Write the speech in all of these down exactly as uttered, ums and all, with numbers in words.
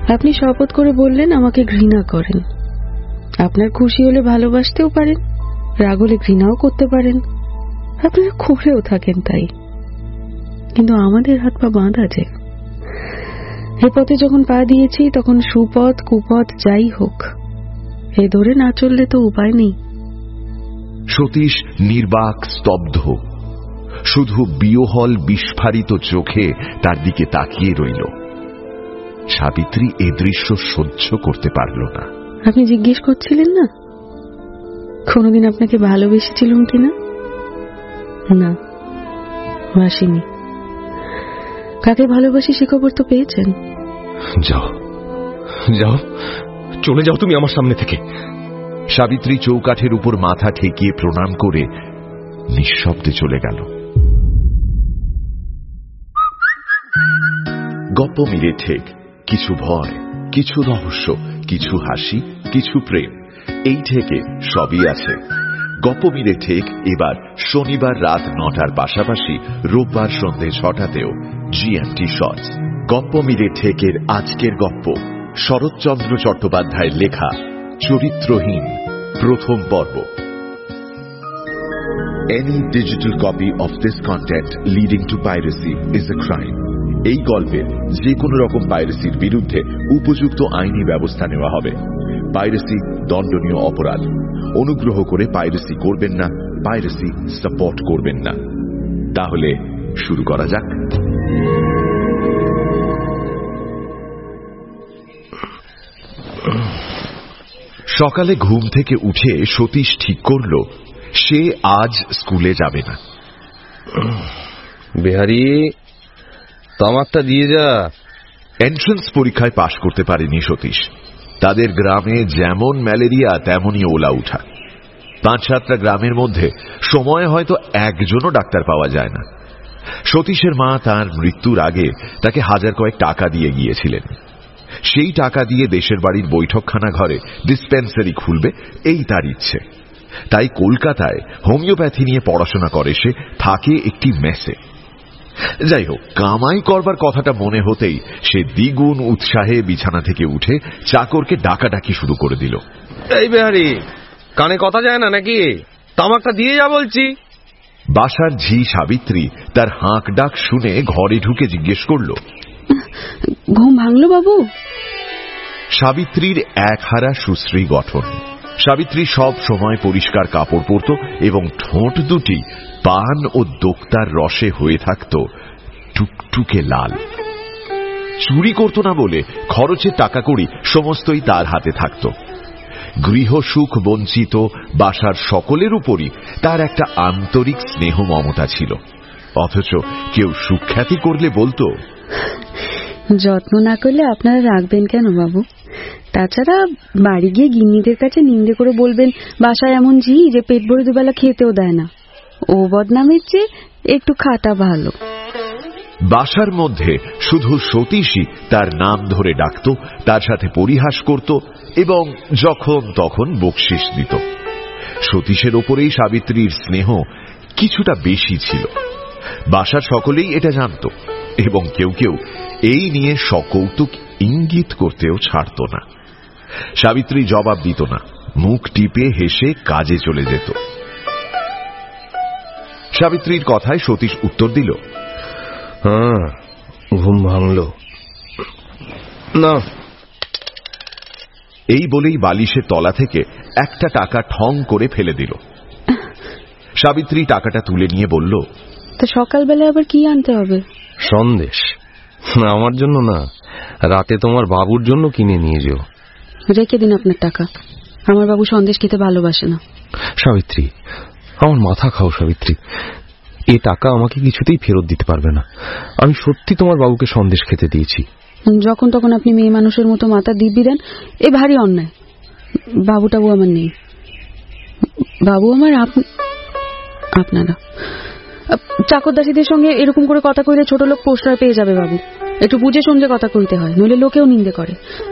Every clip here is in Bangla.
আপনি শপথ করে বললেন আমাকে ঘৃণা করেন। আপনার খুশি হলে ভালোবাসতেও পারেন, রাগ হলে ঘৃণাও করতে পারেন, আপনারা করেও থাকেন তাই। কিন্তু আমাদের হাত পা বাঁধা যে। এ পথে যখন পা দিয়েছি তখন সুপথ কুপথ যাই হোক এ ধরে না চললে তো উপায় নেই। সতীশ নির্বাক স্তব্ধ, শুধু বিহ্বল বিস্ফারিত চোখে তার দিকে তাকিয়ে রইল। সাবিত্রী এ দৃশ্য সহ্য করতে পারল না। আপনি জিজ্ঞেস করছিলেন না কোনদিন আপনাকে ভালোবেসেছিলাম কিনা? না, বাসিনি। কাকে ভালোবাসি সে খবর তো পেয়েছেন। যাও যাও, চলে যাও তুমি আমার সামনে থেকে। সাবিত্রী চৌকাঠের উপর মাথা ঠেকিয়ে প্রণাম করে নিঃশব্দে চলে গেল। গপ্প মিলে ঠেক, কিছু ভয়, কিছু রহস্য, কিছু হাসি, কিছু প্রেম, এই ঠেকে সবই আছে। গপ্প মিলে ঠেক এবার শনিবার রাত নটার পাশাপাশি রোববার সন্ধ্যে ছটাতেও জিএমটি শর্টস। গপ্প মিলে ঠেকের আজকের গপ্প শরৎচন্দ্র চট্টোপাধ্যায়ের লেখা চরিত্রহীন প্রথম পর্ব। Any digital copy of this content leading to piracy is a crime. এই গল্পের যে কোনো রকম পাইরেসির বিরুদ্ধে উপযুক্ত আইনি ব্যবস্থা নেওয়া হবে। পাইরেসি দণ্ডনীয় অপরাধ। অনুগ্রহ করে পাইরেসি করবেন না, পাইরেসি সাপোর্ট করবেন না। তাহলে শুরু করা যাক। সকালে ঘুম থেকে উঠে সতীশ ঠিক করল সে আজ স্কুলে যাবে না। বিহারি, তামাকটা দিয়ে যা। এন্ট্রান্স পরীক্ষায় পাশ করতে পারেনি সতীশ। তাদের গ্রামে যেমন ম্যালেরিয়া তেমনই ওলা উঠা। পাঁচ সাতটা গ্রামের মধ্যে সময় হয়তো একজনও ডাক্তার পাওয়া যায় না। সতীশের মা তার মৃত্যুর আগে তাকে হাজার কয়েক টাকা দিয়ে গিয়েছিলেন। সেই টাকা দিয়ে দেশের বাড়ির বৈঠকখানা ঘরে ডিসপেন্সারি খুলবে, এই তার ইচ্ছে। তাই কলকাতায় হোমিওপ্যাথি নিয়ে পড়াশোনা করে সে, থাকে একটি মেসে। যাই হোক, কামাই করবার কথাটা মনে হতেই সে দ্বিগুণ উৎসাহে বিছানা থেকে উঠে চাকরকে ডাকাডাকি শুরু করে দিল। এই বিহারি, কানে কথা যায় না নাকি? তামাকটা দিয়ে যা বলছি। বাসার ঝি সাবিত্রী তার হাঁক ডাক শুনে ঘরে ঢুকে জিজ্ঞেস করল, ঘুম ভাঙলো বাবু? সাবিত্রীর একহারা সুশ্রী গঠন। সাবিত্রী সব সময় পরিষ্কার কাপড় পরত এবং ঠোঁট দুটি পান ও দোক্তার রসে হয়ে থাকত টুকটুকে লাল। চুরি করত না বলে খরচের টাকা কড়ি সমস্তই তার হাতে থাকত। গৃহসুখ বঞ্চিত বাসার সকলের উপরই তার একটা আন্তরিক স্নেহ মমতা ছিল। অথচ কেউ সুখ্যাতি করলে বলতো, যত্ন না করলে আপনারা রাখবেন কেন বাবু? তাছাড়া বাড়ি গিয়ে গিন্নিদের কাছে নিন্দে করে বলবেন বাসায় এমন ঝি যে পেট ভরে দুবেলা খেতেও দেয় না। ও বদনামের চেয়ে একটু খাটা ভালো। বাসার মধ্যে শুধু সতীশই তার নাম ধরে ডাকত, তার সাথে পরিহাস করত এবং যখন তখন বকশিস দিত। সতীশের ওপরেই সাবিত্রীর স্নেহ কিছুটা বেশি ছিল। বাসার সকলেই এটা জানত এবং কেউ কেউ এই নিয়ে সকৌতুক ইঙ্গিত করতেও ছাড়ত না। সাবিত্রী জবাব দিত না, মুখ টিপে হেসে কাজে চলে যেত। সাবিত্রীর কথায় সতীশ উত্তর দিল, হ্যাঁ, ঘুম ভাঙল না। এই বলেই বালিশের তলা থেকে একটা টাকা ঠং করে ফেলে দিল। সাবিত্রী টাকাটা তুলে নিয়ে বলল, তো সকালবেলা আবার কি আনতে হবে? সন্দেশ। আমার জন্য না, রাতে তোমার বাবুর জন্য কিনে নিয়ে যেও। রেখে দিন আপনার টাকা, আমার বাবু সন্দেশ খেতে ভালোবাসে না। সাবিত্রী, আমার মাথা খাও সাবিত্রী। এ টাকা আমাকে কিছুতেই ফেরত দিতে পারবে না। আমি সত্যি তোমার বাবুকে সন্দেশ খেতে দিয়েছি। যখন তখন আপনি মেয়ে মানুষের মতো মাথা দিব্যি দেন, এ ভারী অন্যায়। বাবু টাবু আমার নেই, বাবু আমার আপনারা। চাকরদাসীদের সঙ্গে এরকম করে কথা কইলে ছোট লোক প্রশ্রয় পেয়ে যাবে বাবু। একটু বুঝে শুনলে কথা কইতে হয়, নইলে লোকেও নিন্দে করে।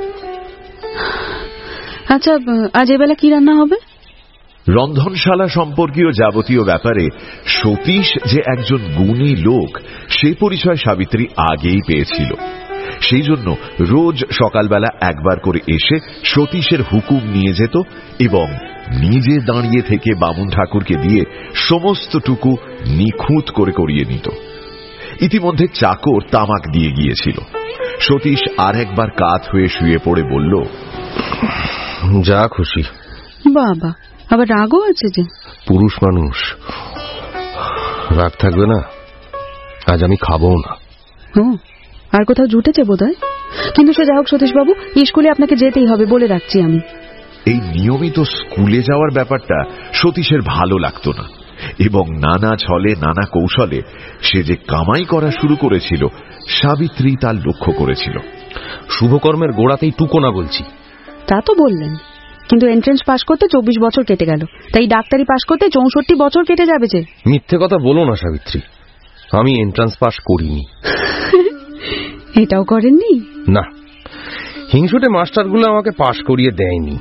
আচ্ছা, আজ এবেলা কি রান্না হবে? রন্ধনশালা সম্পর্কীয় যাবতীয় ব্যাপারে সতীশ যে একজন গুণী লোক সে পরিচয় সাবিত্রী আগেই পেয়েছিল। সেই জন্য রোজ সকালবেলা একবার করে এসে সতীশের হুকুম নিয়ে যেত এবং নিজে দাঁড়িয়ে থেকে বামুন ঠাকুরকে দিয়ে সমস্তটুকু নিখুঁত করে করিয়ে নিত। ইতিমধ্যে চাকর তামাক দিয়ে গিয়েছিল। সতীশ আর একবার কাত হয়ে শুয়ে পড়ে বলল, যা খুশি। বাবা, আবার রাগও আছে যে? পুরুষ মানুষ, রাগ থাকবে না? আজ আমি খাবো না। ও, আর কোথাও জুটেছে বোধহয়। কিন্তু সে যাই হোক সতীশবাবু, স্কুলে আপনাকে যেতেই হবে বলে রাখছি আমি। এই নিয়মিত স্কুলে যাওয়ার ব্যাপারটা সতীশের ভালো লাগতো না এবং নানা ছলে নানা কৌশলে সে যে কামাই করা শুরু করেছিল সাবিত্রী তার লক্ষ্য করেছিল। শুভকর্মের গোড়াতেই টুকো না বলছি। তা তো বললেন, কিন্তু এন্ট্রেন্স পাস করতে চব্বিশ বছর কেটে গেল, তাই ডাক্তারি পাস করতে চৌষট্টি বছর কেটে যাবে যে। মিথ্যে কথা বলো না সাবিত্রী, আমি এন্ট্রান্স পাস করিনি। এটাও করেননি? না, হিংসুটে মাস্টারগুলো আমাকে পাস করিয়ে দেয়নি।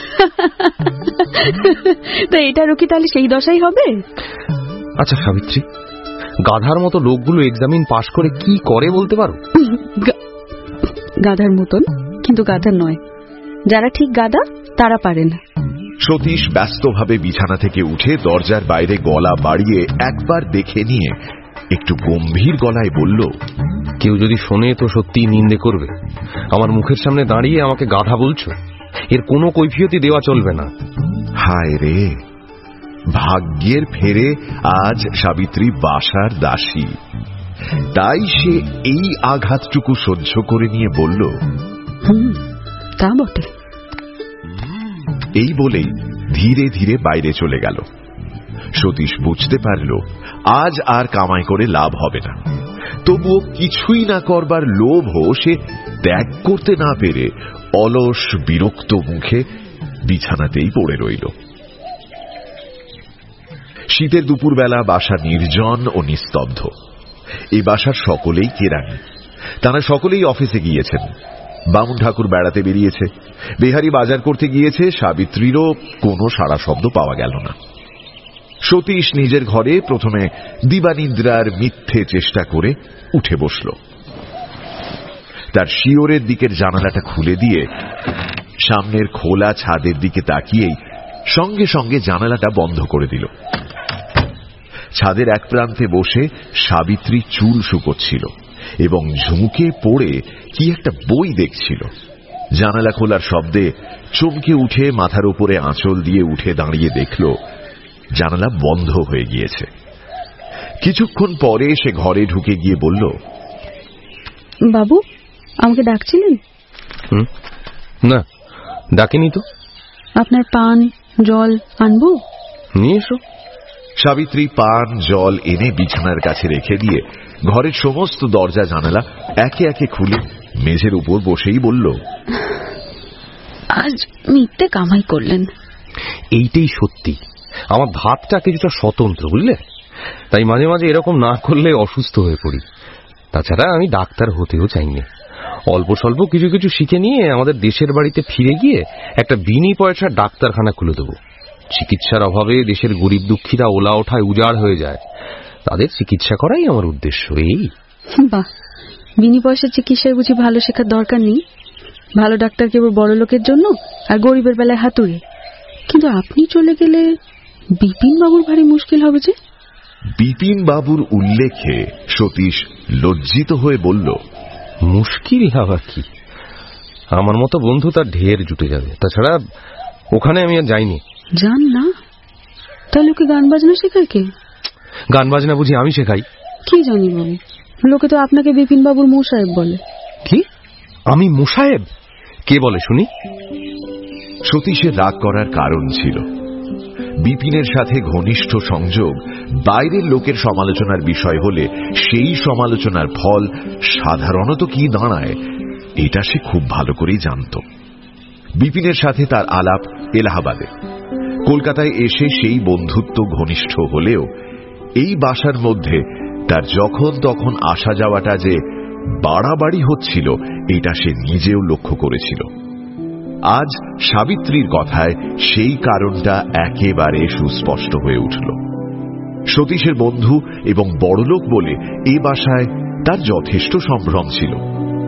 তো এটারও কি তাহলে সেই দশাই হবে? আচ্ছা সাবিত্রী, গাধার মতো লোকগুলো এক্সামিন পাস করে কি করে বলতে পারো? গাধার মতন, কিন্তু গাধা নয়। যারা ঠিক গাধা তারা পারে না। সতীশ ব্যস্তভাবে বিছানা থেকে উঠে দরজার বাইরে গলা বাড়িয়ে একবার দেখে নিয়ে একটু গম্ভীর গলায় বলল, কেউ যদি শোনে তো সত্যিই নিন্দে করবে। আমার মুখের সামনে দাঁড়িয়ে আমাকে গাধা বলছো, এর কোনো কৈফিয়তি দেওয়া চলবে না। হায় রে, ভাগ্যের ফেরে আজ সাবিত্রী বাসার দাসী। তাই সে এই আঘাতটুকু সহ্য করে নিয়ে বলল, হুম, তা বটে। এই বলেই ধীরে ধীরে বাইরে চলে গেল। সতীশ বুঝতে পারল আজ আর কামাই করে লাভ হবে না। তবুও কিছুই না করবার লোভও সে ত্যাগ করতে না পেরে অলস বিরক্ত মুখে বিছানাতেই পড়ে রইল। শীতের দুপুরবেলা বাসা নির্জন ও নিস্তব্ধ। এই বাসার সকলেই কেরানি, তারা সকলেই অফিসে গিয়েছেন। বামুন ঠাকুর বেড়াতে বেরিয়েছে, বেহারি বাজার করতে গিয়েছে, সাবিত্রীরও কোনো সাড়া শব্দ পাওয়া গেল না। সতীশ নিজের ঘরে প্রথমে দিবানিদ্রার মিথ্যে চেষ্টা করে উঠে বসল। তার শিওরের দিকের জানালাটা খুলে দিয়ে সামনের খোলা ছাদের দিকে তাকিয়েই সঙ্গে সঙ্গে জানালাটা বন্ধ করে দিল। ছাদের এক প্রান্তে বসে সাবিত্রী চুল শুকোচ্ছিল এবং ঝুঁকে পড়ে কি একটা বই দেখছিল। জানালা খোলার শব্দে চমকে উঠে মাথার উপরে আঁচল দিয়ে উঠে দাঁড়িয়ে দেখল জানালা বন্ধ হয়ে গিয়েছে। কিছুক্ষণ পরে সে ঘরে ঢুকে গিয়ে বলল, বাবু, আমাকে ডাকছিলেন? না, ডাকেনি তো। আপনার পান জল আনবো? নিয়ে এসো। সাবিত্রী পান জল এনে বিছানার কাছে রেখে দিয়ে ঘরের সমস্ত দরজা জানালা একে একে খুলে মেঝের উপর বসেই বলল, আজ মিথ্যে কামাই করলেন। এইটাই সত্যি। আমার ভাবটা কিছুটা স্বতন্ত্র, বুঝলে? তাই মাঝে মাঝে এরকম না করলে অসুস্থ হয়ে পড়ি। তাছাড়া আমি ডাক্তার হতেও চাইনি। অল্প স্বল্প কিছু কিছু শিখে নিয়ে আমাদের দেশের বাড়িতে ফিরে গিয়ে একটা বিনি পয়সার ডাক্তারখানা খুলে দেবো। চিকিৎসার অভাবে দেশের গরিব দুঃখীরা ওলা ওঠায় উজাড় হয়ে যায়, তাদের চিকিৎসা করাই আমার উদ্দেশ্য। এই বাহ, বিনি পয়সার চিকিৎসায় বুঝি ভালো শেখার দরকার নেই? ভালো ডাক্তার কেবল বড় লোকের জন্য, আর গরিবের বেলায় হাতুড়ে। কিন্তু আপনি চলে গেলে বিপিন বাবুর ভারী মুশকিল হবে যে। বিপিন বাবুর উল্লেখে সতীশ লজ্জিত হয়ে বলল, মুশকিল আবার কি? আমার মতো বন্ধু তার ঢের জুটে যাবে। তাছাড়া ওখানে আমি আর যাইনি। জান না? তাহলে ওকে গান বাজনা শেখায় কে? গান বাজনা বুঝি আমি শেখাই? কি জানি বাবু, লোকে তো আপনাকে বিপিন বাবুর মোসাহেব বলে। কি? আমি মোসাহেব? কে বলে শুনি? সতীশের রাগ করার কারণ ছিল। বিপিনের সাথে ঘনিষ্ঠ সংযোগ বাইরের লোকের সমালোচনার বিষয় হলে সেই সমালোচনার ফল সাধারণত কি দাঁড়ায় এটা সে খুব ভালো করেই জানত। বিপিনের সাথে তার আলাপ এলাহাবাদে। কলকাতায় এসে সেই বন্ধুত্ব ঘনিষ্ঠ হলেও এই বাসার মধ্যে তার যখন তখন আসা যাওয়াটা যে বাড়াবাড়ি হচ্ছিল এটা সে নিজেও লক্ষ্য করেছিল। আজ সাবিত্রীর কথায় সেই কারণটা একেবারে সুস্পষ্ট হয়ে উঠল। সতীশের বন্ধু এবং বড়লোক বলে এ বাসায় তার যথেষ্ট সম্ভ্রম ছিল।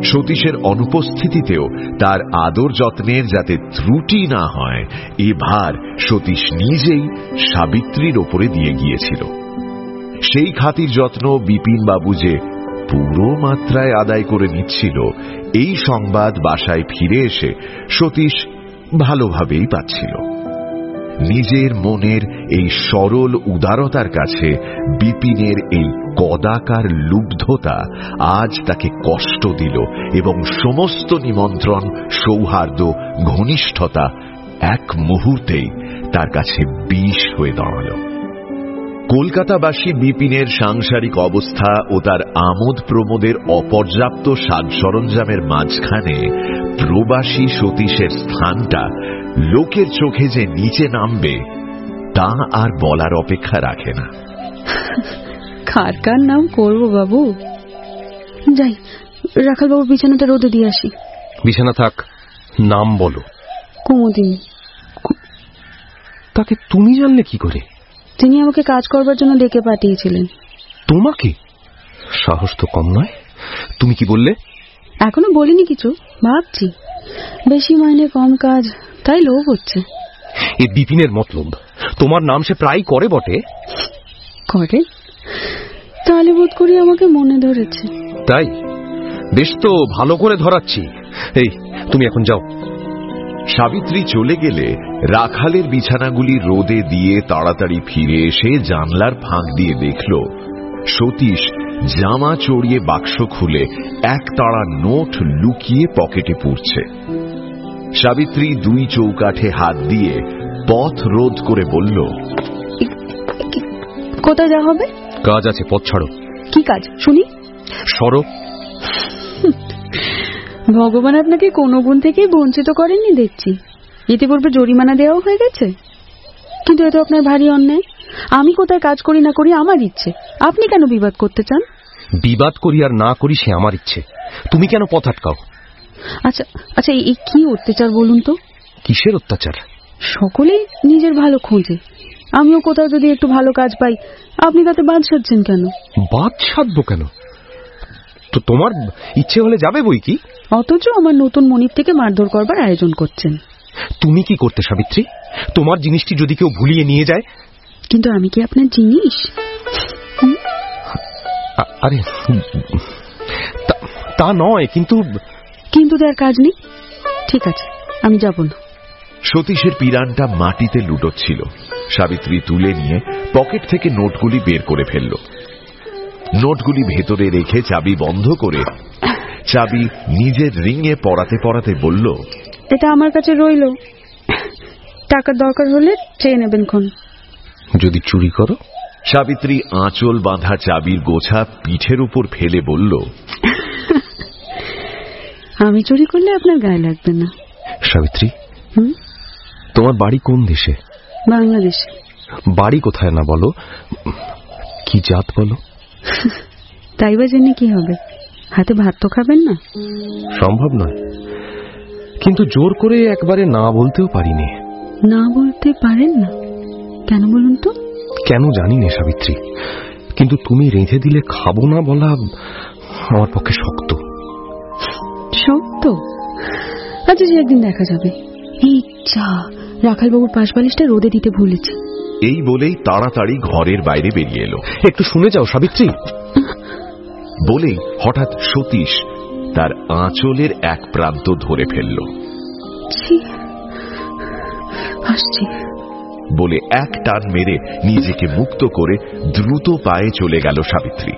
সতীশের অনুপস্থিতিতেও তার আদর যত্নের যাতে ত্রুটি না হয় এ ভার সতীশ নিজেই সাবিত্রীর ওপরে দিয়ে গিয়েছিল। সেই খাতির যত্ন বিপিন বাবু যে পুরো মাত্রায় আদায় করে নিচ্ছিল এই সংবাদ বাসায় ফিরে এসে সতীশ ভালোভাবেই পাচ্ছিল। নিজের মনের এই সরল উদারতার কাছে বিপিনের এই কদাকার লুব্ধতা আজ তাকে কষ্ট দিল এবং সমস্ত নিমন্ত্রণ, সৌহার্দ্য, ঘনিষ্ঠতা এক মুহূর্তেই তার কাছে বিষ হয়ে দাঁড়াল। কলকাতাবাসী বিপিনের সাংসারিক অবস্থা ও তার আমোদ প্রমোদের অপর্যাপ্ত সাজ সরঞ্জামের মাঝখানে প্রবাসী সতীশের স্থানটা লোকের চোখে যে নিচে নামবে তা আর বলার অপেক্ষা রাখে না। কার কার নাম করবো বাবু? যাই, রাখাল বাবু বিছানাটা রোদে দিয়ে আসি। বিছানা থাক, নাম বলো। কুমুদিনী। তাকে তুমি জানলে কি করে? তিনি আমাকে কাজ করবার জন্য ডেকে পাঠিয়েছিলেন। তোমাকে? সাহস তো কম নয়। তুমি কি বললে? এখনো বলিনি কিছু, ভাবছি। বেশি মাইনে কম কাজ, তাই লোভ হচ্ছে। এ বিপিনের মতলব। তোমার নাম সে প্রায় করে বটে। করে? তাহলে বোধ করি আমাকে মনে ধরেছে। তাই? বেশ তো, ভালো করে ধরাচ্ছি। এই, তুমি এখন যাও। সাবিত্রী চলে গেলে রাখালের বিছানাগুলি রোদে দিয়ে তাড়াতাড়ি ফিরে এসে জানলার ফাঁক দিয়ে দেখল সতীশ জামা চড়িয়ে বাক্স খুলে এক তাড়া নোট লুকিয়ে পকেটে পুরছে। সাবিত্রী দুই চৌকাঠে হাত দিয়ে পথ রোধ করে বলল, কোথায় যা হবে? কাজ আছে, পথ ছাড়ো। কি কাজ শুনি? সরো। ভগবান আপনাকে কোনো গুণ থেকেই বঞ্চিত করেননি দেখছি। ইতিপূর্বে জরিমানা দেওয়াও হয়ে গেছে। কিন্তু এ তো আপনার ভারী অন্যায়। আমি কোথায় কাজ করি না করি আমার ইচ্ছে, আপনি কেন বিবাদ করতে চান? বিবাদ করি আর না করি সে আমার ইচ্ছে, তুমি কেন পথ আটকাও? আচ্ছা আচ্ছা এই কি অত্যাচার বলুন তো? কিসের অত্যাচার? সকলেই নিজের ভালো খোঁজে, আমিও কোথাও যদি একটু ভালো কাজ পাই, আপনি তাতে বাদ সাধছেন কেন? বাদ সাধবো কেন? তো তোমার ইচ্ছে হলে যাবে বই কি। অথচ আমার নতুন মনিব থেকে মারধর করবার আয়োজন করছেন। তুমি কি করতে সাবিত্রী? তোমার জিনিসটি যদি কেউ ভুলিয়ে নিয়ে যায়? কিন্তু আমি কি আপনার জিনিস? আরে তা নয়, কিন্তু কিন্তু তার কাজ নেই। ঠিক আছে, আমি যাব না। সতীশের পিরানটা মাটিতে লুটোচ্ছিল। সাবিত্রী তুলে নিয়ে পকেট থেকে নোটগুলি বের করে ফেলল। নোটগুলি ভেতরে রেখে চাবি বন্ধ করে চাবি নিজের রিংয়ে পরাতে পরাতে বলল, এটা আমার কাছে রইল, টাকার দরকার হলে চেয়ে নেবেন খন। যদি চুরি করো? সাবিত্রী আঁচল বাঁধা চাবির গোছা পিঠের উপর ফেলে বলল, আমি চুরি করলে আপনার গায়ে লাগবে না। সাবিত্রী, হুম, তোমার বাড়ি কোন দেশে? বাংলাদেশে। বাড়ি কোথায় না বলো, কি জাত বলো? তাই বা জেনে কি হবে? হাতে ভাত তো খাবেন না। সম্ভব নয়, কিন্তু জোর করে একবারে না বলতেও পারিনি। না বলতে পারেন না কেন বলুন তো? কেন জানি না সাবিত্রী, কিন্তু তুমি রেঁধে দিলে খাবো না বলা আমার পক্ষে শক্ত। শক্ত? আচ্ছা, যে একদিন দেখা যাবে। এই চা, রাখালবাবুর পাশ বালিশটা রোদে দিতে ভুলেছি। এই বলেই তাড়াতাড়ি ঘরের বাইরে বেরিয়ে এলো। একটু শুনে যাও সাবিত্রী। বলেই হঠাৎ সতীশ তার আঁচলের এক প্রান্ত ধরে ফেলল। আসছি বলে এক টান মেরে নিজেকে মুক্ত করে দ্রুত পায়ে চলে গেল সাবিত্রী।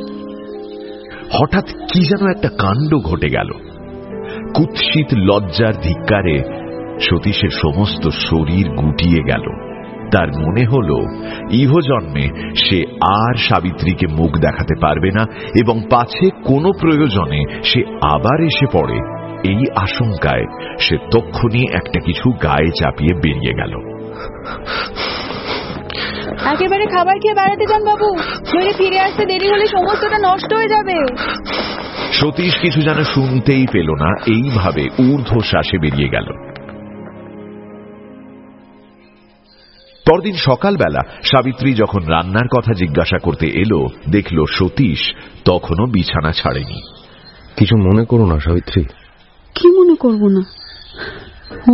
হঠাৎ কি যেন একটা কাণ্ড ঘটে গেল। কুৎসিত লজ্জার ধিক্কারে সতীশের সমস্ত শরীর গুটিয়ে গেল। তার মনে হল ইহজন্মে সে আর সাবিত্রীকে মুখ দেখাতে পারবে না, এবং পাছে কোনো প্রয়োজনে সে আবার এসে পড়ে এই আশঙ্কায় সে তক্ষুনি একটা কিছু গায়ে চাপিয়ে বেরিয়ে গেল। একেবারে খাবার খেয়ে বেড়াতে যান বাবু, নইলে ফিরে আসতে দেরি হলে সমস্তটা নষ্ট হয়ে যাবে। সতীশ কিছু যেন শুনতেই পেল না, এইভাবে ঊর্ধ্বশ্বাসে বেরিয়ে গেল। পরদিন সকালবেলা সাবিত্রী যখন রান্নার কথা জিজ্ঞাসা করতে এলো, দেখল সতীশ তখনও বিছানা ছাড়েনি। কিছু মনে করো না সাবিত্রী। কি মনে করব না? ও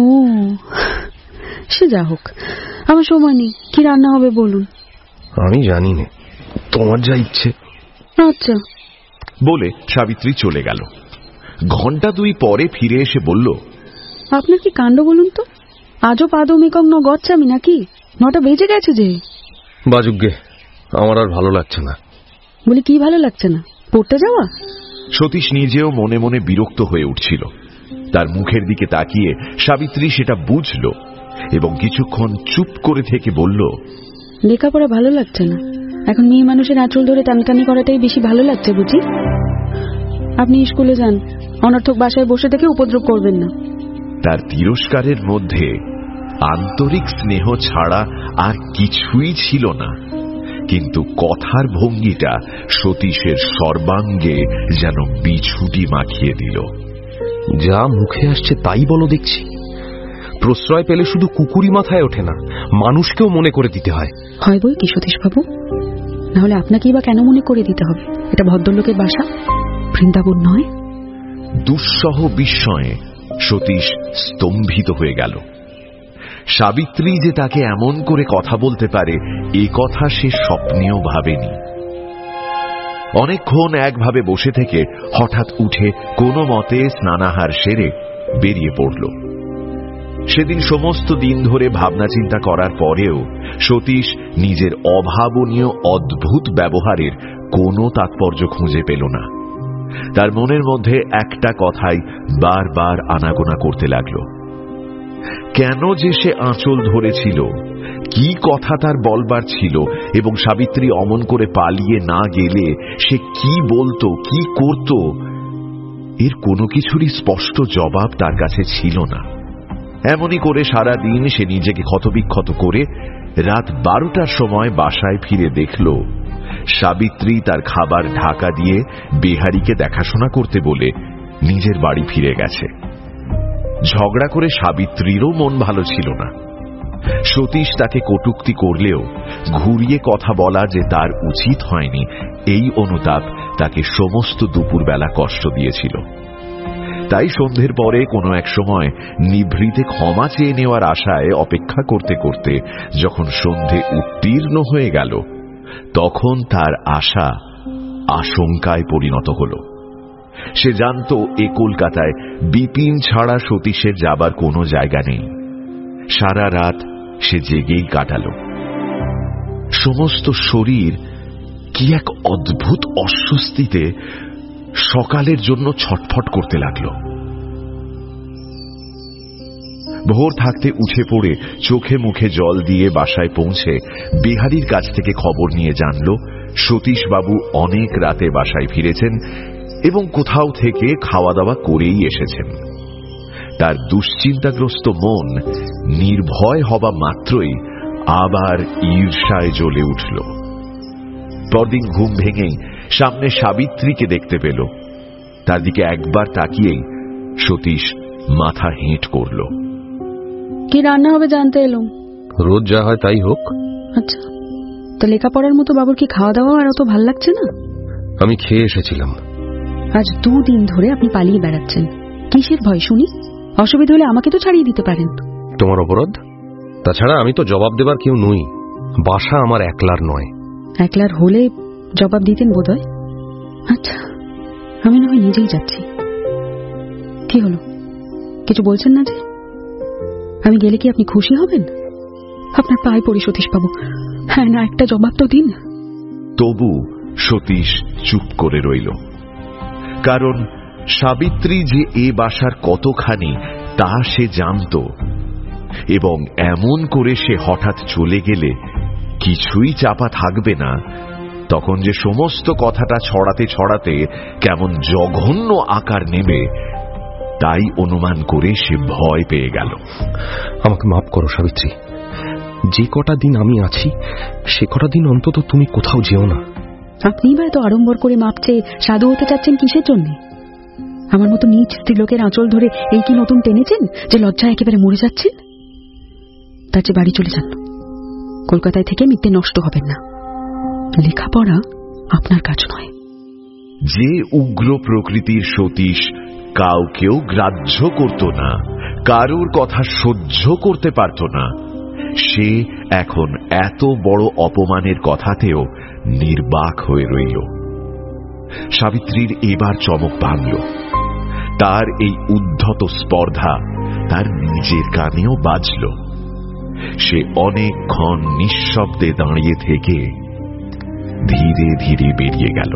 সে যা হোক, আমার সময় নেই। কি রান্না হবে বলুন। আমি জানি না, তোমার যা ইচ্ছে। আচ্ছা বলে সাবিত্রী চলে গেল। ঘন্টা দুই পরে ফিরে এসে বলল, আপনার কি কাণ্ড বলুন তো? আজও পাদমিকং ন গচ্ছামি নাকি? নটা বেজে গেছে যে। বাজুগ্গে, আমার আর ভালো লাগছে না। বলি কি ভালো লাগছে না? পড়তে যাওয়া? সতীশ নিজেও মনে মনে বিরক্ত হয়ে উঠছিল। তার মুখের দিকে তাকিয়ে সাবিত্রী সেটা বুঝল এবং কিছুক্ষণ চুপ করে থেকে বলল, লেখাপড়া ভালো লাগছে না? এখন মেয়ে মানুষের আঁচল ধরে টানটানি করাটাই বেশি ভালো লাগছে বুঝি? আপনি স্কুলে যান, অনর্থক বাসায় বসে থেকে উপদ্রব করবেন না। তার তিরস্কারের মধ্যে আন্তরিক স্নেহ ছাড়া আর কিছুই ছিল না, কিন্তু কথার ভঙ্গিটা সতীশের সর্বাঙ্গে যেন বিছুটি মাখিয়ে দিল। যা মুখে আসছে তাই বলো দেখছি। প্রশ্রয় পেলে শুধু কুকুরি মাথায় ওঠে না, মানুষকেও মনে করে দিতে হয়। হয় বই কি সতীশ বাবু? নাহলে আপনাকেই বা কেন মনে করে দিতে হবে? এটা ভদ্রলোকের বাসা, বৃন্দাবন নয়। দুঃসহ বিস্ময়ে সতীশ স্তম্ভিত হয়ে গেল। সাবিত্রী যে তাকে এমন করে কথা বলতে পারে এ কথা সে স্বপ্নেও ভাবেনি। অনেকক্ষণ একভাবে বসে থেকে হঠাৎ উঠে কোনো মতে স্নানাহার সেরে বেরিয়ে পড়ল। সেদিন সমস্ত দিন ধরে ভাবনা চিন্তা করার পরেও সতীশ নিজের অভাবনীয় অদ্ভুত ব্যবহারের কোনো তাৎপর্য খুঁজে পেল না। তার মনের মধ্যে একটা কথাই বারবার আনাগোনা করতে লাগলো। কেন যে সে আঁচল ধরেছিল, কি কথা তার বলবার ছিল, এবং সাবিত্রী অমন করে পালিয়ে না গেলে সে কি বলতো, কি করত, এর কোনো কিছুরই স্পষ্ট জবাব তার কাছে ছিল না। এমনই করে সারা দিন সে নিজেকে ক্ষতবিক্ষত করে রাত বারোটার সময় বাসায় ফিরে দেখল সাবিত্রী তার খাবার ঢাকা দিয়ে বেহারিকে দেখাশোনা করতে বলে নিজের বাড়ি ফিরে গেছে। ঝগড়া করে সাবিত্রীরও মন ভালো ছিল না। সতীশ তাকে কটূক্তি করলেও ঘুরিয়ে কথা বলা যে তার উচিত হয়নি, এই অনুতাপ তাকে সমস্ত দুপুরবেলা কষ্ট দিয়েছিল। তাই সন্ধ্যের পরে কোনো এক সময় নিভৃতে ক্ষমা চেয়ে নেওয়ার আশায় অপেক্ষা করতে করতে যখন সন্ধে উত্তীর্ণ হয়ে গেল, তখন তার আশা আশঙ্কায় পরিণত হল। সে জানত এ কলকাতায় বিপিন ছাড়া সতীশের যাবার কোনো জায়গা নেই। সারা রাত সে জেগেই কাটাল। সমস্ত শরীর কি এক অদ্ভুত অস্বস্তিতে সকালের জন্য ছটফট করতে লাগল। ভোর থাকতে উঠে পড়ে চোখে মুখে জল দিয়ে বাসায় পৌঁছে বিহারীর কাছ থেকে খবর নিয়ে জানল সতীশবাবু অনেক রাতে বাসায় ফিরেছেন এবং কোথাও থেকে খাওয়া দাওয়া করেই এসেছেন। তার দুশ্চিন্তাগ্রস্ত মন নির্ভয় হবা মাত্রই আবার ঈর্ষায় জ্বলে উঠল। পরদিন ঘুম ভেঙেই সামনে সাবিত্রীকে দেখতে পেল। তার দিকে একবার তাকিয়েই সতীশ মাথা হেঁট করল। কি রান্না হবে জানতে এলাম। রোজ যা হয় তাই হোক। আচ্ছা, তো লেখাপড়ার মতো বাবুর কি খাওয়া দাওয়া আর অত ভাল লাগছে না? আমি খেয়ে এসেছিলাম। আজ দুদিন ধরে আপনি পালিয়ে বেড়াচ্ছেন, কিসের ভয় শুনি? অসুবিধা হলে আমাকে তো ছাড়িয়ে দিতে পারেন। তোমার অপরাধ। তাছাড়া আমি তো জবাব দেবার কেউ নই, বাসা আমার একলার নয়। একলার হলে জবাব দিতেন বোধহয়। আচ্ছা, আমি না হয় নিজেই যাচ্ছি। কি হলো, কিছু বলছেন না যে? আমি গেলে কি আপনি খুশি হবেন? আপনার পায়ে পড়ি সতীশ বাবু, হ্যাঁ না একটা জবাব তো দিন। তবু সতীশ চুপ করে রইল। কারণ সাবিত্রী যে এ বাসার কতখানি তা সে জানত, এবং এমন করে সে হঠাৎ চলে গেলে কিছুই চাপা থাকবে না, তখন যে সমস্ত কথাটা ছড়াতে ছড়াতে কেমন জঘন্য আকার নেবে তাই অনুমান করে সে ভয় পেয়ে গেল। আমাকে মাফ করো সাবিত্রী, যে কটা দিন আমি আছি সে কটা দিন অন্তত তুমি কোথাও যেও না। আপনি বা এত আড়ম্বর করে মাপ চেয়ে সাধু হতে চাচ্ছেন কিসের জন্য? আমার মতো নিজ স্ত্রীলোকের আঁচল ধরে এই কি নতুন টেনেছেন যে লজ্জায় একেবারে মরে যাচ্ছেন? তার চেয়ে বাড়ি চলে যান। কলকাতায় থেকে মিথ্যে নষ্ট হবেন না। লেখাপড়া আপনার কাজ নয়। যে উগ্র প্রকৃতির সতীশ কাউকেও গ্রাহ্য করত না, কারোর কথা সহ্য করতে পারত না, সে এখন এত বড় অপমানের কথাতেও নির্বাক হয়ে রইল। সাবিত্রীর এবার চমক ভাঙল। তার এই উদ্ধত স্পর্ধা তার নিজের কানেও বাজল। সে অনেকক্ষণ নিঃশব্দে দাঁড়িয়ে থেকে ধীরে ধীরে বেরিয়ে গেল।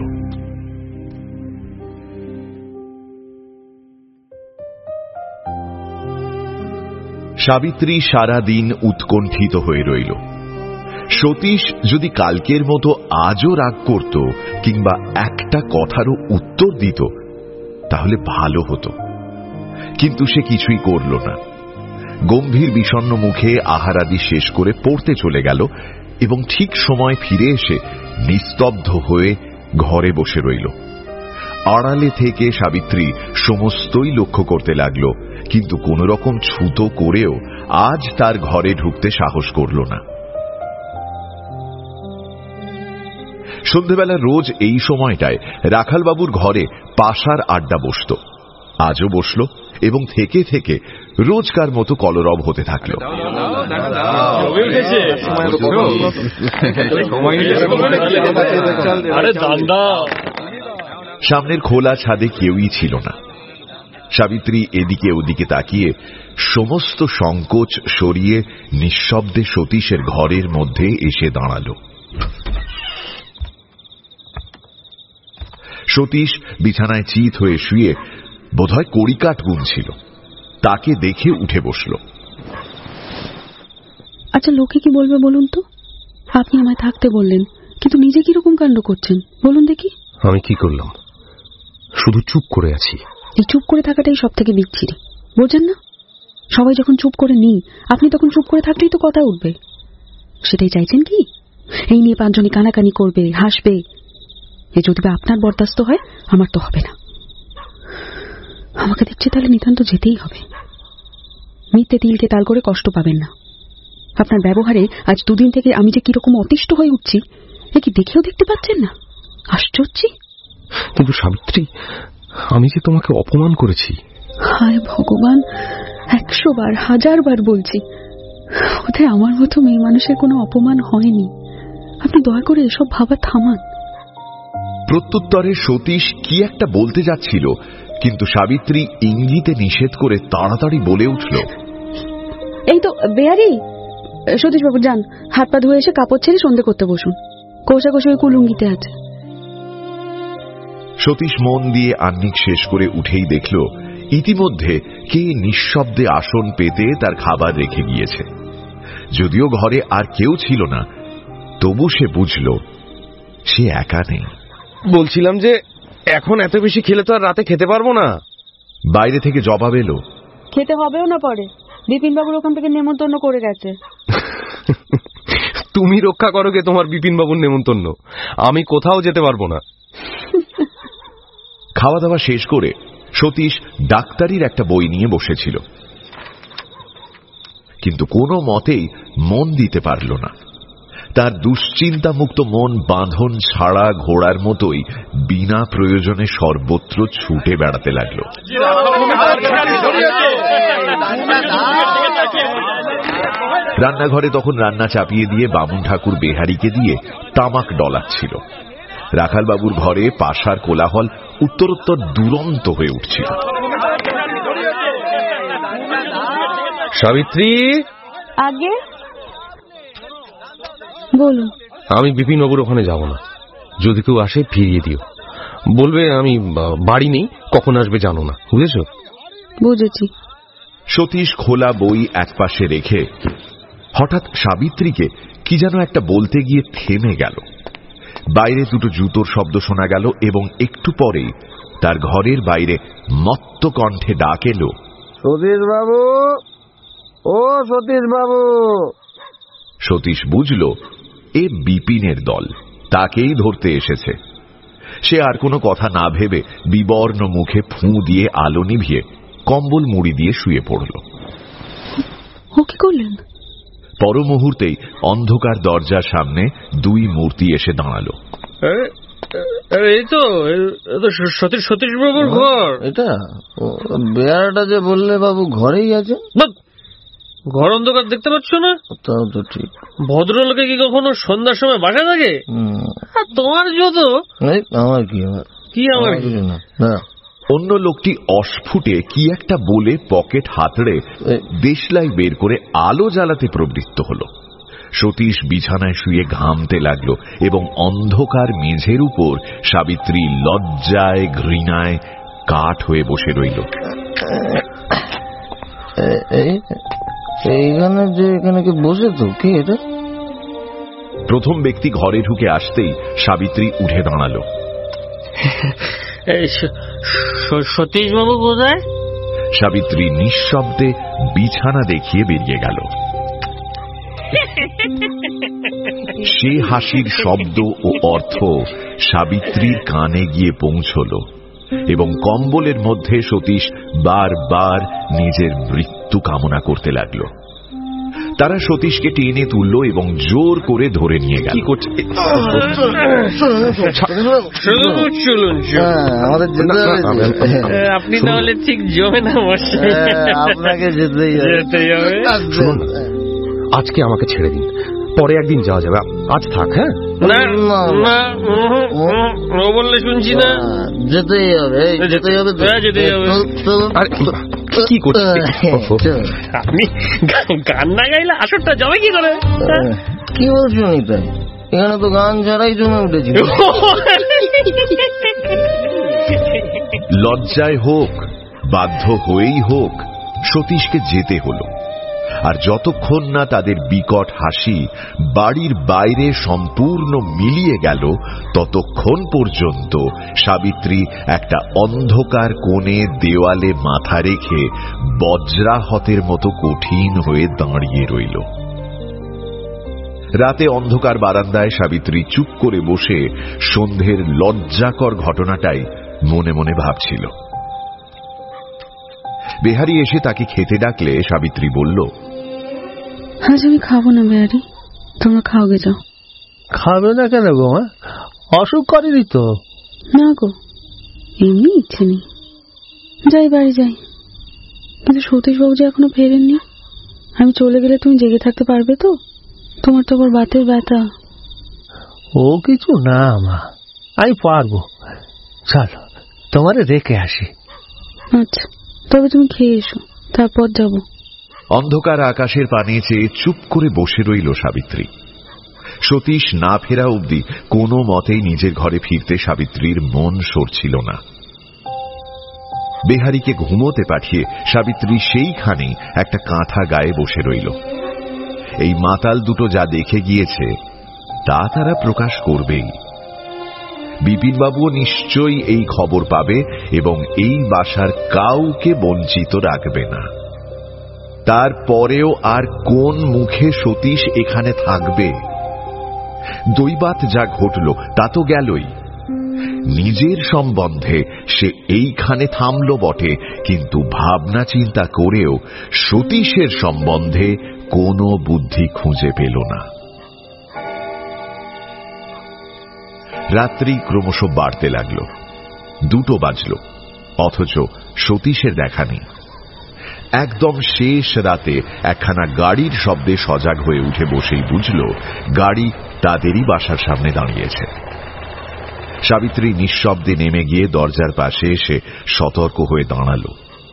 সাবিত্রী সারা দিন উৎকণ্ঠিত হয়ে রইল। সতীশ যদি কালকের মতো আজও রাগ করত কিংবা একটা কথারও উত্তর দিত তাহলে ভালো হতো, কিন্তু সে কিছুই করল না। গম্ভীর বিষণ্ণ মুখে আহারাদি শেষ করে পড়তে চলে গেল এবং ঠিক সময় ফিরে এসে নিস্তব্ধ হয়ে ঘরে বসে রইল। আড়ালে থেকে সাবিত্রী সমস্তই লক্ষ্য করতে লাগল, কিন্তু কোন রকম ছুতো করেও আজ তার ঘরে ঢুকতে সাহস করল না। সন্ধ্যেবেলা রোজ এই সময়টায় রাখালবাবুর ঘরে পাশার আড্ডা বসত। আজও বসল এবং থেকে থেকে রোজকার মতো কলরব হতে থাকল। সামনের খোলা ছাদে কেউই ছিল না। সাবিত্রী এদিকে ওদিকে তাকিয়ে সমস্ত সংকোচ সরিয়ে নিঃশব্দে সতীশের ঘরের মধ্যে এসে দাঁড়াল। সতীশ বিছানায় চিত হয়ে শুয়ে বোধহয় কড়িকাঠ গুনছিল। তাকে দেখে উঠে বসল। আচ্ছা, লোকে কি বলবে বলুন তো? আপনি আমায় থাকতে বললেন, কিন্তু নিজে কিরকম কাণ্ড করছেন বলুন দেখি। আমি কি করলাম? শুধু চুপ করে আছি। এই চুপ করে থাকাটাই সব থেকে বিচ্ছিরি, বোঝেন না? সবাই যখন চুপ করে নেই, আপনি তখন চুপ করে থাকলেই তো কথা উঠবে। সেটাই চাইছেন কি? এই নিয়ে পাঁচজনই কানাকানি করবে, হাসবে। এ যদি বা আপনার বরদাস্ত হয়, আমার তো হবে না। আমাকে দেখছে তাহলে নিতান্ত যেতেই হবে। মিথ্যে তিলকে তাল করে কষ্ট পাবেন না। আপনার ব্যবহারে আজ দুদিন থেকে আমি যে কিরকম অতিষ্ঠ হয়ে উঠছি, এ কি দেখেও দেখতে পাচ্ছেন না? আশ্চর্য। কিন্তু সাবিত্রী, আমি যে তোমাকে অপমান করেছি। হায় ভগবান, একশো বার হাজার বার বলছি, ওদের আমার মতো মেয়ে মানুষের কোনো অপমান হয়নি। আপনি দয়া করে এসব ভাবা থামান। প্রত্যুত্তরে সতীশ কি একটা বলতে যাচ্ছিল, কিন্তু সাবিত্রী ইঙ্গিতে নিষেধ করে তাড়াতাড়ি বলে উঠল, এই তো বেয়ারি, সতীশবাবু যান, হাত পা ধুয়ে এসে কাপড় ছেড়ে সন্ধে করতে বসুন। কোষাকষি ওই কুলুঙ্গিতে আছে। সতীশ মন দিয়ে আহ্নিক শেষ করে উঠেই দেখল ইতিমধ্যে কে নিঃশব্দে আসন পেতে তার খাবার রেখে গিয়েছে। যদিও ঘরে আর কেউ ছিল না, তবু সে বুঝল সে একা নেই। বলছিলাম যে এখন এত বেশি খেলে তো আর রাতে খেতে পারবো না। বাইরে থেকে জবাব এলো, খেতে হবেও না পরে, বিপিন বাবুর ওখান থেকে নেমন্তন্ন করে গেছে। তুমি রক্ষা করো গে তোমার বিপিন বাবুর নেমন্তন্ন, আমি কোথাও যেতে পারবো না। খাওয়া দাওয়া শেষ করে সতীশ ডাক্তারির একটা বই নিয়ে বসেছিল, কিন্তু কোনো মতেই মন দিতে পারল না। তার দুশ্চিন্তা মুক্ত মন বাঁধন ছাড়া ঘোড়ার মতোই বিনা প্রয়োজনে সর্বত্র ছুটে বেড়াতে লাগল। রান্নাঘরে তখন রান্না চাপিয়ে দিয়ে বামুন ঠাকুর বেহারিকে দিয়ে তামাক ডলাচ্ছিল। রাখালবাবুর ঘরে পাশার কোলাহল উত্তরোত্তর দুরন্ত হয়ে উঠছিল। সাবিত্রী, আগে বলুন। আমি বিপিন বাবুর ওখানে যাব না। যদি কেউ আসে ফিরিয়ে দিও, বলবে আমি বাড়ি নেই, কখন আসবে জানো না, বুঝেছ? বুঝেছি। সতীশ খোলা বই একপাশে রেখে হঠাৎ সাবিত্রীকে কি যেন একটা বলতে গিয়ে থেমে গেল। বাইরে দুটো জুতোর শব্দ শোনা গেল এবং একটু পরেই তার ঘরের বাইরে মত্ত কণ্ঠে ডাক এলো, সতীশ বাবু, ও সতীশ বাবু। সতীশ বুঝল এ বিপিনের দল, তাকেই ধরতে এসেছে। সে আর কোনো কথা না ভেবে বিবর্ণ মুখে ফুঁ দিয়ে আলো নিভিয়ে কম্বল মুড়ি দিয়ে শুয়ে পড়ল। ও কি করলেন? পর মুহূর্তেই অন্ধকার দরজার সামনে দুই মূর্তি এসে দাঁড়ালো। এই তো সতীশ সতীশ বাবুর ঘর। এটা বেয়ারাটা যে বললে বাবু ঘরেই আছে। ঘর অন্ধকার দেখতে পাচ্ছ না? তাও তো ঠিক। ভদ্রলোকে কি কখনো সন্ধ্যার সময় বাসা থাকে? তোমার যত আমার কি কি আমার কিছু না। অন্য লোকটি অস্ফুটে কি একটা বলে পকেট হাতড়ে দেশলাই বের করে আলো জ্বালাতে প্রবৃত্ত হল। সতীশ বিছানায় শুয়ে ঘামতে লাগলো এবং অন্ধকার মেঝের উপর সাবিত্রী লজ্জায় ঘৃণায় কাঠ হয়ে বসে রইল। এইখানে যে এখানে কি বসে তো কি এটা? প্রথম ব্যক্তি ঘরে ঢুকে আসতেই সাবিত্রী উঠে দাঁড়ালো। সতীশ বাবু কোথায়? সাবিত্রী নিঃশব্দে বিছানা দেখিয়ে বেরিয়ে গেল। সে হাসির শব্দ ও অর্থ সাবিত্রীর কানে গিয়ে পৌঁছল এবং কম্বলের মধ্যে সতীশ বারবার নিজের মৃত্যু কামনা করতে লাগলো। তারা সতীশকে টেনে তুলল এবং জোর করে ধরে নিয়ে গেল। আপনি তাহলে ঠিক জমে না বসে, আপনাকে যেতেই হবে। আজকে আমাকে ছেড়ে দিন, পরে একদিন যাওয়া যাবে। আজ থাক। হ্যাঁ ও বললে শুনছি না। যেতেই হবে, যেতেই হবে, যেতেই হবে। কি করছেন আপনি? গান না গাইলে আসরটা জমে কি করে? কি বলছো নিতাই? এখানে তো গান ছাড়াই জমে উঠেছিল। লজ্জায় হোক বাধ্য হয়েই হোক সতীশকে যেতে হলো। আর যতক্ষণ না তাদের বিকট হাসি বাড়ির বাইরে সম্পূর্ণ মিলিয়ে গেল ততক্ষণ পর্যন্ত সাবিত্রী একটা অন্ধকার কোণে দেওয়ালে মাথা রেখে বজ্রাহতের মতো কঠিন হয়ে দাঁড়িয়ে রইল। রাতে অন্ধকার বারান্দায় সাবিত্রী চুপ করে বসে সন্ধ্যের লজ্জাকর ঘটনাটাই মনে মনে ভাবছিল। বেহারি এসে তাকে খেতে ডাকলে সাবিত্রী বলল, আজ আমি খাবো না বেহারি, তোমরা খাওগে যাও। খাবে না কেন গো? অসুখ করেনি তো? না গো, এমনি ইচ্ছে নেই। যাই বাড়ি যাই। কিন্তু সতীশবাবু যে এখনো ফেরেননি, আমি চলে গেলে তুমি জেগে থাকতে পারবে তো? তোমার তো আবার বাতের ব্যথা। ও কিছু না মা, আমি পারবো। চলো তোমারে রেখে আসি। আচ্ছা, তবে তুমি খেয়ে এসো, তারপর যাব। অন্ধকার আকাশের পানে চেয়ে চুপ করে বসে রইল সাবিত্রী। সতীশ না ফেরা অবধি কোনো মতেই নিজের ঘরে ফিরতে সাবিত্রীর মন সরছিল না। বেহারিকে ঘুমোতে পাঠিয়ে সাবিত্রী সেইখানে একটা কাঁথা গায়ে বসে রইল। এই মাতাল দুটো যা দেখে গিয়েছে তা তারা প্রকাশ করবেই। বিপিনবাবুও নিশ্চয়ই এই খবর পাবে এবং এই বাসার কাউকে বঞ্চিত রাখবে না। তারপরেও আর কোন মুখে সতীশ এখানে থাকবে? দৈবাত যা ঘটল তা তো গেলই। নিজের সম্বন্ধে সে এইখানে থামল বটে, কিন্তু ভাবনা চিন্তা করেও সতীশের সম্বন্ধে কোনো বুদ্ধি খুঁজে পেল না। রাত্রি ক্রমশ বাড়তে লাগল। দুটো বাজল, অথচ সতীশের দেখা নেই। একদম শেষ রাতে একখানা গাড়ির শব্দে সজাগ হয়ে উঠে বসেই বুঝল গাড়ি তাদেরই বাসার সামনে দাঁড়িয়েছে। সাবিত্রী নিঃশব্দে নেমে গিয়ে দরজার পাশে এসে সতর্ক হয়ে দাঁড়াল।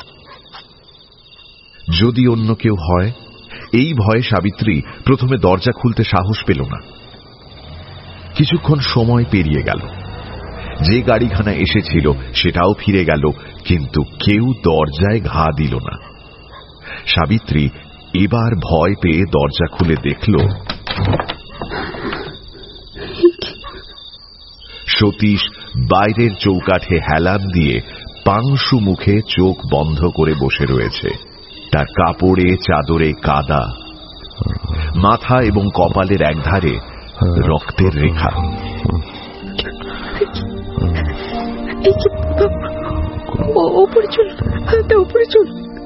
যদি অন্য কেউ হয়, এই ভয়ে সাবিত্রী প্রথমে দরজা খুলতে সাহস পেল না। কিছুক্ষণ সময় পেরিয়ে গেল। যে গাড়িখানা এসেছিল সেটাও ফিরে গেল, কিন্তু কেউ দরজায় ঘা দিল না। সাবিত্রী এবার ভয় পেয়ে দরজা খুলে দেখল সতীশ বাইরের চৌকাঠে হেলান দিয়ে পাংশু মুখে চোখ বন্ধ করে বসে রয়েছে। তার কাপড়ে চাদরে কাদা, মাথা এবং কপালের একধারে রক্তের রেখা। ওপরে চল, ওপরে চল।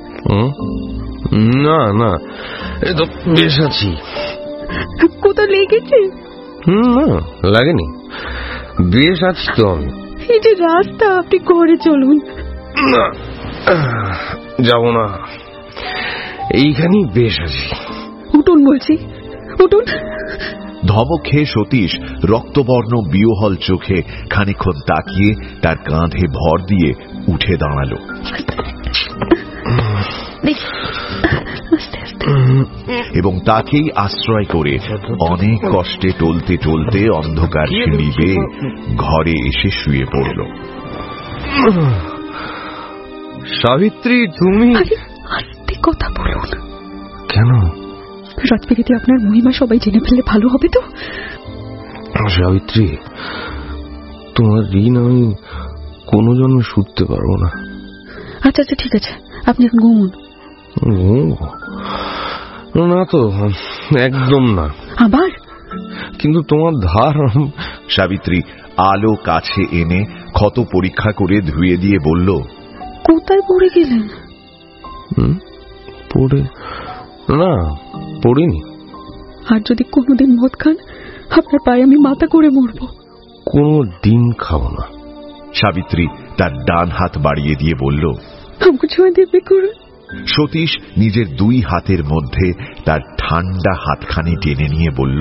না না, এই তো বেশ আছি। কোথাও লেগেছে? না, লাগেনি। বেশ আছি তো আমি। এই যে রাস্তা, আপনি ঘরে চলুন। না, যাব না, এইখানেই বেশ আছি। উঠুন বলছি, উঠুন। ধমক খেয়ে সতীশ রক্তবর্ণ বিহ্বল চোখে খানিকক্ষণ তাকিয়ে তার কাঁধে ভর দিয়ে উঠে দাঁড়ালো। এবং তাকেই আশ্রয় করে অনেক কষ্টে টলতে টলতে অন্ধকার সিঁড়ি বেয়ে ঘরে এসে শুয়ে পড়ল। সাবিত্রী, তুমি আস্তে কথা বলুন। কেন? রাজবিরিতে আপনার মহিমা সবাই জেনে ফেললে ভালো হবে তো। সাবিত্রী, তোমার ঋণ আমি কোনো জন্মে শুধতে পারবো না। আচ্ছা আচ্ছা, ঠিক আছে, আপনি এখন ঘুমুন। না তো, একদম না। আবার? কিন্তু তোমার ধার। সাবিত্রী আলো কাছে এনে ক্ষত পরীক্ষা করে ধুয়ে দিয়ে বলল, কোথায় পড়ে গেলেন? পড়ে না, পড়িনি। আর যদি কোনোদিন মদ খান, আপনার পায়ে আমি মাথা করে মরব। কোনো দিন খাবো না। সাবিত্রী তার ডান হাত বাড়িয়ে দিয়ে বলল, আমাকে ছোঁয়া দিব্যি করুন। সতীশ নিজের দুই হাতের মধ্যে তার ঠান্ডা হাতখানি টেনে নিয়ে বলল,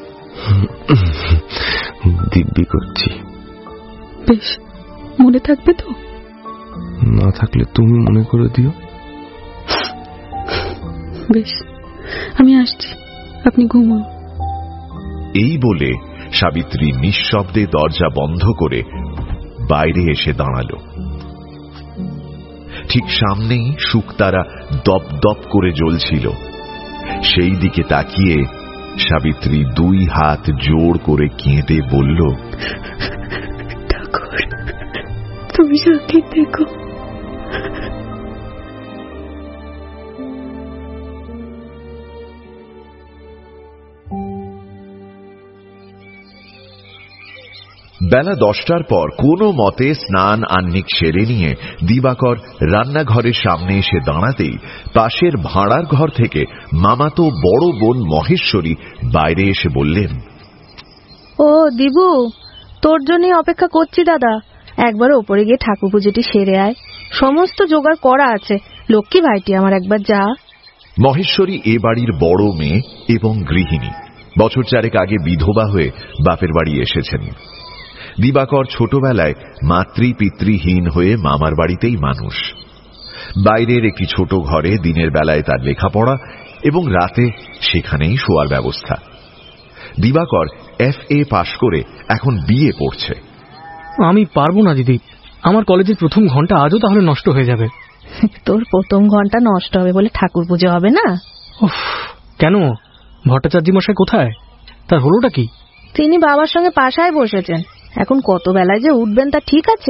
দিব্যি করছি। বেশ, মনে থাকবে তো? না থাকলে তুমি মনে করে দিও। বেশ, আমি আসছি, আপনি ঘুমুন। এই বলে সাবিত্রী নিঃশব্দে দরজা বন্ধ করে বাইরে এসে দাঁড়াল। ঠিক সামনেই শুকতারা দপ দপ করে জ্বলছিল। সেই দিকে তাকিয়ে সাবিত্রী দুই হাত জোর করে কেঁদে বলল, ঠাকুর, তুমি সাক্ষী দেখো। বেলা দশটার পর কোনো মতে স্নান আহ্নিক সেরে নিয়ে দিবাকর রান্নাঘরের সামনে এসে দাঁড়াতেই পাশের ভাড়ার ঘর থেকে মামাতো বড় বোন মহেশ্বরী বাইরে এসে বললেন, ও দিবু, তোর জন্যই অপেক্ষা করছি দাদা। একবার ওপরে গিয়ে ঠাকুর পুজোটি সেরে আয়, সমস্ত জোগাড় করা আছে। লক্ষ্মী ভাইটি আমার, একবার যা। মহেশ্বরী এ বাড়ির বড় মেয়ে এবং গৃহিণী। বছর চারেক আগে বিধবা হয়ে বাপের বাড়ি এসেছেন। দিবাকর ছোটবেলায় মাতৃ পিতৃহীন হয়ে মামার বাড়িতেই মানুষ। বাইরের একটি ছোট ঘরে দিনের বেলায় তার লেখাপড়া এবং রাতে সেখানেই শোয়ার ব্যবস্থা। দিবাকর এফ এ পাশ করে এখন বিএ পড়ছে। আমি পারবো না দিদি, আমার কলেজের প্রথম ঘন্টা আজও তাহলে নষ্ট হয়ে যাবে। তোর প্রথম ঘন্টা নষ্ট হবে বলে ঠাকুর পুজো হবে না? কেন? ভট্টাচার্য মশাই কোথায়? তার হলোটা কি? তিনি বাবার সঙ্গে পাশায় বসেছেন। এখন কত বেলায় যে উঠবেন তা ঠিক আছে?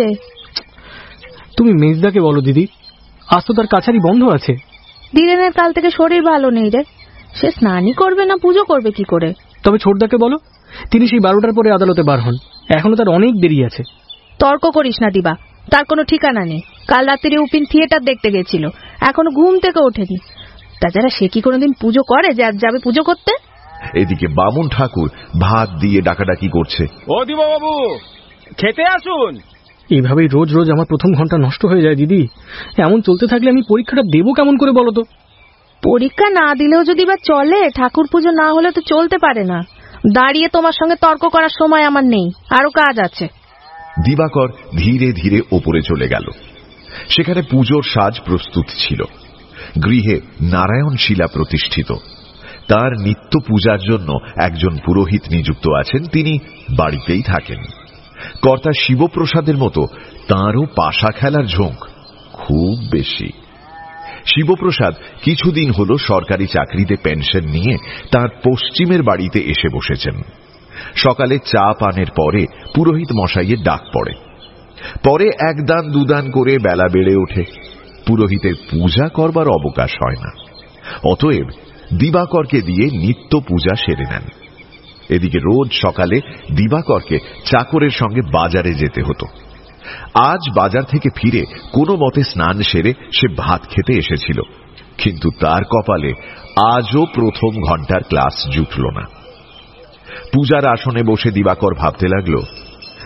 তুমি মেজদাকে বলো দিদি, আজ তো তার কাছারি বন্ধ আছে। ধীরেনের কাল থেকে শরীর ভালো নেই রে, সে স্নানই করবে না পুজো করবে কি করে? তবে ছোটদাকে বলো, তিনি সেই বারোটার পরে আদালতে বার হন, এখনো তার অনেক দেরি আছে। তর্ক করিস না দিবা, তার কোনো ঠিকানা নেই। কাল রাত্রিরে উপিন থিয়েটার দেখতে গেছিল, এখনো ঘুম থেকে ওঠেনি। তাছাড়া সে কি কোনোদিন পুজো করে যে আজ যাবে পুজো করতে? এদিকে বামুন ঠাকুর ভাত দিয়ে ডাকাডাকি করছে, ও দিবা বাবু, খেতে আসুন। এইভাবেই রোজ রোজ আমার প্রথম ঘন্টা নষ্ট হয়ে যায় দিদি। এমন চলতে থাকলে আমি পরীক্ষাটা দেবো কেমন করে বলো তো? পরীক্ষা না দিলেও যদি বা চলে, ঠাকুর পুজো না হলে তো চলতে পারে না। দাঁড়িয়ে তোমার সঙ্গে তর্ক করার সময় আমার নেই, আরো কাজ আছে। দিবাকর ধীরে ধীরে ওপরে চলে গেল। সেখানে পুজোর সাজ প্রস্তুত ছিল। গৃহে নারায়ণ শিলা প্রতিষ্ঠিত। তার নিত্য পূজার জন্য একজন পুরোহিত নিযুক্ত আছেন, তিনি বাড়িতেই থাকেন। কর্তা শিবপ্রসাদের মতো তাঁরও পাশা খেলার ঝোঁক খুব বেশি। শিবপ্রসাদ কিছুদিন হল সরকারি চাকরিতে পেনশন নিয়ে তাঁর পশ্চিমের বাড়িতে এসে বসেছেন। সকালে চা পানের পরে পুরোহিত মশাইয়ের ডাক পড়ে। পরে একদান দুদান করে বেলা বেড়ে ওঠে। পুরোহিতের পূজা করবার অবকাশ হয় না। অতএব দিবাকরকে দিয়ে নিত্য পূজা সেরে নেন। এদিকে রোজ সকালে দিবাকরকে চাকরের সঙ্গে বাজারে যেতে হতো। আজ বাজার থেকে ফিরে কোনো মতে স্নান সেরে সে ভাত খেতে এসেছিল, কিন্তু তার কপালে আজও প্রথম ঘন্টার ক্লাস জুটল না। পূজার আসনে বসে দিবাকর ভাবতে লাগল,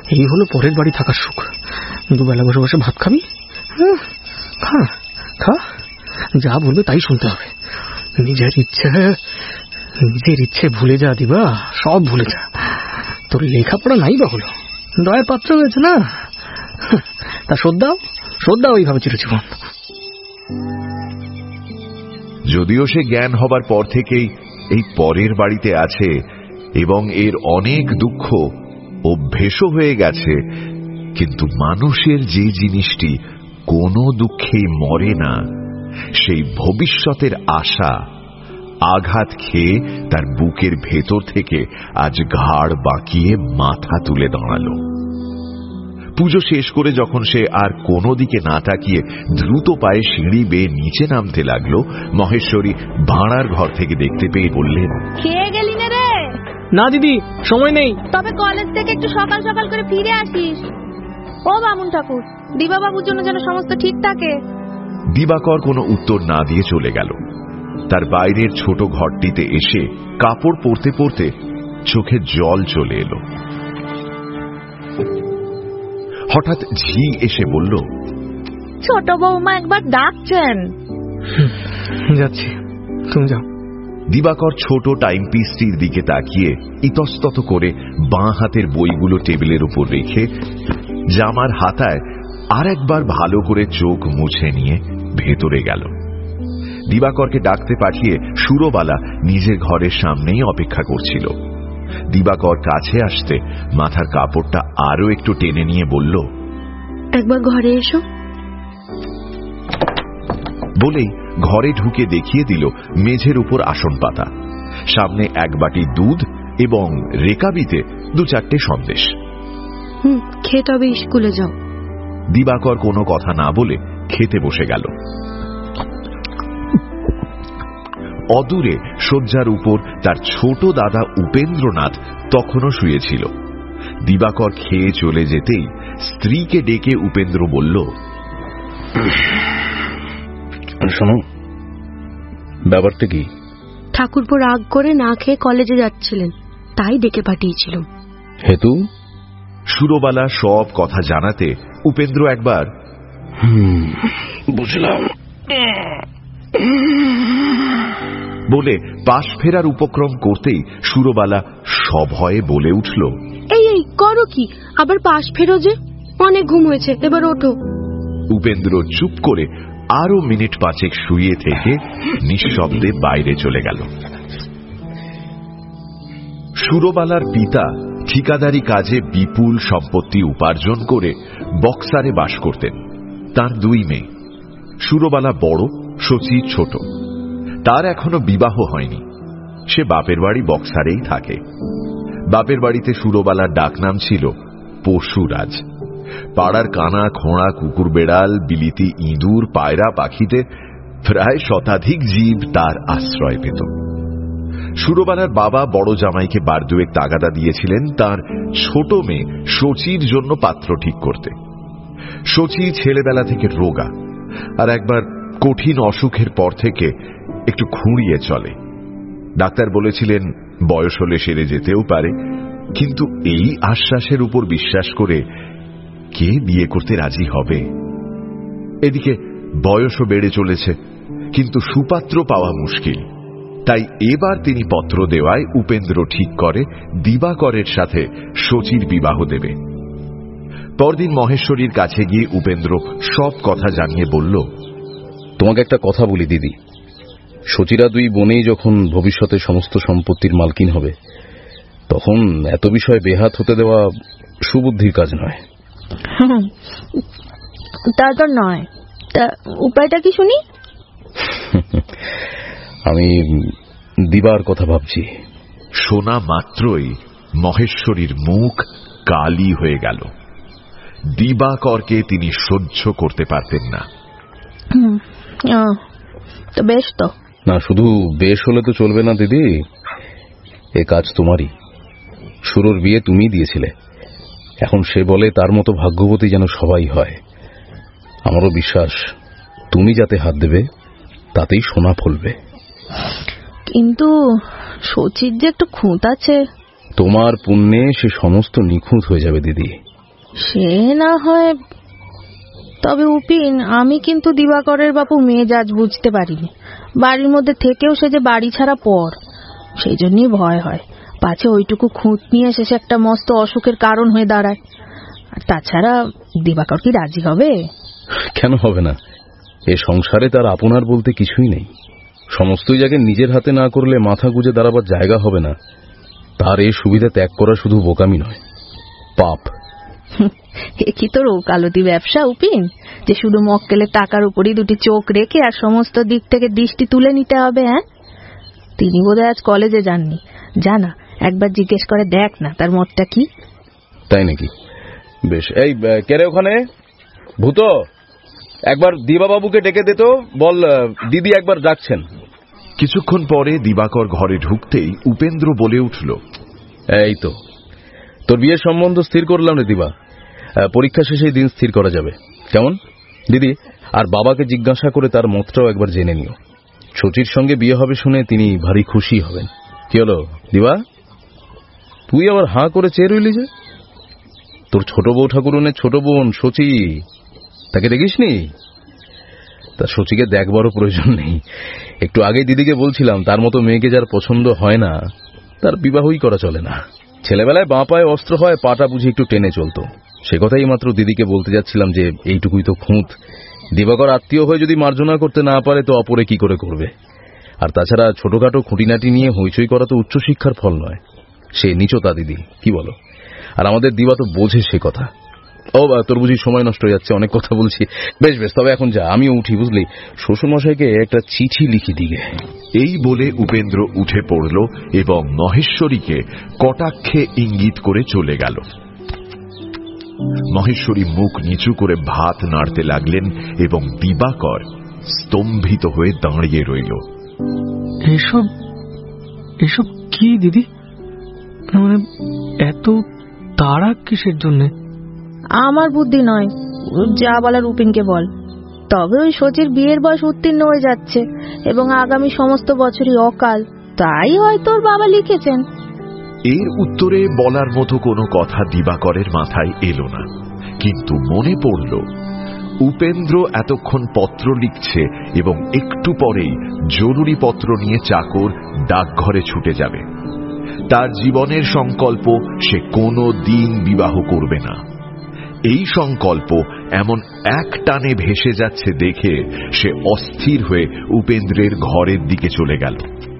এই হলো পরের বাড়ি থাকার সুখ। দুবেলা বসে বসে ভাত খাবি, খা খা, যা বলবে তাই শুনতে হবে। নিজের ইচ্ছে নিজের ইচ্ছে ভুলে যা দিবা, সব ভুলে যা। তোর লেখাপড়া নাই বা হলো, দয়ের পাত্র হয়েছে না, তা শ্রদ্ধাও শ্রদ্ধাও এইভাবে চিরজীবন। যদিও সে জ্ঞান হবার পর থেকেই এই পরের বাড়িতে আছে এবং এর অনেক দুঃখ অভ্যেসও হয়ে গেছে, কিন্তু মানুষের যে জিনিসটি কোনো দুঃখেই মরে না, সেই ভবিষ্যতের আশা আঘাত খেয়ে তার বুকের ভেতর থেকে আজ ঘাড় বাঁকিয়ে মাথা তুলে দাঁড়ালো। পুজো শেষ করে যখন সে আর কোনো দিকে না তাকিয়ে দ্রুত পায়ে সিঁড়ি বেয়ে নিচে নামতে লাগলো, মহেশ্বরী ভাড়ার ঘর থেকে দেখতে পেয়ে বললেন, খেয়ে গেলি না রে? না দিদি, সময় নেই। তবে কলেজ থেকে একটু সকাল সকাল করে ফিরে আসিস। ও বামুন ঠাকুর, দিবা বাবুর জন্য যেন সমস্ত ঠিক থাকে। দিবাকর কোনো উত্তর না দিয়ে চলে গেল। তার বাইরের ছোট ঘরটিতে এসে কাপড় পরতে পরতে চোখে জল চলে এলো। হঠাৎ ঝি এসে বলল, ছোট বৌমা একবার ডাকছেন। যাচ্ছি, তুমি যাও। দিবাকর ছোট টাইম পিসটির দিকে তাকিয়ে ইতস্তত করে বাঁ হাতের বইগুলো টেবিলের উপর রেখে জামার হাতায় আর একবার ভালো করে চোখ মুছে নিয়ে ভেতরে গেল। দিবাকরকে ডাকতে পাঠিয়ে সুরবালা নিজের ঘরের সামনেই অপেক্ষা করছিল। দিবাকর কাছে আসতে মাথার কাপড়টা আরো একটু টেনে নিয়ে বলল, একবার ঘরে এসো। বলেই ঘরে ঢুকে দেখিয়ে দিল মেঝের উপর আসন পাতা, সামনে এক বাটি দুধ এবং রেকাবিতে দু চারটে সন্দেশ। হুম, খেয়ে তবে স্কুলে যাও। দিবাকর কোনো কথা না বলে খেতে বসে গেল। অদূরে শয্যার উপর তার ছোট দাদা উপেন্দ্রনাথ তখনও শুয়েছিল। দিবাকর খেয়ে চলে যেতেই স্ত্রীকে ডেকে উপেন্দ্র বলল, শোনো, ব্যাপারটা কি? ঠাকুরপো রাগ করে না খেয়ে কলেজে যাচ্ছিলেন, তাই ডেকে পাঠিয়েছিলাম। হেতু? সুরবালা সব কথা জানাতে উপেন্দ্র একবার বুঝলাম বলে পাশ ফেরার উপক্রম করতেই সুরবালা সভয়ে বলে উঠল, এই এই করো কি, আবার পাশ ফেরো যে, অনেক ঘুম হয়েছে, এবার ওঠো। উপেন্দ্র চুপ করে আরো মিনিট পাঁচেক শুয়ে থেকে নিঃশব্দে বাইরে চলে গেল। সুরবালার পিতা ঠিকাদারি কাজে বিপুল সম্পত্তি উপার্জন করে বক্সারে বাস করতেন। তার দুই মেয়ে, সুরবালা বড়, শচী ছোট। তার এখনো বিবাহ হয়নি, সে বাপের বাড়ি বক্সারেই থাকে। বাপের বাড়িতে সুরবালার ডাকনাম ছিল পশুরাজ। পাড়ার কানা খোঁড়া কুকুর বেড়াল বিলিতি ইঁদুর পায়রা পাখিতে প্রায় শতাধিক জীব তার আশ্রয় পেত। সুরবালার বাবা বড় জামাইকে বার দুয়েক তাগাদা দিয়েছিলেন তার ছোট মেয়ে শচীর জন্য পাত্র ঠিক করতে। শচী ছেলেবেলা থেকে রোগা, আর একবার কঠিন অসুখের পর থেকে একটু খুঁড়িয়ে চলে। ডাক্তার বলেছিলেন বয়স হলে সেরে যেতেও পারে, কিন্তু এই আশ্বাসের উপর বিশ্বাস করে কে বিয়ে করতে রাজি হবে? এদিকে বয়সও বেড়ে চলেছে, কিন্তু সুপাত্র পাওয়া মুশকিল। তাই এবার তিনি পত্র দেওয়ায় উপেন্দ্র ঠিক করে দিবাকরের সাথে শচীর বিবাহ দেবে। পরদিন মহেশ্বরীর কাছে গিয়ে উপেন্দ্র সব কথা জানিয়ে বলল, তোমাকে একটা কথা বলি দিদি, শচীরা দুই বোনেই যখন ভবিষ্যতে সমস্ত সম্পত্তির মালকিন হবে, তখন এত বিষয় বেহাত হতে দেওয়া সুবুদ্ধির কাজ নয়। তা তো নয়, তা উপায়টা কি শুনি? আমি দিবার কথা ভাবছি। শোনা মাত্রই মহেশ্বরীর মুখ কালি হয়ে গেল। দিবাকরকে তিনি সহ্য করতে পারতেন না। তো বেশ, তো না, শুধু বেশ হলে তো চলবে না দিদি, এ কাজ তোমারই। সুরর বিয়ে তুমি দিয়েছিলে, এখন সে বলে তার মতো ভাগ্যবতী যেন সবাই হয়। আমারও বিশ্বাস তুমি যাতে হাত দেবে তাতেই সোনা ফলবে। কিন্তু শচীর যে একটু খুঁত আছে। তোমার পুণ্যে সে সমস্ত নিখুঁত হয়ে যাবে দিদি। সে না হয়, তবে উপিন, আমি কিন্তু দিবাকরের বাপু মেজাজ বুঝতে পারিনি। বাড়ির মধ্যে থেকেও সে যে বাড়ি ছাড়া পর, সেই জন্যই ভয় হয় পাছে ওইটুকু খুঁত নিয়ে শেষে একটা মস্ত অসুখের কারণ হয়ে দাঁড়ায়। আর তাছাড়া দিবাকর কি রাজি হবে? কেন হবে না? এ সংসারে তার আপনার বলতে কিছুই নেই। সমস্তই যাকে নিজের হাতে না করলে মাথা গুজে দাঁড়াবার জায়গা হবে না। তার এই সুবিধা ত্যাগ করা শুধু বোকামি নয়, পাপ। এ কি তোর ওকালতি ব্যবসা উপিন, যে শুধু মক্কেলের টাকার উপরই দুটি চোখ রেখে আর সমস্ত দিক থেকে দৃষ্টি তুলে নিতে হবে? হ্যাঁ, তিনি বোধহয় আজ কলেজে যাননি। জানা, একবার জিজ্ঞেস করে দেখ না তার মতটা কি। তাই নাকি? বেশ। এই কেরে ওখানে ভূত, একবার দিবাবাবুকে ডেকে দে তো, বল দিদি একবার যাচ্ছেন। কিছুক্ষণ পরে দিবাকর ঘরে ঢুকতেই উপেন্দ্র বলে উঠল, এই তো তোর বিয়ের সম্বন্ধ স্থির করলাম রে দিবা। পরীক্ষা শেষে দিন স্থির করা যাবে, কেমন? দিদি আর বাবাকে জিজ্ঞাসা করে তার মতটাও একবার জেনে নিও। শচীর সঙ্গে বিয়ে হবে শুনে তিনি ভারী খুশি হবেন। কি হলো দিবা, তুই আবার হাঁ করে চেয়ে রইলি যে? তোর ছোট বউ ঠাকুরনের ছোট বোন শচী, তাকে দেখিসনি? তা শচীকে দেখবারও প্রয়োজন নেই। একটু আগে দিদিকে বলছিলাম, তার মতো মেয়েকে যার পছন্দ হয় না তার বিবাহই করা চলে না। ছেলেবেলায় বাঁ পায়ে অস্ত্র হয়, পাটা বুঝি একটু টেনে চলতো। সে কথাই মাত্র দিদিকে বলতে যাচ্ছিলাম যে এইটুকুই তো খুঁত। দিবাকর আত্মীয় হয়ে যদি মার্জনা করতে না পারে তো অপরে কি করে করবে? আর তাছাড়া ছোটখাটো খুঁটিনাটি নিয়ে হইচই করা তো উচ্চশিক্ষার ফল নয়, সে নিচতা দিদি, কি বলো? আর আমাদের দিবা তো বোঝে সে কথা। ও তোর বুঝি সময় নষ্ট হয়ে যাচ্ছে, অনেক কথা বলছি। বেশ বেশ, তবে এখন যা, আমিও উঠি, বুঝলি? শ্বশুরমশাইকে একটা চিঠি লিখি দিগে। এই বলে উপেন্দ্র উঠে পড়ল এবং মহেশ্বরীকে কটাক্ষে ইঙ্গিত করে চলে গেল। মহেশ্বরী মুখ নিচু করে ভাত নাড়তে লাগলেন এবং দিবাকর স্তম্ভিত হয়ে দাঁড়িয়ে রইল। এসব এসব কি দিদি? মানে এত তাড়া কিসের জন্য? আমার বুদ্ধি নয়, যা বলার উপিনকে বল। তবে ওই শচীর বিয়ের বয়স উত্তীর্ণ হয়ে যাচ্ছে এবং আগামী সমস্ত বছরই অকাল, তাই হয়তো ওর বাবা লিখেছেন। এর উত্তরে বলার মতো কোনো কথা দিবাকরের মাথায় এলো না, কিন্তু মনে পড়ল উপেন্দ্র এতক্ষণ পত্র লিখছে এবং একটু পরেই জরুরি পত্র নিয়ে চাকর ডাকঘরে ছুটে যাবে। তার জীবনের সংকল্প সে কোনো দিন বিবাহ করবে না। এই সংকল্প এমন এক টানে ভেসে যাচ্ছে দেখে সে অস্থির হয়ে উপেন্দ্রের ঘরের দিকে চলে গেল।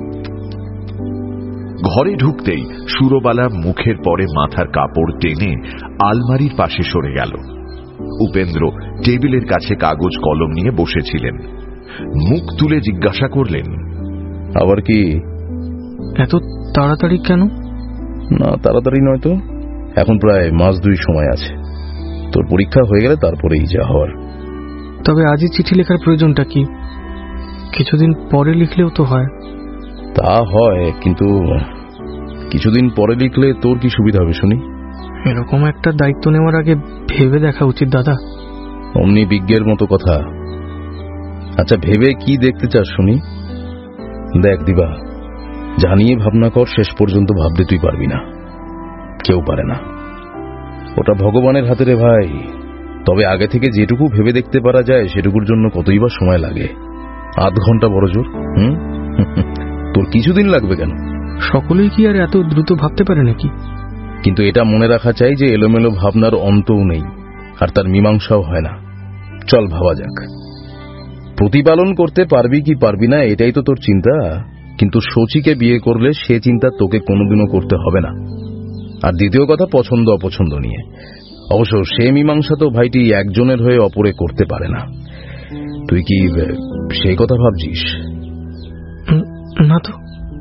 ঘরে ঢুকতেই সুরবালা মুখের পরে মাথার কাপড় টেনে আলমারির পাশে সরে গেল। উপেন্দ্র টেবিলের কাছে কাগজ কলম নিয়ে বসেছিলেন। মুখ তুলে জিজ্ঞাসা করলেন, আবার কি? এত তাড়াতাড়ি কেন? না, তাড়াতাড়ি নয় তো, এখন প্রায় মাস দুই সময় আছে। তোর পরীক্ষা হয়ে গেলে তারপরেই যা হওয়ার। তবে আজই চিঠি লেখার প্রয়োজনটা কি? কিছুদিন পরে লিখলেও তো হয়। তা হয়, কিন্তু কিছুদিন পরে লিখলে তোর কি সুবিধা হবে শুনি? এরকম একটা দায়িত্ব নেওয়ার আগে ভেবে দেখা উচিত দাদা। অমনি বিজ্ঞের মতো কথা। আচ্ছা, ভেবে কি দেখতে চাস শুনি? দেখ দিবা, জানিয়ে ভাবনা কর, শেষ পর্যন্ত ভাবতে তুই পারবি না, কেউ পারে না। ওটা ভগবানের হাতে রে ভাই। তবে আগে থেকে যেটুকু ভেবে দেখতে পারা যায় সেটুকুর জন্য কতই বা সময় লাগে? আধ ঘন্টা বড় জোর। হুম তোর কিছুদিন লাগবে কেন? সকলেই কি আর এত দ্রুত ভাবতে পারে নাকি? কিন্তু এটা মনে রাখা চাই যে এলোমেলো ভাবনার অন্তও নেই, আর তার মীমাংসাও হয় না। চল ভাবা যাক, প্রতিপালন করতে পারবি কি পারবি না এটাই তো তোর চিন্তা। কিন্তু শচীকে বিয়ে করলে সে চিন্তা তোকে কোনোদিনও করতে হবে না। আর দ্বিতীয় কথা, পছন্দ অপছন্দ নিয়ে। অবশ্য সে মীমাংসা তো ভাইটি একজনের হয়ে অপরে করতে পারে না। তুই কি সেই কথা ভাবছিস? না তো,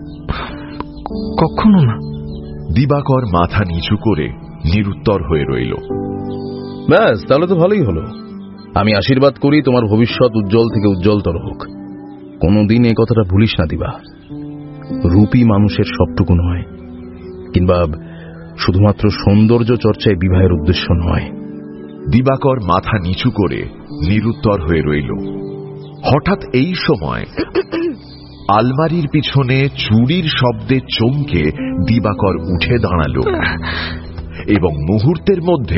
কখনো না। দিবাকর মাথা নিচু করে নিরুত্তর হয়ে রইল। ব্যাস, তাহলে তো ভালোই হলো। আমি আশীর্বাদ করি তোমার ভবিষ্যৎ উজ্জ্বল থেকে উজ্জ্বলতর হোক। কোনদিন এই কথাটা ভুলিস না দিবা। রূপী মানুষের সবটুকু নয়, কিংবা শুধুমাত্র সৌন্দর্য চর্চায় বিবাহের উদ্দেশ্য নয়। দিবাকর মাথা নিচু করে নিরুত্তর হয়ে রইল। হঠাৎ এই সময় আলমারির পিছনে চুরির শব্দে চমকে দিবাকর উঠে দাঁড়াল এবং মুহূর্তের মধ্যে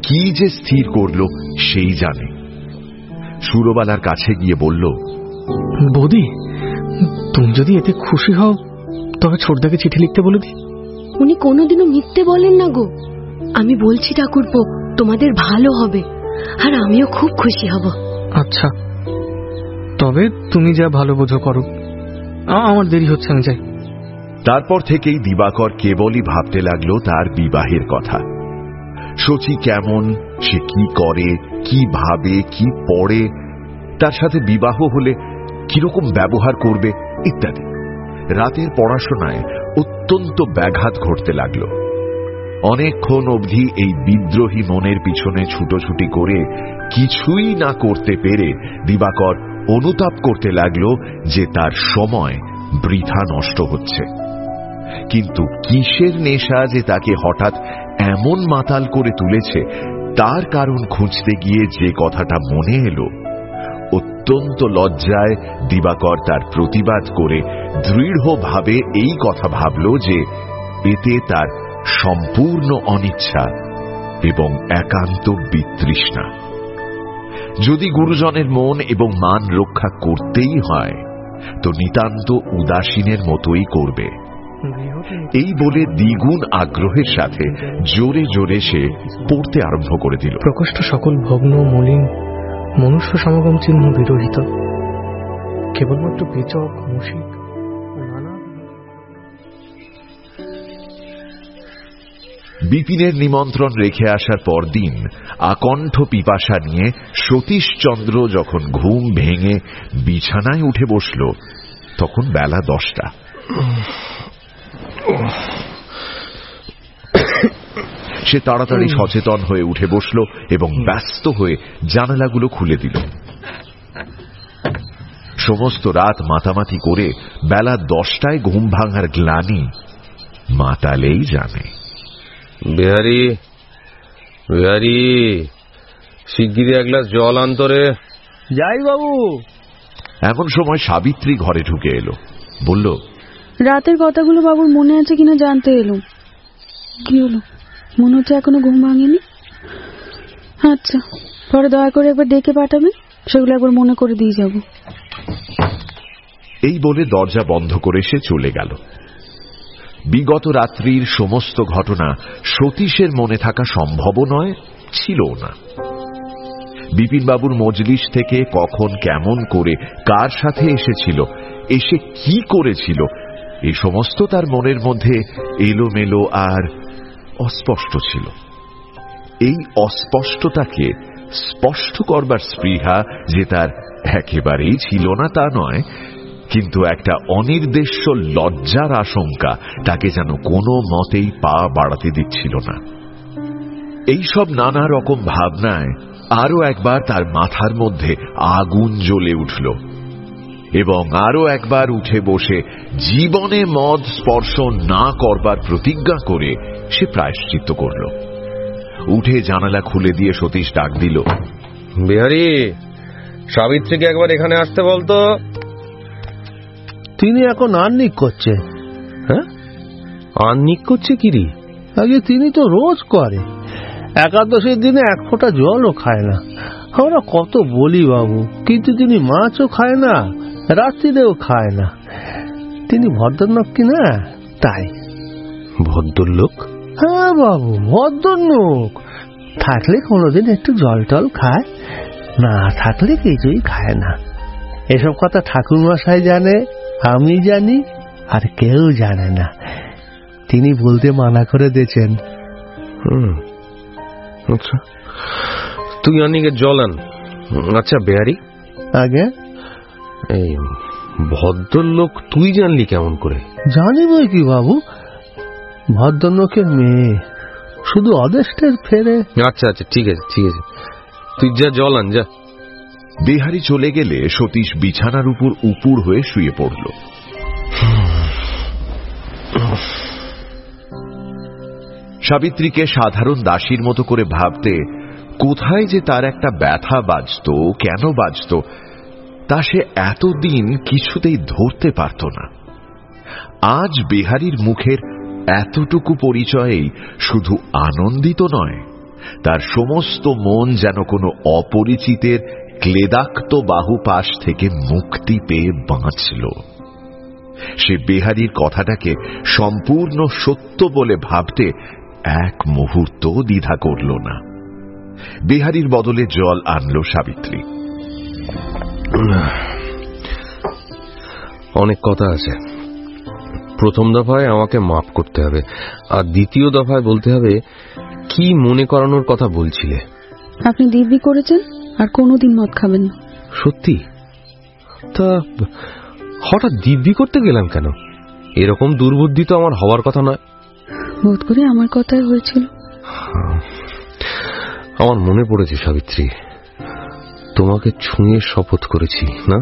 কি যে স্থির করল সেই জানে। সুরবালার কাছে গিয়ে বলল, বৌদি, তুমি যদি এতে খুশি হও তবে ছোটদাকে চিঠি লিখতে বলে দি। উনি কোনোদিনও মিথ্যে বলেন না গো। আমি বলছি ঠাকুরপো, তোমাদের ভালো হবে, আর আমিও খুব খুশি হব। আচ্ছা, তবে তুমি যা ভালো বোঝো করো, আমার দেরি হচ্ছে, আমি যাই। তারপর থেকেই দিবাকর কেবলই ভাবতে লাগলো তার বিবাহের কথা। শচী কেমন, সে কি করে, কি ভাবে, কি পড়ে, তার সাথে বিবাহ হলে কিরকম ব্যবহার করবে ইত্যাদি। রাতের পড়াশোনায় অত্যন্ত ব্যাঘাত ঘটতে লাগলো। অনেকক্ষণ অবধি এই বিদ্রোহী মনের পিছনে ছুটোছুটি করে কিছুই না করতে পেরে দিবাকর অনুতাপ করতে লাগলো যে তার সময় বৃথা নষ্ট হচ্ছে। কিন্তু কিসের নেশা যে তাকে হঠাৎ এমন মাতাল করে তুলেছে, তার কারণ খুঁজতে গিয়ে যে কথাটা মনে এলো, অত্যন্ত লজ্জায় দিবাকর তার প্রতিবাদ করে দৃঢ়ভাবে এই কথা ভাবল যে এতে তার সম্পূর্ণ অনিচ্ছা এবং একান্ত বিতৃষ্ণা। যদি গুরুজনের মন এবং মান রক্ষা করতেই হয় তো নিতান্ত উদাসীনের মতোই করবে। এই বলে দ্বিগুণ আগ্রহের সাথে জোরে জোরে সে পড়তে আরম্ভ করে দিল। প্রকোষ্ঠ সকল ভগ্ন মলিন, মনুষ্য সমাগম চিহ্ন বিরহিত, কেবলমাত্র পেচক মুশিক নানা। বিপিনের নিমন্ত্রণ রেখে আসার পর দিন আকণ্ঠ পিপাসা নিয়ে সতীশচন্দ্র যখন ঘুম ভেঙে বিছানায় উঠে বসল, তখন বেলা দশটা। সে তাড়াতাড়ি সচেতন হয়ে উঠে বসল এবং ব্যস্ত হয়ে জানালাগুলো খুলে দিল। সমস্ত রাত মাতামাতি করে বেলা দশটায় ঘুম ভাঙার গ্লানি মাতালেই জানে। বিহারি, বিহারি, শিগগিরি এক গ্লাস জল আন্তরে। যাই বাবু। এমন সময় সাবিত্রী ঘরে ঢুকে এলো, বলল, রাতের কথাগুলো বাবুর মনে আছে কিনা জানতে এলো। কি হলো, মনে হচ্ছে এখনো ঘুম ভাঙেনি? আচ্ছা, পরে দয়া করে একবার ডেকে পাঠাবেন, সেগুলো একবার মনে করে দিয়ে যাব। এই বলে দরজা বন্ধ করে সে চলে গেল। বিগত রাত্রির সমস্ত ঘটনা সতীশের মনে থাকা সম্ভব নয়, ছিল না। বিপিনবাবুর মজলিস থেকে কখন কেমন করে কার সাথে এসেছিল, এসে কি করেছিল, এই সমস্ত তার মনের মধ্যে এলোমেলো আর অস্পষ্ট ছিল। এই অস্পষ্টতাকে স্পষ্ট করবার স্পৃহা যে তার একেবারেই ছিল না তা নয়, কিন্তু একটা অনির্দেশ্য লজ্জার আশঙ্কা তাকে যেন কোনো মতেই পা বাড়াতে দিচ্ছিল না। এইসব নানা রকম ভাবনায় আরো একবার তার মাথার মধ্যে আগুন জ্বলে উঠল এবং আরো একবার উঠে বসে জীবনে মদ স্পর্শ না করবার প্রতিজ্ঞা করে সে প্রায়শ্চিত্ত করল। উঠে জানালা খুলে দিয়ে সতীশ ডাক দিল, বিহারি, সাবিত্রীকে একবার এখানে আসতে বলতো। তিনি এখন আহ্নিক করছে। হ্যাঁ, আহ্নিক করছে কিরি? আগে তিনি তো রোজ করে, একাদশের দিনে এক ফোঁটা জলও খায় না। আমরা কত বলি বাবু, কিন্তু তিনি মাছও খায় না, রাত্রিরেও খায় না। তিনি ভদ্রলোক কিনা, তাই। ভদ্রলোক? হ্যাঁ বাবু, ভদ্রলোক। থাকলে কোনোদিন একটু জল টল খায়, না থাকলে কিছুই খায় না। এসব কথা ঠাকুরমশাই জানে, আমি জানি, আর কেউ জানে না। তিনি বলতে মানা করে দিয়েছেন। হুম, আচ্ছা, তুই আনিকে জল আন। আচ্ছা বিহারি, আগে এই ভদ্রলোক তুই জানলি কেমন করে? জানি বই কি বাবু, ভদ্রলোকের মেয়ে, শুধু অদেষ্টের ফেরে। আচ্ছা আচ্ছা, ঠিক আছে ঠিক আছে, তুই যা জল আন যা। বিহারি চলে গেলে সতীশ বিছানার উপর উপুড় হয়ে শুয়ে পড়ল। সাবিত্রীকে সাধারণ দাসীর মতো করে ভাবতে কোথায় যে তার একটা ব্যথা বাজত, কেন বাজত, তা সে এতদিন কিছুতেই ধরতে পারত না। আজ বিহারীর মুখের এতটুকু পরিচয়েই শুধু আনন্দিত নয়, তার সমস্ত মন যেন কোনো অপরিচিতের ক্লেদাক্ত বাহুপাশ থেকে মুক্তি পেয়ে বাঁচল। সে বেহারির কথাটাকে সম্পূর্ণ সত্য বলে ভাবতে এক মুহূর্ত দ্বিধা করল না। বেহারির বদলে জল আনল সাবিত্রী। অনেক কথা আছে। প্রথম দফায় আমাকে মাফ করতে হবে, আর দ্বিতীয় দফায় বলতে হবে কি মনে করানোর কথা বলছিলে। আপনি দিব্যি করেছেন আর কোনোদিন মদ খাবেন না। সত্যি? তা হঠাৎ দিব্যি করতে গেলাম কেন? এরকম দুর্বুদ্ধি তো আমার হওয়ার কথা নয়। বোধ করে আমার কথাই হয়েছিল। আমার মনে পড়েছে সাবিত্রী, তোমাকে ছুঁয়ে শপথ করেছি না?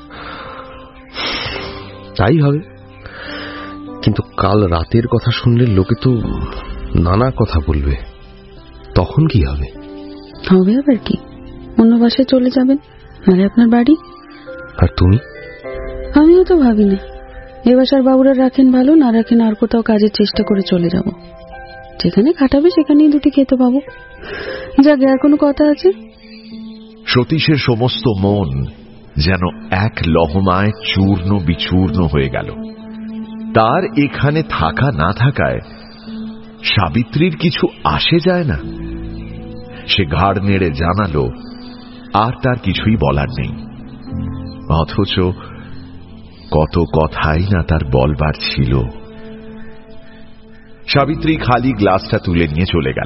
তাই হবে, কিন্তু কাল রাতের কথা শুনলে লোকে তো নানা কথা বলবে, তখন কি হবে? হবে আবার কি, অন্য বাসায় চলে যাবেন, নাহলে আপনার বাড়ি। আর তুমি? আমিও তো ভাবি না, এ বাসার বাবুরা রাখেন ভালো, না রাখেন আর কোথাও কাজের চেষ্টা করে চলে যাব। যেখানে কাটাবে সেখানেই দুটি খেতে পাবো। যাকে আর কোনো কথা আছে? সতীশের সমস্ত মন যেন এক লহমায় চূর্ণ বিচূর্ণ হয়ে গেল। তার এখানে থাকা না থাকায় সাবিত্রীর কিছু আসে যায় না। সে ঘাড় নেড়ে জানালো আর তার কিছুই বলার নেই। অথচ কত কথাই না তার বলবার ছিল। সাবিত্রী খালি গ্লাসটা তুলে নিয়ে চলে গেল।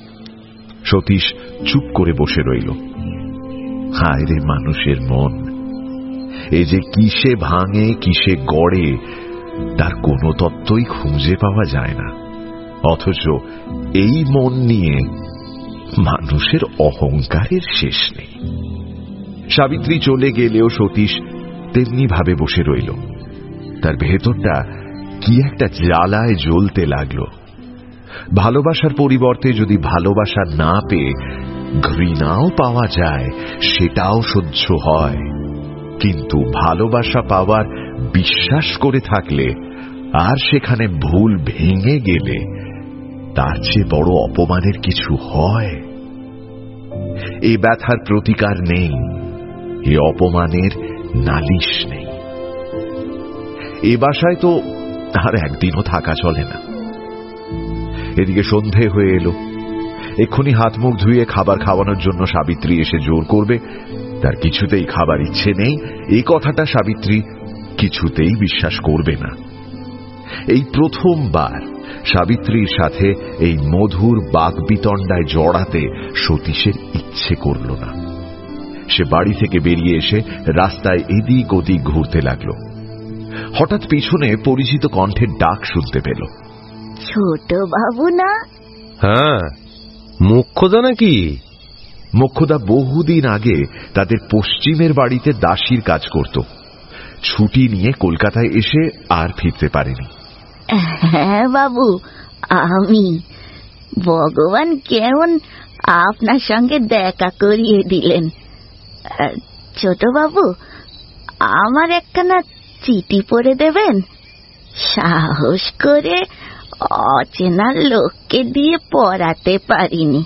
সতীশ চুপ করে বসে রইল। হায় রে মানুষের মন, এ যে কিসে ভাঙে কিসে গড়ে তার কোনো তত্ত্বই খুঁজে পাওয়া যায় না। অথচ এই মন নিয়ে মানুষের অহংকারের শেষ নেই। সাবিত্রী চলে গেলেও সতীশ তেমনি ভাবে বসে রইল। তার ভেতরটা কি একটা জ্বালায় জ্বলতে লাগল। ভালোবাসার পরিবর্তে যদি ভালোবাসা না পেয়ে ঘৃণাও পাওয়া যায় সেটাও সহ্য হয়, কিন্তু ভালোবাসা পাওয়ার বিশ্বাস করে থাকলে আর সেখানে ভুল ভেঙে গেলে তার চেয়ে বড় অপমানের কিছু হয়? এ ব্যথার প্রতিকার নেই, এ অপমানের নালিশ নেই। এ বাসায় তো আর একদিনও থাকা চলে না। এদিকে সন্ধে হয়ে এলো। এক্ষুনি হাত মুখ ধুয়ে খাবার খাওয়ানোর জন্য সাবিত্রী এসে জোর করবে। তার কিছুতেই খাবার ইচ্ছে নেই, এই কথাটা সাবিত্রী কিছুতেই বিশ্বাস করবে না। এই প্রথমবার সাবিত্রীর সাথে এই মধুর বাকবিতণ্ডায় জড়াতে সতীশের ইচ্ছে করল না। সে বাড়ি থেকে বেরিয়ে এসে রাস্তায় এদিক ওদিক ঘুরতে লাগলো। হঠাৎ পিছনে পরিচিত কণ্ঠের ডাক শুনতে পেল। ছোট বাবু না? হ্যাঁ, মুখ্যদা নাকি? মুখ্যদা বহুদিন আগে তাদের পশ্চিমের বাড়িতে দাসীর কাজ করত। ছুটি নিয়ে কলকাতায় এসে আর ফিরতে পারেনি। হ্যাঁ বাবু, আমি। ভগবান কেমন আপনার সঙ্গে দেখা করিয়ে দিলেন। ছোট বাবু, আমার একখানা চিঠি পড়ে দেবেন? সাহস করে অচেনা লোককে দিয়ে পড়াতে পারিনি,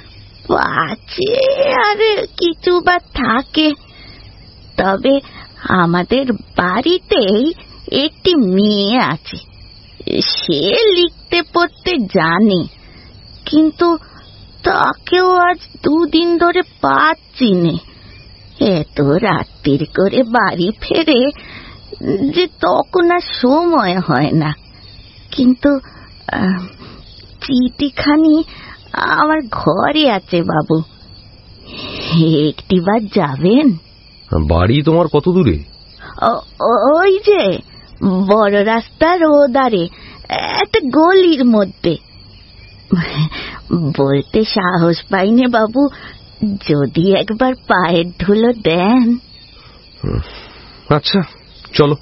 পাছে আর কিছু বা থাকে। তবে আমাদের বাড়িতেই একটি মেয়ে আছে, সে লিখতে পড়তে জানে, কিন্তু তাকেও আজ দুদিন ধরে পাচ্ছি না। এত রাত্রির করে বাড়ি ফেরে যে তখন আর সময় হয় না। কিন্তু চিঠিখানি আমার ঘরে আছে বাবু, একটিবার যাবেন? বাড়ি তোমার কত দূরে? ওই যে বড় রাস্তার ওধারে একটা গলির মধ্যে। বলতে সাহস পাইনে বাবু, যদি একবার পায়ের ধুলো দেন। আচ্ছা, চলো।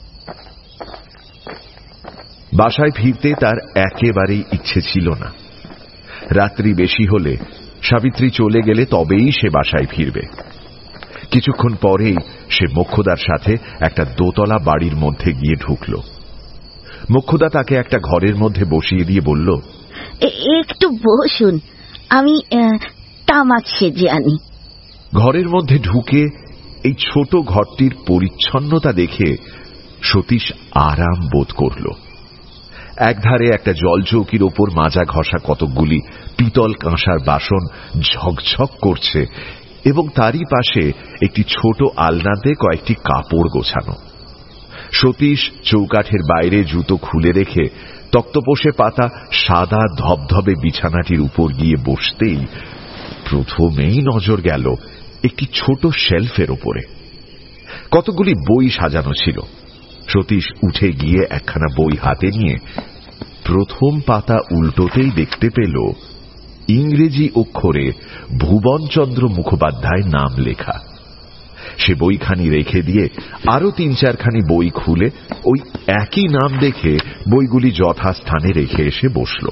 বাসায় ফিরতে তার একেবারেই ইচ্ছে ছিল না। রাত্রি বেশি হলে সাবিত্রী চলে গেলে তবেই সে বাসায় ফিরবে। কিছুক্ষণ পরেই সে মোক্ষদার সাথে একটা দোতলা বাড়ির মধ্যে গিয়ে ঢুকল। মোক্ষদা তাকে একটা ঘরের মধ্যে বসিয়ে দিয়ে বলল, একটু বসুন, আমি তামাক সেজে আনি। ঘরের মধ্যে ঢুকে এই ছোট ঘরটির পরিচ্ছন্নতা দেখে সতীশ আরাম বোধ করল। একধারে একটা জলচৌকির ওপর মাজা ঘষা কতকগুলি পিতল কাঁসার বাসন ঝকঝক করছে এবং তারই পাশে একটি ছোট আলনাতে কয়েকটি কাপড় গোছানো। সতীশ চৌকাঠের বাইরে জুতো খুলে রেখে তক্তপোষে পাতা সাদা ধবধবে বিছানাটির উপর গিয়ে বসতেই প্রথমেই নজর গেল একটি ছোট শেলফের ওপরে। কতগুলি বই সাজানো ছিল। সতীশ উঠে গিয়ে একখানা বই হাতে নিয়ে প্রথম পাতা উল্টোতেই দেখতে পেল ইংরেজি অক্ষরে ভুবনচন্দ্র মুখোপাধ্যায় নাম লেখা। সে বইখানি রেখে দিয়ে আরো তিন চারখানি বই খুলে ওই একই নাম দেখে বইগুলি যথাস্থানে রেখে এসে বসল।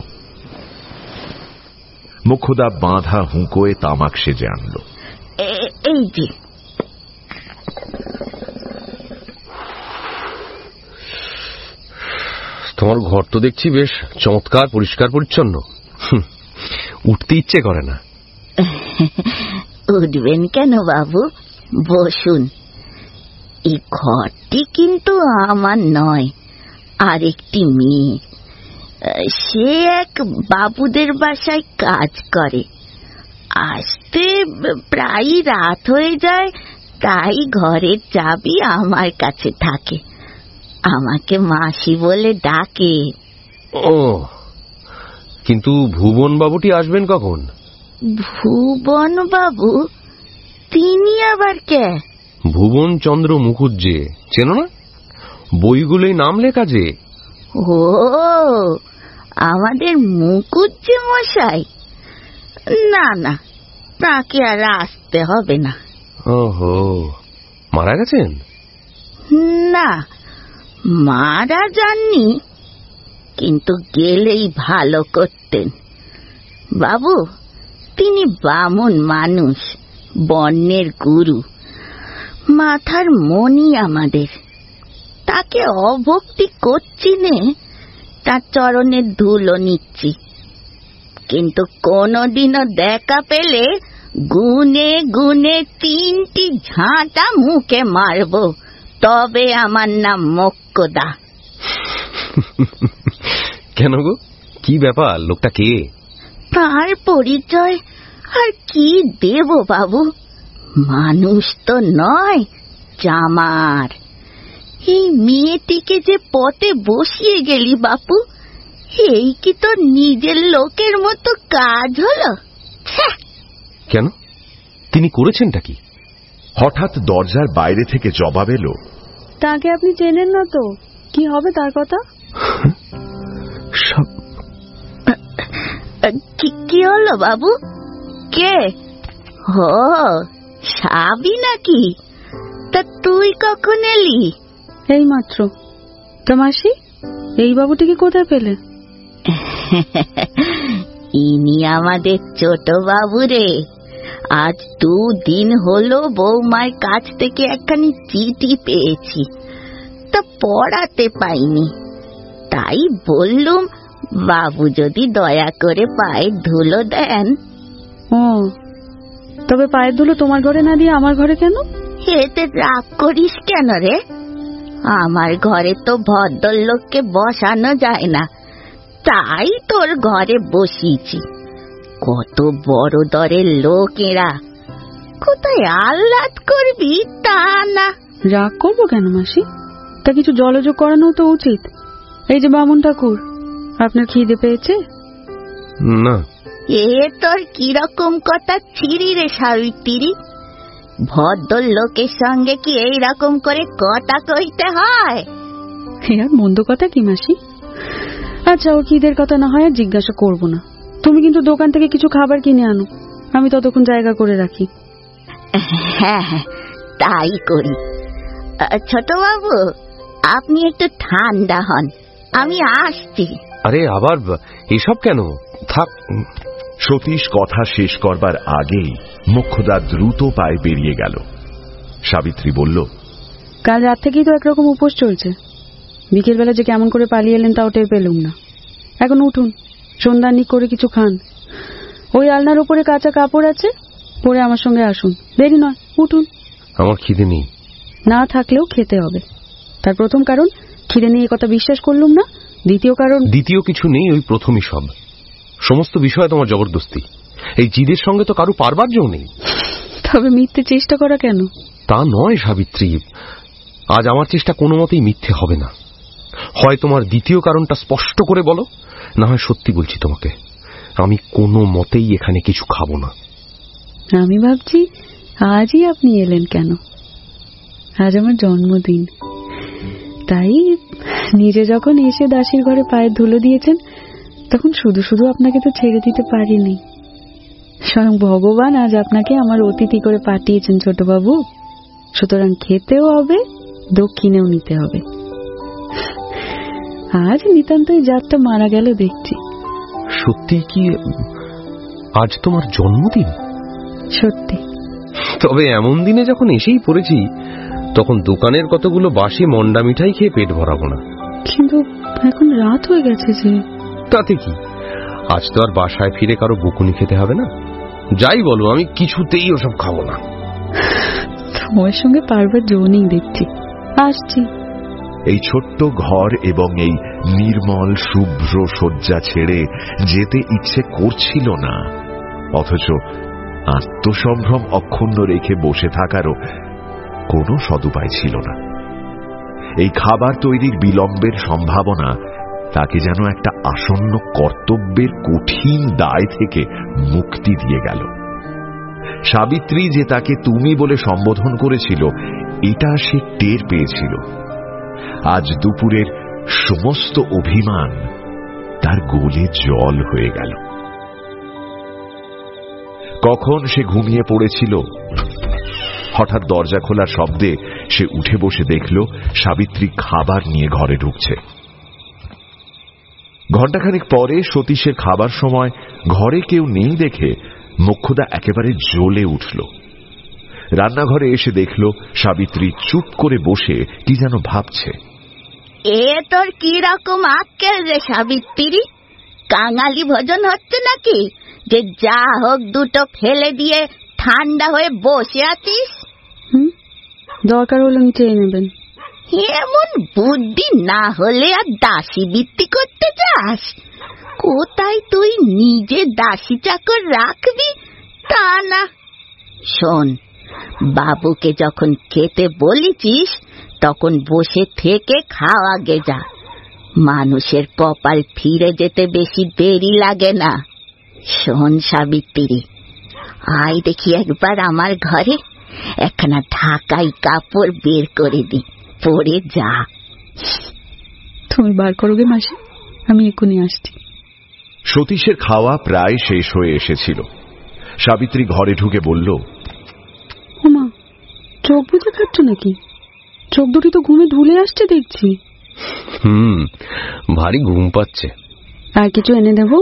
মুখদা বাঁধা হুঁকোয় তামাক সেজে আনল। এই যে তোমার ঘর তো দেখছি বেশ চমৎকার পরিষ্কার পরিচ্ছন্ন। উঠতে ইচ্ছে করে না। উঠবেন কেন বাবু, বসুন। এই ঘরটি কিন্তু আমার নয়, আরেকটি মেয়ে। সে এক বাবুদের বাসায় কাজ করে। আসতে প্রায় রাত হয়ে যায়, তাই ঘরের চাবি আমার কাছে থাকে। আমাকে মাসি বলে ডাকে। ও, কিন্তু ভুবন বাবুটি আসবেন কখন? ভুবন বাবু? তিনি আবার কে? ভুবন চন্দ্র মুখুজ্জে, চেনো না? বইগুলোই নাম লেখা যে। ও, আমাদের মুখুজ্জে মশাই? না না, তাকে আর আসতে হবে না। ওহো, মারা গেছেন? না, মারা যাননি, কিন্তু গেলেই ভালো করতেন। বাবু, তিনি বামুন মানুষ, বর্ণের গুরু, মাথার মণি আমাদের। তাকে অভক্তি করছি নে, তার চরণের ধুলো নিচ্ছি, কিন্তু কোনদিনও দেখা পেলে গুনে গুনে তিনটি ঝাঁটা মুখে মারব, তবে আমার নাম মোক্ষদা। কেন গো, কি ব্যাপার? লোকটা কে? তার পরিচয় আর কি দেব বাবু? মানুষ তো নয়, জামার। এই মেয়েটিকে যে পথে বসিয়ে গেলি বাপু, এই কি তোর নিজের লোকের মতো কাজ হলো? কেন, তিনি করেছেনটা কি? হঠাৎ দরজার বাইরে থেকে জবাব এলো, তাকে আপনি চেনেন না তো, কি হবে তার কথা? কি হলো বাবু? কে? ও, সাবি নাকি? তা তুই কখন এলি? এই মাত্র। তা মাসি, এই বাবুটিকে কোথায় পেলে? ইনি আমাদের ছোট বাবু রে। আজ দুদিন হলো বৌমার কাছ থেকে একখানি চিঠি পেয়েছি, তা পড়াতে পাইনি, তাই বললুম বাবু যদি দয়া করে পায়ের ধুলো দেন। ও, তবে পায়ের ধুলো তোমার ঘরে না দিয়ে আমার ঘরে কেন? এতে রাগ করিস কেন রে? আমার ঘরে তো ভদ্রলোককে বসানো যায় না, তাই তোর ঘরে বসিয়েছি। কত বড় দরের লোক এরা, কোথায় আহ্লাদ করবি তা না। রাগ করবো কেন মাসি? তা কিছু জলযোগ করানো তো উচিত। এই যে বামুন ঠাকুর, আপনার খিদে পেয়েছে? না। এ তোর কিরকম কথা ছিড়ি রে সাবিত্রী? ভদ্র লোকের সঙ্গে কি এইরকম করে কথা কইতে হয়? আর মন্দ কথা কি মাসি? আচ্ছা, ও খিদের কথা না হয় আর জিজ্ঞাসা করবো না। তুমি কিন্তু দোকান থেকে কিছু খাবার কিনে আনো, আমি ততক্ষণ জায়গা করে রাখি। হ্যাঁ হ্যাঁ, তাই করি। ছোট বাবু, আপনি একটু ঠান্ডা হন, আমি আসছি। আরে আবার এসব কেন? থাক। সতীশ কথা শেষ করবার আগেই মোক্ষদা দ্রুত পায়ে বেরিয়ে গেল। সাবিত্রী বলল, কাল রাত থেকেই তো একরকম উপোস চলছে। বিকেলবেলা যে কেমন করে পালিয়ে এলেন তাও টের পেলুম না। এখন উঠুন, সন্ধ্যান্নিক করে কিছু খান। ওই আলনার উপরে কাঁচা কাপড় আছে, পরে আমার সঙ্গে আসুন। দেরি নয়, উঠুন। আমার খিদে নেই। না থাকলেও খেতে হবে। তার প্রথম কারণ, খিদে নেই কথা বিশ্বাস করলুম না। দ্বিতীয় কারণ, দ্বিতীয় কিছু নেই, ওই প্রথমই সব। সমস্ত বিষয় তোমার জবরদস্তি। এই জিদের সঙ্গে তো কারো পারবার্যও নেই। তবে মিথ্যে চেষ্টা করা কেন? তা নয় সাবিত্রী, আজ আমার চেষ্টা কোনো মতেই মিথ্যে হবে না। হয় তোমার দ্বিতীয় কারণটা স্পষ্ট করে বলো, না হয় সত্যি বলছি তোমাকে, আমি কোনো মতেই এখানে কিছু খাবো না। আমি ভাবছি আজই আপনি এলেন কেন। আজ আমার জন্মদিন, তাই নিজে যখন এসে দাসীর ঘরে পায়ের ধুলো দিয়েছেন, তখন শুধু শুধু আপনাকে তো ছেড়ে দিতে পারিনি। স্বয়ং ভগবান আজ আপনাকে আমার অতিথি করে পাঠিয়েছেন ছোটবাবু। সুতরাং খেতেও হবে, দক্ষিণেও নিতে হবে। আজ নিতান্ত এই জাতটা মারা গেল দেখছি। সত্যি কি আজ তোমার জন্মদিন? সত্যি। তবে এমন দিনে যখন এসেই পড়েছি, তখন দোকানের কতগুলো বাসি মন্ডা মিঠাই খেয়ে পেট ভরাবো না। কিন্তু এখন রাত হয়ে গেছে যে। তাতে কি, আজ তো আর বাসায় ফিরে কারো বকুনি খেতে হবে না। যাই বলো, আমি কিছুতেই ওসব খাবো না। তোমার সঙ্গে পারবার জো নেই দেখছি। আসছি। এই ছোট্ট ঘর এবং এই নির্মল শুভ্র শয্যা ছেড়ে যেতে ইচ্ছে করছিল না, অথচ আত্মসম্ভ্রম অক্ষুণ্ণ রেখে বসে থাকারও কোনো সদুপায় ছিল না। এই খাবার তৈরির বিলম্বের সম্ভাবনা তাকে যেন একটা আসন্ন কর্তব্যের কঠিন দায় থেকে মুক্তি দিয়ে গেল। সাবিত্রী যে তাকে তুমি বলে সম্বোধন করেছিল, এটা সে টের পেয়েছিল। আজ দুপুরের সমস্ত অভিমান তার গোলে জল হয়ে গেল। কখন সে ঘুমিয়ে পড়েছিল, হঠাৎ দরজা খোলার শব্দে সে উঠে বসে দেখল সাবিত্রী খাবার নিয়ে ঘরে ঢুকছে। ঘণ্টাখানিক পরে সতীশের খাবার সময় ঘরে কেউ নেই দেখে মোক্ষদা একেবারে জ্বলে উঠল। রান্নাঘরে এসে দেখল সাবিত্রী চুপ করে বসে কি যেন ভাবছে। এ তোর কি রকম আক্কেল রে সাবিত্রী? কাঙালি ভোজন হচ্ছে নাকি যে যা হোক দুটো ফেলে দিয়ে ঠান্ডা হয়ে বসে আছিস? হুম, দরকার হলে চেয়ে নেবেন। এমন বুদ্ধি না হলে আর দাসী বৃত্তি করতে যাস? কোথায় তুই নিজে দাসী চাকর রাখবি তা না। শোন, বাবুকে যখন খেতে বলেছিস তখন বসে থেকে খাওয়া গে যা। মানুষের কপাল ফিরে যেতে বেশি দেরি লাগে না। শোন সাবিত্রী, আয় দেখি একবার আমার ঘরে, একখানা ঢাকাই কাপড় বের করে দি, পরে যা। তুমি বার করোগে মাসি, আমি এক্ষুনি আসছি। সতীশের খাওয়া প্রায় শেষ হয়ে এসেছিল। সাবিত্রী ঘরে ঢুকে বলল, ওমা, চোখ বুঝে খাচ্ছ নাকি? চোখ দুটি তো ঘুমে ধুলে আসছে দেখছি। হুম, ভারী ঘুম পাচ্ছে। আর কিছু এনে দেবো?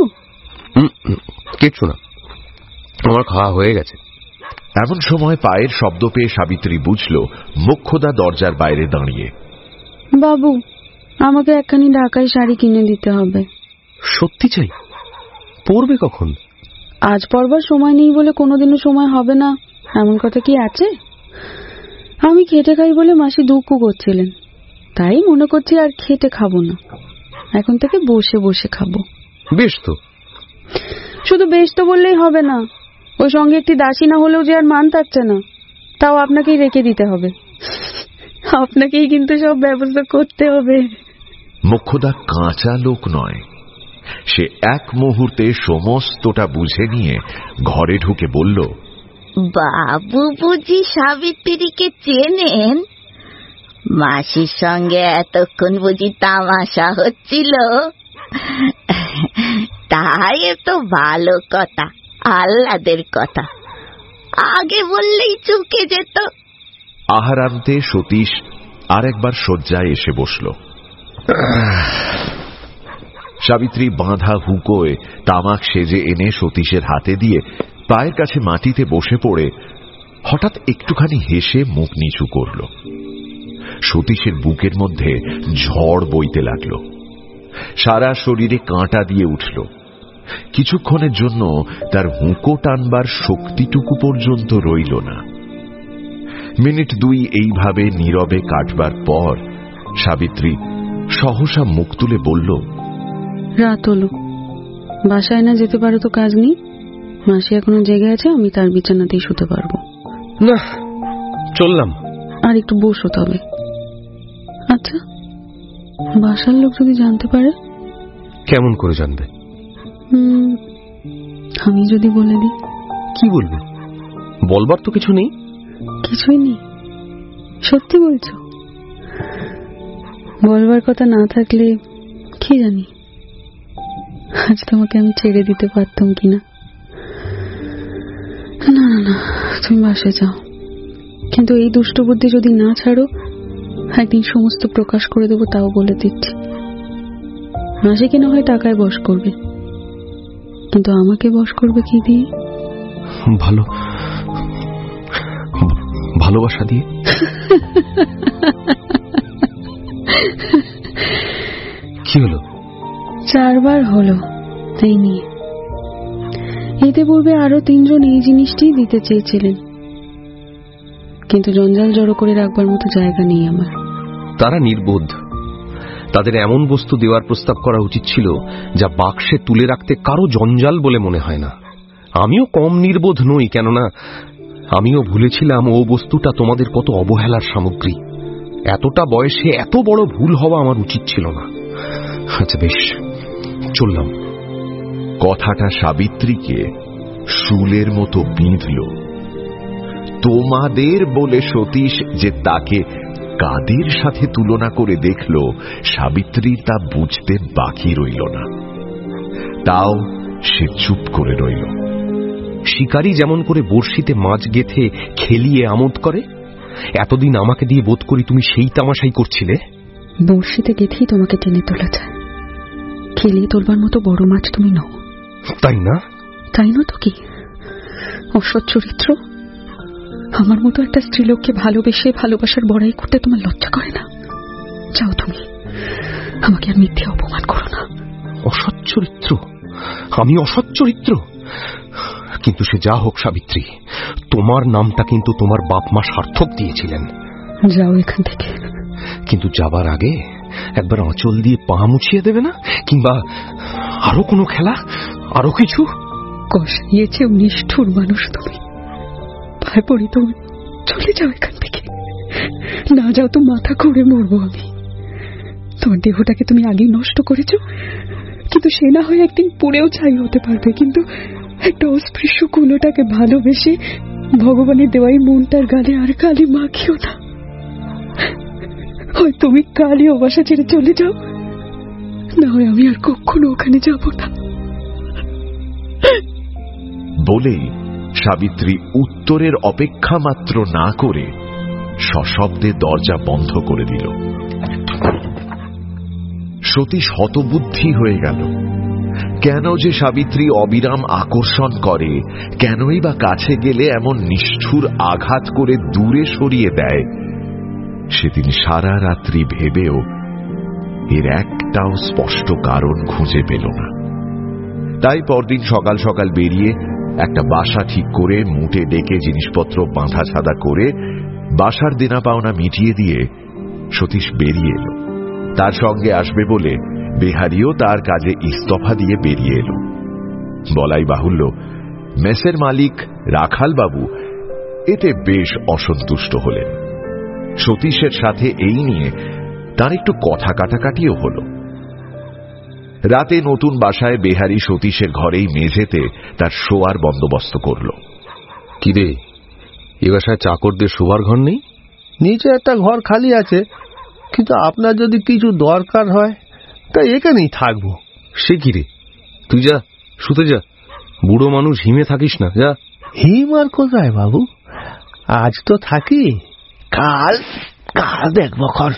কিছু না, আমার খাওয়া হয়ে গেছে। এমন সময় পায়ের শব্দ পেয়ে সাবিত্রী বুঝল মোক্ষদা দরজার বাইরে দাঁড়িয়ে। বাবু, আমাকে একখানি ঢাকাই শাড়ি কিনে দিতে হবে। সত্যি চাই? পরবে কখন? আজ পরবার সময় নেই বলে কোনোদিনও সময় হবে না এমন কথা কি আছে? আমি খেটে খাই বলে মাসি দুঃখ করছিলেন, তাই মনে করছি আর খেটে খাবো না, এখন থেকে বসে বসে খাবো। বেশ তো। শুধু বেশ তো বললেই হবে না, ওই সঙ্গে একটি দাসী না হলেও যে আর মান থাকছে না, তাও আপনাকেই রেখে দিতে হবে। আপনাকেই কিন্তু সব ব্যবস্থা করতে হবে। মোক্ষদা কাঁচা লোক নয়, সে এক মুহূর্তে সমস্তটা বুঝে নিয়ে ঘরে ঢুকে বলল, বাবু বুঝি সাবিত্রীকে চেনেন? মাসির সঙ্গে এতক্ষণ বুঝি তামাশা হচ্ছিল? তাই তো ভালো কথা, আহ্লাদের কথা, আগে বললেই চুকে যেত। আহারান্তে সতীশ আর একবার শয্যায় এসে বসল। সাবিত্রী বাঁধা হুকোয় তামাক সেজে এনে সতীশের হাতে দিয়ে পায়ের কাছে মাটিতে বসে পড়ে হঠাৎ একটুখানি হেসে মুখ নিচু করল। সতীশের বুকের মধ্যে ঝড় বইতে লাগল, সারা শরীরে কাঁটা দিয়ে উঠল। কিছুক্ষণের জন্য তার হুঁকো টানবার শক্তিটুকু পর্যন্ত রইল না। মিনিট দুই এইভাবে নীরবে কাটবার পর সাবিত্রী সহসা মুখ তুলে বলল, রাত হলো, বাসায় না যেতে পারো তো কাজ নেই, মাসি এখনো জেগে আছে, আমি তার বিছানাতেই শুতে পারবো। না, চললাম। আর একটু বসো তবে। আচ্ছা, বাসার লোক যদি জানতে পারে? কেমন করে জানবে? হুম, আমি যদি বলে দিই? কি বলবে? বলবার তো কিছু নেই। কিছুই নেই? সত্যি বলছো? বলবার কথা না থাকলে কি জানি আজ তোমাকে আমি ছেড়ে দিতে পারতাম কিনা। না না না, তুমি বাসে যাও, কিন্তু এই দুষ্ট বুদ্ধি যদি না ছাড়ো একদিন সমস্ত প্রকাশ করে দেবো, তাও বলে দিচ্ছি। মাসে কিনা হয় টাকায় বশ করবে, কিন্তু আমাকে বশ করবে কি দিয়ে? ভালো ভালোবাসা দিয়ে। কি হলো? চারবার হলো এই নিয়ে। এতে পূর্বে আরো তিনজন এই জিনিসটি দিতে চেয়েছিলেন, কিন্তু জঞ্জাল জড়ো করে রাখবার মতো জায়গা নেই আমার। তারা নির্বোধ। তাদের এমন বস্তু দেওয়ার প্রস্তাব করা উচিত ছিল যা বাক্সে তুলে রাখতে কারো জঞ্জাল বলে মনে হয় না। আমিও কম নির্বোধ নই, কেননা আমিও ভুলেছিলাম ও বস্তুটা তোমাদের কত অবহেলার সামগ্রী। এতটা বয়সে এত বড় ভুল হওয়া আমার উচিত ছিল না। আচ্ছা বেশ, চললাম। কথাটা সাবিত্রীকে শুলের মতো বিঁধল। তোমাদের বলে সতীশ যে তাকে কাদের সাথে তুলনা করে দেখল, সাবিত্রী তা বুঝতে বাকি রইল না। তাও সে চুপ করে রইল। শিকারী যেমন করে বড়শিতে মাছ গেথে খেলিয়ে আমোদ করে, এতদিন আমাকে দিয়ে বোধ করি তুমি সেই তামাশাই করছিলে। বড়শিতে গেথেই তোমাকে টেনে তোলা যায়, খেলিয়ে তোলবার মতো বড় মাছ তুমি নও। তাই না? তাই না তো কি? অসৎ চরিত্র। আমার মতো একটা স্ত্রীলোককে ভালোবেসে ভালোবাসার বড়াই করতে তোমার লজ্জা করে না? যাও তুমি, আমাকে আর মিথ্যে অপমান করো না। অসৎ চরিত্র? আমি অসৎ চরিত্র? কিন্তু সে যা হোক সাবিত্রী, তোমার নামটা কিন্তু তোমার বাপ মা সার্থক দিয়েছিলেন। যাও এখান থেকে। কিন্তু যাবার আগে একবার আঁচল দিয়ে পা মুছিয়ে দেবে না? কিংবা আরো কোনো খেলা, আরো কিছু? কষিয়েছে নিষ্ঠুর মানুষ তুমি। পায়ে পড়ি তুমি, চলে যাও এখান থেকে। না যাও তো মাথা ঘুরে মরবো আমি। তোমার দেহটাকে তুমি আগেই নষ্ট করেছো, কিন্তু সে না হয় একদিন পুড়েও ছাই হতে পারবে, কিন্তু একটা অস্পৃশ্য কুলোটাকে ভালোবেসে ভগবানের দেওয়াই মনটার গালে আর কালি মাখিও না। হয় তুমি কালি ও বাসা ছেড়ে চলে যাও, না হয় আমি আর কখনো ওখানে যাব না। বলেই সাবিত্রী উত্তরের অপেক্ষা মাত্র না করে সশব্দে দরজা বন্ধ করে দিল। সতীশ হতবুদ্ধি হয়ে গেল। কেন যে সাবিত্রী অবিরাম আকর্ষণ করে, কেনই বা কাছে গেলে এমন নিষ্ঠুর আঘাত করে দূরে সরিয়ে দেয়, সেদিন সারা রাত্রি ভেবেও এর একটাও স্পষ্ট কারণ খুঁজে পেল না। তাই পরদিন সকাল সকাল বেরিয়ে একটা বাসা ঠিক করে মুটে ডেকে জিনিসপত্র বাঁধা ছাদা করে বাসার দেনা পাওনা মিটিয়ে দিয়ে সতীশ বেরিয়ে এলো। তার সঙ্গে আসবে বলে বেহারিও তার কাজে ইস্তফা দিয়ে বেরিয়ে এলো। বলাই বাহুল্য, মেসের মালিক রাখাল বাবু এতে বেশ অসন্তুষ্ট হলেন। সতীশের সাথে এই নিয়ে তার একটু কথা কাটাকাটিও হল। রাতে নতুন বাসায় বেহারি সতীশের ঘরেই মেঝেতে তার শোয়ার বন্দোবস্ত করল। কি রে, এ বাসায় চাকরদের শোবার ঘর নেই? নিচে একটা ঘর খালি আছে, কিন্তু আপনার যদি কিছু দরকার হয় তাই এখানেই থাকবো। সে কি রে, তুই যা, শুতে যা। বুড়ো মানুষ হিমে থাকিস না, যা। হিম আর কোথায় বাবু, আজ তো থাকি, কাল কাল দেখবো খন।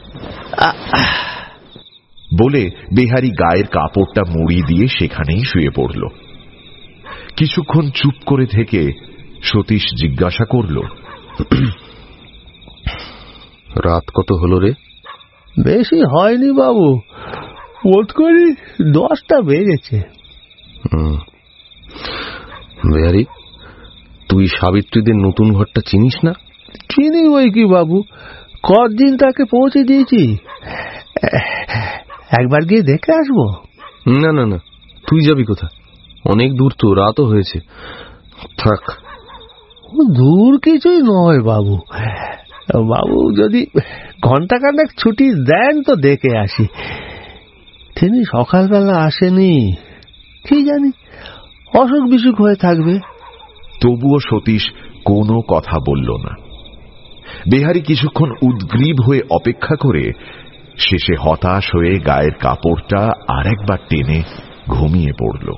বলে বেহারি গায়ের কাপড়টা মুড়ি দিয়ে সেখানেই শুয়ে পড়ল। কিছুক্ষণ চুপ করে থেকে সতীশ জিজ্ঞাসা করল, রাত কত হলো রে? বেশি হয়নি বাবু, বোধ করি দশটা বেজেছে। বেহারি, তুই সাবিত্রীদের নতুন ঘরটা চিনিস না? চিনি ওই কি বাবু, কদিন তাকে পৌঁছে দিয়েছি। একবার গিয়ে দেখে আসবো। না না না, তুই যাবি কোথায়? অনেক দূর তো, রাতও হয়েছে। থাক। দূর কিছুই নয় বাবু। বাবু যদি ঘন্টাখানেক ছুটি দেন তো দেখে আসি। তিনি সকালবেলা আসেনি, কি জানি অসুখ বিসুখ হয়ে থাকবে। তবুও সতীশ কোনো কথা বলল না। বেহারি কিছুক্ষণ উদ্গ্রীব হয়ে অপেক্ষা করে শেষে হতাশ হয়ে গায়ের কাপড়টা আরেকবার টেনে ঘুমিয়ে পড়ল।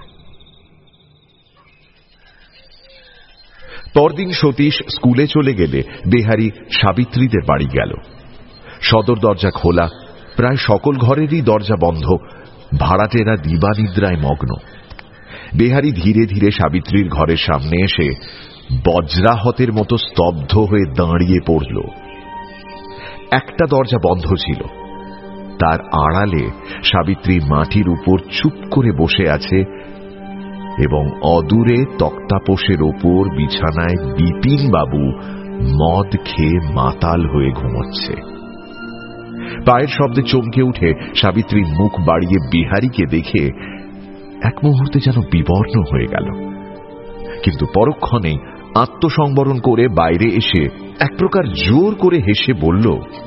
পরদিন সতীশ স্কুলে চলে গেলে বেহারি সাবিত্রীদের বাড়ি গেল। সদর দরজা খোলা, প্রায় সকল ঘরেরই দরজা বন্ধ, ভাড়াটেরা দিবানিদ্রায় মগ্ন। বেহারি ধীরে ধীরে সাবিত্রীর ঘরের সামনে এসে বজ্রাহতের মতো স্তব্ধ হয়ে দাঁড়িয়ে পড়ল। একটা দরজা বন্ধ ছিল, তার আড়ালে সাবিত্রী মাটির উপর চুপ করে বসে আছে এবং অদূরে তক্তাপোষের ওপর বিছানায় বিপিন বাবু মদ খেয়ে মাতাল হয়ে ঘুমোচ্ছে। পায়ের শব্দে চমকে উঠে সাবিত্রী মুখ বাড়িয়ে বিহারীকে দেখে এক মুহূর্তে যেন বিবর্ণ হয়ে গেল, কিন্তু পরক্ষণেই আত্মসংবরণ করে বাইরে এসে এক প্রকার জোর করে হেসে বলল,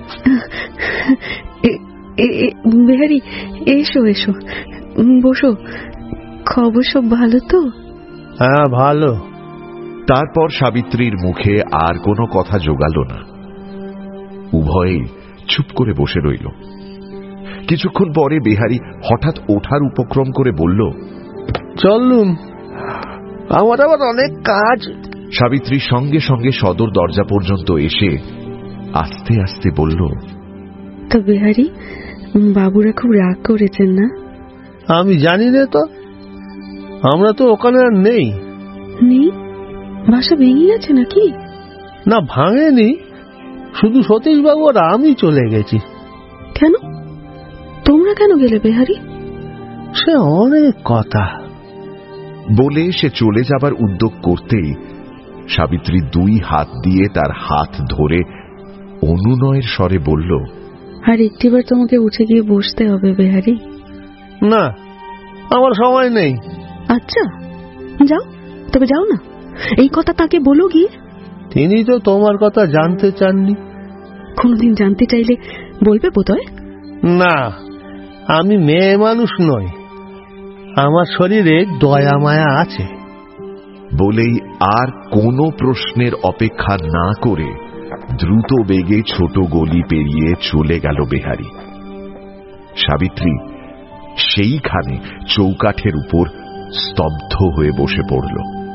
বিহারী এসো এসো, বসো, খবর সব ভালো তো? হ্যাঁ ভালো। তারপর সাবিত্রীর মুখে আর কোনো কথা জোগাল না, উভয়েই চুপ করে বসে রইল। কিছুক্ষণ পরে বিহারী হঠাৎ ওঠার উপক্রম করে বলল, চলুন, আমার আবার অনেক কাজ। সাবিত্রী সঙ্গে সঙ্গে সদর দরজা পর্যন্ত এসে আস্তে আস্তে বলল, তো বিহারী, বাবুরা খুব রাগ করেছেন না? আমি জানি না তো, আমরা তো ওখানে আর নেই। নেই? বাসা ভেঙে গেছে নাকি? না, ভাঙেনি, শুধু সতীশ বাবু আর আমি চলে গেছি। কেন? তোমরা কেন গেলে বিহারী? সে অনেক কথা বলে সে চলে যাবার উদ্যোগ করতেই সাবিত্রী দুই হাত দিয়ে তার হাত ধরে অনুনয়ের স্বরে বলল, আর একটিবার তোমাকে উঠে গিয়ে বসতে হবে বিহারী। না, আমার সময় নেই। আচ্ছা যাও, তবে যাও না, এই কথা তাকে বলো গিয়ে। তিনি তো তোমার কথা জানতে চাননি। কোনদিন জানতে চাইলে বলবে বোধহয়। না, আমি মেয়ে মানুষ নই, আমার শরীরে দয়া মায়া আছে। বলেই আর কোনো প্রশ্নের অপেক্ষা না করে দ্রুত বেগে ছোট গলি পেরিয়ে চলে গেল বেহারি। সাবিত্রী সেইখানে চৌকাঠের উপর স্তব্ধ হয়ে বসে পড়ল।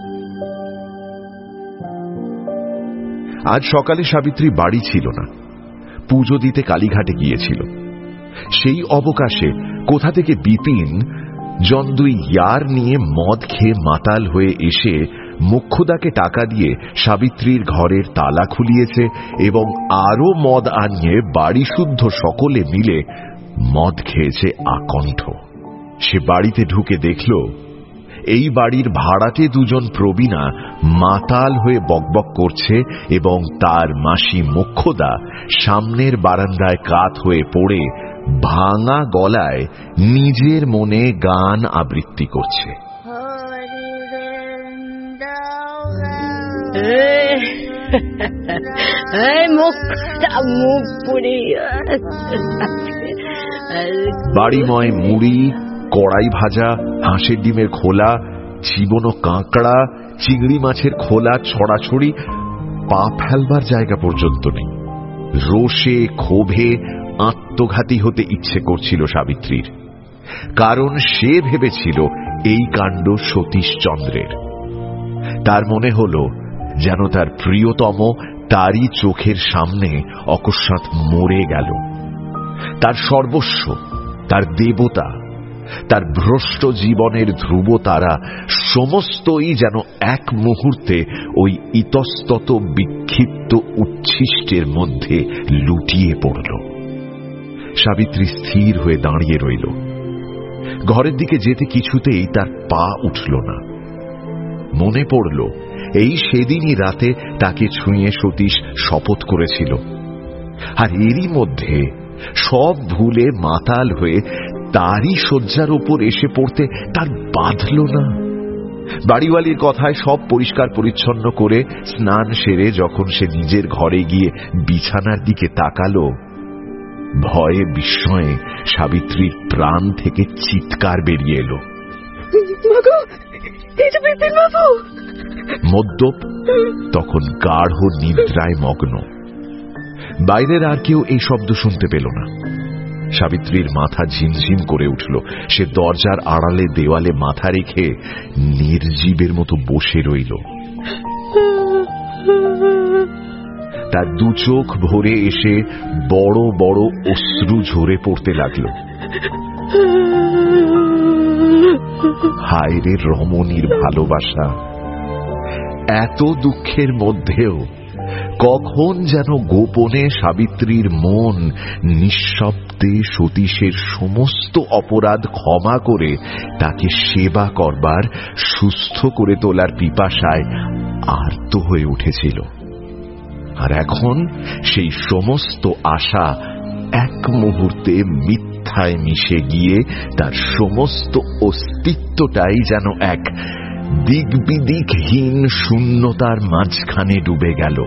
আজ সকালে সাবিত্রী বাড়ি ছিল না, পুজো দিতে কালীঘাটে গিয়েছিল। সেই অবকাশে কোথা থেকে বিপিন জন দুই ইয়ার নিয়ে মদ খেয়ে মাতাল হয়ে এসে মুখ্যদাকে টাকা দিয়ে সাবিত্রীর ঘরের তালা খুলিয়েছে এবং আরো মদ আনিয়ে বাড়ি শুদ্ধ সকলে মিলে মদ খেয়েছে আকণ্ঠ। সে বাড়িতে ঢুকে দেখল এই বাড়ির ভাড়াটে দুজন প্রবীণা মাতাল হয়ে বকবক করছে এবং তার মাসি মুখ্যদা সামনের বারান্দায় কাত হয়ে পড়ে ভাঙা গলায় নিজের মনে গান আবৃত্তি করছে। বাড়িময় মুড়ি, কড়াই ভাজা, হাঁসের ডিমের খোলা, চিবনো কাঁকড়া, চিংড়ি মাছের খোলা ছড়াছড়ি, পা ফেলবার জায়গা পর্যন্ত নেই। রোষে ক্ষোভে আত্মঘাতী হতে ইচ্ছে করছিল সাবিত্রীর, কারণ সে ভেবেছিল এই কাণ্ড সতীশচন্দ্রের। তার মনে হল যেন তার প্রিয়তম তারই চোখের সামনে অকস্মাৎ মরে গেল। তার সর্বস্ব, তার দেবতা, তার ভ্রষ্ট জীবনের ধ্রুব তারা সমস্তই যেন এক মুহূর্তে ওই ইতস্তত বিক্ষিপ্ত উচ্ছিষ্টের মধ্যে লুটিয়ে পড়ল। সাবিত্রী স্থির হয়ে দাঁড়িয়ে রইল। ঘরের দিকে যেতে কিছুতেই তার পা উঠল না। মনে পড়ল এই সেদিনই রাতে তাকে ছুঁয়ে সতীশ শপথ করেছিল, আর এরই মধ্যে সব ভুলে মাতাল হয়ে তারই শয্যার উপর এসে পড়তে তার বাঁধল না। বাড়িওয়ালির কথায় সব পরিষ্কার পরিচ্ছন্ন করে স্নান সেরে যখন সে নিজের ঘরে গিয়ে বিছানার দিকে তাকালো, ভয়ে বিস্ময়ে সাবিত্রীর প্রাণ থেকে চিৎকার বেরিয়ে এলো। মদ্যপ তখন গাঢ় নিদ্রায় মগ্ন। বাইরের আর কেউ এই শব্দ শুনতে পেল না। সাবিত্রীর মাথা ঝিমঝিম করে উঠল। সে দরজার আড়ালে দেওয়ালে মাথা রেখে নির্জীবের মতো বসে রইল। তার দু চোখ ভরে এসে বড় বড় অশ্রু ঝরে পড়তে লাগল। হায় রে রমণীর ভালোবাসা! এত দুঃখের মধ্যেও কখন যেন গোপনে সাবিত্রীর মন নিঃশব্দে সতীশের সমস্ত অপরাধ ক্ষমা করে তাকে সেবা করবার, সুস্থ করে তোলার পিপাসায় আর্ত হয়ে উঠেছিল। আর এখন সেই সমস্ত আশা এক মুহূর্তে মিথ্যায় মিশে গিয়ে তার সমস্ত অস্তিত্বটাই যেন এক দিগ্বিদিকহীন শূন্যতার মাঝখানে ডুবে গেল।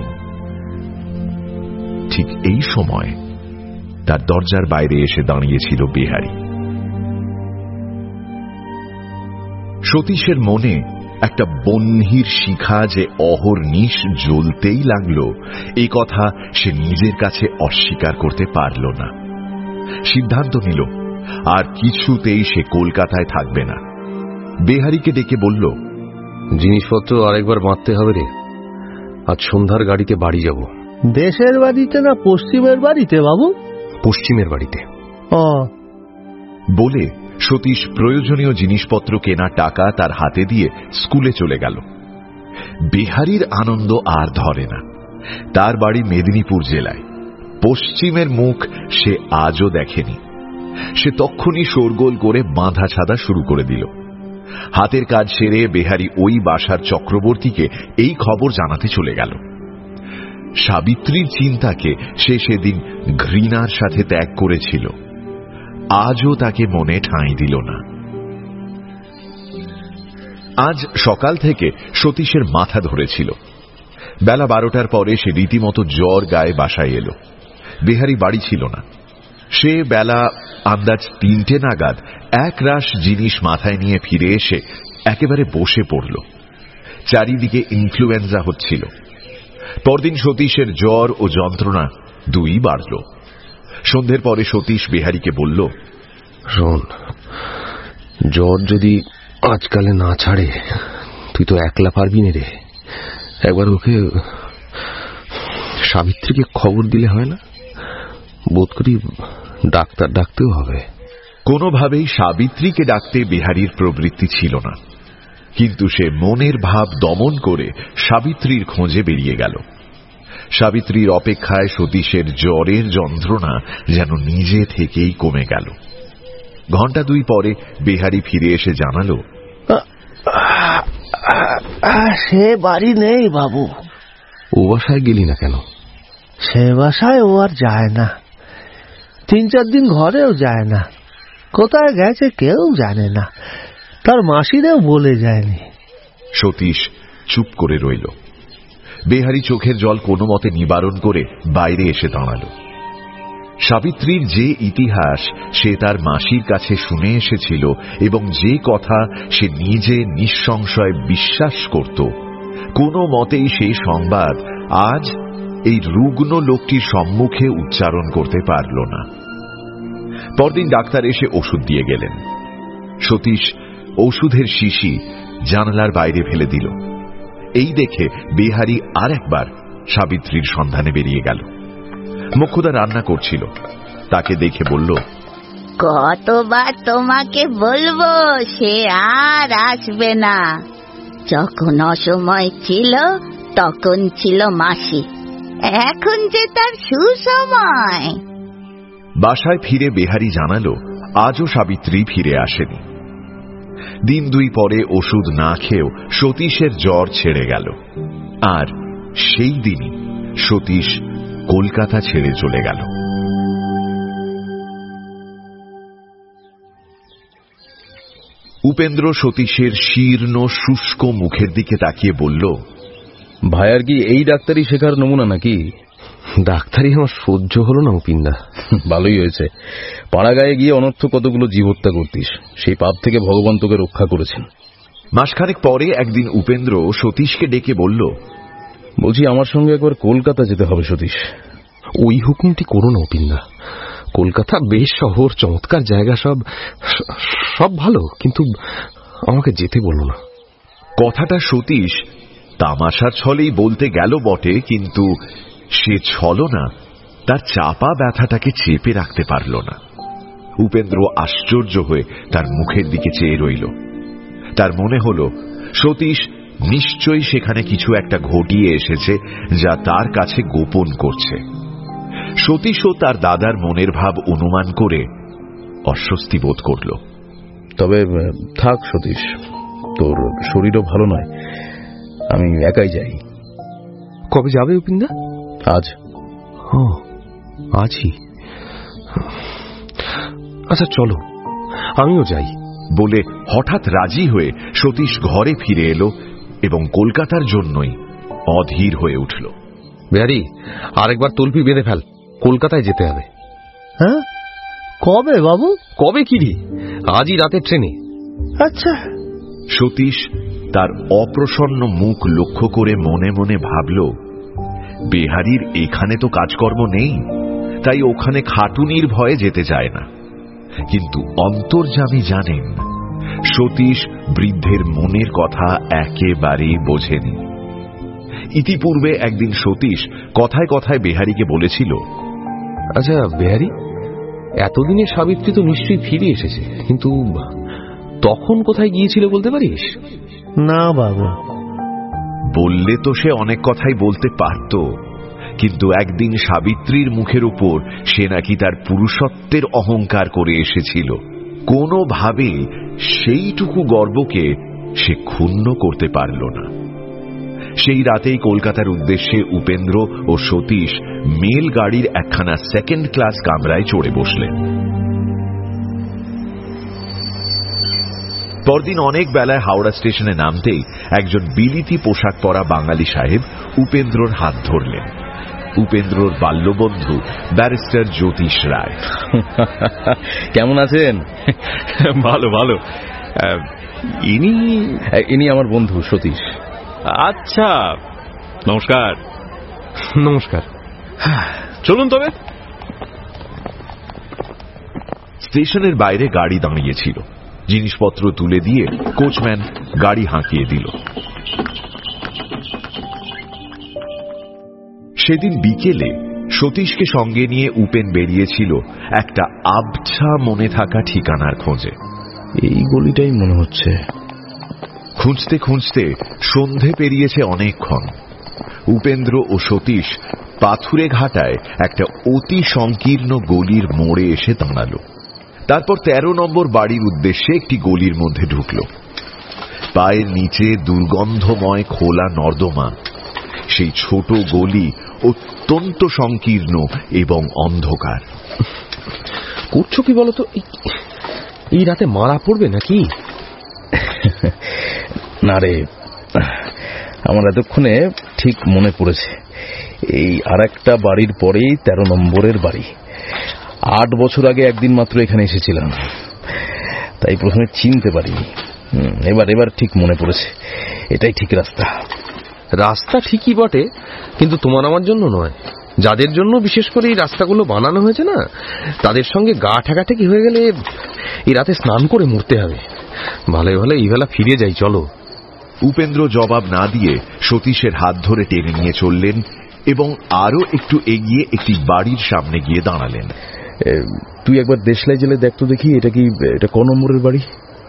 ঠিক এই সময় তার দরজার বাইরে এসে দাঁড়িয়েছিল বিহারী। সতীশের মনে একটা বহ্নির শিখা যে অহর্নিশ জ্বলতেই লাগলো, এই কথা সে নিজের কাছে অস্বীকার করতে পারল না। সিদ্ধান্ত নিল আর কিছুতেই সে কলকাতায় থাকবে না। বিহারীকে ডেকে বলল, জিনিসপত্র আরেকবার বাঁধতে হবে রে, আজ সন্ধ্যার গাড়িতে বাড়ি যাব। দেশের বাড়িতে না পশ্চিমের বাড়িতে বাবু? পশ্চিমের বাড়িতে। ও বলে সতীশ প্রয়োজনীয় জিনিসপত্র কেনা টাকা তার হাতে দিয়ে স্কুলে চলে গেল। বিহারীর আনন্দ আর ধরে না। তার বাড়ি মেদিনীপুর জেলায়। পশ্চিমের মুখ সে আজও দেখেনি। সে তক্ষুনি শোরগোল করে বাঁধা ছাদা শুরু করে দিল। হাতের কাজ সেরে বিহারী ওই বাসার চক্রবর্তীকে এই খবর জানাতে চলে গেল। সাবিত্রীর চিন্তাকে সে সেদিন ঘৃণার সাথে ত্যাগ করেছিল, আজও তাকে মনে ঠাঁই দিল না। আজ সকাল থেকে সতীশের মাথা ধরেছিল। বেলা বারোটার পরে সে রীতিমতো জ্বর গায়ে বাসায় এলো। বিহারী বাড়ি ছিল না। সে বেলা আন্দাজ তিনটে নাগাদ এক রাশ জিনিস মাথায় নিয়ে ফিরে এসে একেবারে বসে পড়ল। চারিদিকে ইনফ্লুয়েঞ্জা হচ্ছিল। পরদিন সতীশের জ্বর ও যন্ত্রণা দুই বাড়ল। সন্ধ্যের পরে সতীশ বিহারীকে বলল, শোন, জ্বর যদি আজকালে না ছাড়ে তুই তো একলা পারবি না রে। একবার ওকে সাবিত্রীকে খবর দিলে হয় না? বোধ করি ডাক্তার ডাকতেও হবে। কোনোভাবেই সাবিত্রীকে ডাকতে বিহারীর প্রবৃত্তি ছিল না, কিন্তু সে মনের ভাব দমন করে সাবিত্রীর খোঁজে বেরিয়ে গেল। সাবিত্রীর অপেক্ষায় সতীশের জ্বরের যন্ত্রণা যেন নিজে থেকেই কমে গেল। ঘণ্টা দুই পরে বিহারী ফিরে এসে জানালো, সে বাড়ি নেই বাবু। ও বাসায় গেলি না কেন? সে বাসায় ও আর যায় না। তিন চার দিন ঘরেও যায় না। কোথায় গেছে কেউ জানে না। তার মাসিরেও বলে যায়নি। সতীশ চুপ করে রইল। বিহারী চোখের জল কোনো মতে নিবারণ করে বাইরে এসে দাঁড়াল। সাবিত্রীর যে ইতিহাস সে তার মাসির কাছে শুনে এসেছিল এবং যে কথা সে নিজে নিঃসংশয় বিশ্বাস করত, কোনো মতেই সেই সংবাদ আজ এই রুগ্ন লোকটির সম্মুখে উচ্চারণ করতে পারল না। পরদিন ডাক্তার এসে ওষুধ দিয়ে গেলেন। সতীশ ওষুধের শিশি জানালার বাইরে ফেলে দিল। এই দেখে বিহারী আর একবার সাবিত্রীর সন্ধানে বেরিয়ে গেল। মুখ্যদা রান্না করছিল। তাকে দেখে বলল, কতবার তোমাকে বলবো সে আর আসবে না। যখন অসময় ছিল তখন ছিল মাসি, এখন যে তার সুসময়। বাসায় ফিরে বিহারী জানালো আজও সাবিত্রী ফিরে আসেনি। দিন দুই পরে ওষুধ না খেয়েও সতীশের জ্বর ছেড়ে গেল, আর সেই দিনই সতীশ কলকাতা ছেড়ে চলে গেল। উপেন্দ্র সতীশের শীর্ণ শুষ্ক মুখের দিকে তাকিয়ে বলল, ভাইয়ার কি এই ডাক্তারি শেখার নমুনা নাকি? ডাক্তারি আমার সহ্য হলো না উপিন্দা। ভালোই হয়েছে, পাড়া গায়ে গিয়ে অনর্থ কতগুলো জীব হত্যা করতিস, সেই পাপ থেকে ভগবান তোকে রক্ষা করেছেন। মাসখানেক পরে একদিন উপেন্দ্র সতীশকে ডেকে বলল, বলছি আমার সঙ্গে একবার কলকাতা যেতে হবে সতীশ। ওই হুকুমটি করো না উপিন্দা। কলকাতা বেশ শহর, চমৎকার জায়গা, সব সব ভালো, কিন্তু আমাকে যেতে বলো না। কথাটা সতীশ তামাশার ছলেই বলতে গেল বটে, কিন্তু সে ছলনা তার চাপা ব্যথাটাকে চেপে রাখতে পারল না। উপেন্দ্র আশ্চর্য হয়ে তার মুখের দিকে চেয়ে রইল। তার মনে হল সতীশ নিশ্চয়ই সেখানে কিছু একটা ঘটিয়ে এসেছে যা তার কাছে গোপন করছে। সতীশও তার দাদার মনের ভাব অনুমান করে অস্বস্তি বোধ করল। তবে থাক সতীশ, তোর শরীরও ভালো নয়, আমি একাই যাই। কবে যাবে উপিন্দা? আজ। ও আজই? আচ্ছা চলো, আমিও যাই। বলে হঠাৎ রাজি হয়ে সতীশ ঘরে ফিরে এলো এবং কলকাতার জন্যই অধীর হয়ে উঠল। বিহারি, আরেকবার তলপি বেঁধে ফেল, কলকাতায় যেতে হবে। হ্যাঁ, কবে বাবু? কবে কি রে? আজই রাতের ট্রেনে। আচ্ছা। সতীশ তার অপ্রসন্ন মুখ লক্ষ্য করে মনে মনে ভাবল, বিহারীর এখানে তো কাজকর্ম নেই, তাই ওখানে খাটুনির ভয়ে যেতে চায় না। কিন্তু অন্তর্যামী জানেন সতীশ বৃদ্ধের মনের কথা একেবারেই বোঝেনি। ইতিপূর্বে একদিন সতীশ কথায় কথায় বিহারীকে বলেছিল, আচ্ছা বিহারী, এতদিনে সাবিত্রী তো নিশ্চয়ই ফিরে এসেছে, কিন্তু তখন কোথায় গিয়েছিল বলতে পারিস? না বাবু। বললে তো সে অনেক কথাই বলতে পারত, কিন্তু একদিন সাবিত্রীর মুখের উপর সে নাকি তার পুরুষত্বের অহংকার করে এসেছিল। কোনোভাবেই সেইটুকু গর্বকে সে ক্ষুণ্ণ করতে পারল না। সেই রাতেই কলকাতার উদ্দেশ্যে উপেন্দ্র ও সতীশ মেল গাড়ির একখানা সেকেন্ড ক্লাস কামরায় চড়ে বসলেন। পরদিন অনেক বেলায় হাওড়া স্টেশনে নামতেই একজন বিলিতি পোশাক পরা বাঙালি সাহেব উপেন্দ্রর হাত ধরলেন। উপেন্দ্রর বাল্যবন্ধু ব্যারিস্টার জ্যোতিষ রায়। কেমন আছেন? ভালো ভালো। ইনি ইনি আমার বন্ধু সতীশ। আচ্ছা, নমস্কার। নমস্কার। চলুন তবে। স্টেশনের বাইরে গাড়ি দাঁড়িয়েছিল। জিনিসপত্র তুলে দিয়ে কোচম্যান গাড়ি হাঁকিয়ে দিল। সেদিন বিকেলে সতীশকে সঙ্গে নিয়ে উপেন বেরিয়েছিল একটা আবছা মনে থাকা ঠিকানার খোঁজে। এই গলিটাই মনে হচ্ছে। খুঁজতে খুঁজতে সন্ধে পেরিয়েছে অনেকক্ষণ। উপেন্দ্র ও সতীশ পাথুরে ঘাটায় একটা অতি সংকীর্ণ গলির মোড়ে এসে দাঁড়াল। তারপর তেরো নম্বর বাড়ির উদ্দেশ্যে একটি গলির মধ্যে ঢুকল। পায়ের নিচে দুর্গন্ধময় খোলা নর্দমা। সেই ছোট গলি অত্যন্ত সংকীর্ণ এবং অন্ধকার। করছো কি বলতো? এই রাতে মারা পড়বে নাকি? না রে, আমার এতক্ষণে ঠিক মনে পড়েছে, এই আর একটা বাড়ির পরেই তেরো নম্বরের বাড়ি। আট বছর আগে একদিন মাত্র এখানে এসেছিলাম, তাই প্রথমে চিনতে পারিনি। এবার এবার ঠিক মনে পড়েছে, এটাই ঠিক রাস্তা। রাস্তা ঠিকই বটে, কিন্তু তোমার আমার জন্য নয়। যাদের জন্য বিশেষ করে এই রাস্তাগুলো বানানো হয়েছে না, তাদের সঙ্গে গা ঠেকাঠেকি হয়ে গেলে এই রাতে স্নান করে মরতে হবে। ভালো ভালো এই বেলা ফিরে যাই, চলো। উপেন্দ্র জবাব না দিয়ে সতীশের হাত ধরে টেনে নিয়ে চললেন এবং আরো একটু এগিয়ে একটি বাড়ির সামনে গিয়ে দাঁড়ালেন। তুই একবার দেশলাই জেলে দেখতো দেখি, এটা কি এটা ক নম্বরের বাড়ি?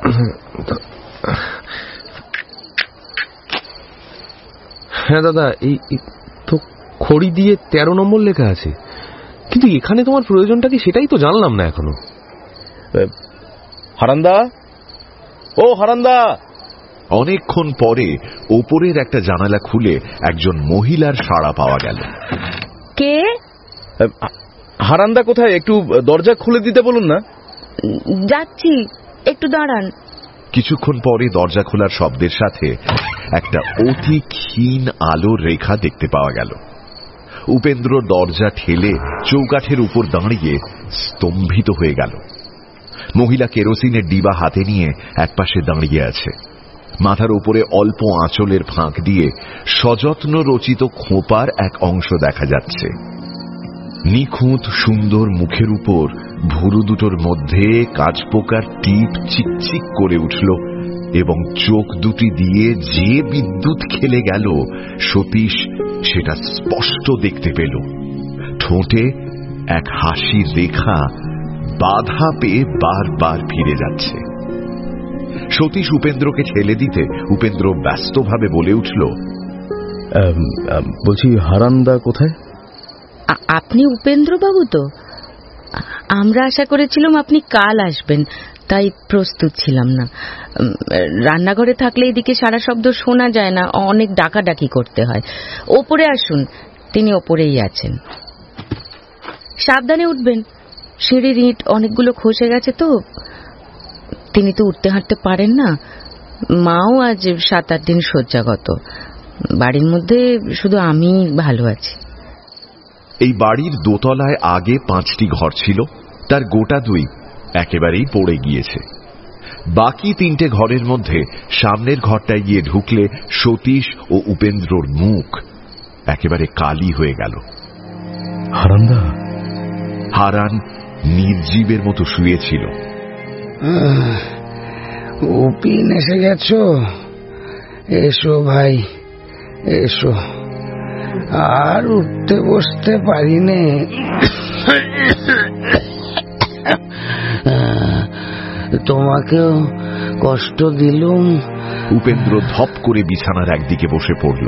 হ্যাঁ দাদা, এই তো খড়ি দিয়ে তেরো নম্বর লেখা আছে, কিন্তু এখানে তোমার প্রয়োজনটা কি সেটাই তো জানলাম না এখনো। হারান্দা, ও হারান্দা। অনেকক্ষণ পরে ওপরের একটা জানালা খুলে একজন মহিলার সাড়া পাওয়া গেল। কে? হারান্দা কোথায়? একটু দরজা খুলে দিতে বলুন না। যাচ্ছি, একটু দাঁড়ান। কিছুক্ষণ পরে দরজা খোলার শব্দের সাথে একটা অতি ক্ষীণ আলোর রেখা দেখতে পাওয়া গেল। উপেন্দ্র দরজা ঠেলে চৌকাঠের উপর দাঁড়িয়ে স্তম্ভিত হয়ে গেল। মহিলা কেরোসিনের ডিবা হাতে নিয়ে একপাশে দাঁড়িয়ে আছে। মাথার উপরে অল্প আঁচলের ফাঁক দিয়ে সযত্ন রচিত খোঁপার এক অংশ দেখা যাচ্ছে। নিখুঁত সুন্দর মুখের উপর ভুরু দুটোর মধ্যে কাঁচপোকার টিপ চিকচিক করে উঠল এবং চোখ দুটি দিয়ে যে বিদ্যুৎ খেলে গেল সতীশ সেটা স্পষ্ট দেখতে পেল। ঠোঁটে এক হাসির রেখা বাধা পেয়ে বারবার ফিরে যাচ্ছে। সতীশ উপেন্দ্রকে ঠেলে দিতে উপেন্দ্র ব্যস্তভাবে বলে উঠল, বলছি হারান্দা কোথায়? আপনি উপেন্দ্র বাবু তো? আমরা আশা করেছিলাম আপনি কাল আসবেন, তাই প্রস্তুত ছিলাম না। রান্নাঘরে থাকলে এদিকে সারা শব্দ শোনা যায় না, অনেক ডাকাডাকি করতে হয়। ওপরে আসুন, তিনি ওপরেই আছেন। সাবধানে উঠবেন, সিঁড়ির ইট অনেকগুলো খসে গেছে তো। তিনি তো উঠতে হাঁটতে পারেন না। মাও আজ সাত আট দিন শয্যাগত। বাড়ির মধ্যে শুধু আমি ভালো আছি। এই বাড়ির দোতলায় আগে পাঁচটি ঘর ছিল, তার গোটা দুই একেবারেই পড়ে গিয়েছে। বাকি তিনটে ঘরের মধ্যে সামনের ঘরটায় গিয়ে ঢুকলে সতীশ ও উপেন্দ্রর মুখ একেবারে কালি হয়ে গেল। হারান্দা? হারান নির্জীবের মতো শুয়েছিল। উপিন এসে গেছো? এসো ভাই, এসো। আর উঠতে বসতে পারি নে। তোমাকেও কষ্ট দিলুম। উপেন্দ্র ধপ করে বিছানার একদিকে বসে পড়ল।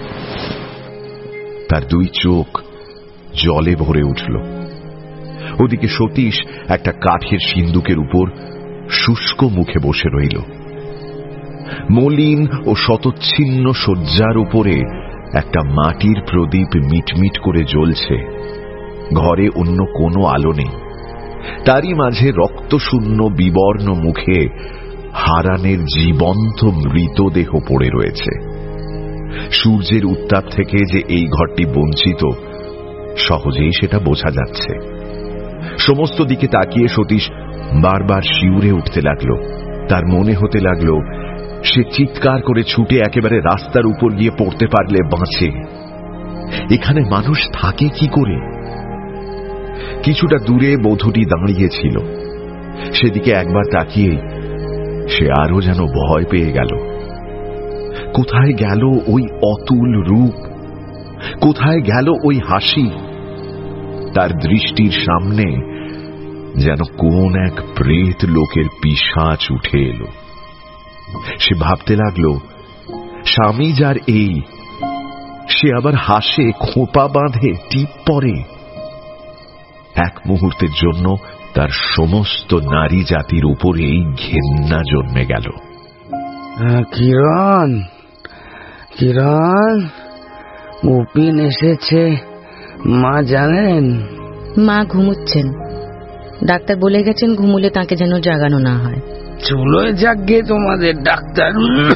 তার দুই চোখ জলে ভরে উঠল। ওদিকে সতীশ একটা কাঠের সিন্দুকের উপর শুষ্ক মুখে বসে রইল। মলিন ও শতচ্ছিন্ন শয্যার উপরে একটা মাটির প্রদীপ মিটমিট করে জ্বলছে। ঘরে অন্য কোনো আলো নেই। তারই মাঝে রক্তশূন্য বিবর্ণ মুখে হারানের জীবন্ত মৃতদেহ পড়ে রয়েছে। সূর্যের উত্তাপ থেকে যে এই ঘরটি বঞ্চিত, সহজেই সেটা বোঝা যাচ্ছে। সমস্ত দিকে তাকিয়ে সতীশ বারবার শিউরে উঠতে লাগল। তার মনে হতে লাগল সে চিৎকার করে ছুটে একেবারে রাস্তার উপর গিয়ে পড়তে পারলে বাঁচে। এখানে মানুষ থাকে কি করে? কিছুটা দূরে বধূটি দাঁড়িয়েছিল। সেদিকে একবার তাকিয়ে সে আরো যেন ভয় পেয়ে গেল। কোথায় গেল ওই অতুল রূপ? কোথায় গেল ওই হাসি? তার দৃষ্টির সামনে যেন কোন এক প্রেত লোকের পিশাচ উঠে এলো। সে ভাবতে লাগলো, স্বামী যার এই, সে আবার হাসে, খোঁপা বাঁধে, টিপ পরে। এক মুহূর্তের জন্য তার সমস্ত নারী জাতির উপরেই ঘেন্না জন্মে গেল। কিরণ, কিরণ, উপিন এসেছে, মা জানেন? মা ঘুমুচ্ছেন। ডাক্তার বলে গেছেন ঘুমুলে তাকে যেন জাগানো না হয়। চুলোয় জাগে তোমাদের ডাক্তার।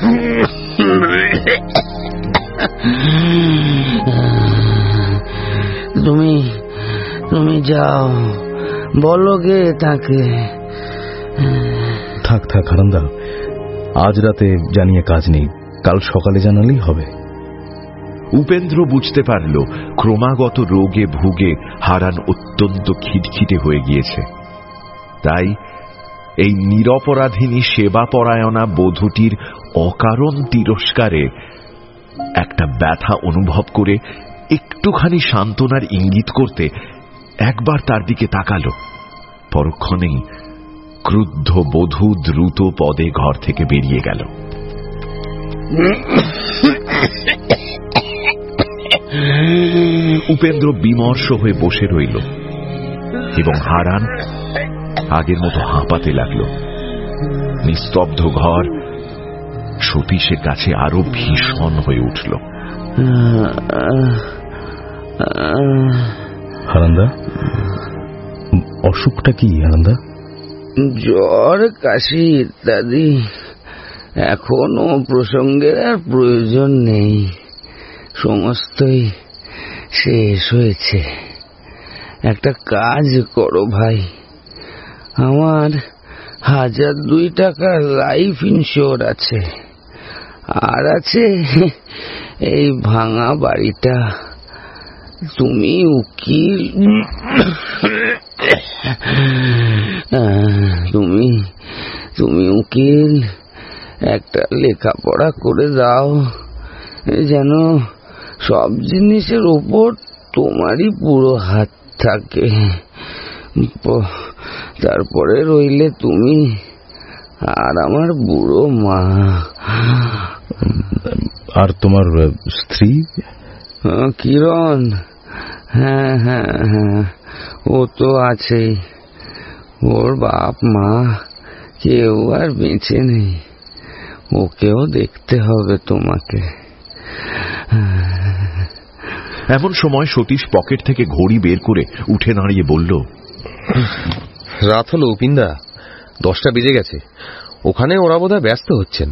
তুমি তুমি যাও, বলো গে তাকে। থাক থাক হারান্দা, আজ রাতে জানিয়ে কাজ নেই, কাল সকালে জানালেই হবে। উপেন্দ্র বুঝতে পারল ক্রমাগত রোগে ভুগে হারান অত্যন্ত খিটখিটে হয়ে গিয়েছে। তাই এই নিরপরাধিনী সেবাপরায়ণা বধূটির অকারণ তিরস্কারে একটা ব্যথা অনুভব করে একটুখানি সান্ত্বনার ইঙ্গিত করতে একবার তার দিকে তাকালো। পরক্ষণেই ক্রুদ্ধ বধূ দ্রুত পদে ঘর থেকে বেরিয়ে গেল। উপেন্দ্র বিমর্ষ হয়ে বসে রইল এবং হারান আগের মতো হাঁপাতে লাগলো। নিস্তব্ধ ঘর সতীশের কাছে আরো ভীষণ হয়ে উঠল। হারান্দা, অসুখটা কি হারান্দা? জ্বর, কাশি ইত্যাদি। এখনো প্রসঙ্গের আর প্রয়োজন নেই, সমস্তই শেষ হয়েছে। একটা কাজ করো ভাই, আমার হাজার দুই টাকা লাইফ ইন্স্যুর আছে, আর আছে এই ভাঙা বাড়িটা। তুমি উকিল, তুমি তুমি উকিল একটা লেখাপড়া করে দাও, যেন সব জিনিসের ওপর তোমারই পুরো হাত থাকে। তারপরে রইলে তুমি আর আমার বুড়ো মা। আর তোমার স্ত্রী? কিরণ? হ্যাঁ হ্যাঁ হ্যাঁ, ও তো আছেই। ওর বাপ মা কেউ আর বেঁচে নেই, ওকেও দেখতে হবে তোমাকে। এমন সময় সতীশ পকেট থেকে ঘড়ি বের করে উঠে দাঁড়িয়ে বলল, রাত হলো উপিন্দা, দশটা বেজে গেছে। ওখানে ওরা বোধহয় ব্যস্ত হচ্ছেন।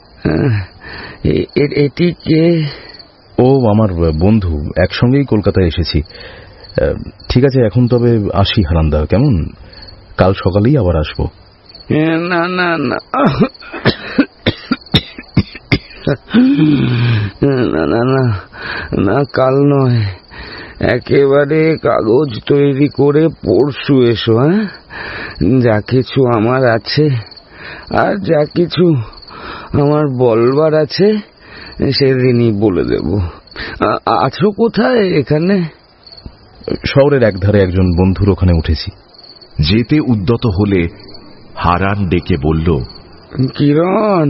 এটি কে? ও আমার বন্ধু, একসঙ্গেই কলকাতায় এসেছি। ঠিক আছে, এখন তবে আসি হারান্দা, কেমন? কাল সকালেই আবার আসবো। না না না না না না না, কাল নয়, একেবারে কাগজ তৈরি করে পরশু এসো। হ্যাঁ, যা কিছু আমার আছে আর যা কিছু আমার বলবার আছে সেদিনই বলে দেব। আছো কোথায়? এখানে শহরের একধারে একজন বন্ধুর ওখানে উঠেছি। যেতে উদ্যত হলে হারান ডেকে বলল, কিরণ,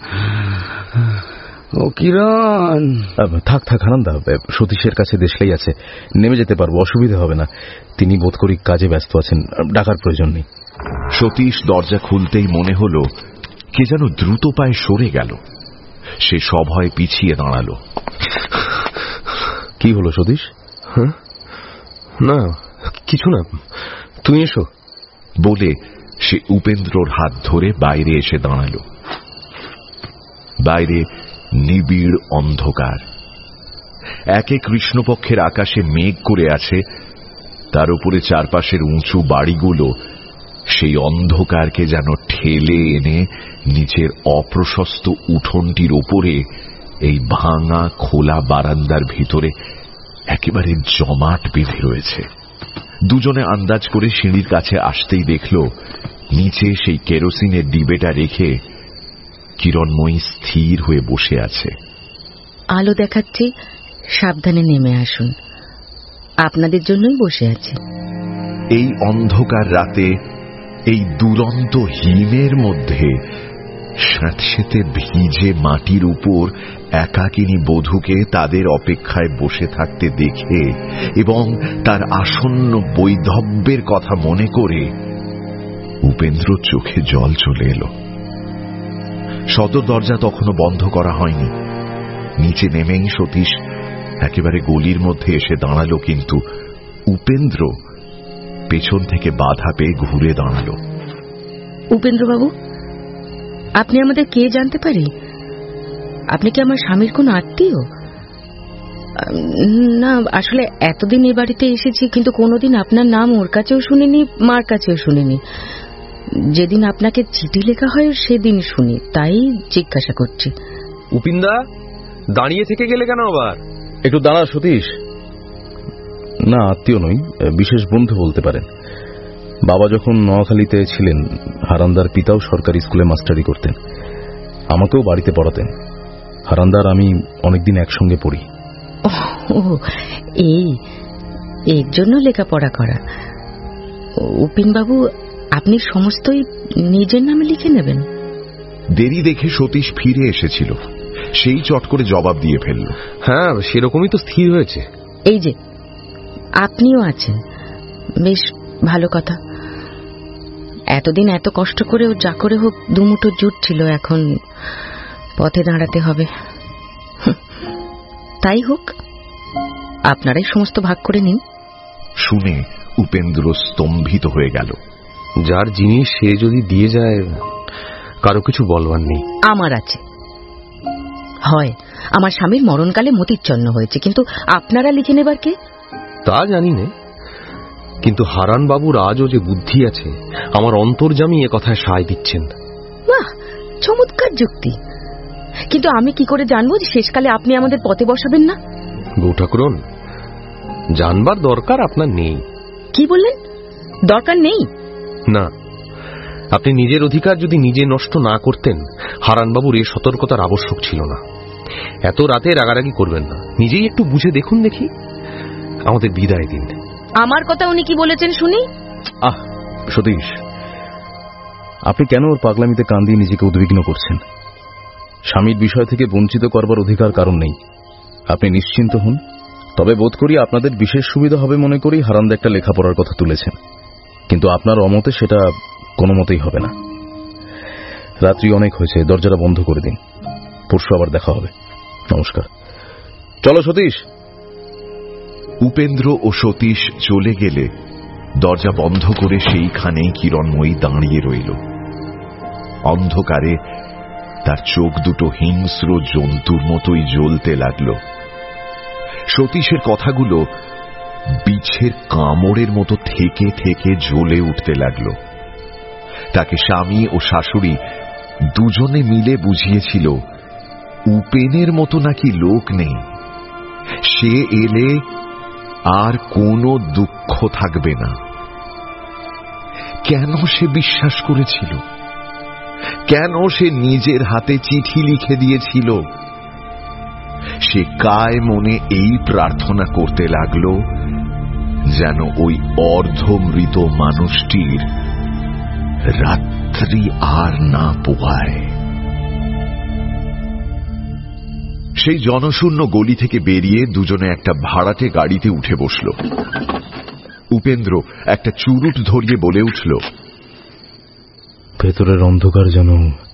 ও কিরণ। থাক থাক হারান্দা, সতীশের কাছে দেশলাই আছে, নেমে যেতে পারবো, অসুবিধা হবে না। তিনি বোধ করি কাজে ব্যস্ত আছেন, ডাকার প্রয়োজন নেই। সতীশ দরজা খুলতেই মনে হলো কে যেন দ্রুত পায়ে সরে গেল। সে সভয়ে পিছিয়ে দাঁড়ালো। কি হলো সতীশ? না কিছু না, তুমি এসো বলে সে উপেন্দ্রর হাত ধরে বাইরে এসে দাঁড়ালো। বাইরে নিবিড় অন্ধকার। একে কৃষ্ণপক্ষের আকাশে মেঘ করে আছে, তার উপরে চারপাশের উঁচু বাড়িগুলো সেই অন্ধকারকে যেন ঠেলে এনে নিচের অপ্রশস্ত উঠোনটির ওপরে এই ভাঙা খোলা বারান্দার ভিতরে একেবারে জমাট বেঁধে রয়েছে। দুজনে আন্দাজ করে সিঁড়ির কাছে আসতেই দেখল নিচে সেই কেরোসিনের ডিবেটা রেখে কিরণময়ী স্থির হয়ে বসে আছে। আলো দেখাচ্ছে, সাবধানে নেমে আসুন, আপনাদের জন্যই বসে আছি। এই অন্ধকার রাতে এই দুরন্ত হিমের মধ্যে স্যাঁতসেঁতে ভিজে মাটির উপর একাকিনী বধূকে তাদের অপেক্ষায় বসে থাকতে দেখে এবং তার আসন্ন বৈধব্যের কথা মনে করে উপেন্দ্র চোখে জল চলে এলো। সদর দরজা তখনও বন্ধ করা হয়নি। নিচে নেমেই সতীশ একেবারে গলির মধ্যে এসে দাঁড়ালো, কিন্তু উপেন্দ্র পেছন থেকে বাধা পেয়ে ঘুরে দাঁড়ালো। উপেন্দ্রবাবু, আপনি আমাদের কে জানতে পারি? আপনি কি আমার স্বামীর কোন আত্মীয়? না, আসলে এতদিন এই বাড়িতে এসেছি, কিন্তু কোনোদিন আপনার নাম ওর কাছেও শুনিনি, মার কাছেও শুনিনি। যেদিন আপনাকে চিঠি লেখা হয় সেদিন শুনি, তাই জিজ্ঞাসা করছি। উপিন্দা, দাঁড়িয়ে থেকে গেলে কেন আবার? একটু দাঁড়া সতীশ। না, আত্মীয় নই, বিশেষ বন্ধু বলতে পারেন। বাবা যখন নোয়াখালীতে ছিলেন, হারান্দার পিতাও সরকারি স্কুলে মাস্টারি করতেন, আমাকেও বাড়িতে পড়াতেন। হারান্দার আমি অনেকদিন একসঙ্গে পড়ি। ও, এই এর জন্য লেখাপড়া করা। উপিনবাবু, আপনি সমস্তই নিজের নামে লিখে নেবেন? দেরি দেখে সতীশ ফিরে এসেছিল, সেই চট করে জবাব দিয়ে ফেলল, হ্যাঁ সেরকমই তো স্থির হয়েছে। এই যে আপনিও আছেন, বেশ ভালো কথা। এতদিন এত কষ্ট করেও যা করে হোক দুমুঠো জুট ছিল, এখন পথে দাঁড়াতে হবে। তাই হোক, আপনারাই সমস্ত ভাগ করে নিন। শুনে উপেন্দ্র স্তম্ভিত হয়ে গেল। যার জিনিস সে যদি দিয়ে যায়, কারো কিছু বলবার নেই। আমার আছে। হয় আমার স্বামীর মরণকালে মতিচ্ছন্ন হয়েছে, কিন্তু আপনারা লিখে নেবার কে? তা জানি না, কিন্তু হারান বাবুর আজও যে বুদ্ধি আছে, আমার অন্তর্যামী এ কথায় সায় দিচ্ছেন। বাহ, চমৎকার যুক্তি। কিন্তু আমি কি করে জানবো যে শেষকালে আপনি আমাদের পথে বসাবেন না? গৌঠাকুরন, জানবার দরকার আপনার নেই। কি বললেন? দরকার নেই? না, আপনি নিজের অধিকার যদি নিজে নষ্ট না করতেন, হারানবাবুর এ সতর্কতার আবশ্যক ছিল না। এত রাতে রাগারাগি করবেন না, নিজেই একটু বুঝে দেখুন দেখি। আমাদের বিদায় দিন। আমার কথা উনি কি বলেছেন শুনি? আহ সতীশ, আপনি কেন ওর পাগলামিতে কান দিয়ে নিজেকে উদ্বিগ্ন করছেন? স্বামীর বিষয় থেকে বঞ্চিত করবার অধিকার কারণ নেই। আপনি নিশ্চিন্ত হন। তবে বোধ করি আপনাদের বিশেষ সুবিধা হবে মনে করি হারান্দা একটা লেখাপড়ার কথা তুলেছেন, কিন্তু আপনার অমতে সেটা কোনো মতেই হবে না। রাত্রি অনেক হয়েছে, দরজাটা বন্ধ করে দিন। পরশু আবার দেখা হবে। নমস্কার। চলো সতীশ। উপেন্দ্র ও সতীশ চলে গেলে দরজা বন্ধ করে সেইখানেই কিরণময়ী দাঁড়িয়ে রইল। অন্ধকারে তার চোখ দুটো হিংস্র জন্তুর মতোই জ্বলতে লাগল। সতীশের কথাগুলো বিছের কামড়ের মতো থেকে থেকে জ্বলে উঠতে লাগল। তাকে স্বামী ও শাশুড়ি দুজনে মিলে বুঝিয়েছিল উপেনের মতো নাকি লোক নেই, সে এলে আর কোনো দুঃখ থাকবে না। কেন সে বিশ্বাস করেছিল? কেন সে নিজের হাতে চিঠি লিখে দিয়েছিল? সে কায় মনে এই প্রার্থনা করতে লাগলো যেন ওই অর্ধমৃত মানুষটির রাত্রি আর না পোহায়। সেই জনশূন্য গলি থেকে বেরিয়ে দুজনে একটা ভাড়াটে গাড়িতে উঠে বসল। উপেন্দ্র একটা চুরুট ধরিয়ে বলে উঠল, ভেতরের অন্ধকার যেন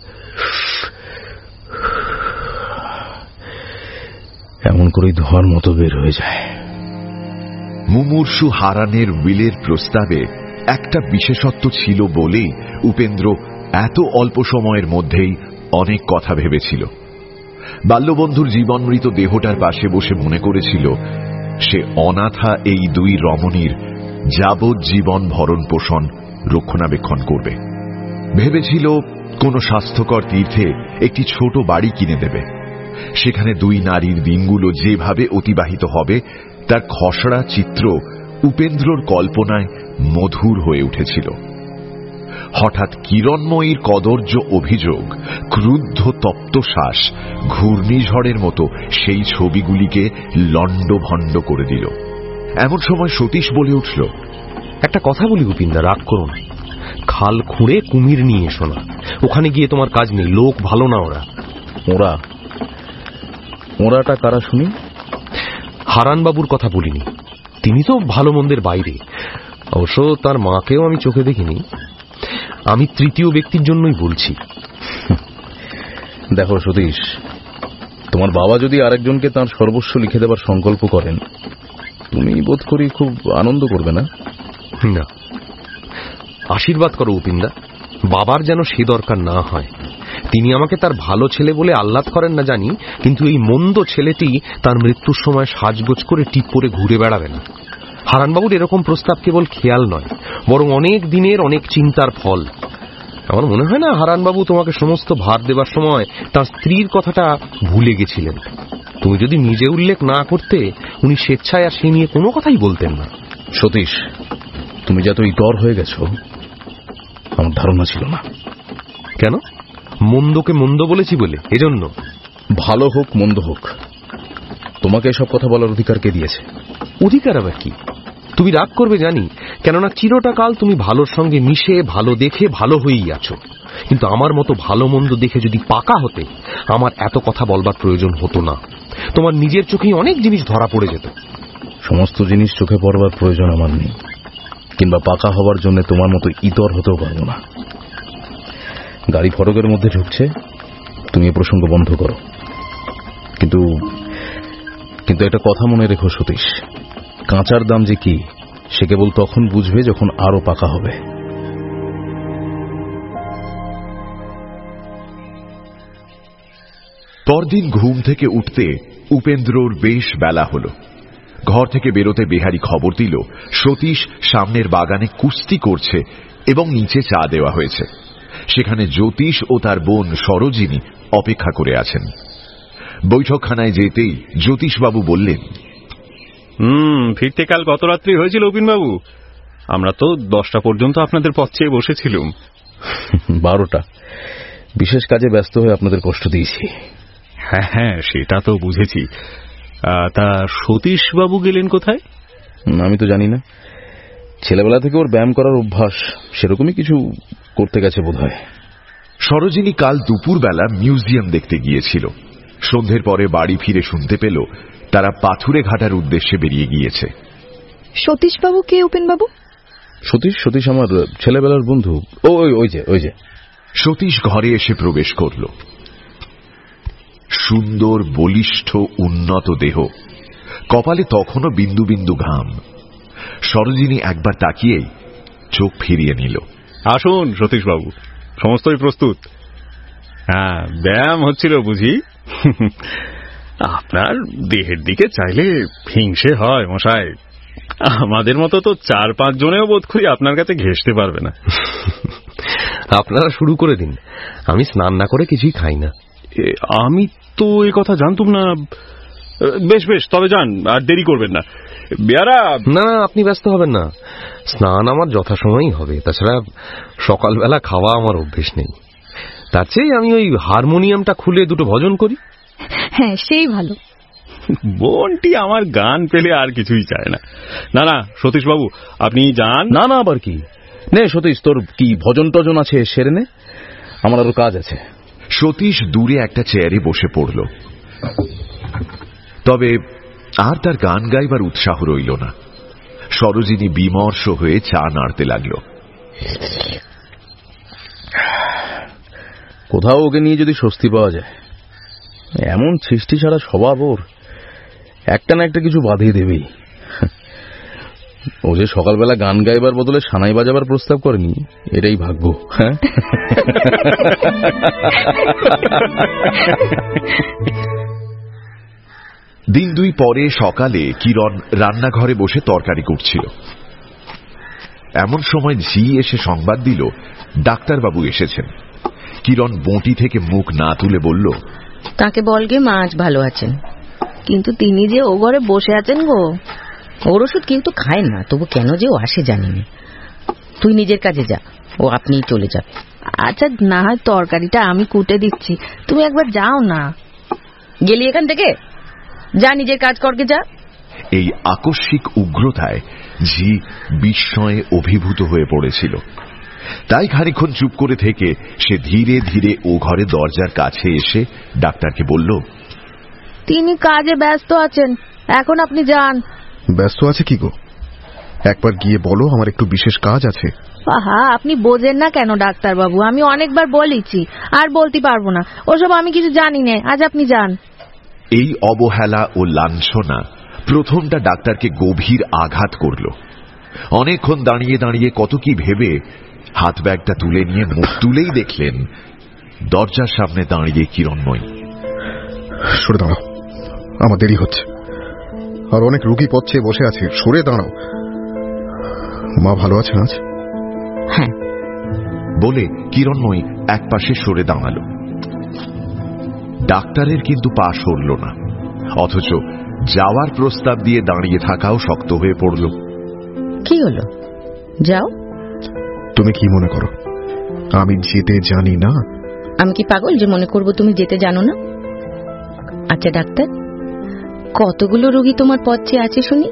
এমন করেই ধোঁয়ার মতো বের হয়ে যায়। মুমূর্ষু হারানের উইলের প্রস্তাবে একটা বিশেষত্ব ছিল বলেই উপেন্দ্র এত অল্প সময়ের মধ্যেই অনেক কথা ভেবেছিল। বাল্যবন্ধুর জীবনমৃত দেহটার পাশে বসে মনে করেছিল সে অনাথা এই দুই রমণীর যাবজ্জীবন ভরণ পোষণ রক্ষণাবেক্ষণ করবে। ভেবেছিল কোন স্বাস্থ্যকর তীর্থে একটি ছোট বাড়ি কিনে দেবে। সেখানে দুই নারীর দিনগুলো যেভাবে অতিবাহিত হবে তার খসড়া চিত্র উপেন্দ্রর কল্পনায় মধুর হয়ে উঠেছিল। হঠাৎ কিরণময়ীর কদর্য অভিযোগ, ক্রুদ্ধ তপ্তশ্বাস ঘূর্ণিঝড়ের মতো সেই ছবিগুলিকে লণ্ডভণ্ড করে দিল। এমন সময় সতীশ বলে উঠল, একটা কথা বলি গোপিন্দা, রাগ করো না। খাল খুঁড়ে কুমির নিয়ে এসো না, ওখানে গিয়ে তোমার কাজ নেই। লোক ভালো না ওরা। ওরা ওরাটা কারা শুনি? হারানবাবুর কথা বলিনি, তিনি তো ভালো মন্দের বাইরে। অবশ্য তার মাকেও আমি চোখে দেখিনি। আমি তৃতীয় ব্যক্তির জন্যই বলছি। দেখো সতীশ, তোমার বাবা যদি আরেকজনকে তার সর্বস্ব লিখে দেবার সংকল্প করেন, তুমি বোধ করি খুব আনন্দ করবে না? না, আশীর্বাদ করো উপিন্দা, বাবার যেন সে দরকার না হয়। তিনি আমাকে তার ভালো ছেলে বলে আহ্লাদ করেন না জানি, কিন্তু এই মন্দ ছেলেটি তার মৃত্যুর সময় সাজগোজ করে টিপ করে ঘুরে বেড়াবে না। হারানবাবুর এরকম প্রস্তাব কেবল খেয়াল নয়, বরং অনেক দিনের অনেক চিন্তার ফল। আমার মনে হয় না হারানবাবু তোমাকে সমস্ত ভার দেবার সময় তার স্ত্রীর কথাটা ভুলে গেছিলেন। তুমি যদি নিজে উল্লেখ না করতে, উনি স্বেচ্ছায় আর সে নিয়ে কোনো কথাই বলতেন না। সতীশ, তুমি যত ইতর হয়ে গেছো আমার ধারণা ছিল না। কেন? মন্দকে মন্দ বলেছি বলে এজন্য? ভালো হোক মন্দ হোক, তোমাকে এসব কথা বলার অধিকার কে দিয়েছে? অধিকার আবার কি? তুমি রাগ করবে জানি, কেননা চিরটা কাল তুমি ভালোর সঙ্গে মিশে ভালো দেখে ভালো হয়েই আছো। কিন্তু আমার মতো ভালো মন্দ দেখে যদি পাকা হতে, আমার এত কথা বলবার প্রয়োজন হতো না। তোমার নিজের চোখেই অনেক জিনিস ধরা পড়ে যেত। সমস্ত জিনিস চোখে পড়বার প্রয়োজন আমার নেই। কিংবা পাকা হওয়ার জন্য তোমার মতো ইতর হতেও পারবো না। গাড়ি ফটকের মধ্যে ঢুকছে, তুমি এ প্রসঙ্গ বন্ধ করো। কিন্তু কিন্তু একটা কথা মনে রেখো সতীশ, কাঁচার দাম যে কি সে কেবল তখন বুঝবে যখন আরো পাকা হবে। পরদিন ঘুম থেকে উঠতে উপেন্দ্রর বেশ বেলা হল। ঘর থেকে বেরোতে বিহারী খবর দিল সতীশ সামনের বাগানে কুস্তি করছে এবং নিচে চা দেওয়া হয়েছে। সেখানে জ্যোতিষ ও তার বোন সরোজিনী অপেক্ষা করে আছেন। বৈঠকখানায় যেতেই জ্যোতিষবাবু বললেন, হুম ফিরতে কাল গত রাত্রি হয়েছিল উপিনবাবু। আমরা তো দশটা পর্যন্ত আপনাদের পথ চেয়ে বসেছিলাম। বারোটা বিশেষ কাজে ব্যস্ত হয়ে আপনাদের কষ্ট দিয়েছি। হ্যাঁ হ্যাঁ সেটা তো বুঝেছি। তা সতীশবাবু গেলেন কোথায়? আমি তো জানি না, ছেলেবেলা থেকে ওর ব্যায়াম করার অভ্যাস, সেরকমই কিছু করতে গেছে বোধহয়। সরোজিনী কাল দুপুরবেলা মিউজিয়াম দেখতে গিয়েছিল। সন্ধ্যের পরে বাড়ি ফিরে শুনতে পেল তারা পাথুরে ঘাটার উদ্দেশ্যে বেরিয়ে গিয়েছে। সতীশবাবু কে উপেনবাবু? সতীশ সতীশ আমার ছেলেবেলার বন্ধু। ওই ওই যে ওই যে সতীশ ঘরে এসে প্রবেশ করল। সুন্দর বলিষ্ঠ উন্নত দেহ, কপালে তখনও বিন্দু বিন্দু ঘাম। সরোজিনী একবার তাকিয়েই চোখ ফিরিয়ে নিল। আসুন সতীশবাবু, সমস্তই প্রস্তুত। হ্যাঁ ব্যায়াম হচ্ছিল বুঝি? আপনার দেহের দিকে চাইলে হিংসে হয় মশাই। আমাদের মতো তো চার পাঁচ জনেও বোধ করি আপনার কাছে ঘেঁষতে পারবে না। আপনারা শুরু করে দিন, আমি স্নান না করে কিছুই খাই না। আমি তো এই কথা জানতুম না। বেশ বেশ, তবে যান, আর দেরি করবেন না। বেয়ারা না, আপনি ব্যস্ত হবেন না, স্নান আমার যথাসময়ই হবে। তাছাড়া সকালবেলা খাওয়া আমার অভ্যেস নেই। তার চেয়ে আমি ওই হারমোনিয়ামটা খুলে দুটো ভজন করি। হ্যাঁ সেই ভালো। বোনটি আমার গান পেলে আর কিছুই চায় না। না না সতীশবাবু আপনি যান। না না আবার কি? নে সতীশ, তোর কি ভজন টজন আছে সেরে নে, আমার আরো কাজ আছে। সতীশ দূরে একটা চেয়ারে বসে পড়ল। তবে আর তার গান গাইবার উৎসাহ রইল না। সরোজিনী বিমর্ষ হয়ে চা নাড়তে লাগল। কোথাও ওকে নিয়ে যদি স্বস্তি পাওয়া যায়। এমন সৃষ্টি ছাড়া স্বভাব ওর, একটা না একটা কিছু বাঁধিয়ে দেবেই। ও যে সকালবেলা গান গাইবার বদলে সানাই বাজাবার প্রস্তাব করেনি, এটাই ভাগ্য। হ্যাঁ দিন দুই পরে সকালে কিরণ রান্নাঘরে বসে তরকারি করছিল। এমন সময় ঝি এসে সংবাদ দিল ডাক্তারবাবু এসেছেন। কিরণ বঁটি থেকে মুখ না তুলে বলল, তাকে বলগে মা আজ ভালো আছেন। কিন্তু তিনি যে ও ঘরে বসে আছেন গো, ওর ওষুধ কেউ তো খায় না, তবু কেন যে ও আসে জানিনি। তুই নিজের কাজে যা, ও আপনি চলে যাবে। আচ্ছা না হয় তরকারিটা আমি কুটে দিচ্ছি, তুমি একবার যাও না। গেলি এখান থেকে, যা নিজের কাজ করকে যা। এই আকস্মিক উগ্রতায় ঝি বিস্ময়ে অভিভূত হয়ে পড়েছিল। তাই খানিকক্ষণ চুপ করে থেকে সে ধীরে ধীরে ও ঘরে দরজার কাছে এসে ডাক্তারকে বলল, তিনি কাজে ব্যস্ত আছেন, এখন আপনি যান। ব্যস্ত আছে কি গো? একবার গিয়ে বলো আমার একটু বিশেষ কাজ আছে। আহা, আপনি বোঝেন না কেন ডাক্তার বাবু? আমি অনেকবার বলেছি, আর বলতে পারবো না। ওসব আমি কিছু জানি না, আজ আপনি যান। এই অবহেলা ও লাঞ্ছনা প্রথমটা ডাক্তারকে গভীর আঘাত করল। অনেকক্ষণ দাঁড়িয়ে দাঁড়িয়ে কত কি ভেবে হাত ব্যাগটা তুলে নিয়ে মুখ তুলেই দেখলেন দরজার সামনে দাঁড়িয়ে কিরণময়ী। সরে দাঁড়াও, আমার দেরি হচ্ছে, আর অনেক রোগী পথ চেয়ে বসে আছে, সরে দাঁড়াও। মা ভালো আছেন আজ? হ্যাঁ বলে কিরণময়ী এক পাশে সরে দাঁড়াল। ডাক্তারের কিন্তু পা সরল না, অথচ যাওয়ার প্রস্তাব দিয়ে দাঁড়িয়ে থাকাও শক্ত হয়ে পড়ল। কি হলো? যাও। তুমি কি মনে করো আমি যেতে জানি না? আমি কি পাগল যে মনে করব তুমি যেতে জানো না? আচ্ছা ডাক্তার, কতগুলো রোগী তোমার পথ চেয়ে আছে শুনি?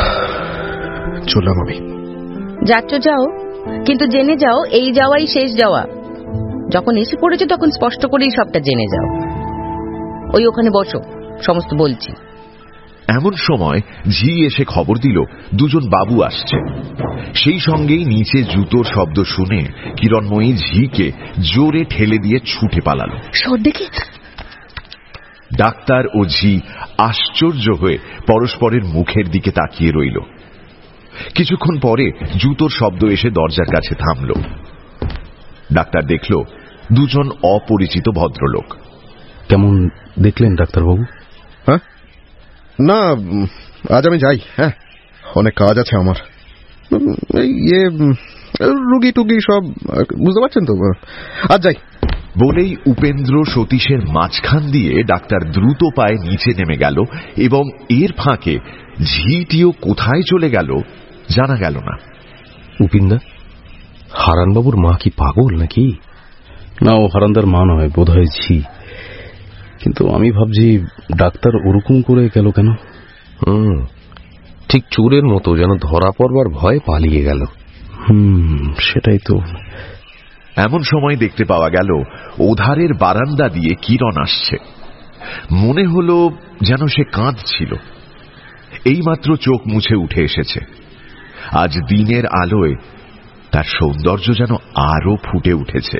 চললাম আমি। যাচ্ছ যাও, কিন্তু জেনে যাও এই যাওয়াই শেষ যাওয়া। যখন এসে পড়েছো তখন স্পষ্ট করেই সবটা জেনে যাও। ওই ওখানে বসো, সমস্ত বলছি। এমন সময় ঝি এসে খবর দিল দুজন বাবু আসছে। সেই সঙ্গেই নিচে জুতোর শব্দ শুনে কিরণময়ী ঝিকে জোরে ঠেলে দিয়ে ছুটে পালালো। দেখি ডাক্তার ও ঝি আশ্চর্য হয়ে পরস্পরের মুখের দিকে তাকিয়ে রইল। কিছুক্ষণ পরে জুতোর শব্দ এসে দরজার কাছে থামল। ডাক্তার দেখল দুজন অপরিচিত ভদ্রলোক। কেমন দেখলেন ডাক্তারবাবু? হ্যাঁ, না আজ আমি যাই। হ্যাঁ, অনেক কাজ আছে আমার। ইয়ে রুগী টুগি সব বুঝতে পারছেন তো, আজ যাই। বলেই উপেন্দ্র সতীশের মাঝখান দিয়ে ডাক্তার দ্রুত পায়ে নিচে নেমে গেল এবং এর ফাঁকে ঝিটিও কোথায় চলে গেল জানা গেল না। উপিন্দা, হারানবাবুর মা কি পাগল নাকি? না, ও হারানদার মা নয়, বোধ হয় ঝি। কিন্তু আমি ভাবছি ডাক্তার ওরকম করে গেল কেন? হুম, ঠিক চোরের মতো যেন ধরা পড়বার ভয় পালিয়ে গেল। হুম, সেটাই তো। এমন সময় দেখতে পাওয়া গেল ওধারের বারান্দা দিয়ে কিরণ আসছে। মনে হলো যেন সে কাঁদছিল। এইমাত্র চোখ মুছে উঠে এসেছে। আজ দিনের আলোয় তার সৌন্দর্য যেন আরো ফুটে উঠেছে।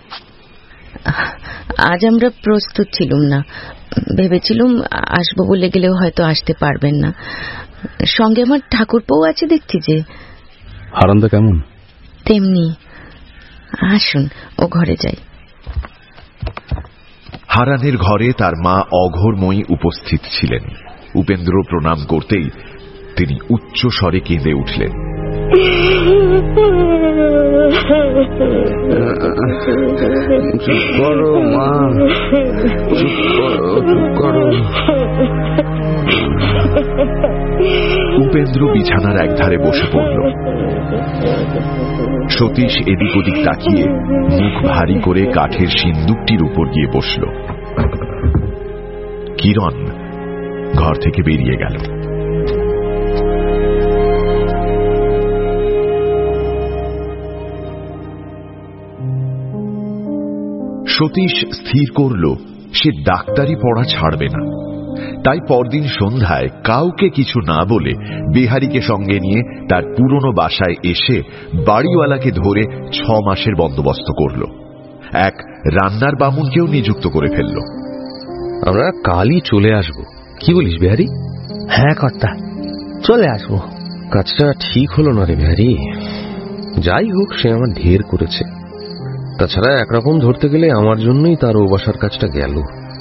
আজ আমরা প্রস্তুত ছিলাম না, ভেবেছিলাম আসবো বলে গেলেও হয়তো আসতে পারবেন না। সঙ্গে আমার ঠাকুরপোও আছে দেখছি যে। হারান্দা কেমন? তেমনি। আসুন ও ঘরে যাই। হারানের ঘরে তার মা অঘোরময়ী উপস্থিত ছিলেন। উপেন্দ্র প্রণাম করতেই তিনি উচ্চ স্বরে কেঁদে উঠলেন। চুপ করো মা, চুপ করো, চুপ করো। উপেন্দ্র বিছানার একধারে বসে পড়ল। সতীশ এদিক ওদিক তাকিয়ে মুখ ভারী করে কাঠের সিন্দুকটির উপর গিয়ে বসল। কিরণ ঘর থেকে বেরিয়ে গেল। সতীশ স্থির করল সে ডাক্তারি পড়া ছাড়বে না। তাই পরদিন সন্ধ্যায় কাউকে কিছু না বলে বেহারিকে সঙ্গে নিয়ে তার পুরনো বাসায় এসে বাড়িওয়ালাকে ধরে ছ মাসের বন্দোবস্ত করল। এক রান্নার বামুনকেও নিযুক্ত করে ফেলল। আমরা কালই চলে আসব, কি বলিস বেহারি? হ্যাঁ কর্তা, চলে আসবো। কাজটা ঠিক হলো না রে বেহারি। যাই হোক, সে আমার ঢের করেছে। তাছাড়া একরকম ধরতে গেলে আমার জন্যই তার ও বাসার কাজটা গেল।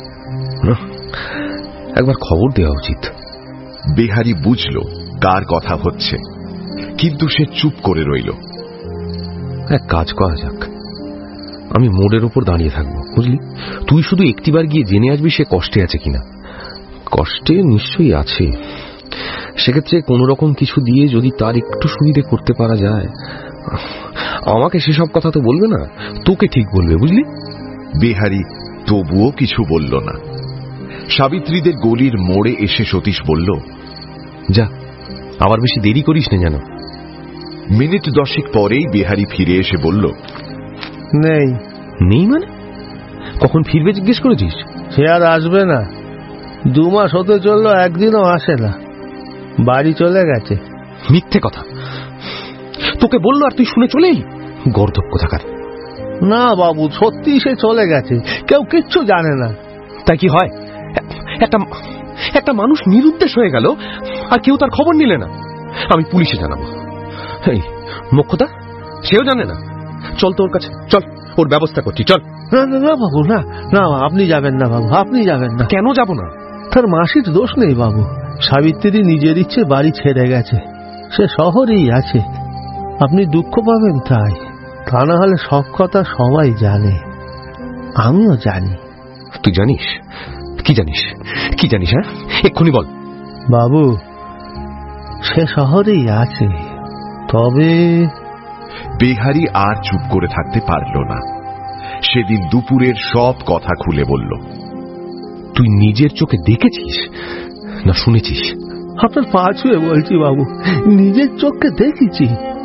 একবার খবর দেওয়া উচিত। বেহারি বুঝল কার কথা হচ্ছে, কিন্তু সে চুপ করে রইল। এক কাজ করা যাক, আমি মোড়ের উপর দাঁড়িয়ে থাকবো, বুঝলি? তুই শুধু একটিবার গিয়ে জেনে আসবি সে কষ্টে আছে কিনা। কষ্টে নিশ্চয়ই আছে। সেক্ষেত্রে কোন রকম কিছু দিয়ে যদি তার একটু সুবিধে করতে পারা যায়। আমাকে সেসব কথা তো বলবে না, তোকে ঠিক বলবে, বুঝলি? বেহারি তবুও কিছু বলল না। সাবিত্রীদের গলির মোড়ে এসে সতীশ বলল, যা, আবার বেশি দেরি করিস না যেন। মিনিট দশেক পরেই বেহারি ফিরে এসে বলল, নেই। নেই মানে? কখন ফিরবে জিজ্ঞেস করেছিস? সে আর আসবে না। দু মাস হতে চললো, একদিনও আসে না। বাড়ি চলে গেছে। মিথ্যে কথা। তোকে বললো আর তুই শুনে চলেই? গর্দভ কোথাকার। না বাবু, সত্যি সে চলে গেছে, কেউ কিচ্ছু জানে না। তাই কি হয়? একটা একটা মানুষ নিরুদ্দেশ হয়ে গেল আর কেউ তার খবর নিলে না। আমি পুলিশে জানাবো। এই মোক্ষদা, সেও জানে না। চল তোর কাছে, চল, ওর ব্যবস্থা করছি, চল। না না বাবু, না না, আপনি যাবেন না বাবু, আপনি যাবেন না। কেন যাব না? তার মাসির দোষ নেই বাবু। সাবিত্রী নিজের ইচ্ছে বাড়ি ছেড়ে গেছে, সে শহরেই আছে। আপনি দুঃখ পাবেন তাই, তা না হলে সব কথা সবাই জানে, আমিও জানি। তুই জানিস? কি জানিস? কি জানিস? হ্যাঁ, এক্ষুনি বল। বাবু, সে শহরেই আছে, তবে। বেহারি আর চুপ করে থাকতে পারল না। সেদিন দুপুরের সব কথা খুলে বলল। তুই নিজের চোখে দেখেছিস না শুনেছিস? আপনার পা ছুঁয়ে বলছি বাবু, নিজের চোখে দেখেছি।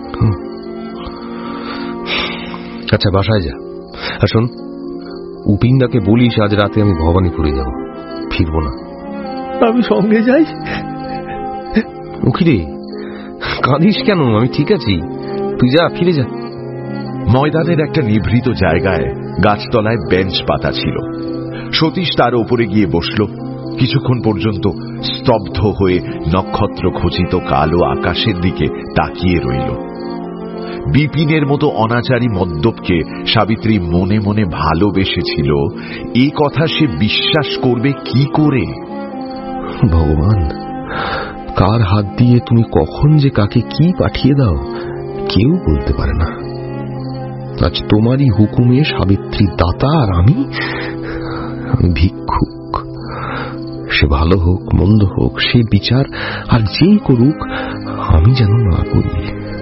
আচ্ছা, বাসায় যা। আর শোন, উপিন্দাকে বলিস আজ রাতে আমি ভবানীপুরে যাব, ফিরবো না। আমি সঙ্গে যাই? উকিরে কাঁদিস কেন? আমি ঠিক আছি, তুই যা, ফিরে যা। ময়দানের একটা নিভৃত জায়গায় গাছতলায় বেঞ্চ পাতা ছিল। সতীশ তার উপরে গিয়ে বসল। কিছুক্ষণ পর্যন্ত স্তব্ধ হয়ে নক্ষত্র খচিত কালো আকাশের দিকে তাকিয়ে রইল। বিপিনের মতো অনাচারী মদ্যপকে সাবিত্রী মনে মনে ভালোবেসেছিল, এই কথা সে বিশ্বাস করবে কি করে? ভগবান, কার হাত দিয়ে তুমি কখন যে কাকে কি পাঠিয়ে দাও কেউ বলতে পারে না। আজ তোমারই হুকুমে সাবিত্রী দাতা আর আমি আমি ভিক্ষুক। সে ভালো হোক মন্দ হোক, সে বিচার আর যেই করুক আমি যেন না করি।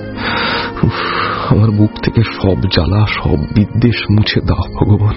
আমার বুক থেকে সব জ্বালা, সব বিদ্বেষ মুছে দাও ভগবান।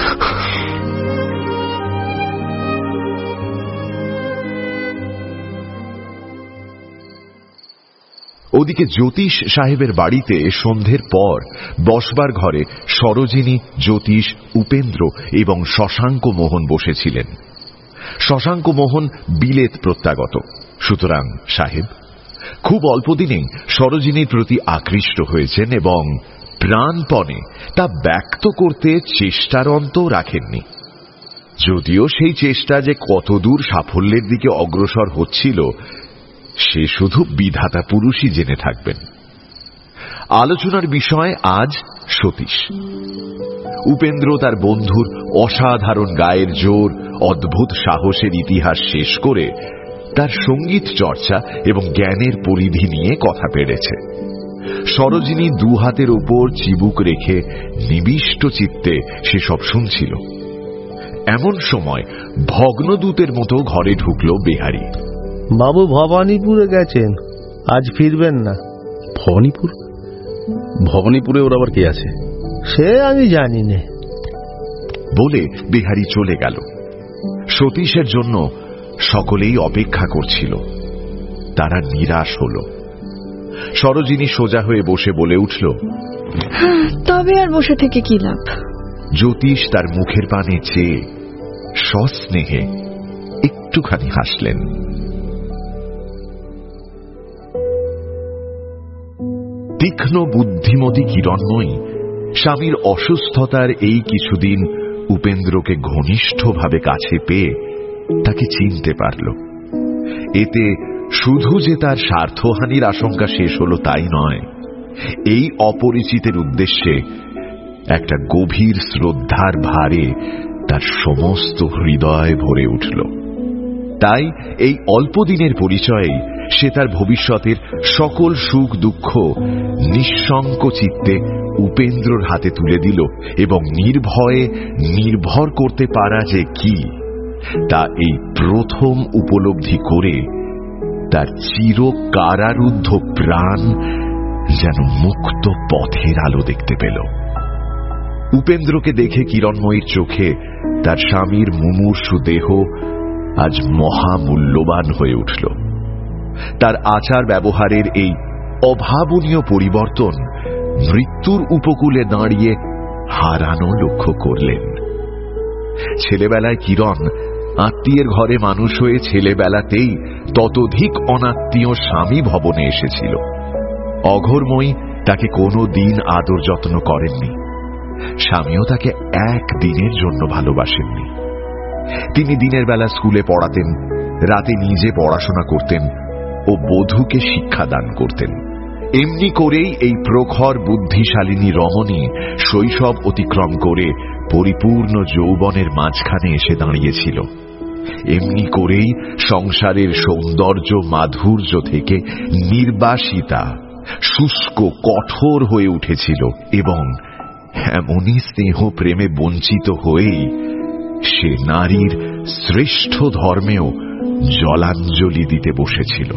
ওদিকে জ্যোতিষ সাহেবের বাড়িতে সন্ধ্যের পর বসবার ঘরে সরোজিনী, জ্যোতিষ, উপেন্দ্র এবং শশাঙ্ক মোহন বসেছিলেন। শশাঙ্ক মোহন বিলেত প্রত্যাগত, সুতরাং সাহেব খুব অল্প দিনেই সরোজিনীর প্রতি আকৃষ্ট হয়েছেন এবং প্রাণপণে তা ব্যক্ত করতে চেষ্টার অন্ত রাখেননি। যদিও সেই চেষ্টা যে কতদূর সাফল্যের দিকে অগ্রসর হচ্ছিল সে শুধু বিধাতা পুরুষই জেনে থাকবেন। আলোচনার বিষয় আজ সতীশ। উপেন্দ্র তার বন্ধুর অসাধারণ গায়ের জোর, অদ্ভুত সাহসের ইতিহাস শেষ করে তার সঙ্গীত চর্চা এবং জ্ঞানের পরিধি নিয়ে কথা পেড়েছে। সরোজিনী দু হাতের ওপর চিবুক রেখে নিবিষ্ট চিত্তে সেসব শুনছিল। এমন সময় ভগ্নদূতের মতো ঘরে ঢুকল বেহারি। বাবু ভবানীপুরে গেছেন, আজ ফিরবেন না। ভবানীপুর? ভবানীপুরে ওর আবার কে আছে? সে আমি জানি না বলে বেহারি চলে গেল। সতীশের জন্য সকলেই অপেক্ষা করছিল। তারা নিরাশ হল। সরোজিনী সোজা হয়ে বসে বলে উঠল, তবে আর বসে থেকে কি লাভ? জ্যোতিষ তার মুখের পানে চেয়ে সস্নেহে একটুখানি হাসলেন। তীক্ষ্ণ বুদ্ধিমতী কিরণময়ী স্বামীর অসুস্থতার এই কিছুদিন উপেন্দ্রকে ঘনিষ্ঠভাবে কাছে পেয়ে তাকে চিনতে পারল। এতে শুধু যে তার স্বার্থহানির আশঙ্কা শেষ হল তাই নয়, এই অপরিচিতের উদ্দেশ্যে একটা গভীর শ্রদ্ধার ভারে তার সমস্ত হৃদয় ভরে উঠল। তাই এই অল্প দিনের পরিচয়েই সে তার ভবিষ্যতের সকল সুখ দুঃখ নিঃশঙ্ক চিত্তে উপেন্দ্রর হাতে তুলে দিল এবং নির্ভয়ে নির্ভর করতে পারা যে কি তা এই প্রথম উপলব্ধি করে তার চির কারারুদ্ধ প্রাণ যেন মুক্ত পথের আলো দেখতে পেল। উপেন্দ্রকে দেখে কিরণময়ীর চোখে তার স্বামীর মুমূর্ষু দেহ আজ মহামূল্যবান হয়ে উঠল। তার আচার ব্যবহারের এই অভাবনীয় পরিবর্তন মৃত্যুর উপকূলে দাঁড়িয়ে হারানো লক্ষ্য করলেন। ছেলেবেলায় কিরণ আত্মীয়ের ঘরে মানুষ হয়ে ছেলেবেলাতেই ততোধিক অনাত্মীয় স্বামী ভবনে এসেছিল। অঘোরময়ী তাকে কোনো দিন আদর যত্ন করেননি। স্বামীও তাকে এক দিনের জন্য ভালোবাসেননি। তিনি দিনের বেলা স্কুলে পড়াতেন, রাতে নিজে পড়াশোনা করতেন ও বধূকে শিক্ষাদান করতেন। এমনি করেই এই প্রখর বুদ্ধিশালিনী রমণী শৈশব অতিক্রম করে পরিপূর্ণ যৌবনের মাঝখানে এসে দাঁড়িয়েছিল। এমনি করেই সংসারের সৌন্দর্য মাধুর্য থেকে নির্বাসিতা শুষ্ক কঠোর হয়ে উঠেছিল এবং এমনই স্নেহ প্রেমে বঞ্চিত হয়েই সে নারীর শ্রেষ্ঠ ধর্মেও জলাঞ্জলি দিতে বসেছিল।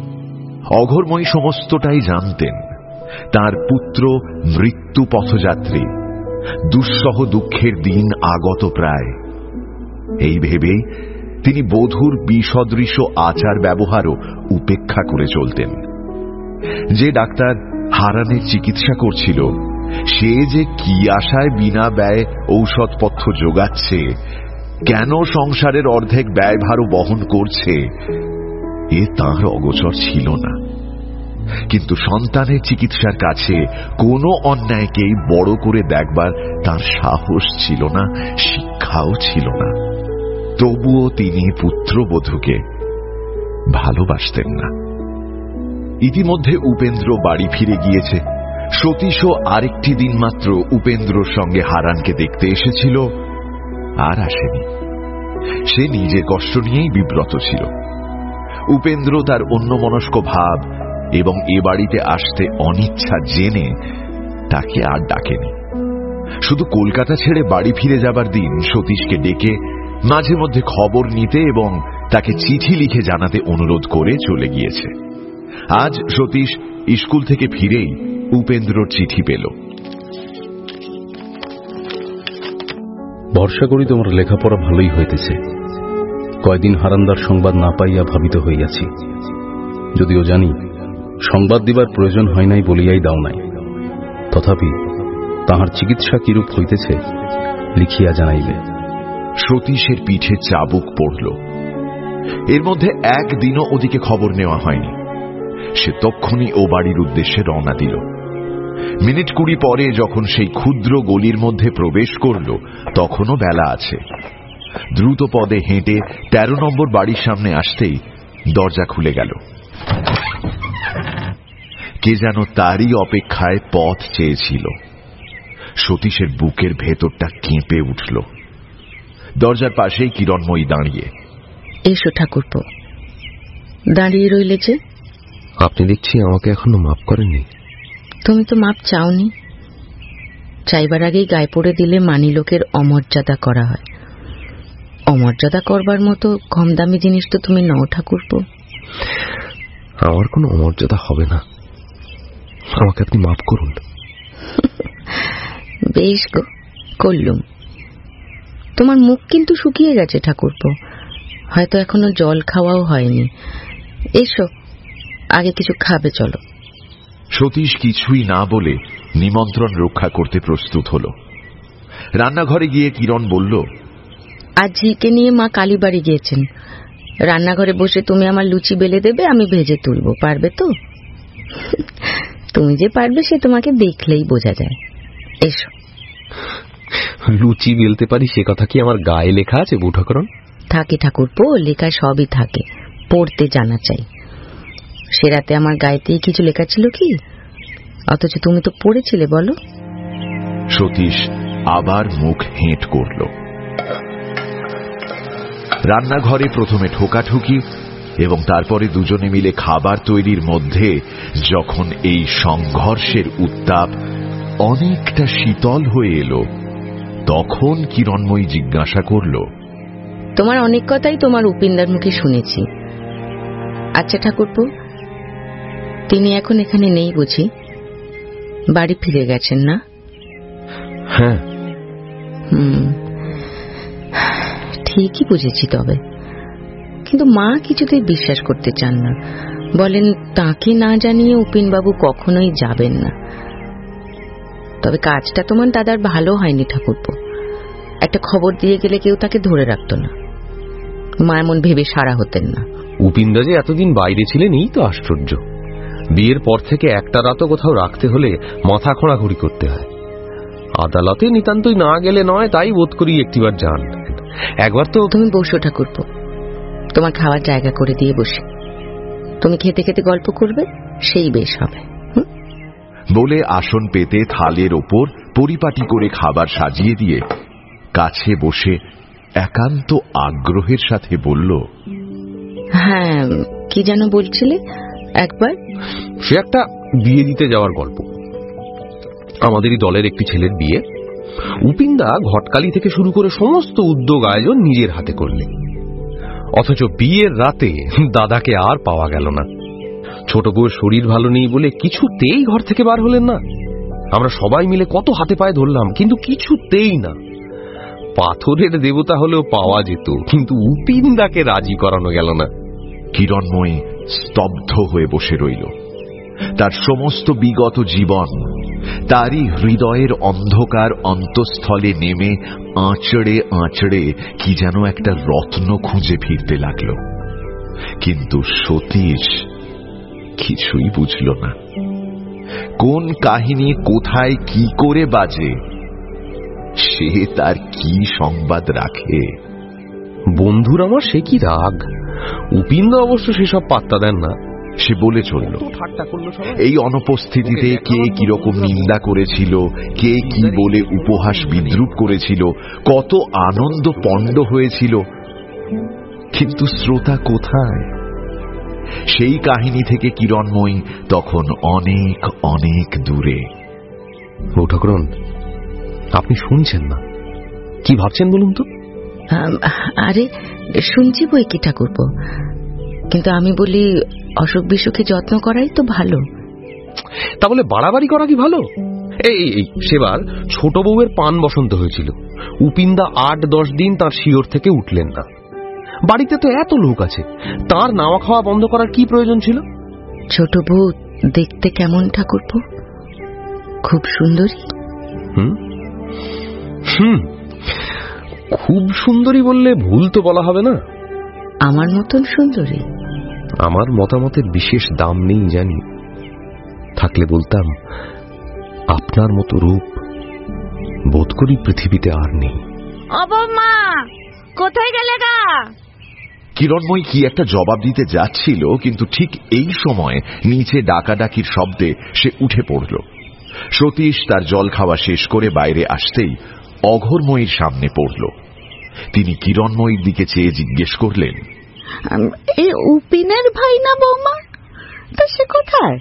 অঘোরময়ী সমস্তটাই জানতেন। তার পুত্র মৃত্যু পথযাত্রী, দুঃসহ দুঃখের দিন আগত প্রায়। এই ভেবেই তিনি বধূর বিসদৃশ আচার ব্যবহারও উপেক্ষা করে চলতেন। যে ডাক্তার হারানের চিকিৎসা করছিল সে যে কি আশায় বিনা ব্যয়ে ঔষধপত্র যোগাচ্ছে কেন সংসারের অর্ধেক ব্যয়ভারও বহন করছে এ তাঁর অগোচর ছিল না। কিন্তু সন্তানের চিকিৎসার কাছে কোনো অন্যায়কেই বড় করে দেখবার তার সাহস ছিল না, শিক্ষাও ছিল না। তবুও তিনি পুত্রবধূকে ভালোবাসতেন না। ইতিমধ্যে উপেন্দ্র বাড়ি ফিরে গিয়েছে। সতীশও আরেকটি দিন মাত্র উপেন্দ্রর সঙ্গে হারানকে দেখতে এসেছিল, আর আসেনি। সে নিজের কষ্ট নিয়েই বিব্রত ছিল। উপেন্দ্র তার অন্যমনস্ক ভাব এবং এ বাড়িতে আসতে অনিচ্ছা জেনে তাকে আর ডাকেনি। শুধু কলকাতা ছেড়ে বাড়ি ফিরে যাবার দিন সতীশকে ডেকে মাঝে মধ্যে খবর নিতে এবং তাকে চিঠি লিখে জানাতে অনুরোধ করে চলে গিয়েছে। আজ সতীশ স্কুল থেকে ফিরেই উপেন্দ্রর চিঠি পেল। ভরসা করি তোমার লেখাপড়া ভালোই হইতেছে। কয়দিন হারান্দার সংবাদ না পাইয়া ভাবিত হইয়াছি, যদিও জানি সংবাদ দিবার প্রয়োজন হয় নাই বলিয়াই দাও নাই। তথাপি তাহার চিকিৎসা কিরূপ হইতেছে লিখিয়া জানাইবে। সতীশের পিঠে চাবুক পড়ল। এর মধ্যে একদিনও ওদিকে খবর নেওয়া হয়নি। সে তক্ষুনি ও বাড়ির উদ্দেশ্যে রওনা দিল। মিনিট কুড়ি পরে যখন সেই ক্ষুদ্র গলির মধ্যে প্রবেশ করল তখনও বেলা আছে। দ্রুত পদে হেঁটে তেরো নম্বর বাড়ির সামনে আসতেই দরজা খুলে গেল। কে যেন তারই অপেক্ষায় পথ চেয়েছিল। সতীশের বুকের ভেতরটা কেঁপে উঠল। দরজার পাশেই কিরণময়ী দাঁড়িয়ে। এসো ঠাকুরপো। দাঁড়িয়ে রইলে যে? আপনি দেখছি আমাকে এখনো মাপ করেননি। তুমি তো মাপ চাওনি। চাইবার আগেই গায়ে পড়ে দিলে মানি লোকের অমর্যাদা করা হয়। অমর্যাদা করবার মতো কম দামি জিনিস তো তুমি নও ঠাকুরপো। আমার কোনো অমর্যাদা হবে না, আমাকে আপনি মাপ করুন। বেশ গো, করলুম। তোমার মুখ কিন্তু শুকিয়ে গেছে ঠাকুরপো, হয়তো এখনো জল খাওয়াও হয়নি। এসো, আগে কিছু খাবে চলো। সতীশ কিছুই না বলে নিমন্ত্রণ রক্ষা করতে প্রস্তুত হল। রান্নাঘরে গিয়ে কিরণ বলল, আজ ঝিকে নিয়ে মা কালীবাড়ি গিয়েছেন। রান্নাঘরে বসে তুমি আমার লুচি বেলে দেবে, আমি ভেজে তুলব। পারবে তো? তুমি যে পারবে সে তোমাকে দেখলেই বোঝা যায়। এসো। লুচি বেলতে পারি সে কথা কি আমার গায়ে লেখা আছে বৌঠাকরণ? থাকে ঠাকুরপো, লেখায় সবই থাকে, পড়তে জানা চাই। সে রাতে আমার গায়েতেই কিছু লেখা ছিল কি? অথচ তুমি তো পড়েছিলে, বলো। সতীশ আবার মুখ হেঁট করল। রান্নাঘরে প্রথমে ঠোকাঠুকি এবং তারপরে দুজনে মিলে খাবার তৈরির মধ্যে যখন এই সংঘর্ষের উত্তাপ অনেকটা শীতল হয়ে এলো, তখন কিরণময়ী জিজ্ঞাসা করল, তোমার অনেক কথাই তোমার উপিন্দার মুখে শুনেছি। আচ্ছা ঠাকুরপো, তিনি এখন এখানে নেই বুঝি? বাড়ি ফিরে গেছেন না? হ্যাঁ। হুম, ঠিকই বুঝেছি। তবে কিন্তু মা কিছুতেই বিশ্বাস করতে চান না। বলেন তাকে না জানিয়ে উপিনবাবু কখনোই যাবেন না। তবে কাজটা তোমার দাদার ভালো হয়নি ঠাকুরপো। একটা খবর দিয়ে গেলে কেউ তাকে ধরে রাখত না। মা এমন ভেবে সারা হতেন না। উপিন্দা যে এতদিন বাইরে ছিলেন এই তো আশ্চর্য। বিয়ের পর থেকে একটা রাতও কোথাও রাখতে হলে মাথা খোঁড়াখুড়ি করতে হয়। আদালতে নিতান্তই না গেলে নয়, তাই বোধ করি একটিবার যান। একবার তো। তুমি বসো ঠাকুরপো, তোমার খাওয়ার জায়গা করে দিয়ে বসি। তুমি খেতে খেতে গল্প করবে, সেই বেশ হবে। বলে আসন পেতে থালের ওপর পরিপাটি করে খাবার সাজিয়ে দিয়ে কাছে বসে একান্ত আগ্রহের সাথে বলল, হ্যাঁ, কি যেন বলছিলে একবার? সে একটা বিয়ে দিতে যাওয়ার গল্প। আমাদেরই দলের একটি ছেলের বিয়ে। উপিন্দা ঘটকালি থেকে শুরু করে সমস্ত উদ্যোগ আয়োজন নিজের হাতে করলেন। অথচ বিয়ের রাতে দাদাকে আর পাওয়া গেল না। ছোট বউয়ের শরীর ভালো নেই বলে কিছুতেই ঘর থেকে বার হলেন না। আমরা সবাই মিলে কত হাতে পায়ে ধরলাম, কিন্তু কিছুতেই না। পাথরের দেবতা হলেও পাওয়া যেত, কিন্তু উপিন্দাকে রাজি করানো গেল না। কিরণময়ী স্তব্ধ হয়ে বসে রইল। তার সমস্ত বিগত জীবন তারই হৃদয়ের অন্ধকার অন্তঃস্থলে নেমে আঁচড়ে আঁচড়ে কি যেন একটা রত্ন খুঁজে ফিরতে লাগল। কিন্তু সতীশ কিছুই বুঝল না। কোন কাহিনী কোথায় কি করে বাজে, সে তার কি সংবাদ রাখে? বন্ধুর আমার সে কি রাগ! উপিন্দ অবশ্য সেসব পাত্তা দেন না, সে বলে চলল। এই অনুপস্থিতিতে কে কিরকম নিন্দা করেছিল, কে কি বলে উপহাস বিদ্রুপ করেছিল, কত আনন্দ পণ্ড হয়েছিল, কিন্তু শ্রোতা কোথায়? সেই কাহিনী থেকে কিরণময়ী তখন অনেক অনেক দূরে। ও ঠাকুরন, আপনি শুনছেন না, কি ভাবছেন বলুন তো? আরে শুনছি বই কি ঠাকুরপো, কিন্তু আমি বলি অসুখ বিসুখে যত্ন করাই তো ভালো। তা বলে বাড়াবাড়ি করা কি ভালো? এই এই সেবার ছোট বউয়ের পান বসন্ত হয়েছিল, উপিন্দা আট দশ দিন তার শিওর থেকে উঠলেন না। বাড়িতে তো এত লোক আছে, তার নাওয়া খাওয়া বন্ধ করার কি প্রয়োজন ছিল? ছোট বউ দেখতে কেমন ঠাকুরপো? খুব সুন্দরী। হুম হুম খুব সুন্দরী বললে ভুল তো বলা হবে না। আমার মতন সুন্দরী? আমার মতামতের বিশেষ দাম নেই জানি, থাকলে বলতাম আপনার মতো রূপ বোধ করি পৃথিবীতে আর নেই। মা কোথায় গেলে গা? কিরণময়ী কি একটা জবাব দিতে যাচ্ছিল, কিন্তু ঠিক এই সময় নিচে ডাকাডাকির শব্দে সে উঠে পড়ল। সতীশ তার জল খাওয়া শেষ করে বাইরে আসতেই অঘোরময়ীর সামনে পড়ল। তিনি কিরণময়ীর দিকে চেয়ে জিজ্ঞেস করলেন, এই উপিনের ভাই না বৌমা? তা সে কোথায়?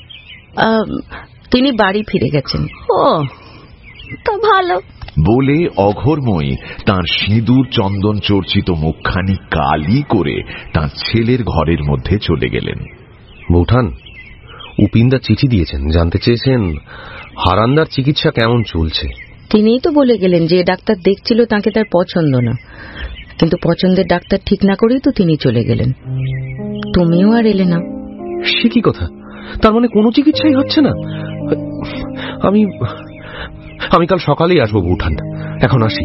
তিনি বাড়ি ফিরে গেছেন। ও তা ভালো বলে অঘোরময়ী তাঁর সিঁদুর চন্দন চর্চিত মুখখানি কালি করে তাঁর ছেলের ঘরের মধ্যে চলে গেলেন। বৌঠান, উপিন্দা চিঠি দিয়েছেন, জানতে চেয়েছেন হারান্দার চিকিৎসা কেমন চলছে। তিনিই তো বলে গেলেন যে ডাক্তার দেখছিল তাকে তার পছন্দ না, কিন্তু পছন্দের ডাক্তার ঠিক না করেই তো তিনি চলে গেলেন। তুমিও আর এলে না। সে কি কথা? তার মানে কোনো চিকিৎসাই হচ্ছে না? আমি আমি কাল সকালেই আসবো বৌঠান, এখন আসি।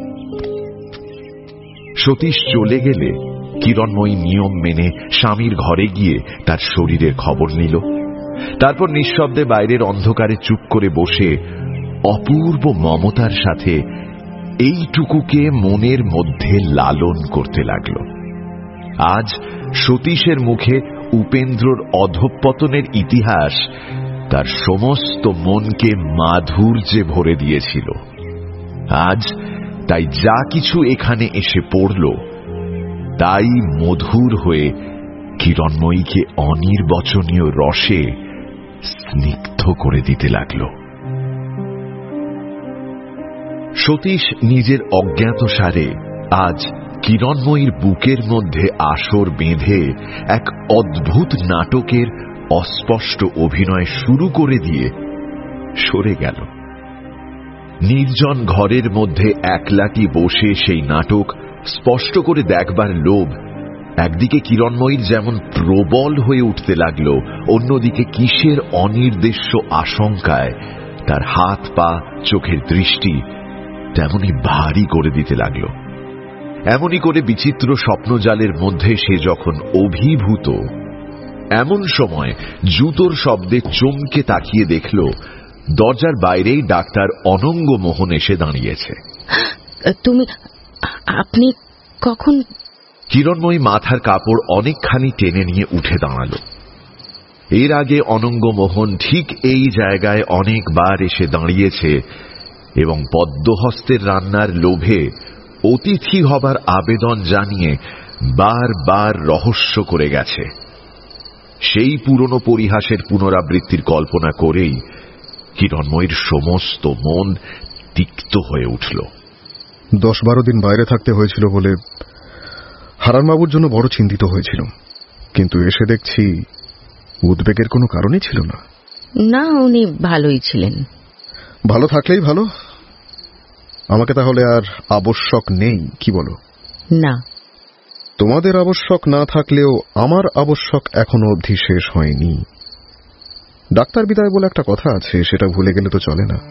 সতীশ চলে গেলে কিরণময়ী নিয়ম মেনে স্বামীর ঘরে গিয়ে তার শরীরের খবর নিল। তারপর নিঃশব্দে বাইরের অন্ধকারে চুপ করে বসে অপূর্ব মমতার সাথে এইটুকুকে মনের মধ্যে লালন করতে লাগল। আজ সতীশের মুখে উপেন্দ্রর অধঃপতনের ইতিহাস তার সমস্ত মনকে মাধুর্যে ভরে দিয়েছিল। আজ তাই যা কিছু এখানে এসে পড়ল তাই মধুর হয়ে কিরণময়ীকে অনির্বচনীয় রসে স্নিগ্ধ করে দিতে লাগল। সতীশ নিজের অজ্ঞাতসারে আজ কিরণময়ীর বুকের মধ্যে আসর বেঁধে এক অদ্ভুত নাটকের অস্পষ্ট অভিনয় শুরু করে দিয়ে সরে গেল। নির্জন ঘরের মধ্যে একলাটি বসে সেই নাটক স্পষ্ট করে দেখবার লোভ একদিকে কিরণময়ীর যেমন প্রবল হয়ে উঠতে লাগলো, অন্যদিকে কিসের অনির্দেশ্য আশঙ্কায় তার হাত পা চোখের দৃষ্টি তেমনি ভারী করে দিতে লাগলো। এমনই করে বিচিত্র স্বপ্নজালের মধ্যে সে যখন অভিভূত, এমন সময় জুতোর শব্দে চমকে তাকিয়ে দেখল দরজার বাইরেই ডাক্তার অনঙ্গ মোহন এসে দাঁড়িয়েছে। তুমি আপনি কখন? কিরণময়ী মাথার কাপড় অনেকখানি টেনে নিয়ে উঠে দাঁড়াল। এর আগে অনঙ্গ মোহন ঠিক এই জায়গায় অনেকবার এসে দাঁড়িয়েছে এবং পদ্মহস্তের রান্নার লোভে অতিথি হবার আবেদন জানিয়ে বারবার রহস্য করে গেছে। সেই পুরনো পরিহাসের পুনরাবৃত্তির কল্পনা করেই কিরণময়ীর সমস্ত মন তিক্ত হয়ে উঠল। দশ বারো দিন বাইরে থাকতে হয়েছিল বলে হারানবাবুর জন্য বড় চিন্তিত হয়েছিল, কিন্তু এসে দেখছি উদ্বেগের কোনো কারণই ছিল না। না, উনি ভালোই ছিলেন। ভালো থাকলেই ভালো। আমাকে তাহলে আর আবশ্যক নেই, কি বলো? না, তোমাদের আবশ্যক না থাকলেও আমার আবশ্যক এখনো অবধি শেষ হয়নি। ডাক্তার বিদায় বলে একটা কথা আছে, সেটা ভুলে গেলে তো চলে না।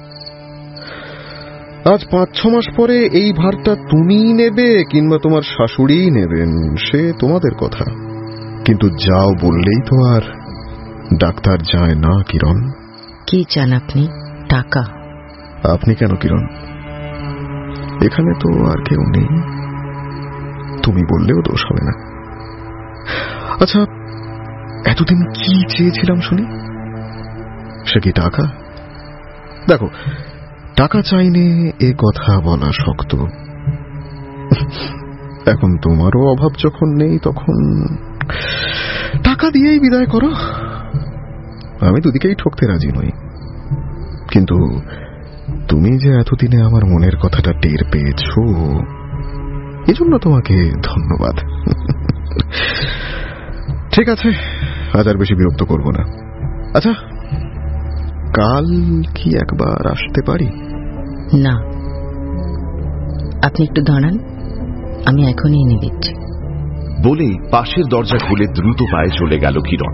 আজ পাঁচ ছ মাস পরে এই ভারটা তুমিই নেবে কিংবা তোমার শাশুড়িই নেবেন, সে তোমাদের কথা, কিন্তু যাও বললেই তো আর ডাক্তার যায় না। কিরণ, কি চান আপনি? টাকা? আপনি কেন কিরণ, এখানে তো আর কেউ নেই, তুমি বললেও দোষ হবে না। আচ্ছা, এতদিন কি চেয়েছিলাম শুনি? সে কি টাকা? দেখো, টাকা চাইনে এ কথা বলা শক্ত, এখন তোমারও অভাব যখন নেই তখন টাকা দিয়েই বিদায় করো। আমি দুদিকেই ঠকতে রাজি নই, কিন্তু তুমি যে এতদিনে আমার মনের কথাটা টের পেয়েছো, এজন্য তোমাকে ধন্যবাদ। ঠিক আছে, আজ আর বেশি বিরক্ত করব না। আচ্ছা, কাল কি একবার আসতে পারি? না, আপনি একটু দাঁড়ান, আমি এখনই এনে দিচ্ছি। বলেই পাশের দরজা খুলে দ্রুত পায়ে চলে গেল কিরণ।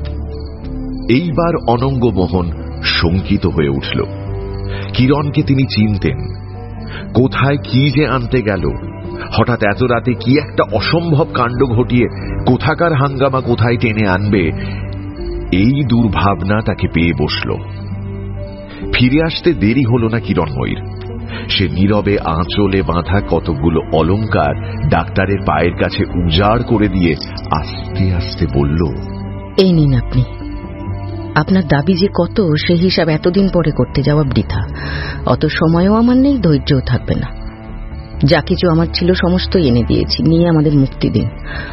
এইবার অনঙ্গ মোহন শঙ্কিত হয়ে উঠল। কিরণকে তিনি চিনতেন, কোথায় কি যে আনতে গেল, হঠাৎ এত রাতে কি একটা অসম্ভব কাণ্ড ঘটিয়ে কোথাকার হাঙ্গামা কোথায় টেনে আনবে, এই দুর্ভাবনা তাকে পেয়ে বসল। ফিরে আসতে দেরি হল না কিরণময়ীর। সে নীরবে আঁচলে বাঁধা কতগুলো অলংকার ডাক্তারের পায়ের কাছে উজাড় করে দিয়ে আস্তে আস্তে বলল, এই নিন আপনি। আপনার দাবি যে কত, সে হিসাব এতদিন পরে করতে যাওয়া বৃথা। অত সময়ও আমার নেই, ধৈর্যও থাকবে না। যা কিছু আমার ছিল সমস্ত এনে দিয়েছি, নিয়ে আমাদের মুক্তি দিন।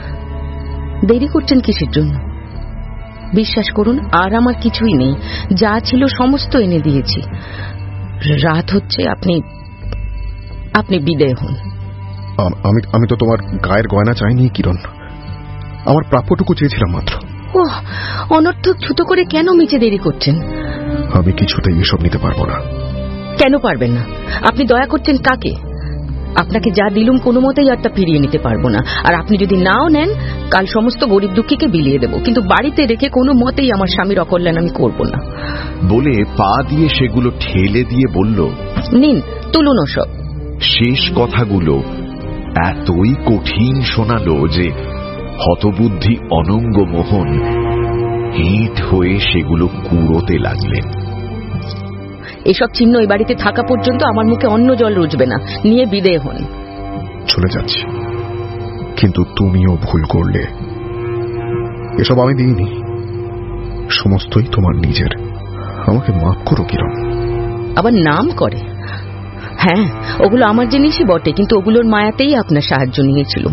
দেরি করছেন কিসের জন্য? বিশ্বাস করুন, আর আমার কিছুই নেই, যা ছিল সমস্ত এনে দিয়েছি। রাত হচ্ছে, আপনি আপনি বিদায় হন। আমি আমি তো তোমার গায়ের গয়না চাইনি কিরণ, আমার প্রাপ্যটুকু চেয়েছিলাম মাত্র। ও, অনর্থক ছুতো করে কেন মিচে দেরি করছেন? আমি কিছুতেই এসব নিতে পারবো না। কেন পারবেন না? আপনি দয়া করছেন কাকে? আপনাকে যা দিলুম কোনো মতেই আর তা ফিরিয়ে নিতে পারবো না। আর আপনি যদি নাও নেন, কাল সমস্ত গরিব দুঃখীকে বিলিয়ে দেব, কিন্তু বাড়িতে রেখে কোনো মতেই আমার স্বামীর অকল্যাণ আমি করব না। বলে পা দিয়ে সেগুলো ঠেলে দিয়ে বলল, নিন, তুলুন ওসব। শেষ কথাগুলো এতই কঠিন শোনালো যে হতবুদ্ধি অনঙ্গ মোহন হিট হয়ে সেগুলো কুড়োতে লাগলেন। এসব চিহ্ন এই বাড়িতে থাকা পর্যন্ত আমার মুখে অন্ন জল রুজবে না, নিয়ে বিদায় হন। চলে যাচ্ছি, কিন্তু তুমিও ভুল করলে। এসব আমি দিইনি, সমস্তই তোমার নিজের। আমাকে মাফ করো কিরণ। আবার নাম করে? হ্যাঁ, ওগুলো আমার জিনিসই বটে, কিন্তু ওগুলোর মায়াতেই আপনার সাহায্য নিয়েছিলাম।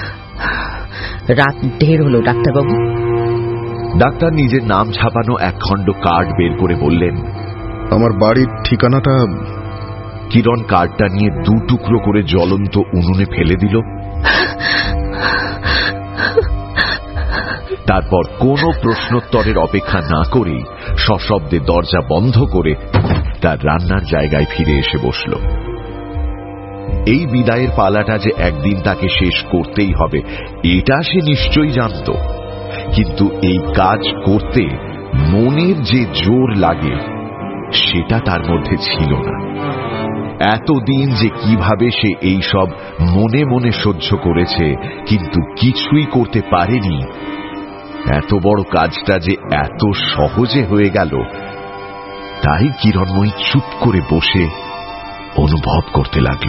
রাত ঢের হলো ডাক্তারবাবু। ডাক্তার নিজের নাম ছাপানো একখণ্ড কার্ড বের করে বললেন, আমার বাড়ির ঠিকানাটা। কিরণ কার্ডটা নিয়ে দু টুকরো করে জ্বলন্ত উনুনে ফেলে দিল। তারপর কোনো প্রশ্নোত্তরের অপেক্ষা না করেই সশব্দে দরজা বন্ধ করে তার রান্নার জায়গায় ফিরে এসে বসল। এই বিদায়ের পালাটা যে একদিন তাকে শেষ করতেই হবে, এটা সে নিশ্চয়ই জানত, কিন্তু এই কাজ করতে মনের যে জোর লাগে সেটা তার মধ্যে ছিল না। এতদিন যে কিভাবে সে এই সব মনে মনে সহ্য করেছে, কিন্তু কিছুই করতে পারেনি, এত বড় কাজটা যে এত সহজে হয়ে গেল, তাই কিরণময়ী চুপ করে বসে অনুভব করতে লাগল।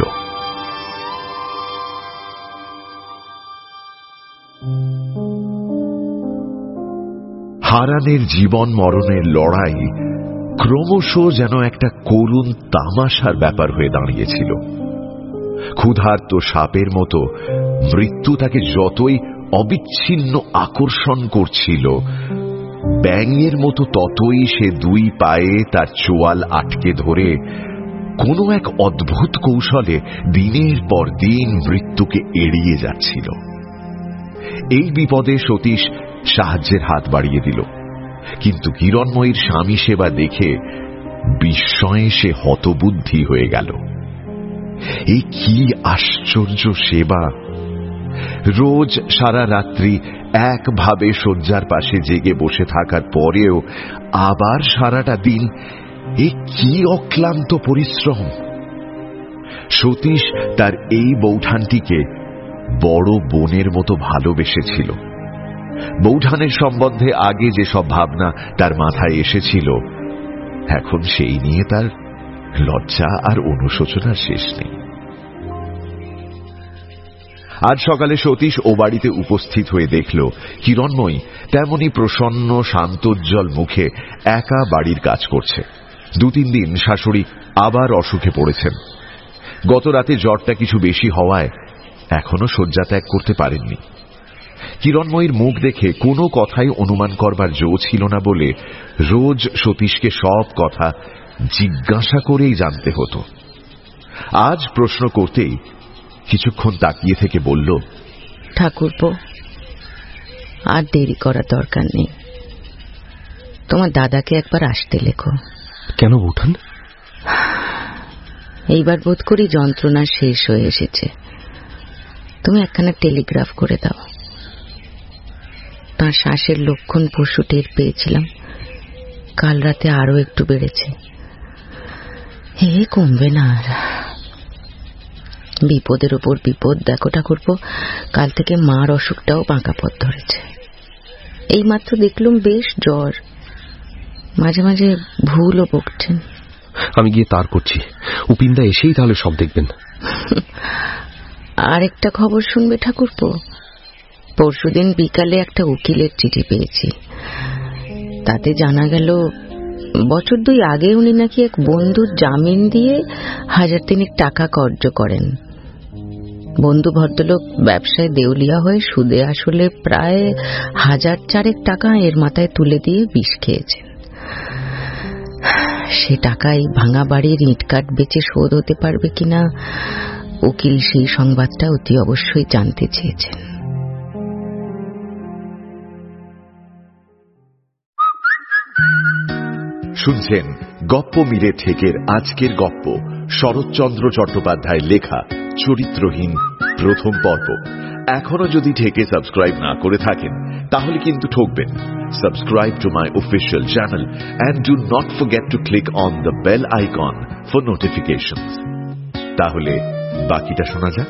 হারানের জীবন মরণের লড়াই ক্রমশ যেন একটা করুণ তামাশার ব্যাপার হয়ে দাঁড়িয়েছিল। ক্ষুধার্ত সাপের মতো মৃত্যু তাকে যতই অবিচ্ছিন্ন আকর্ষণ করছিল, ব্যাঙের মতো ততই সে দুই পায়ে তার চোয়াল আটকে ধরে কোনো এক অদ্ভুত কৌশলে দিনের পর দিন মৃত্যুকে এড়িয়ে যাচ্ছিল। এই বিপদে সতীশ সাহায্যের হাত বাড়িয়ে দিল, কিন্তু কিরণময়ীর স্বামী সেবা দেখে বিস্ময়ে সে হতবুদ্ধি হয়ে গেল। এই কি আশ্চর্য সেবা! রোজ সারা রাত্রি একভাবে শয্যার পাশে জেগে বসে থাকার পরেও আবার সারাটা দিন এ কি অক্লান্ত পরিশ্রম। সতীশ তার এই বৌঠানটিকে বড় বোনের মতো ভালোবেসেছিল। বৌঠানের সম্বন্ধে আগে যেসব ভাবনা তার মাথায় এসেছিল, এখন সেই নিয়ে তার লজ্জা আর অনুশোচনার শেষ নেই। আজ সকালে সতীশ ও বাড়িতে উপস্থিত হয়ে দেখল কিরণময়ী তেমনি প্রসন্ন শান্তোজ্জ্বল মুখে একা বাড়ির কাজ করছে। দু তিন দিন শাশুড়ি আবার অসুখে পড়েছেন। গত রাতে জ্বরটা কিছু বেশি হওয়ায় এখনো শয্যা ত্যাগ করতে পারেননি। কিরণময়ীর মুখ দেখে কোনো কথাই অনুমান করবার জো ছিল না বলে রোজ সতীশকে সব কথা জিজ্ঞাসা করেই জানতে হতো। আজ প্রশ্ন করতেই কিছুক্ষণ তাকিয়ে থেকে বলল, ঠাকুরপো, আর দেরি করার দরকার নেই। তোমার দাদাকে একবার আসতে লেখো। কেন বৌঠান? এইবার বোধ করি যন্ত্রণা শেষ হয়ে এসেছে। তুমি একখানা টেলিগ্রাফ করে দাও। তার শ্বাসের লক্ষণ পরশু টের পেয়েছিলাম, কাল রাতে আরো একটু বেড়েছে। হে কমবে না আর। বিপদের উপর বিপদ। দেখো ঠাকুরপো, কাল থেকে মার অসুখটাও বাঁকা পথ ধরেছে। এই মাত্র দেখলুম বেশ জ্বর, মাঝে মাঝে ভুলও বকছেন। আমি গিয়ে তার করছি, উপিন্দা এসেই তাহলে সব দেখবেন। আর একটা খবর শুনবে ঠাকুরপো? পরশুদিন বিকালে একটা উকিলের চিঠি পেয়েছি। তাতে জানা গেল বছর দুই আগে উনি নাকি এক বন্ধুর জামিন দিয়ে হাজার তিনেক টাকা কর্য করেন। বন্ধু ভদ্রলোক ব্যবসায় দেউলিয়া হয়ে সুদে আসলে প্রায় হাজার চারেক টাকা এর মাথায় তুলে দিয়ে বিষ খেয়েছেন। সে টাকায় ভাঙা বাড়ির ইটকাঠ বেচে শোধ হতে পারবে কিনা উকিল সেই সংবাদটা অতি অবশ্যই জানতে চেয়েছেন। শুনছেন গপ্প মিলে ঠেকের আজকের গপ্প, শরৎচন্দ্র চট্টোপাধ্যায় লেখা চরিত্রহীন প্রথম পর্ব। এখনো যদি ঠেকে সাবস্ক্রাইব না করে থাকেন তাহলে কিন্তু ঠকবেন। Subscribe to my official channel and do not forget to click on the bell icon for notifications. তাহলে বাকিটা শোনা যাক।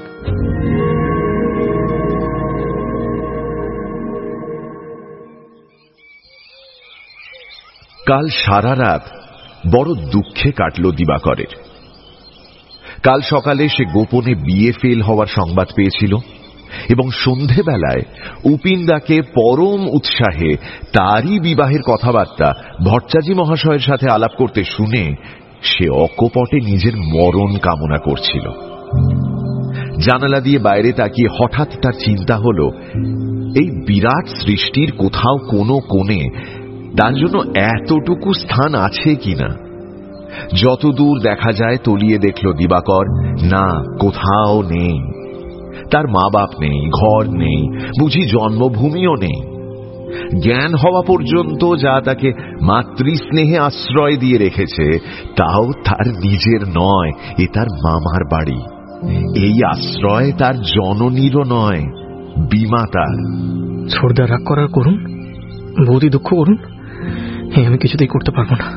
কাল সারা রাত বড় দুঃখে কাটল দিবাকরের। কাল সকালে সে গোপনে বিয়ে ফেল হওয়ার সংবাদ পেয়েছিল এবং সন্ধেবেলায় উপিন্দাকে পরম উৎসাহে তারই বিবাহের কথাবার্তা ভট্টাচার্য মহাশয়ের সাথে আলাপ করতে শুনে সে অকপটে নিজের মরণ কামনা করছিল। জানালা দিয়ে বাইরে তাকিয়ে হঠাৎ তার চিন্তা হল, এই বিরাট সৃষ্টির কোথাও কোনো কোণে তার জন্য এতটুকু স্থান আছে কিনা। যতদূর দেখা যায় তলিয়ে দেখল দিবাকর, না, কোথাও নেই। তার মা বাপ নেই, ঘর নেই, বুঝি জন্মভূমিও নেই। জ্ঞান হওয়া পর্যন্ত যা তাকে মাতৃস্নেহে আশ্রয় দিয়ে রেখেছে তাও তার নিজের নয়, এ তার মামার বাড়ি। এই আশ্রয় তার জননীরও নয়, বিমাতার। ছোড়দা রাগ করার করুন, বৌদি দুঃখ করুন, আমি কিছুতেই করতে পারবো না।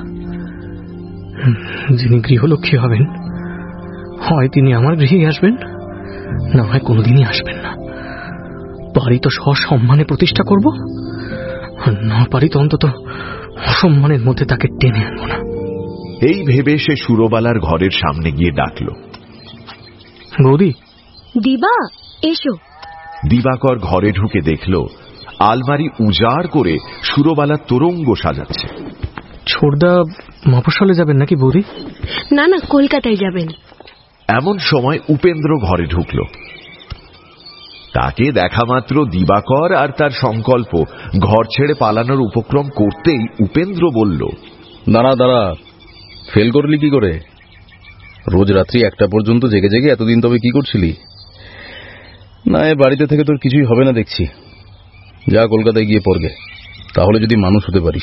যিনি গৃহলক্ষ্মী হবেন, হয় তিনি আমার গৃহে আসবেন, না হয় কোনোদিনই আসবেন না। পারি তো সসম্মানে প্রতিষ্ঠা করব, না পারি তো অন্তত অসম্মানের মধ্যে তাকে টেনে আনবো না। এই ভেবে সে সুরবালার ঘরের সামনে গিয়ে ডাকল, বৌদি। দিবা, এসো। দিবাকর ঘরে ঢুকে দেখল আলমারি উজাড় করে সুরবালা তোরঙ্গ সাজাচ্ছে। ছোড়দা মফস্বলে যাবেন নাকি বৌদি? না না, কলকাতায় যাবেন। এমন সময় উপেন্দ্র ঘরে ঢুকল। তাকে দেখা মাত্র দিবাকর আর তার সংকল্প ঘর ছেড়ে পালানোর উপক্রম করতেই উপেন্দ্র বলল, দাঁড়া দাঁড়া, ফেল করলি কি করে? রোজ রাত্রি একটা পর্যন্ত জেগে জেগে এতদিন তবে কি করছিলি? না, এ বাড়িতে থেকে তোর কিছুই হবে না দেখছি। যা কলকাতায় গিয়ে পড়বে, তাহলে যদি মানুষ হতে পারিস।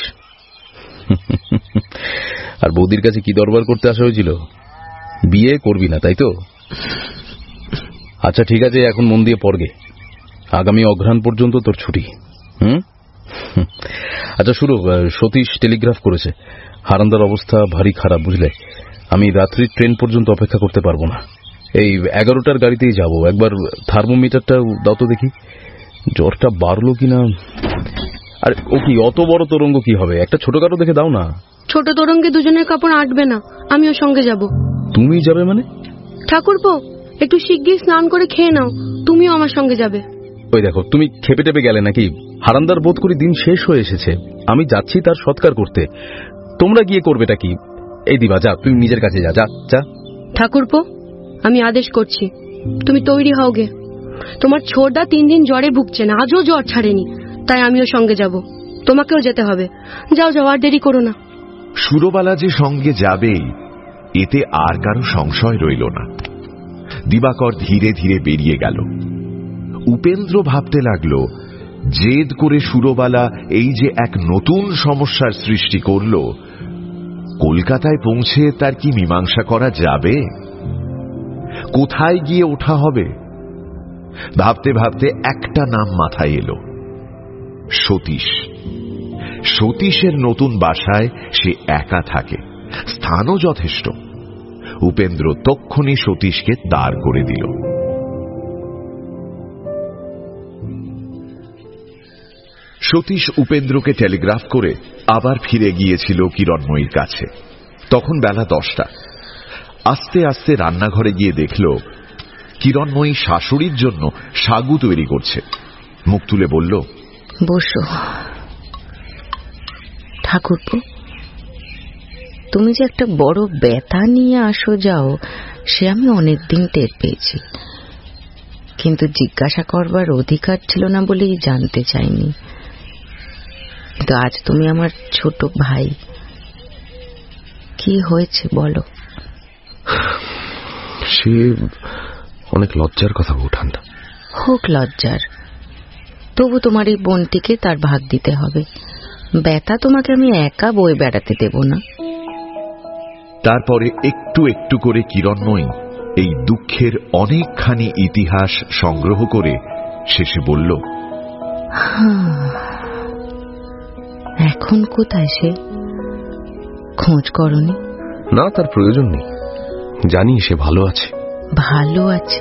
আর বৌদির কাছে কি দরবার করতে আসা হয়েছিল? বিয়ে করবি না, তাই তো? আচ্ছা ঠিক আছে, এখন মন দিয়ে পড়বে। আগামী অঘ্রাণ পর্যন্ত তোর ছুটি। হুম আচ্ছা শুরু, সতীশ টেলিগ্রাফ করেছে হারান্দার অবস্থা ভারী খারাপ, বুঝলে। আমি রাত্রির ট্রেন পর্যন্ত অপেক্ষা করতে পারবো না। এই এগারোটার গাড়িতেই যাব। একবার থার্মোমিটারটা দাও তো দেখি, জ্বরটা বাড়লো কিনা। আর ও কি অত বড় তরঙ্গ কি হবে, একটা ছোটখাটো দেখে দাও না। ছোট তরঙ্গে দুজনের কাপড় আটবে না, আমিও সঙ্গে যাব। তুমি যাবে মানে? ঠাকুরপো, একটু শিগগির স্নান করে খেয়ে নাও, তুমিও আমার সঙ্গে যাবে। ওই দেখো, তুমি খেপে টেপে গেলে নাকি? হারান্দার বোধ করি দিন শেষ হয়ে এসেছে, আমি যাচ্ছি তার সৎকার করতে। তোমরা গিয়ে করবেটা কি? এই দিবা, যা তুই নিজের কাছে যা, যা যা। ঠাকুরপো, আমি আদেশ করছি, তুমি তৈরি হও গে। তোমার ছোটদা তিন দিন জ্বরে ভুগছে না, আজও জ্বর ছাড়েনি, তাই আমিও সঙ্গে যাব। তোমাকেও যেতে হবে, যাও যাও, আর দেরি করো না। সুরবালা যে সঙ্গে যাবেই, এতে আর কারো সংশয় রইল না। দিবাকর ধীরে ধীরে বেরিয়ে গেল। উপেন্দ্র ভাবতে লাগল, জেদ করে সুরবালা এই যে এক নতুন সমস্যার সৃষ্টি করল, কলকাতায় পৌঁছে তার কি মীমাংসা করা যাবে? কোথায় গিয়ে ওঠা হবে? ভাবতে ভাবতে একটা নাম মাথায় এলো, সতীশ। সতীশের নতুন বাসায় সে একা থাকে, স্থানও যথেষ্ট। উপেন্দ্র তক্ষুনি সতীশকে দাঁড় করে দিল। সতীশ উপেন্দ্রকে টেলিগ্রাফ করে আবার ফিরে গিয়েছিল কিরণময়ীর কাছে। তখন বেলা দশটা। আস্তে আস্তে রান্নাঘরে গিয়ে দেখল কিরণময়ী শাশুড়ির জন্য সাগু তৈরি করছে। মুখ তুলে বলল, বসো। ঠাকুরপো, তুমি যে একটা বড় ব্যথা নিয়ে আসো যাও, সে আমি অনেকদিন টের পেয়েছি, কিন্তু জিজ্ঞাসা করবার অধিকার ছিল না বলেই জানতে চাইনি। কিন্তু আজ তুমি আমার ছোট ভাই, কি হয়েছে বলো। সে অনেক লজ্জার কথা উঠান। হোক লজ্জার, তবু তোমার এই বোনটিকে তার ভাগ দিতে হবে। ব্যথা তোমাকে আমি একা বয়ে বেড়াতে দেব না। তারপরে একটু একটু করে কিরণময়ী এই দুঃখের অনেকখানি ইতিহাস সংগ্রহ করে শেষে বলল, এখন কোথায় সে? খোঁজ করনি? না, তার প্রয়োজন নেই, জানি সে ভালো আছে। ভালো আছে?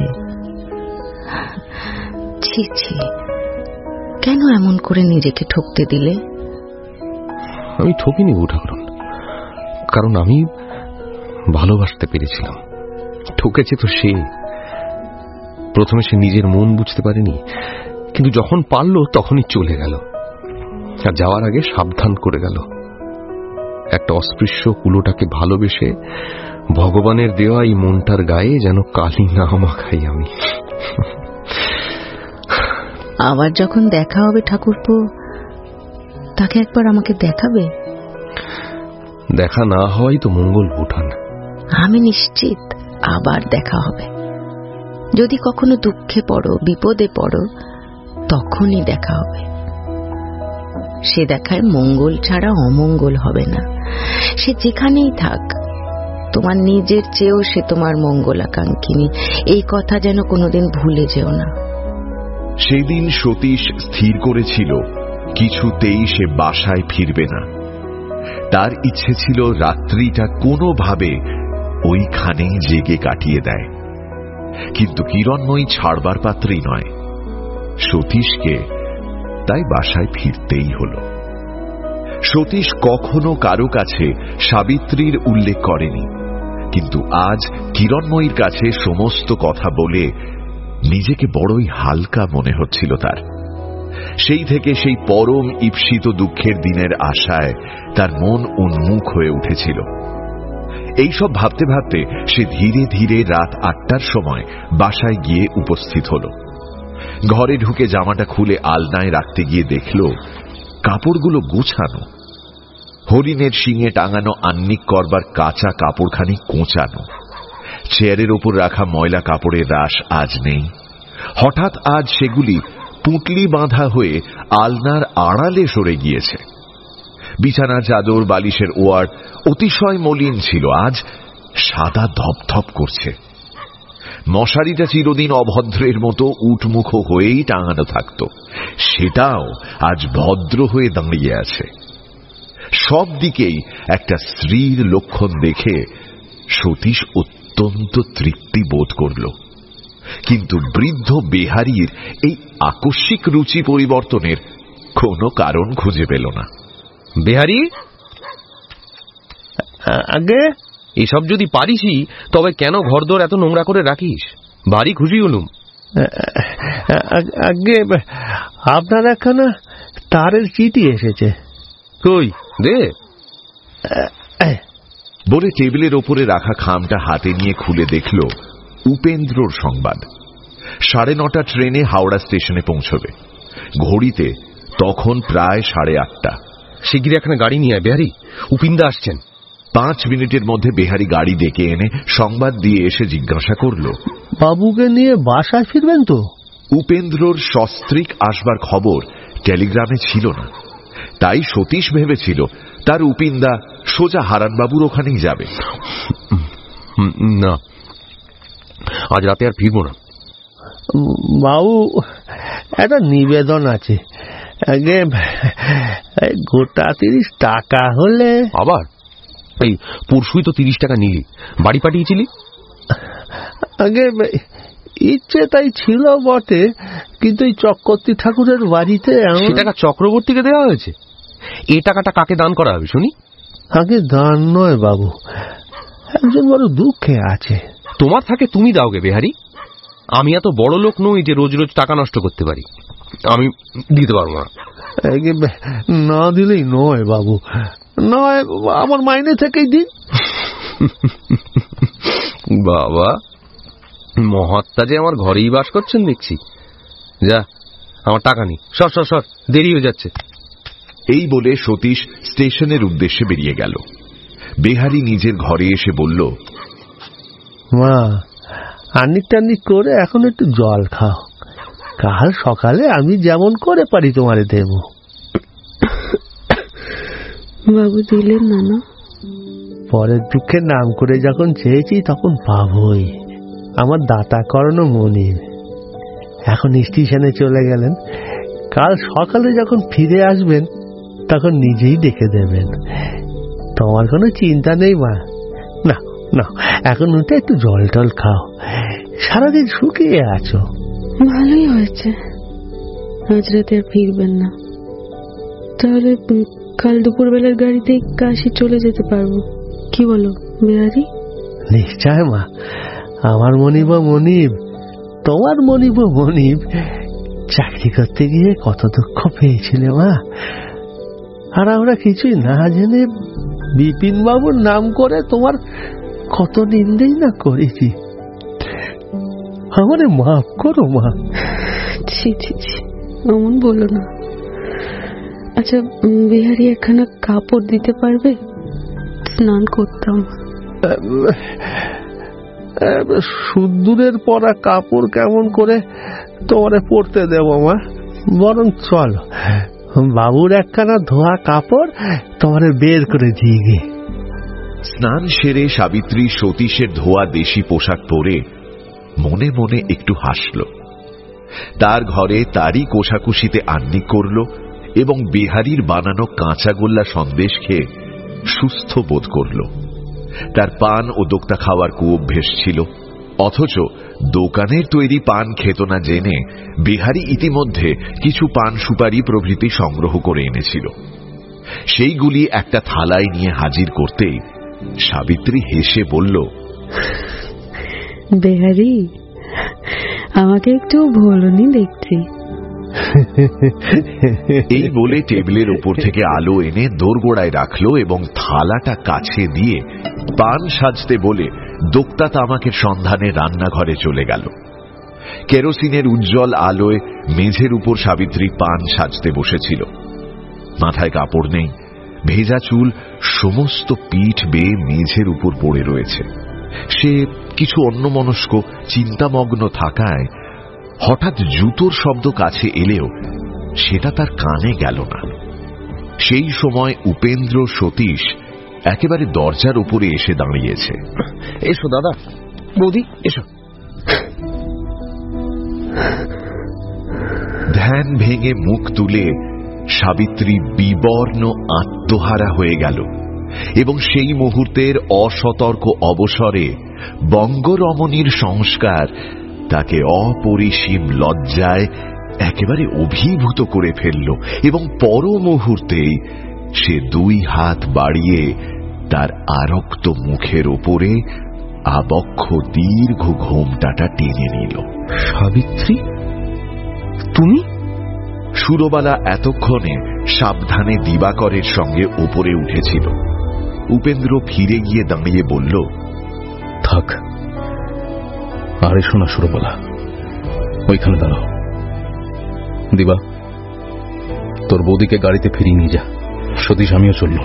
ছি ছি, কেন এমন করে নিজেকে ঠকতে দিলে? আমি ঠকিনি বউ ঠাকুরন, কারণ আমি ভালোবাসতে পেরেছিলাম। ঠকেছে তো সে। প্রথমে সে নিজের মন বুঝতে পারেনি, কিন্তু যখন পারল তখনই চলে গেল, আর যাওয়ার আগে সাবধান করে গেল। একটা অস্পৃশ্য কুলোটাকে ভালোবেসে ভগবানের দেওয়া এই মনটার গায়ে যেন কালি না মাখাই আমি। আবার যখন দেখা হবে ঠাকুরপো, তাকে একবার আমাকে দেখাবে? দেখা না হওয়াই তো মঙ্গল উঠান। আমি নিশ্চিত আবার দেখা হবে। যদি কখনো দুঃখে পড়ো, বিপদে পড়ো, তখনই দেখা হবে। সে দেখায় মঙ্গল ছাড়া অমঙ্গল হবে না। সে যেখানেই থাক, তোমার নিজের চেয়েও সে তোমার মঙ্গলাকাঙ্ক্ষিনী, এই কথা যেন কোনোদিন ভুলে যেও না। সেদিন সতীশ স্থির করেছিল কিছুতেই সে বাসায় ফিরবে না। তার ইচ্ছে ছিল রাত্রিটা কোনোভাবে ওইখানেই জেগে কাটিয়ে দেয়। কিন্তু কিরণময়ী ছাড়বার পাত্রী নয় সতীশকে, তাই বাসায় ফিরতেই হল। সতীশ কখনো কারো কাছে সাবিত্রীর উল্লেখ করেনি, কিন্তু আজ কিরণময়ীর কাছে সমস্ত কথা বলে নিজেকে বড়ই হালকা মনে হচ্ছিল তার। সেই থেকে সেই পরম ঈপ্সিত দুঃখের দিনের আশায় তার মন উন্মুখ হয়ে উঠেছিল। এইসব ভাবতে ভাবতে সে ধীরে ধীরে রাত আটটার সময় বাসায় গিয়ে উপস্থিত হল। ঘরে ঢুকে জামাটা খুলে আলনায় রাখতে গিয়ে দেখল কাপড়গুলো গোছানো, হরিণের শিঙে টাঙানো আন্নিক করবার কাঁচা কাপড়খানি কোঁচানো। চেয়ারের ওপর রাখা ময়লা কাপড়ের রাশ আজ নেই। হঠাৎ আজ সেগুলি পুঁটলি বাঁধা হয়ে আলনার আড়ালে সরে গিয়েছে। বিছানা চাদর বালিশের ওয়ার অতিশয় মলিন ছিল, আজ সাদা ধপধপ করছে। মশারিটা চিরদিন অভদ্রের মতো উটমুখ হয়েই টাঙানো থাকত, সেটাও আজ ভদ্র হয়ে দাঁড়িয়ে আছে। সব দিকেই একটা স্ত্রীর লক্ষণ দেখে সতীশ অত্যন্ত তৃপ্তি বোধ করল, কিন্তু বৃদ্ধ বেহারির এই আকস্মিক রুচি পরিবর্তনের কোনো কারণ খুঁজে পেল না। বেহারি, আগে এসব যদি পারিসই তবে কেন ঘরদোর এত নোংরা করে রাখিস? ভারী খুশি হলুম। আগে আপনার একখানা তারের চিঠি এসেছে। কই দে। বলে টেবিলের ওপরে রাখা খামটা হাতে নিয়ে খুলে দেখল উপেন্দ্রর সংবাদ। সাড়ে নটা ট্রেনে হাওড়া স্টেশনে পৌঁছবে। ঘড়িতে তখন প্রায় সাড়ে আটটা। শিগগিরই এখানে গাড়ি নিয়ে আয় বেহারি, উপিন্দা আসছেন। পাঁচ মিনিটের মধ্যে বেহারি গাড়ি ডেকে এনে সংবাদ দিয়ে এসে জিজ্ঞাসা করল, বাবুকে নিয়ে বাসায় ফিরবেন তো? উপেন্দ্রর সস্ত্রীক আসবার খবর টেলিগ্রামে ছিল না, তাই সতীশ ভেবেছিল তার উপিন্দা সোজা হারানবাবুর ওখানেই যাবে। না, আজ রাতে আর ফিরবো না। বাবু, একটা নিবেদন আছে। আগে গোটা তিরিশ টাকা হলে। আবার এই পরশুই তো তিরিশ টাকা নিলি, বাড়ি পাঠিয়েছিলি। আগে ইচ্ছে তাই ছিল বটে, কিন্তু এই চক্রবর্তী ঠাকুরের বাড়িতে সে টাকা চক্রবর্তীকে দেওয়া হয়েছে। এ টাকাটা কাকে দান করা হবে শুনি? আগে দান নয় বাবু, একজন বড় দুঃখে আছে। তোমার থাকে তুমি দাওগে বেহারি, আমি এত বড় লোক নই যে রোজ রোজ টাকা নষ্ট করতে পারি। আমি দিতে পারবো না। না দিলেই নয় বাবু, নয় আমার মাইনে থেকেই দিন। বাবা, মহাত্মা যে আমার ঘরেই বাস করছেন দেখছি। যা, আমার টাকা নি, সর সর সর, দেরি হয়ে যাচ্ছে। এই বলে সতীশ স্টেশনের উদ্দেশ্যে বেরিয়ে গেল। বেহারি নিজের ঘরে এসে বলল, মা, আনিক টানিক করে এখন একটু জল খাও, কাল সকালে আমি যেমন করে পারি তোমারে দেব। বাবু দিলেন না না? পরের দুঃখের নাম করে যখন চেয়েছি তখন পাবই। আমার দাতা কর্ণ মনির এখন স্টেশনে চলে গেলেন, কাল সকালে যখন ফিরে আসবেন তখন নিজেই ডেকে দেবেন। তোমার কোনো চিন্তা নেই মা। না না, এখন উঠে একটু জল টল খাও, সারাদিন শুকিয়ে আছো। ভালোই হয়েছে, আজ রাতে আর ফিরবেন না। তাহলে কাল দুপুর বেলার গাড়িতেই কাশি চলে যেতে পারবো, কি বলো বেহারি? নিশ্চয় মা, আমার মনিব মনিব, তোমার মনিব মনিব চাকরি করতে গিয়ে কত দুঃখ পেয়েছিলে মা, আর আমরা কিছুই না জেনে বিপিন বাবুর নাম করে তোমার কত নিন্দেই না করেছি। আমারে মাফ করো মা। ছি ছি ছি, এমন বলো না। আচ্ছা বিহারি একখানা কাপড় দিতে পারবে? স্নান করতাম। সুদূরের পরা কাপড় কেমন করে তোমারে পরতে দেব মা? বরং চলো, বাবুর একখানা ধোয়া কাপড় তোমারে বের করে দিয়ে গে। স্নান সেরে সাবিত্রী সতীশের ধোয়া দেশি পোশাক পরে মনে মনে একটু হাসল। তার ঘরে তারই কোষাকুষিতে আহ্নিক করল এবং বিহারীর বানানো কাঁচা গোল্লা সন্দেশ খেয়ে সুস্থ বোধ করল। তার পান ও দোক্তা খাওয়ার কুঅভ্যেস ছিল, অথচ দোকানের তৈরি পান খেত না জেনে বিহারী ইতিমধ্যে কিছু পান সুপারি প্রভৃতি সংগ্রহ করে এনেছিল। সেইগুলি একটা থালায় নিয়ে হাজির করতেই সাবিত্রী হেসে বলল, বেহারি, আমাকে একটু বলনি দেখছি। এই বলে টেবিলের উপর থেকে আলো এনে দোরগোড়ায় রাখলো এবং থালাটা কাছে দিয়ে পান সাজতে বলে দোক্তা তামাকের সন্ধানে রান্নাঘরে চলে গেল। কেরোসিনের উজ্জ্বল আলোয় মেঝের উপর সাবিত্রী পান সাজতে বসেছিল। মাথায় কাপড় নেই, ভেজা চুল সমস্ত পিঠ বেয়ে মেঝের উপর পড়ে রয়েছে। সে কিছু অন্যমনস্ক চিন্তামগ্ন থাকায় হঠাৎ জুতোর শব্দ কাছে এলেও সেটা তার কানে গেল না। সেই সময় উপেন্দ্র সতীশ একেবারে দরজার উপরে এসে দাঁড়িয়েছে। এসো দাদা, বৌদি এসো। ধ্যান ভেঙে মুখ তুলে সাবিত্রী বিবর্ণ আত্মহারা হয়ে গেল এবং সেই মুহূর্তের অসতর্ক অবসরে বঙ্গরমণীর সংস্কার তাকে অপরিসীম লজ্জায় একেবারে অভিভূত করে ফেলল এবং পর মুহূর্তেই সে দুই হাত বাড়িয়ে তার আরক্ত মুখের ওপরে আবক্ষ দীর্ঘ ঘোমটাটা টেনে নিল। সাবিত্রী, তুমি? সুরবালা এতক্ষণে সাবধানে দিবাকরের সঙ্গে উপরে উঠেছিল। উপেন্দ্র ফিরে গিয়ে দাঁড়িয়ে বলল, থাক, আর এসো না সুরবালা, ওইখানে দাঁড়াও। দিবা, তোর বৌদিকে গাড়িতে ফিরিয়ে নিয়ে যা। সতীশ, আমিও চলল।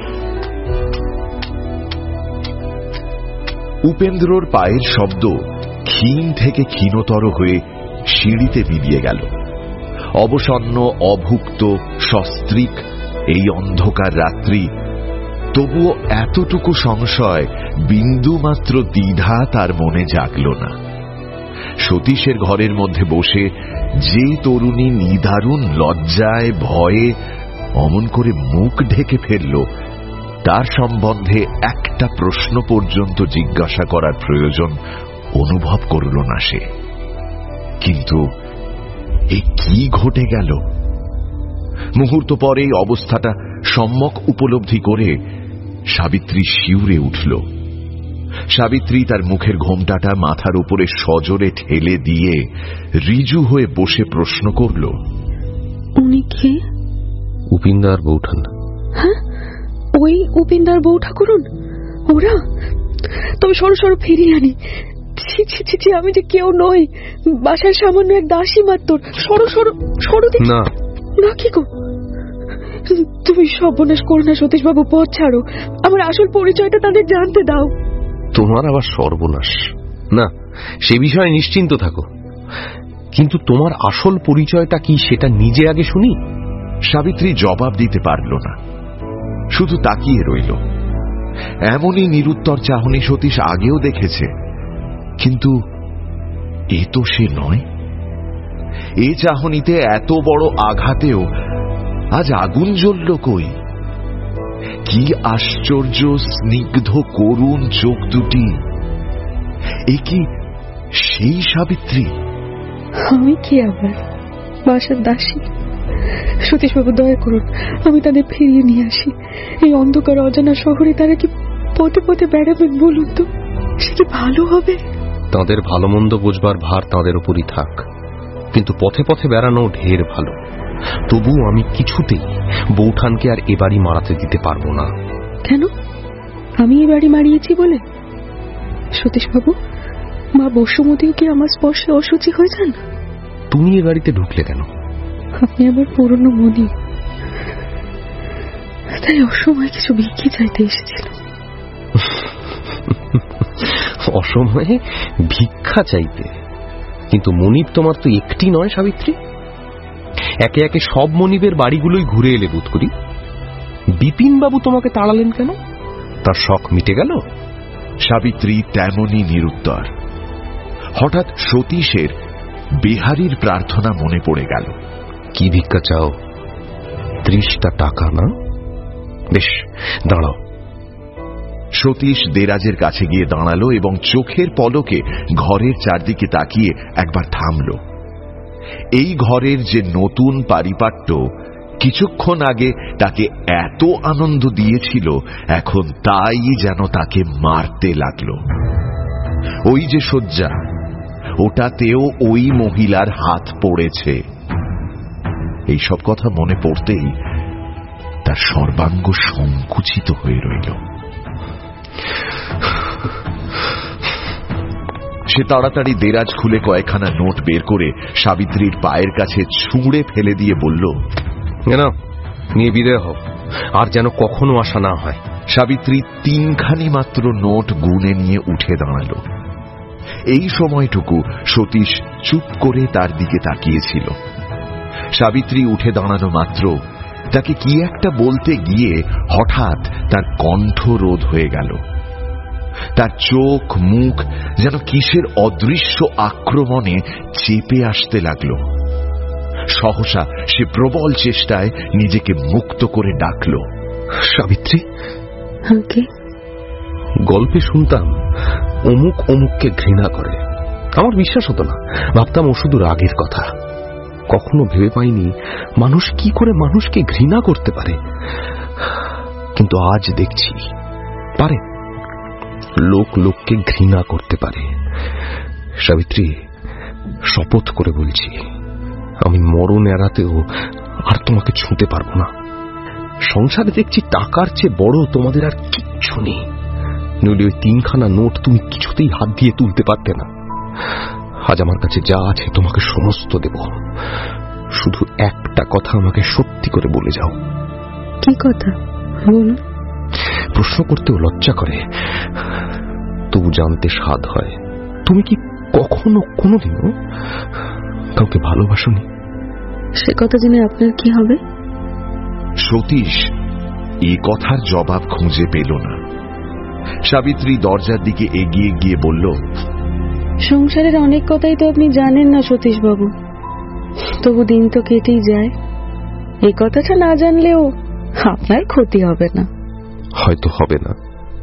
উপেন্দ্রর পায়ের শব্দ ক্ষীণ থেকে ক্ষীণতর হয়ে সিঁড়িতে মিলিয়ে গেল। অবসন্ন, অভুক্ত, সস্ত্রীক এই অন্ধকার রাত্রি, তবুও এতটুকু সংশয়, বিন্দুমাত্র দ্বিধা তার মনে জাগল না। সতীশের ঘরের মধ্যে বসে যে তরুণী নিদারুণ লজ্জায় ভয়ে অমন করে মুখ ঢেকে ফেলল, তার সম্বন্ধে একটা প্রশ্ন পর্যন্ত জিজ্ঞাসা করার প্রয়োজন অনুভব করল না সে। কিন্তু এ কি ঘটে গেল? মুহূর্ত পরে এই অবস্থাটা সম্যক উপলব্ধি করে সাবিত্রী শিউরে উঠল। সাবিত্রী তার মুখের ঘোমটাটা মাথার উপরে সজোরে ঠেলে দিয়ে রিজু হয়ে বসে প্রশ্ন করল, উনি কে? উপিন্দার বৌঠান। হ্যাঁ, ওই উপিন্দার বউ ঠাকুরন? ওরা? তবে সরো সরো ফিরিয়ে আনি। ছি ছি ছি, আমি যে কেউ নই, বাসার সামান্য এক দাসী মাত্র। সরো সরো সরো। না না, কি গো, তুমি সর্বনাশ করো না সতীশ বাবু, পথ ছাড়ো। আমার আসল পরিচয়টা তাদের জানতে দাও। তোমার আবার সর্বনাশ? না, সে বিষয়ে নিশ্চিন্ত থাকো, কিন্তু তোমার আসল পরিচয়টা কি সেটা নিজে আগে শুনি। সাবিত্রী জবাব দিতে পারল না, শুধু তাকিয়ে রইল। এমনই নিরুত্তর চাহনি সতীশ আগেও দেখেছে, কিন্তু এ তো সে নয়। এ চাহনিতে এত বড় আঘাতেও আজ আগুন জ্বলল কই? কি আশ্চর্য স্নিগ্ধ করুণ চোখ দুটি! এ কি সেই সাবিত্রী? আমি কি আবার বাসার দাসী? সতীশবাবু, দয়া করুন, আমি তাদের ফিরিয়ে নিয়ে আসি। এই অন্ধকার অজানা শহরে তারা কি পথে পথে বেড়াবেন বলুন তো? সে কি ভালো হবে? তাদের ভালো মন্দ বোঝবার ভার তাদের উপরই থাক, কিন্তু পথে পথে বেড়ানো ঢের ভালো। তবু আমি কিছুতেই বৌঠানকে আর এ বাড়ি মারাতে দিতে পারবো না। কেন? আমি এ বাড়ি মারিয়েছি বলে? সতীশবাবু, মা বসুমতীও কি আমার স্পর্শে অসুচি হয়ে যান? তুমি এ বাড়িতে ঢুকলে কেন? আপনি আবার পুরনো মনি, তাই অসময়ে কিছু ভিক্ষে চাইতে এসেছিল। অসময়ে ভিক্ষা চাইতে? কিন্তু মনিব তোমার তো একটি নয় সাবিত্রী, একে একে সব মনিবের বাড়িগুলোই ঘুরে এলে বোধ করি। বিপিন বাবু তোমাকে তাড়ালেন কেন? তার শখ মিটে গেল? সাবিত্রী তেমনই নিরুত্তর। হঠাৎ সতীশের বিহারীর প্রার্থনা মনে পড়ে গেল। কি ভিক্ষা চাও? ত্রিশটা টাকা না? বেশ, দাঁড়াও। সতীশ দেরাজের কাছে গিয়ে দাঁড়ালো এবং চোখের পলকে ঘরের চারদিকে তাকিয়ে একবার থামল। এই ঘরের যে নতুন পারিপাট্য কিছুক্ষণ আগে তাকে এত আনন্দ দিয়েছিল, এখন তাই যেন তাকে মারতে লাগলো। ওই যে শয্যা, ওটাতেও ওই মহিলার হাত পড়েছে। এইসব কথা মনে পড়তেই তার সর্বাঙ্গ সংকুচিত হয়ে রইল। সে তাড়াতাড়ি দেরাজ খুলে কয়েকখানা নোট বের করে সাবিত্রীর পায়ের কাছে ছুঁড়ে ফেলে দিয়ে বলল, নিয়ে বিদায় হও, আর যেন কখনো আসা না হয়। সাবিত্রী তিনখানি মাত্র নোট গুনে নিয়ে উঠে দাঁড়ালো। এই সময়টুকু সতীশ চুপ করে তার দিকে তাকিয়েছিল। সাবিত্রী উঠে দাঁড়ানো মাত্র তাকে কি একটা বলতে গিয়ে হঠাৎ তার কণ্ঠ রোধ হয়ে গেল। তার চোখ মুখ যেন কিসের অদৃশ্য আক্রমণে চেপে আসতে লাগলো। সহসা সে প্রবল চেষ্টায় নিজেকে মুক্ত করে ডাকল, সাবিত্রী। আগে গল্পে শুনতাম অমুক অমুককে ঘৃণা করে, আমার বিশ্বাস হতো না, ভাবতাম ও শুধু রাগের কথা। কখনো ভেবে পাইনি মানুষ কি করে মানুষকে ঘৃণা করতে পারে, কিন্তু আজ দেখছি পারে, লোক লোককে ঘৃণা করতে পারে। সাবিত্রী, শপথ করে বলছি, আমি মরণ এড়াতেও আর তোমাকে ছুঁতে পারবো না। সংসারে দেখছি টাকার চেয়ে বড় তোমাদের আর কিচ্ছু নেই, নইলে ওই তিনখানা নোট তুমি কিছুতেই হাত দিয়ে তুলতে পারতে না। আজ আমার কাছে যা আছে তোমাকে সমস্ত দেব, শুধু একটা কথা আমাকে সত্যি করে বলে যাও। কি কথা বলুন? প্রশ্ন করতেও লজ্জা করে, তবু জানতে স্বাদ হয়। তুমি কি কখনো কোনোদিনও কাউকে ভালোবাসোনি? সে কথা জেনে আপনার কি হবে? সতীশ এই কথার জবাব খুঁজে পেল না। সাবিত্রী দরজার দিকে এগিয়ে গিয়ে বলল, সংসারের অনেক কথাই তো আপনি জানেন না সতীশ বাবু, তবু দিন তো কেটেই যায়। এই কথাটা না জানলেও আপনার ক্ষতি হবে না। হয়তো হবে না।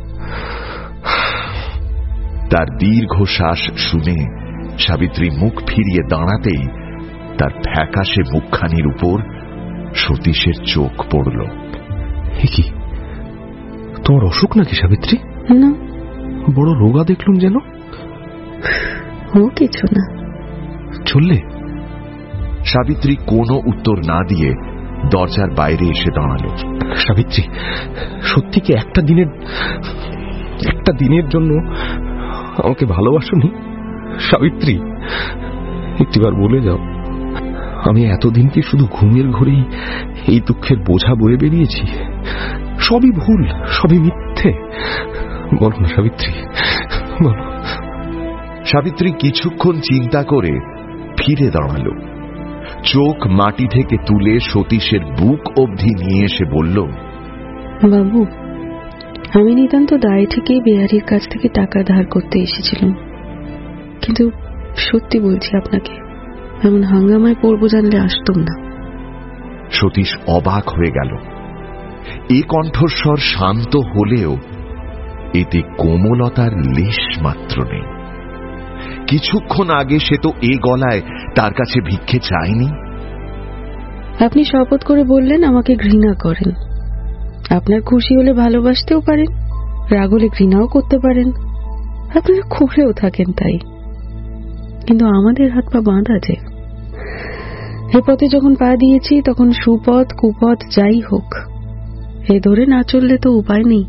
তার দীর্ঘ শ্বাস শুনে সাবিত্রী মুখ ফিরিয়ে দাঁড়াতেই তার ফ্যাকাশে মুখখানির উপর সতীশের চোখ পড়ল। কি তোমার অসুখ নাকি সাবিত্রী? না, বড় রোগা দেখলুম যেন। ও কিছু না। চললে? সাবিত্রী কোনো উত্তর না দিয়ে দরজার বাইরে এসে দাঁড়ালো। সাবিত্রী, সত্যি কি একটা দিনের একটা দিনের জন্য আমাকে ভালোবাসোনি? সাবিত্রী, একটিবার বলে যাও। আমি এতদিন কি শুধু ঘুমের ঘরেই এই দুঃখের বোঝা বয়ে বেরিয়েছি? সবই ভুল, সবই মিথ্যে। বলো না সাবিত্রী, বলো। সাবিত্রী কিছুক্ষণ চিন্তা করে ফিরে দাঁড়ালো। চোখ মাটি থেকে তুলে সতীশের বুক অবধি নিয়ে এসে বলল, বাবু, আমি নিতান্ত দায় থেকেই বিহারীর কাছ থেকে টাকা ধার করতে এসেছিলাম, কিন্তু সত্যি বলছি আপনাকে, এমন হাঙ্গামায় পড়বো জানলে আসতাম না। সতীশ অবাক হয়ে গেল। এ কণ্ঠস্বর শান্ত হলেও এতে কোমলতার লেশ মাত্র নেই। কিছুক্ষণ আগে সে তো এ গলায় তার কাছে ভিক্ষে চায়নি। আপনি শপথ করে বললেন আমাকে ঘৃণা করেন। আপনার খুশি হলে ভালোবাসতেও পারেন, রাগ হলে ঘৃণাও করতে পারেন, আপনারা খুশিও থাকেন তাই। কিন্তু আমাদের হাত পা বাঁধা যে। এ পথে যখন পা দিয়েছি তখন সুপথ কুপথ যাই হোক, এ ধরে না চললে তো উপায় নেই।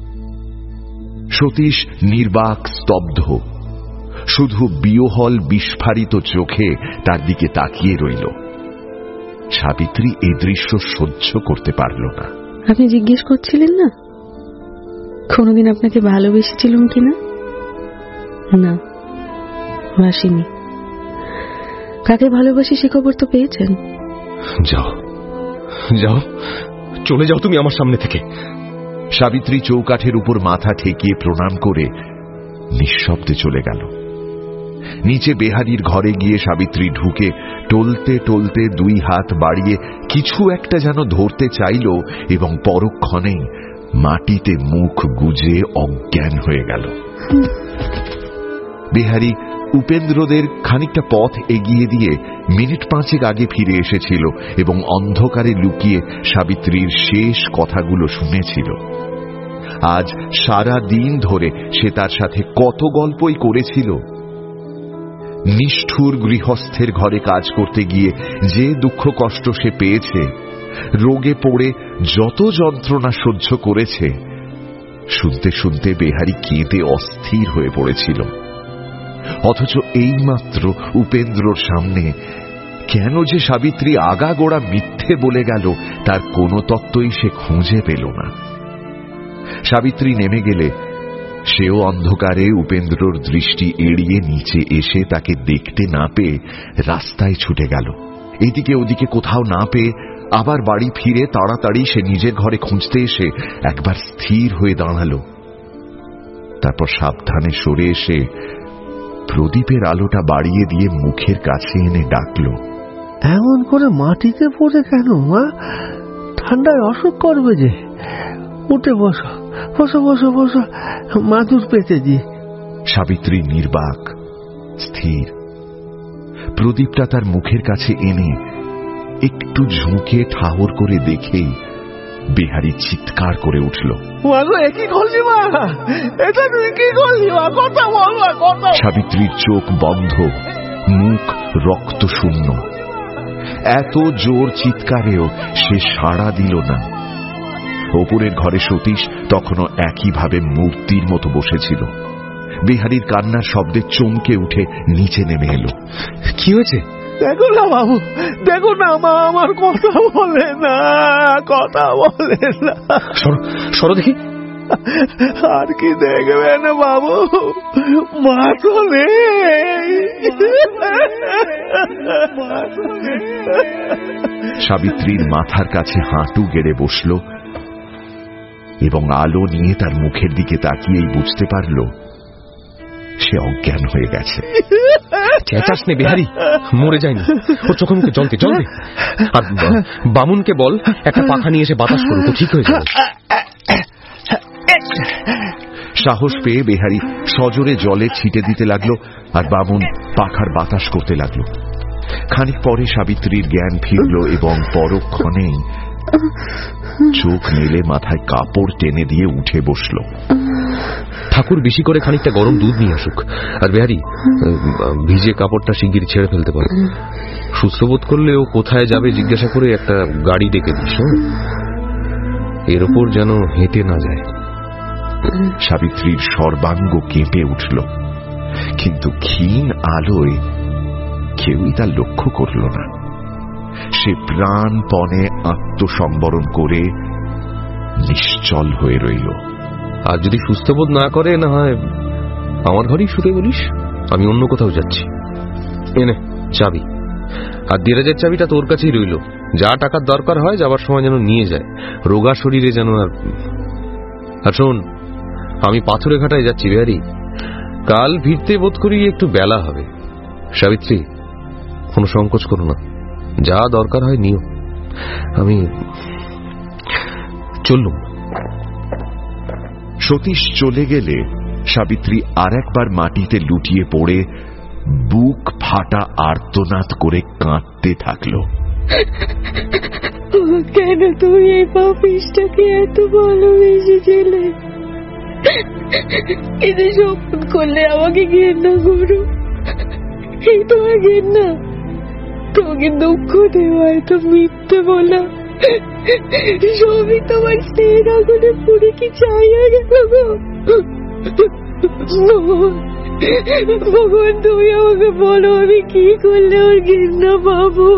সতীশ নির্বাক স্তব্ধ, শুধু বিহ্বল বিস্ফারিত চোখে তার দিকে তাকিয়ে রইল। সাবিত্রী এই দৃশ্য সহ্য করতে পারল না। আপনি জিজ্ঞেস করছিলেন না কোনদিন আপনাকে ভালোবেসেছিলাম কিনা? না, বাসিনি। কাকে ভালোবাসি সে খবর তো পেয়েছেন। যাও যাও, চলে যাও তুমি আমার সামনে থেকে। সাবিত্রী চৌকাঠের উপর মাথা ঠেকিয়ে প্রণাম করে নিঃশব্দে চলে গেল। নিচে বেহারির ঘরে গিয়ে সাবিত্রী ঢুকে টলতে টলতে দুই হাত বাড়িয়ে কিছু একটা যেন ধরতে চাইল এবং পরক্ষণেই মাটিতে মুখ গুজে অজ্ঞান হয়ে গেল। বেহারি উপেন্দ্রদের খানিকটা পথ এগিয়ে দিয়ে মিনিট পাঁচেক আগে ফিরে এসেছিল এবং অন্ধকারে লুকিয়ে সাবিত্রীর শেষ কথাগুলো শুনেছিল। আজ সারা দিন ধরে সে তার সাথে কত গল্পই করেছিল। নিষ্ঠুর গৃহস্থের ঘরে কাজ করতে গিয়ে যে দুঃখ কষ্ট সে পেয়েছে, রোগে পড়ে যত যন্ত্রণা সহ্য করেছে, শুনতে শুনতে বেহারি কেঁদে অস্থির হয়ে পড়েছিল। অথচ এইমাত্র উপেন্দ্রর সামনে কেন যে সাবিত্রী আগাগোড়া মিথ্যে বলে গেল তার কোনো তত্ত্বই সে খুঁজে পেল না। সাবিত্রী নেমে গেলে সেও অন্ধকারে উপেন্দ্রর দৃষ্টি এড়িয়ে নিচে এসে তাকে দেখতে না পেয়ে রাস্তায় ছুটে গেল। এদিকে ওদিকে কোথাও না পেয়ে আবার বাড়ি ফিরে তাড়াতাড়ি সে নিজের ঘরে খুঁজতে এসে একবার স্থির হয়ে দাঁড়াল। তারপর সাবধানে সরে এসে প্রদীপের আলোটা বাড়িয়ে দিয়ে মুখের কাছে এনে ডাকল, এমন করে মাটিতে পড়ে কেন মা? ঠান্ডায় অসুখ করবে যে। উঠে বসো বসো বসো বসো, মাদুর পেতে দি। সাবিত্রী নির্বাক, স্থির। প্রদীপটা তার মুখের কাছে এনে একটু ঝুঁকে ঠাহর করে দেখেই বিহারী চিৎকার করে উঠল, সাবিত্রীর চোখ বন্ধ, মুখ রক্ত শূন্য। এত জোর চিৎকারেও সে সাড়া দিল না। ওপরের ঘরে সতীশ তখনও একইভাবে মূর্তির মতো বসেছিল। বিহারীর কান্নার শব্দে চমকে উঠে নিচে নেমে এলো। কি হয়েছে? দেখো না বাবু, দেখো না, মা আমার কথা বলে না, কথা বলে না। সরো দেখি। আর কি দেখবে না বাবু, মা তো নেই। সাবিত্রীর মাথার কাছে হাঁটু গেড়ে বসল এবং আলো নিয়ে তার মুখের দিকে তাকিয়েই বুঝতে পারল সে অজ্ঞান হয়ে গেছে। চেঁচাস নে বিহারী, মরে যায়নি। ওর চোখে মুখে জল দে, জল দে। আর বামুনকে বল একটা পাখা নিয়ে এসে বাতাস করুক, ঠিক হয়ে যাবে। সাহস পেয়ে বিহারী সজোরে জলে ছিটে দিতে লাগলো আর বামুন পাখার বাতাস করতে লাগলো। খানিক পরে সাবিত্রীর জ্ঞান ফিরল এবং পরক্ষণেই চোখ মেলে মাথায় কাপড় টেনে দিয়ে উঠে বসল। ঠাকুর বেশি করে খানিকটা গরম দুধ নিয়ে আসুক। আর বিহারী, ভিজে কাপড়টা শিগগির ছেড়ে ফেলতে পারে। সুস্থ বোধ করলে ও কোথায় যাবে জিজ্ঞাসা করে একটা গাড়ি ডেকে দিস। এর ওপর যেন হেঁটে না যায়। সাবিত্রীর সর্বাঙ্গ কেঁপে উঠল, কিন্তু ক্ষীণ আলোয় কেউই তা লক্ষ্য করল না। সে প্রাণপণে আত্মসম্বরণ করে নিশ্চল হয়ে রইল। আর যদি সুস্থ বোধ না করে, না হয় আমার ঘরেই শুতে বলিস, আমি অন্য কোথাও যাচ্ছি। এনে চাবি, আর দেরাজের চাবিটা তোর কাছেই রইল। যা টাকার দরকার হয় যাবার সময় যেন নিয়ে যায়, রোগা শরীরে যেন। আর আর শোন, আমি পাথরে ঘাটায় যাচ্ছি বিহারী, কাল ফিরতে বোধ করি একটু বেলা হবে। সাবিত্রী, কোনো সংকোচ করো না, যা দরকার হয় নিও। আমি চললুম। সতীশ চলে গেলে সাবিত্রী আর একবার মাটিতে লুটিয়ে পড়ে বুক ফাটা আর্তনাদ করে কাঁদতে থাকল। কেন তুমি এই পাপিষ্টাকে এত ভালোবেসেছিলে? কিন্তু শপথ করলে আমাকে ঘেন্না করো, এই তোমার ঘেন্না? তোমাকে দুঃখ দেওয়া, এত মিথ্যে বলা, সবই তোমার স্নেহের আগুনে পুড়ে কি চাইয়া গেল গো? ভগবান, তুমি আমাকে বলো আমি কি করলে ওর ঘেন্না পাবো?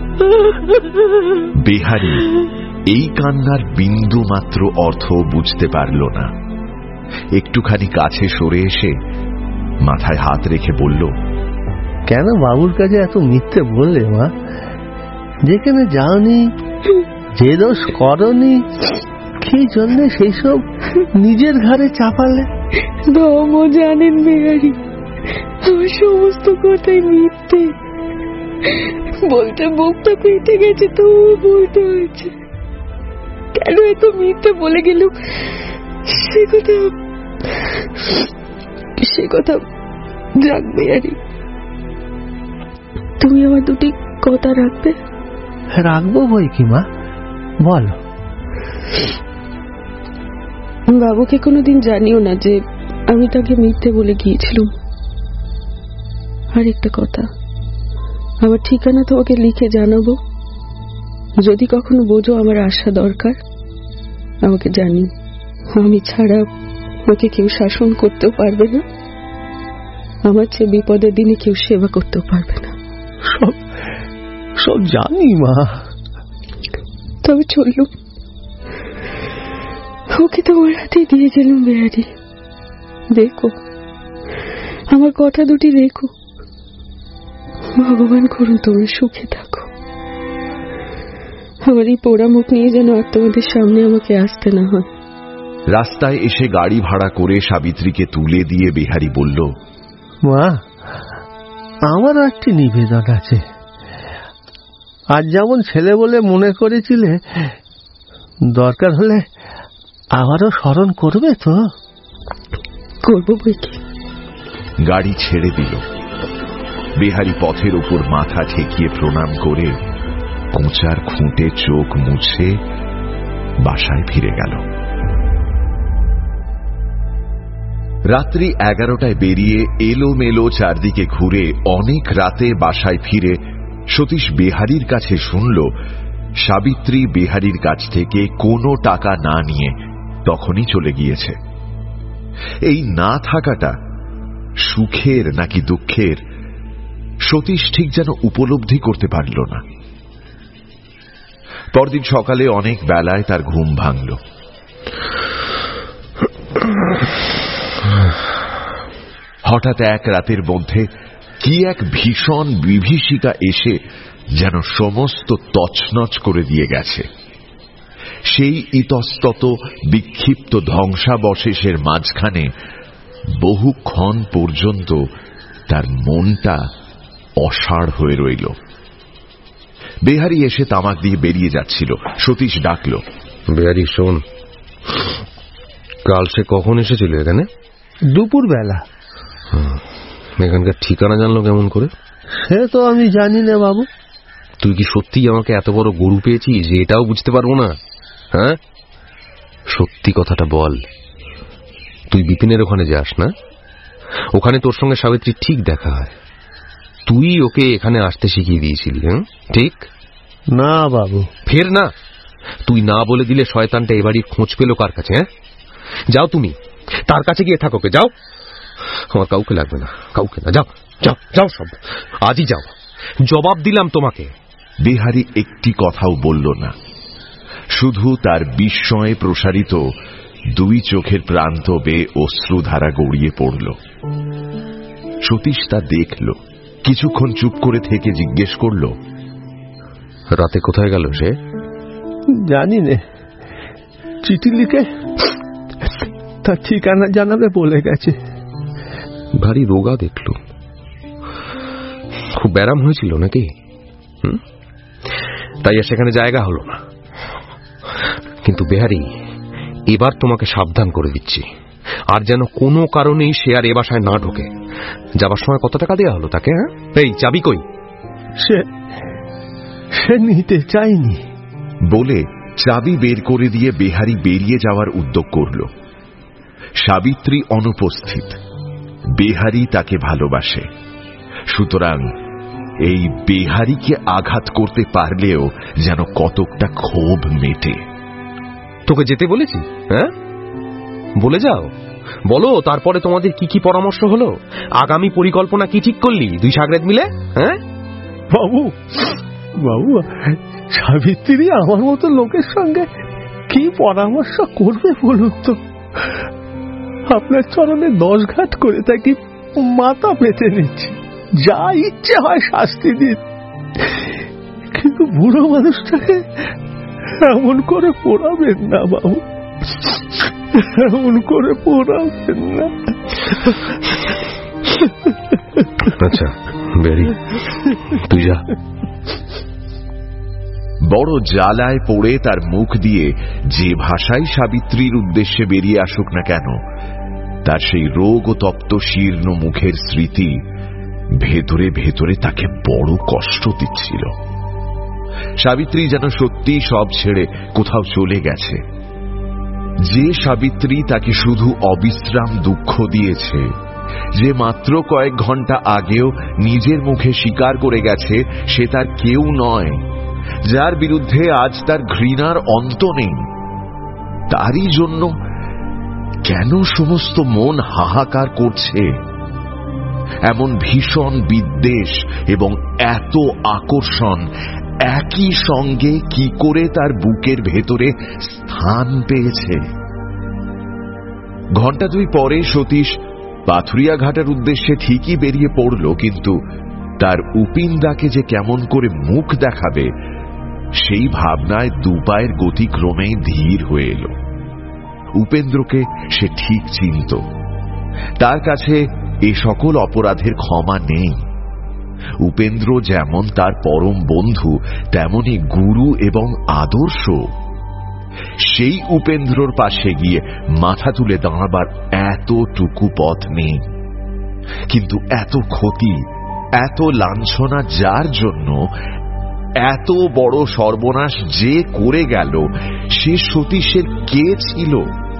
বিহারী এই কান্নার বিন্দু মাত্র অর্থ বুঝতে পারল না। একটুখানি কাছে সরে এসে মাথায় হাত রেখে বলল, কেন বাবুর কাছে এত মিথ্যে বললে মা? যেখানে যাওনি, যে দোষ করনি, কি জন্য সেই সব নিজের ঘরে চাপালে? ধর্ম জানেন বিহারী, আমার সমস্ত কথাই মিথ্যে। বলতে মুখটা পেটে গেছে, তো বলতে হয়েছে। কেন এত মিথ্যে বলে গেল সে কথা সে কথা যাক বিহারী, তুমি আমার দুটি কথা রাখবে? রাখবো বই কি মা, বলো। বাবুকে কোনোদিন জানিও না যে আমি তাকে মিথ্যে বলে গিয়েছিলাম। আর একটা কথা, আমার ঠিকানা তোমাকে লিখে জানাবো। যদি কখনো বোঝো আমার আসা দরকার, আমাকে জানিও। আমি ছাড়া ওকে কেউ শাসন করতেও পারবে না, আমার চেয়ে বিপদের দিনে কেউ সেবা করতেও পারবে না। সব সব জানি মা। তবে চললুম, ওকে তোমার হাতে দিয়ে গেলুম বিহারী। দেখো, আমার কথা দুটি রেখো। ভগবান করুন তুমি সুখে থাকো। আমার এই পোড়া মুখ নিয়ে যেন আর তোমাদের সামনে আমাকে আসতে না হয়। রাস্তায় এসে গাড়ি ভাড়া করে সাবিত্রীকে তুলে দিয়ে বিহারী বলল, মা, আমারও একটি নিবেদন আছে। আজ যেমন ছেলে বলে মনে করেছিলে, দরকার হলে আবারও স্মরণ করবে তো? করবো বইকি। গাড়ি ছেড়ে দিল। বিহারী পথের উপর মাথা ঠেকিয়ে প্রণাম করে কোঁচার খুঁটে চোখ মুছে বাসায় ফিরে গেল। রাত্রি এগারোটায় বেরিয়ে এলোমেলো চারদিকে ঘুরে অনেক রাতে বাসায় ফিরে সতীশ বিহারীর কাছে শুনল সাবিত্রী বিহারীর কাছ থেকে কোনো টাকা না নিয়ে তখনই চলে গিয়েছে। এই না থাকাটা সুখের নাকি দুঃখের সতীশ ঠিক যেন উপলব্ধি করতে পারল না। পরদিন সকালে অনেক বেলায় তার ঘুম ভাঙল। হঠাৎ এক রাতের মধ্যে কি এক ভীষণ বিভীষিকা এসে যেন সমস্ত তছনছ করে দিয়ে গেছে। সেই ইতস্তত বিক্ষিপ্ত ধ্বংসাবশেষের মাঝখানে বহুক্ষণ পর্যন্ত তার মনটা অসাড় হয়ে রইল। বিহারী এসে তামাক দিয়ে বেরিয়ে যাচ্ছিল। সতীশ ডাকল, বিহারী শোন, কাল সে কখন এসেছিল এখানে? দুপুর বেলা। এখানকার ঠিকানা জানলো কেমন করে? সে তো আমি জানি না বাবু। তুই কি সত্যি আমাকে এত বড় গরু পেয়েছিস যে এটাও বুঝতে পারবো না? হ্যাঁ, সত্যি কথাটা বল। তুই বিপিনের ওখানে যাস না? ওখানে তোর সঙ্গে সাবিত্রী ঠিক দেখা হয়। তুই ওকে এখানে আসতে শিখিয়ে দিয়েছিলি, হ্যাঁ ঠিক? না বাবু। ফের না? তুই না বলে দিলে শয়তানটা এবারই খোঁজ পেল কার কাছে? হ্যাঁ, যাও তুমি তার কাছে গিয়ে থাকো। যাও, আমার কাউকে লাগবে না, কাউকে না। যাও যাও যাও, সব আজই যাও, জবাব দিলাম তোমাকে। বিহারী একটি কথাও বলল না, শুধু তার বিস্ময়ে প্রসারিত দুই চোখের প্রান্ত বেয়ে অশ্রুধারা গড়িয়ে পড়ল। সতীশ তা দেখল, কিছুক্ষণ চুপ করে থেকে জিজ্ঞেস করল, রাতে কোথায় গেল সে? জানি নে, চিঠি লিখে তার ঠিকানা জানাবে বলে গেছে। ভারী রোগা দেখল, খুব ব্যারাম হয়েছিল নাকি? তাই আর সেখানে জায়গা হলো না। কিন্তু বিহারী, এবার তোমাকে সাবধান করে দিচ্ছি, আর যেন কোনো কারণেই সে আর এ বাসায় না ঢোকে। যাবার সময় কত টাকা দেওয়া হলো তাকে? হ্যাঁ, এই চাবি কই? সে সে নিতে চাইনি বলে চাবি বের করে দিয়ে বিহারী বেরিয়ে যাওয়ার উদ্যোগ করল। সাবিত্রী অনুপস্থিত। বিহারী তাকে ভালোবাসে, সুতরাং এই বিহারীকে আঘাত করতে পারলেও যেন কতকটা ক্ষোভ মেটে। তোকে যেতে বলেছি? হ্যাঁ, বলে যাও, বলো তারপরে তোমাদের কি কি পরামর্শ হলো, আগামী পরিকল্পনা কি ঠিক করলি দুই সাগরেদ মিলে? হ্যাঁ বাবু, বাবু, সাবিত্রী আমার মতো লোকের সঙ্গে কি পরামর্শ করবে বলুন তো? আপনার চরণে দশ ঘাট করে তাকে মাথা পেতে নিচ্ছি, যা ইচ্ছে হয় শাস্তি দিন, কিন্তু বুড়ো মানুষটাকে এমন করে পোড়াবেন না বাবু, এমন করে পোড়াবেন না। আচ্ছা বেরি, তুই যা। বড় জ্বালায় পড়ে তার মুখ দিয়ে যে ভাষাই সাবিত্রীর উদ্দেশ্যে বেরিয়ে আসুক না কেন, তার সেই রোগ ও তপ্ত শীর্ণ মুখের স্মৃতি ভেতরে ভেতরে তাকে বড় কষ্ট দিচ্ছিল। সাবিত্রী যেন সত্যি সব ছেড়ে কোথাও চলে গেছে। যে সাবিত্রী তাকে শুধু অবিশ্রাম দুঃখ দিয়েছে, যে মাত্র কয়েক ঘন্টা আগেও নিজের মুখে স্বীকার করে গেছে সে তার কেউ নয়, যার বিরুদ্ধে আজ তার ঘৃণার অন্ত নেই, তারই জন্য কেন সমস্ত মন হাহাকার করছে? এমন ভীষণ বিদ্বেষ এবং এত আকর্ষণ একই সঙ্গে কি করে তার বুকের ভেতরে স্থান পেয়েছে? ঘণ্টা দুই পরে সতীশ পাথুরিয়া ঘাটের উদ্দেশ্যে ঠিকই বেরিয়ে পড়ল, কিন্তু তার উপিন্দাকে যে কেমন করে মুখ দেখাবে সেই ভাবনায় দুপায়ের গতি ক্রমেই ধীর হয়ে এলো। উপেন্দ্রকে সে ঠিক চিনত। তার কাছে এ সকল অপরাধের ক্ষমা নেই। উপেন্দ্র যেমন তার পরম বন্ধু, তেমনি গুরু এবং আদর্শ। সেই উপেন্দ্রর পাশে গিয়ে মাথা তুলে দাঁড়াবার এতটুকু পথ নেই। কিন্তু এত ক্ষতি, এত লাঞ্ছনা যার জন্য, এত বড় সর্বনাশ যে করে গেল, সে সতীশের কে ছিল?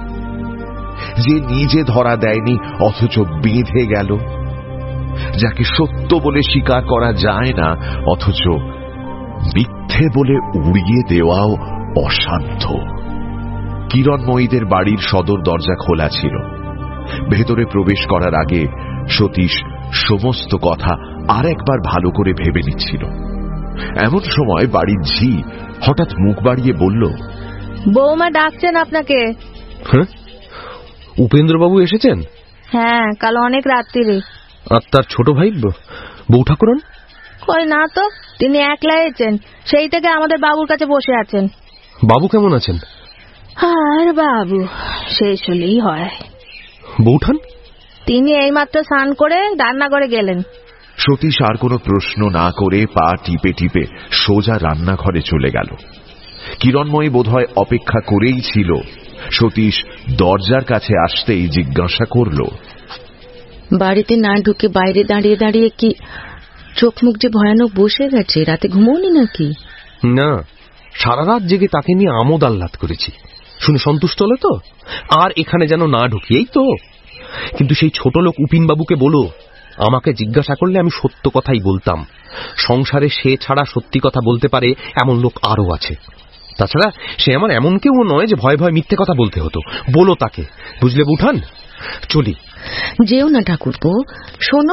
যে নিজে ধরা দেয়নি অথচ বেঁধে গেল, যাকে সত্য বলে স্বীকার করা যায় না অথচ মিথ্যে বলে উড়িয়ে দেওয়াও অসাধ্য। কিরণময়ীদের বাড়ির সদর দরজা খোলা ছিল। ভেতরে প্রবেশ করার আগে সতীশ সমস্ত কথা আর একবার ভালো করে ভেবে নিচ্ছিল। এমন সময় বাড়ির ঝি হঠাৎ মুখ বাড়িয়ে বলল, বৌমা ডাকছেন আপনাকে। হ্যাঁ, উপেন্দ্রবাবু এসেছেন? হ্যাঁ, কাল অনেক রাত্রিরে। আর তার ছোট ভাই বউ ঠাকুরন? কই না তো, তিনি একলা এসেছেন, সেই থেকে আমাদের বাবুর কাছে বসে আছেন। বাবু কেমন আছেন? আর বাবু শেষ হলেই হয়। বৌঠান? তিনি এইমাত্র স্নান করে রান্নাঘরে গেলেন। সতীশ আর কোনো প্রশ্ন না করে পা টিপে টিপে সোজা রান্নাঘরে চলে গেল। কিরণময়ী বোধহয় অপেক্ষা করেই ছিল। সতীশ দরজার কাছে আসতেই জিজ্ঞাসা করল, বাড়িতে না ঢুকে বাইরে দাঁড়িয়ে দাঁড়িয়ে কি চোখ মুখ যে ভয়ানক বসে গেছে? রাতে ঘুমোনি নাকি? না, সারা রাত জেগে তাকে নিয়ে আমোদ আহ্লাদ করেছি, শুনে সন্তুষ্ট হলে তো আর এখানে যেন না ঢুকি, এই তো। কিন্তু সেই ছোট লোক উপিনবাবুকে বলো, আমাকে জিজ্ঞাসা করলে আমি সত্য কথাই বলতাম। সংসারে সে ছাড়া সত্যি কথা বলতে পারে এমন লোক আরো আছে। তাছাড়া সে আমার এমন কেউ নয় যে ভয় ভয় মিথ্যে কথা বলতে হতো। বলো তাকে, বুঝলে বৌঠান? চলি। যেও না ঠাকুরপো, শোনো।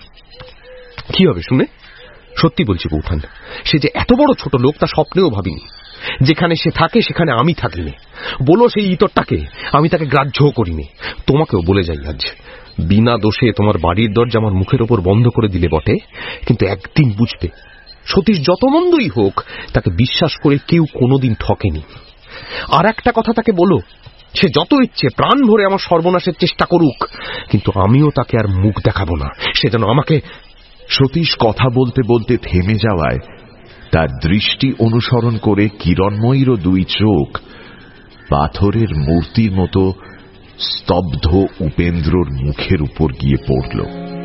কি হবে শুনে? সত্যি বলছি বৌঠান, সে যে এত বড় ছোট লোক তা স্বপ্নেও ভাবিনি। যেখানে সে থাকে সেখানে আমি থাকিনি। বলো সেই ইতরটাকে আমি তাকে গ্রাহ্যও করিনি। তোমাকেও বলে যাই আজ, বিনা দোষে তোমার বাড়ির দরজা আমার মুখের ওপর বন্ধ করে দিলে বটে, কিন্তু একদিন বুঝবে সতীশ যত মন্দই হোক তাকে বিশ্বাস করে কেউ কোনোদিন ঠকেনি। আর একটা কথা তাকে বলো, সে যত ইচ্ছে প্রাণ ভরে আমার সর্বনাশের চেষ্টা করুক, কিন্তু আমিও তাকে আর মুখ দেখাবো না। সে যেন আমাকে... সতীশ কথা বলতে বলতে থেমে যাওয়ায় তার দৃষ্টি অনুসরণ করে কিরণময়ীরও দুই চোখ পাথরের মূর্তির মতো স্তব্ধ উপেন্দ্রর মুখের উপর গিয়ে পড়ল।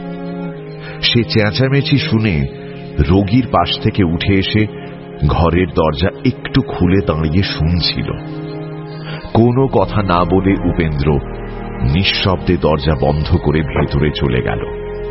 সে চেঁচামেচি শুনে রোগীর পাশ থেকে উঠে এসে ঘরের দরজা একটু খুলে দাঁড়িয়ে শুনছিল। কোনো কথা না বলে উপেন্দ্র নিঃশব্দে দরজা বন্ধ করে ভেতরে চলে গেল।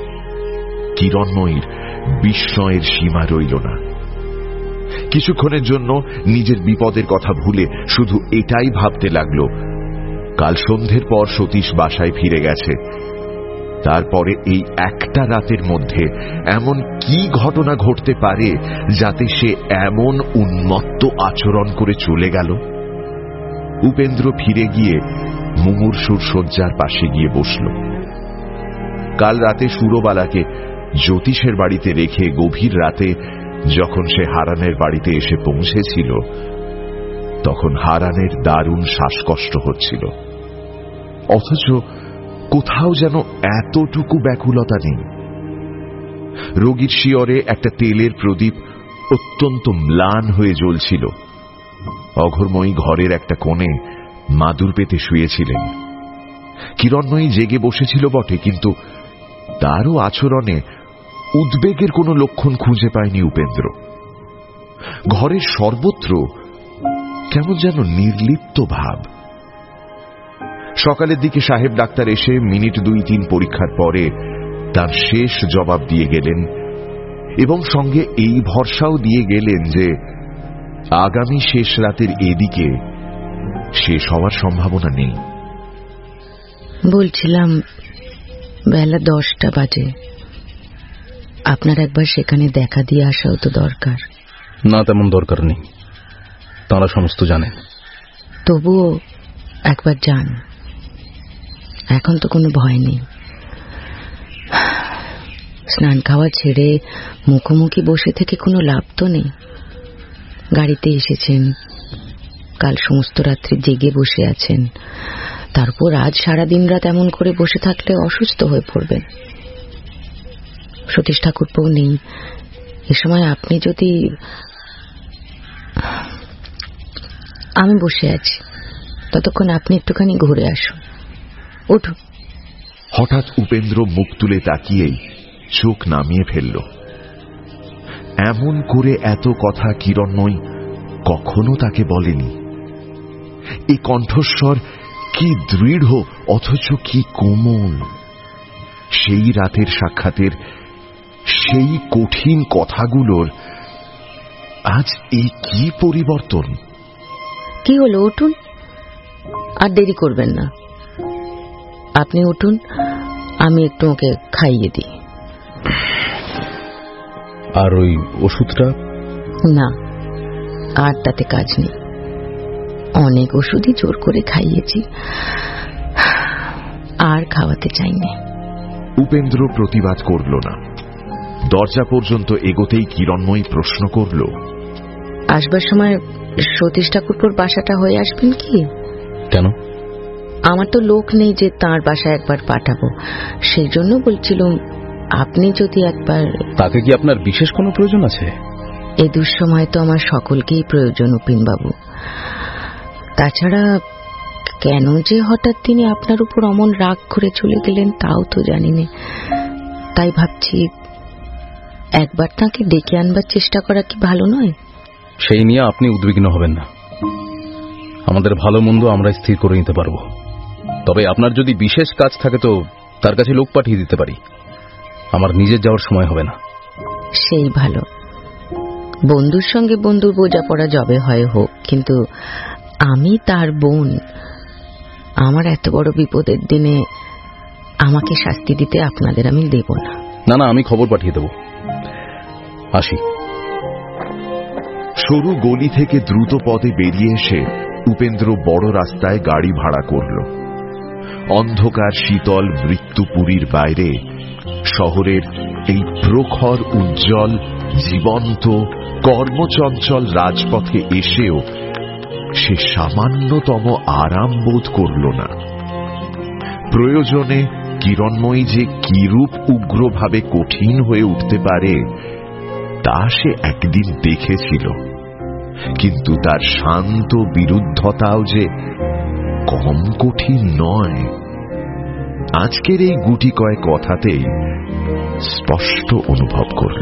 কিরণময়ীর বিস্ময়ের সীমা রইল না। কিছুক্ষণের জন্য নিজের বিপদের কথা ভুলে শুধু এটাই ভাবতে লাগলো, কাল সন্ধ্যের পর সতীশ বাসায় ফিরে গেছে। তারপরে এই একটা রাতের মধ্যে এমন কি ঘটনা ঘটতে পারে যাতে সে এমন উন্মত্ত আচরণ করে চলে গেল? উপেন্দ্র ফিরে গিয়ে মুমূর্ষুর শয্যার পাশে গিয়ে বসল। কাল রাতে সুরবালাকে জ্যোতিষের বাড়িতে রেখে গভীর রাতে যখন সে হারানের বাড়িতে এসে পৌঁছেছিল, তখন হারানের দারুণ শ্বাসকষ্ট হচ্ছিল। অথচ কোথাও যেন এতটুকু ব্যাকুলতা নেই। রোগীর শিয়রে একটা তেলের প্রদীপ অত্যন্ত ম্লান হয়ে জ্বলছিল। অঘোরময়ী ঘরের একটা কোণে মাদুর পেতে শুয়েছিলেন। কিরণময়ী জেগে বসেছিল বটে, কিন্তু তারও আচরণে উদ্বেগের কোনো লক্ষণ খুঁজে পায়নি উপেন্দ্র। ঘরের সর্বত্র কেমন যেন নির্লিপ্ত ভাব। সকালের দিকে সাহেব ডাক্তার এসে মিনিট দুই তিন পরীক্ষার পরে তার শেষ জবাব দিয়ে গেলেন এবং সঙ্গে এই ভরসাও দিয়ে গেলেন যে আগামী শেষ রাতের এদিকে শেষ হওয়ার সম্ভাবনা নেই। বলছিলাম বেলা দশটা বাজে, আপনার একবার সেখানে দেখা দিয়ে আসাও তো দরকার। না, তেমন দরকার নেই, তারা সমস্ত জানেন। তবুও একবার যান, এখন তো কোনো ভয় নেই। স্নান খাওয়া ছেড়ে মুখোমুখি বসে থেকে কোনো লাভ তো নেই। গাড়িতে এসেছেন, কাল সমস্ত রাত্রি জেগে বসে আছেন, তারপর আজ সারা দিন রাত এমন করে বসে থাকলে অসুস্থ হয়ে পড়বেন। সতীশ ঠাকুরপো নেই, এ সময় আপনি যদি... আমি বসে আছি, ততক্ষণ আপনি একটুখানি ঘুরে আসুন। উঠুন। হঠাৎ উপেন্দ্র মুখ তুলে তাকিয়েই চোখ নামিয়ে ফেলল। এমন করে এত কথা কিরণময়ী কখনো তাকে বলেনি। এই কণ্ঠস্বর কি দৃঢ় অথচ কি কোমল। সেই রাতের সাক্ষাতের সেই কঠিন কথাগুলোর আজ এই কি পরিবর্তন। কি হলো? উঠুন, আর দেরি করবেন না। আপনি উঠুন, আমি একটু ওকে খাইয়ে দিই। আর ওই ওষুধটা? না, আর তাতে কাজ নেই। অনেক ওষুধই জোর করে খাইয়েছি, আর খাওয়াতে চাইনি। উপেন্দ্র প্রতিবাদ করল না। দরজা পর্যন্ত এগোতেই কিরণময়ী প্রশ্ন করল, আসবার সময় সতীশ ঠাকুরপুর বাসাটা হয়ে আসবেন কি? কেন? আমার তো লোক নেই যে তাঁর বাসায় একবার পাঠাবো, সেই জন্য বলছিলাম আপনি যদি একবার... তাকে কি আপনার বিশেষ কোনো প্রয়োজন আছে? এই দুঃসময় তো আমার সকলকেই প্রয়োজন উপিন বাবু। তাছাড়া কেন যে হঠাৎ তিনি আপনার উপর অমন রাগ করে চলে গেলেন তাও তো জানি না। তাই ভাবছি একবার তাকে ডেকে আনবার চেষ্টা করা কি ভালো নয়? সেই নিয়ে আপনি উদ্বিগ্ন হবেন না। আমাদের ভালো মন্দ আমরা স্থির করে নিতে পারবো। তবে আপনার যদি বিশেষ কাজ থাকে তো তার কাছে লোক পাঠিয়ে দিতে পারি। আমার নিজের যাওয়ার সময় হবে না। সেই ভালো। বন্ধুর সঙ্গে বন্ধুর বোঝাপড়া যবে হয় হোক, কিন্তু আমি তার বোন। আমার এত বড় বিপদের দিনে আমাকে শাস্তি দিতে আপনাদের আমি দেব না। না না, আমি খবর পাঠিয়ে দেব। আসি। সরু গলি থেকে দ্রুত পথে বেরিয়ে এসে উপেন্দ্র বড় রাস্তায় গাড়ি ভাড়া করল। অন্ধকার শীতল মৃত্যুপুরীর বাইরে শহরের এই প্রখর উজ্জ্বল জীবন্ত কর্মচঞ্চল রাজপথে এসেও সে সামান্যতম আরাম বোধ করল না। প্রয়োজনে কিরণময়ী যে কিরূপ উগ্রভাবে কঠিন হয়ে উঠতে পারে তা সে একদিন দেখেছিল, কিন্তু তার শান্ত বিরুদ্ধতাও যে কম কঠিন নয়, আজকের এই গুটি কয়েক কথাতেই স্পষ্ট অনুভব করল।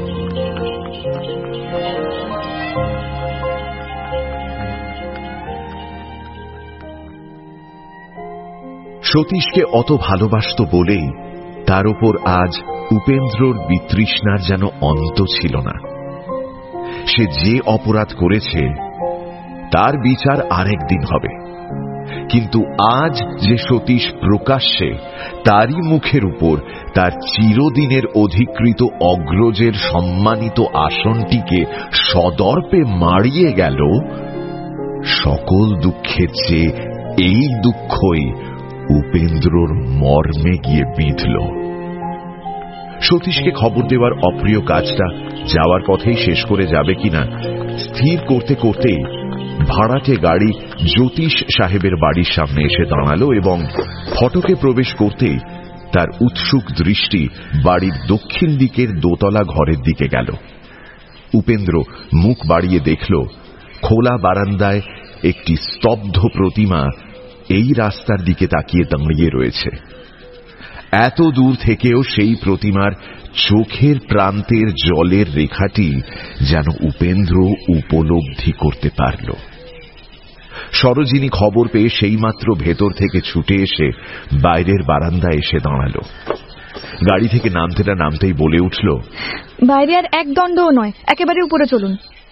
সতীশকে অত ভালোবাসত বলেই তার উপর আজ উপেন্দ্রর বিতৃষ্ণার যেন অন্ত ছিল না। সে যে অপরাধ করেছে তার বিচার আরেক দিন হবে, কিন্তু আজ যে সতীশ প্রকাশ্যে তারই মুখের উপর তার চিরদিনের অধিকৃত অগ্রজের সম্মানিত আসনটিকে সদর্পে মাড়িয়ে গেল, সকল দুঃখের চেয়ে এই দুঃখই উপেন্দ্রর মর্মে গিয়ে বিঁধল। সতীশকে খবর দেওয়ার অপ্রিয় কাজটা যাওয়ার পথেই শেষ করে যাবে কিনা স্থির করতে করতেই ভাড়াটে গাড়ি জ্যোতিষ সাহেবের বাড়ির সামনে এসে দাঁড়ালো এবং ফটকে প্রবেশ করতেই তার উৎসুক দৃষ্টি বাড়ির দক্ষিণ দিকের দোতলা ঘরের দিকে গেল। উপেন্দ্র মুখ বাড়িয়ে দেখল খোলা বারান্দায় একটি স্তব্ধ প্রতিমা এই রাস্তার দিকে তাকিয়ে দাঁড়িয়ে রয়েছে। এত দূর থেকেও সেই প্রতিমার চোখের প্রান্তের জলের রেখাটি যেন উপেন্দ্র উপলব্ধি করতে পারল। সরোজিনী খবর পেয়ে সেইমাত্র ভেতর থেকে ছুটে এসে বাইরের বারান্দায় এসে দাঁড়ালো। গাড়ি থেকে নামতে না নামতেই বলে উঠল, বাইরে আর এক দণ্ডও নয়, একেবারে উপরে চলুন।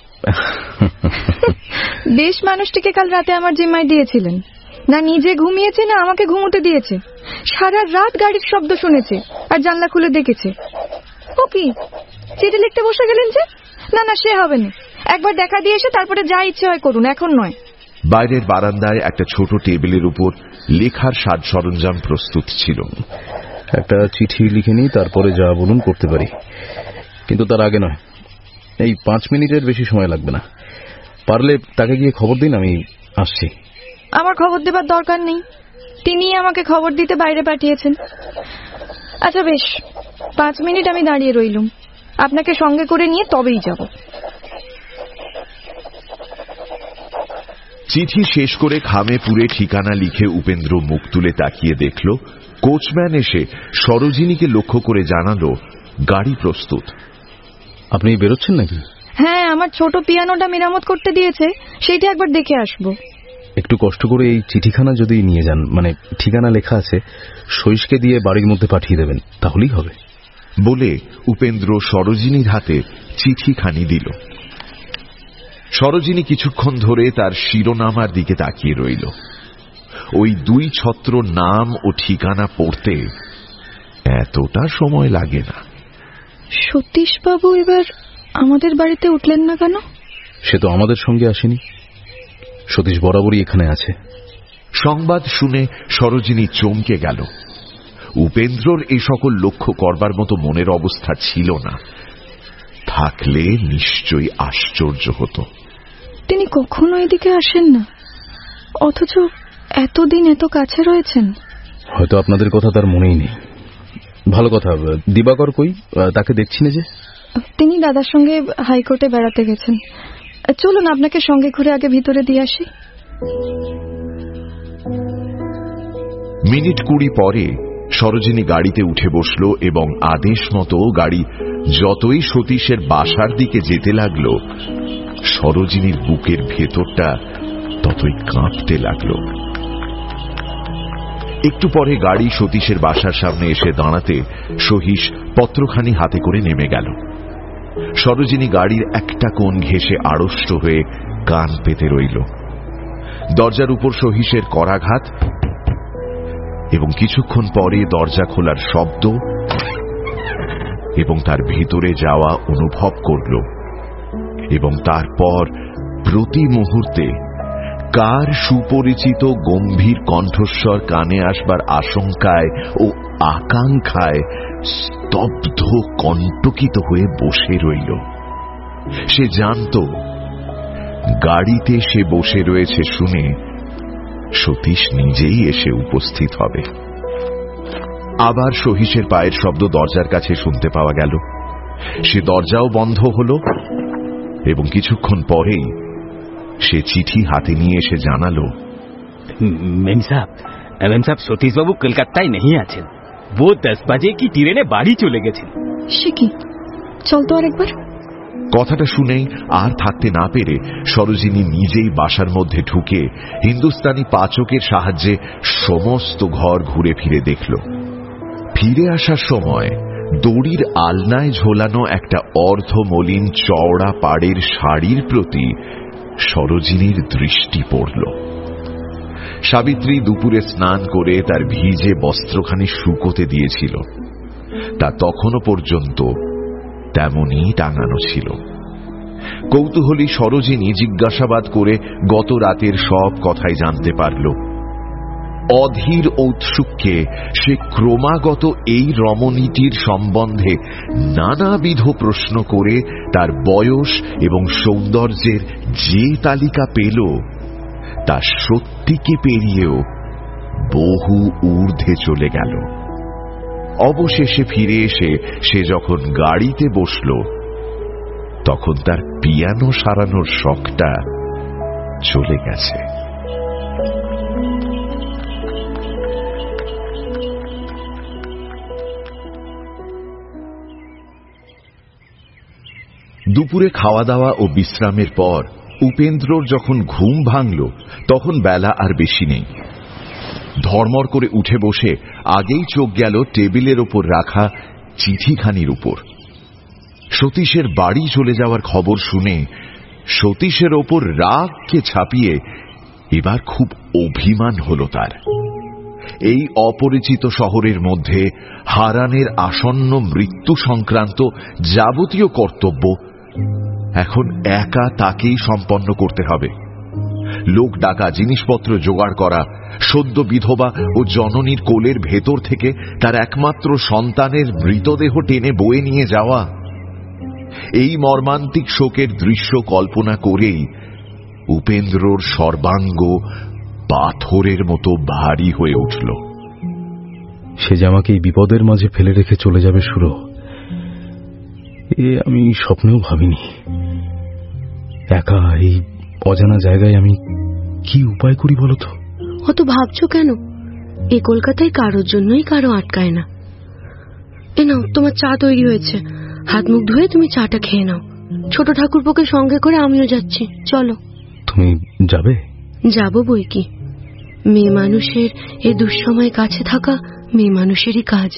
বেশ মানুষটিকে কাল রাতে আমার জিম্মায় দিয়েছিলেন, না নিজে ঘুমিয়েছে না আমাকে ঘুমোতে দিয়েছে। সারা রাত গাড়ির শব্দ শুনেছে আর জানলা খুলে দেখেছে। ও কি চিঠি লিখতে বসে গেলেন যে? না না, সে হবে না, একবার দেখা দিয়ে এসে তারপরে যা ইচ্ছে হয় করুন, এখন নয়। বাইরের বারান্দায় একটা ছোট টেবিলের উপর লেখার সাজ সরঞ্জাম প্রস্তুত ছিল। একটা চিঠি লিখে নিই, তারপরে যা বলুন করতে পারি, কিন্তু তার আগে নয়। এই পাঁচ মিনিটের বেশি সময় লাগবে না। পারলে তাকে গিয়ে খবর দিন, আমি আসছি। আমার খবর দেবার দরকার নেই, তিনি আমাকে খবর দিতে বাইরে পাঠিয়েছেন। আচ্ছা বেশ, পাঁচ মিনিট আমি দাঁড়িয়ে রইলুম, আপনাকে সঙ্গে করে নিয়ে তবেই যাব। চিঠি শেষ করে খামে পুরে ঠিকানা লিখে উপেন্দ্র মুখ তুলে তাকিয়ে দেখল কোচম্যান এসে সরোজিনীকে লক্ষ্য করে জানালো গাড়ি প্রস্তুত। আপনি বেরোচ্ছেন নাকি? হ্যাঁ, আমার ছোট পিয়ানোটা মেরামত করতে দিয়েছে, সেইটা একবার দেখে আসবো। একটু কষ্ট করে এই চিঠিখানা যদি নিয়ে যান, মানে ঠিকানা লেখা আছে, সহিসকে দিয়ে বাড়ির মধ্যে পাঠিয়ে দেবেন, তাহলেই হবে। বলে উপেন্দ্র সরোজিনীর হাতে চিঠিখানি দিল। সরোজিনী কিছুক্ষণ ধরে তার শিরোনামার দিকে তাকিয়ে রইল। ওই দুই ছত্র নাম ও ঠিকানা পড়তে এতটা সময় লাগে না। সতীশবাবু এবার আমাদের বাড়িতে উঠলেন না কেন? সে তো আমাদের সঙ্গে আসেনি, সতীশ বরাবরই এখানে আছে। সংবাদ শুনে সরোজিনী চমকে গেল। উপেন্দ্রর এই সকল লক্ষ্য করবার মতো মনের অবস্থা ছিল না, থাকলে নিশ্চয়ই আশ্চর্য হতো। তিনি কখনো এদিকে আসেন না, অথচ এতদিন এত কাছে রয়েছেন। হয়তো আপনাদের কথা তার মনেই নেই। ভালো কথা, দিবাকর কই? তাকে দেখছি না যে। তিনি দাদার সঙ্গে হাইকোর্টে বেড়াতে গেছেন। চলুন আপনাকে সঙ্গে ঘুরে আগে ভিতরে দিয়ে আসি। মিনিট কুড়ি পরে সরোজিনী গাড়িতে উঠে বসল এবং আদেশ মতো গাড়ি যতই সতীশের বাসার দিকে যেতে লাগল, সরোজিনীর বুকের ভেতরটা ততই কাঁপতে লাগল। একটু পরে গাড়ি সতীশের বাসার সামনে এসে দাঁড়াতে সহিস পত্রখানি হাতে করে নেমে গেল। সরোজিনী গাড়ির একটা কোণ ঘেঁষে আড়ষ্ট হয়ে কান পেতে রইল। দরজার উপর সহিসের করাঘাত এবং কিছুক্ষণ পরে দরজা খোলার শব্দ এবং তার ভিতরে যাওয়া অনুভব করল, এবং তারপর প্রতি মুহূর্তে কার সুপরিচিত গম্ভীর কণ্ঠস্বর কানে আসবার আশঙ্কায় ও আকাঙ্ক্ষায় স্তব্ধ কণ্টকিত হয়ে বসে রইল। সে জানত গাড়িতে সে বসে রয়েছে শুনে সতীশ নিজেই এসে উপস্থিত হবে। আবার সহিসের পায়ের শব্দ দরজার কাছে শুনতে পাওয়া গেল। সে দরজাও বন্ধ হল এবং কিছুক্ষণ পরেই সে চিঠি হাতে নিয়ে এসে জানালো, মেম সাহেব, মেম সাহেব সতীশবাবু কলকাতায় নেই আছেন, ও দশ বাজে কি ট্রেনে বাড়ি চলে গেছেন। সে কি, চল তো আরেকবার। কথাটা শুনেই আর থাকতে না পেরে সরোজিনী নিজেই বাসার মধ্যে ঢুকে হিন্দুস্তানি পাচকের সাহায্যে সমস্ত ঘর ঘুরে ফিরে দেখল। ফিরে আসার সময় দড়ির আলনায় ঝোলানো একটা অর্ধমলিন চওড়া পাড়ের শাড়ির প্রতি সরোজিনীর দৃষ্টি পড়ল। সাবিত্রী দুপুরে স্নান করে তার ভিজে বস্ত্রখানি শুকোতে দিয়েছিল, তা তখনও পর্যন্ত তেমনই টাঙানো ছিল। কৌতূহলী সরোজিনী জিজ্ঞাসাবাদ করে গত রাতের সব কথাই জানতে পারল। অধীর ঔৎসুক্যে সে ক্রমাগত এই রমণীটির সম্বন্ধে নানাবিধ প্রশ্ন করে তার বয়স এবং সৌন্দর্যের যে তালিকা পেল, তা সত্যিকে পেরিয়েও বহু ঊর্ধ্বে চলে গেল। অবশেষে ফিরে এসে সে যখন গাড়িতে বসল, তখন তার পিয়ানো সারানোর শখটা চলে গেছে। দুপুরে খাওয়া দাওয়া ও বিশ্রামের পর উপেন্দ্রর যখন ঘুম ভাঙল, তখন বেলা আর বেশি নেই। ধর্মর করে উঠে বসে আগেই চোখ গেল টেবিলের ওপর রাখা চিঠিখানির উপর। সতীশের বাড়ি চলে যাওয়ার খবর শুনে সতীশের ওপর রাগকে ছাপিয়ে এবার খুব অভিমান হল তার। এই অপরিচিত শহরের মধ্যে হারানের আসন্ন মৃত্যু সংক্রান্ত যাবতীয় কর্তব্য এখন একা তাকেই সম্পন্ন করতে হবে। লোক ডাকা, জিনিসপত্র জোগাড় করা, সদ্য বিধবা ও জননীর কোলের ভেতর থেকে তার একমাত্র সন্তানের মৃতদেহ টেনে বয়ে নিয়ে যাওয়া, এই মর্মান্তিক শোকের দৃশ্য কল্পনা করেই উপেন্দ্রর সর্বাঙ্গ পাথরের মতো ভারী হয়ে উঠল। সে যে আমাকে এই বিপদের মাঝে ফেলে রেখে চলে যাবে সুর, এ আমি স্বপ্নেও ভাবিনি। একা এই অজানা জায়গায় আমি কি উপায় করি বলতো? অত ভাবছো কেন? এই কলকাতায় কারোর জন্যই কারো আটকায় না। এ নাও, তোমার চা তৈরি হয়েছে, হাত মুখ ধুয়ে তুমি চাটা খেয়ে নাও। ছোট ঠাকুরপোকে সঙ্গে করে আমিও যাচ্ছি, চলো। তুমি যাবে? যাবো বই কি, মেয়ে মানুষের এ দুঃসময় কাছে থাকা মেয়ে মানুষেরই কাজ।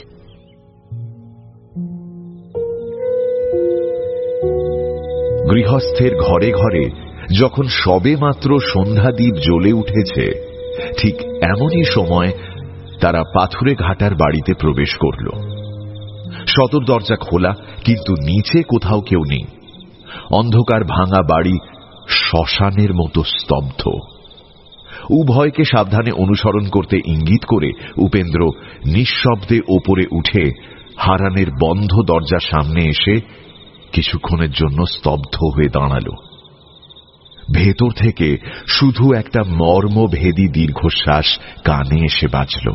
গৃহস্থের ঘরে ঘরে যখন সবে মাত্র সন্ধ্যাদীপ জ্বলে উঠেছে, ঠিক এমনই সময় তারা পাথুরে ঘাটার বাড়িতে প্রবেশ করল। সদর দরজা খোলা, কিন্তু নিচে কোথাও কেউ নেই। অন্ধকার ভাঙা বাড়ি শ্মশানের মতো স্তব্ধ। উভয়কে সাবধানে অনুসরণ করতে ইঙ্গিত করে উপেন্দ্র নিঃশব্দে ওপরে উঠে হারানের বন্ধ দরজার সামনে এসে কিছুক্ষণের জন্য স্তব্ধ হয়ে দাঁড়াল। ভেতর থেকে শুধু একটা মর্মভেদী দীর্ঘশ্বাস কানে এসে বাজল।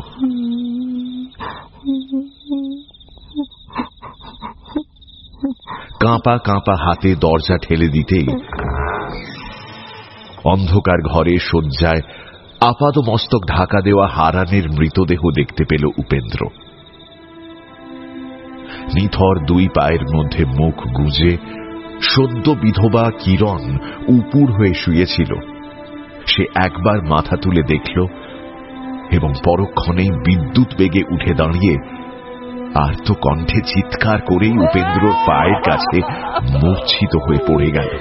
কাঁপা কাঁপা হাতে দরজা ঠেলে দিতেই অন্ধকার ঘরে শয্যায় আপাদ মস্তক ঢাকা দেওয়া হারানের মৃতদেহ দেখতে পেল উপেন্দ্র। নিথর দুই পায়ের মধ্যে মুখ গুজে সদ্য বিধবা কিরণ উপুর হয়ে শুয়েছিল। সে একবার মাথা তুলে দেখল এবং পরক্ষণেই বিদ্যুৎ বেগে উঠে দাঁড়িয়ে আর্ত কণ্ঠে চিৎকার করেই উপেন্দ্রর পায়ের কাছে মূর্ছিত হয়ে পড়ে গেল।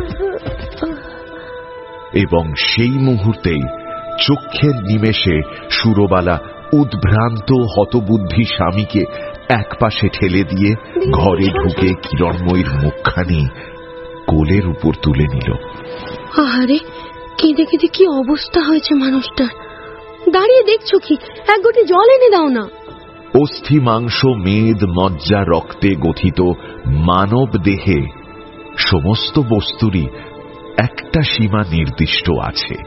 এবং সেই মুহূর্তেই চক্ষের নিমেষে সুরবালা উদ্ভ্রান্ত হতবুদ্ধি স্বামীকে একপাশে ঠেলে দিয়ে ঘরে ঢুকে কিরণময়ীর মুখখানি কোলের উপর তুলে নিল। আহারে, কেঁদে কেঁদে কি অবস্থা হয়েছে মানুষটার! দাঁড়িয়ে দেখছো কি? এক ঘটি জল এনে দাও না। অস্থি মাংস মেদ মজ্জা রক্তে গঠিত মানব দেহে সমস্ত বস্তুরই একটা সীমা নির্দিষ্ট আছে।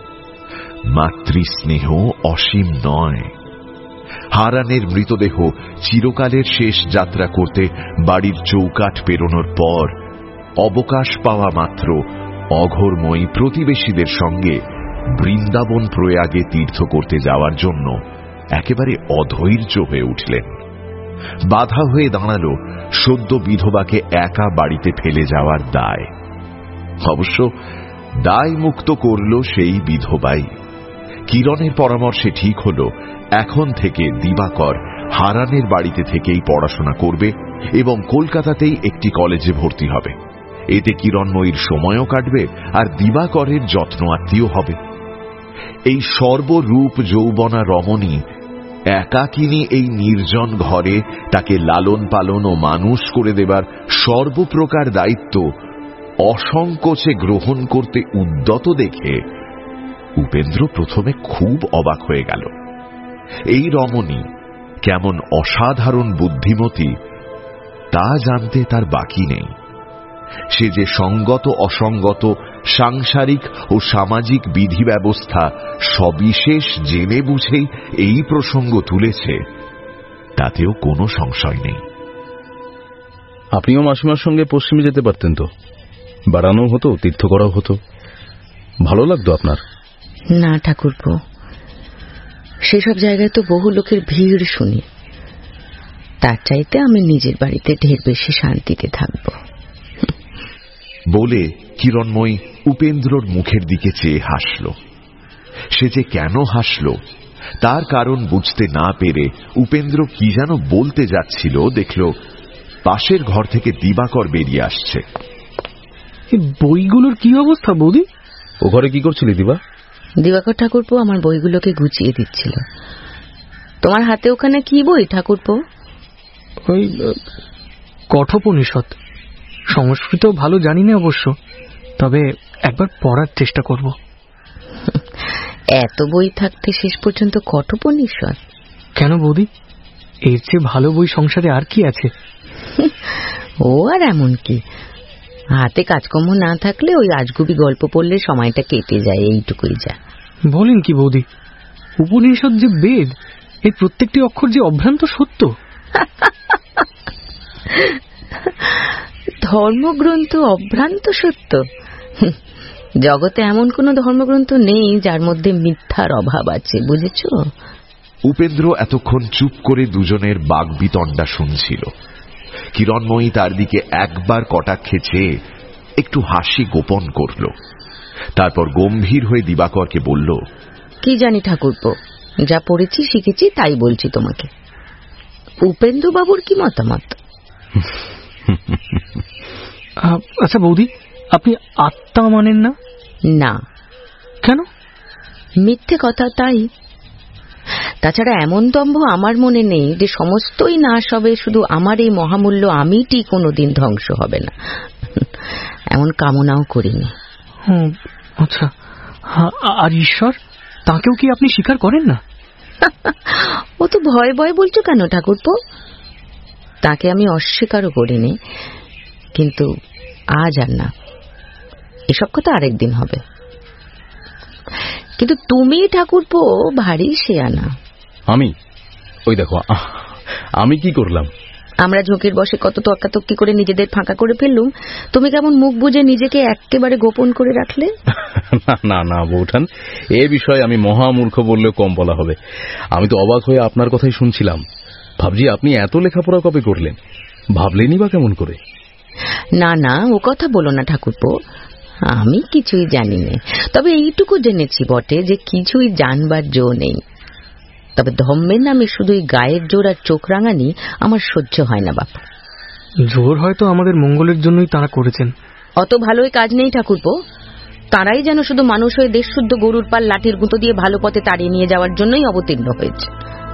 মাতৃস্নেহ অসীম নয়। হারানের মৃতদেহ চিরকালের শেষ যাত্রা করতে বাড়ির চৌকাঠ পেরোনোর পর অবকাশ পাওয়া মাত্র অঘোরময়ী প্রতিবেশীদের সঙ্গে বৃন্দাবন প্রয়াগে তীর্থ করতে যাওয়ার জন্য একেবারে অধৈর্য হয়ে উঠলেন। বাধা হয়ে দাঁড়াল সদ্য বিধবাকে একা বাড়িতে ফেলে যাওয়ার দায়। অবশ্য দায় মুক্ত করল সেই বিধবাই। কিরণের পরামর্শে ঠিক হল এখন থেকে দিবাকর হারানের বাড়িতে থেকেই পড়াশোনা করবে এবং কলকাতাতেই একটি কলেজে ভর্তি হবে। এতে কিরণময়ীর সময়ও কাটবে আর দিবাকরের যত্ন আত্মীয় হবে। এই সর্বরূপ যৌবনা রমণী একাকিনী এই নির্জন ঘরে তাকে লালন পালন ও মানুষ করে দেবার সর্বপ্রকার দায়িত্ব অসংকোচে গ্রহণ করতে উদ্যত দেখে উপেন্দ্র প্রথমে খুব অবাক হয়ে গেল। এই রমণী কেমন অসাধারণ বুদ্ধিমতী তা জানতে তার বাকি নেই। সে যে সঙ্গত অসঙ্গত সাংসারিক ও সামাজিক বিধি ব্যবস্থা সবিশেষ জেনে বুঝেই এই প্রসঙ্গ তুলেছে তাতেও কোনো সংশয় নেই। আপনিও মাসিমার সঙ্গে পশ্চিমে যেতে পারতেন তো, বেড়ানো হতো, তীর্থ করাও হতো, ভালো লাগতো আপনার। না ঠাকুরপো, সেসব জায়গায় তো বহু লোকের ভিড় শুনি। তার চাইতে আমি নিজের বাড়িতে ঢের বেশি শান্তিতে থাকবো। বলে কিরণময়ী উপেন্দ্রর মুখের দিকে চেয়ে হাসল। সে যে কেন হাসল তার কারণ বুঝতে না পেরে উপেন্দ্র কি যেন বলতে যাচ্ছিল, দেখল পাশের ঘর থেকে দিবাকর বেরিয়ে আসছে। বইগুলোর কি অবস্থা বৌদি? ও ঘরে কি করছিলি দিবা? দিবাকর ঠাকুরপো আমার বইগুলোকে গুছিয়ে দিচ্ছিল। তোমার হাতে ওখানে কি বই ঠাকুরপো? ওই কঠোপনিষদ। সংস্কৃত ভালো জানি না অবশ্য, তবে একবার পড়ার চেষ্টা করব। এত বই থাকতে শেষ পর্যন্ত কঠোপনিষদ? কেন বৌদি, এর চেয়ে ভালো বই সংসারে আর কি আছে? ও আর এমন কি, হাতে কাজকর্ম না থাকলে ওই আজগুবি গল্প পড়লে সময়টা কেটে যায়, এইটুকুই যা। বলেন কি বৌদি, উপনিষদ যে বেদ, এর প্রত্যেকটি অক্ষর যে অভ্রান্ত সত্য। ধর্মগ্রন্থ অভ্রান্ত সত্য? জগতে এমন কোন ধর্মগ্রন্থ নেই যার মধ্যে মিথ্যার অভাব আছে, বুঝেছ? উপেন্দ্র এতক্ষণ চুপ করে দুজনের বাগবিতণ্ডা শুনছিল। কিরণময়ী তার দিকে একবার কটাক্ষে চেয়ে একটু হাসি গোপন করল, তারপর গম্ভীর হয়ে দিবাকরকে বলল, কি জানি ঠাকুরপো, যা পড়েছি শিখেছি তাই বলছি তোমাকে। উপেন্দ্র বাবুর কি মতামত? আচ্ছা বৌদি, আপনি আত্মা মানেন না? না। কেন? মিথ্যে কথা তাই। তাছাড়া এমন দম্ভ আমার মনে নেই যে সমস্তই নাশ হবে, শুধু আমার এই মহামূল্য আমিটি কোনোদিন ধ্বংস হবে না, এমন কামনাও করিনি। আচ্ছা, আর ঈশ্বর, তাকেও কি আপনি স্বীকার করেন না? ও তো ভয় ভয় বলছো কেন ঠাকুরপো? তাকে আমি অস্বীকারও করিনি, কিন্তু আজ আর না, এসব কথা আরেকদিন হবে। কিন্তু তুমি ঠাকুরপো ভারী শেয়ানা। আমি? ওই দেখো, আমি কি করলাম? আমরা ঝোঁকের বসে কত তর্কাতর্কি করে নিজেদের ফাঁকা করে ফেললুম, তুমি কেমন মুখ বুজে নিজেকে একেবারে গোপন করে রাখলে। না না বৌঠান, এ বিষয়ে আমি মহামূর্খ বললেও কম বলা হবে। আমি তো অবাক হয়ে আপনার কথাই শুনছিলাম, ভাবছি আপনি এত লেখাপড়া কবে করলেন, ভাবলেনই বা কেমন করে? না না, ও কথা বলো না ঠাকুরপো, আমি কিছুই জানি না। তবে এইটুকু জেনেছি বটে যে কিছুই জানবার জো নেই। তবে ধম্মের নামে শুধুই গায়ের জোর আর চোখ রাঙানি আমার সহ্য হয় না বাপু। জোর হয়তো আমাদের মঙ্গলের জন্যই তারা করেছেন। অত ভালোই কাজ নেই ঠাকুরপো, তারাই যেন শুধু মানুষ হয়ে দেশ শুদ্ধ গরুর পাল লাঠির গুঁতো দিয়ে ভালো পথে তাড়িয়ে নিয়ে যাওয়ার জন্যই অবতীর্ণ হয়েছে।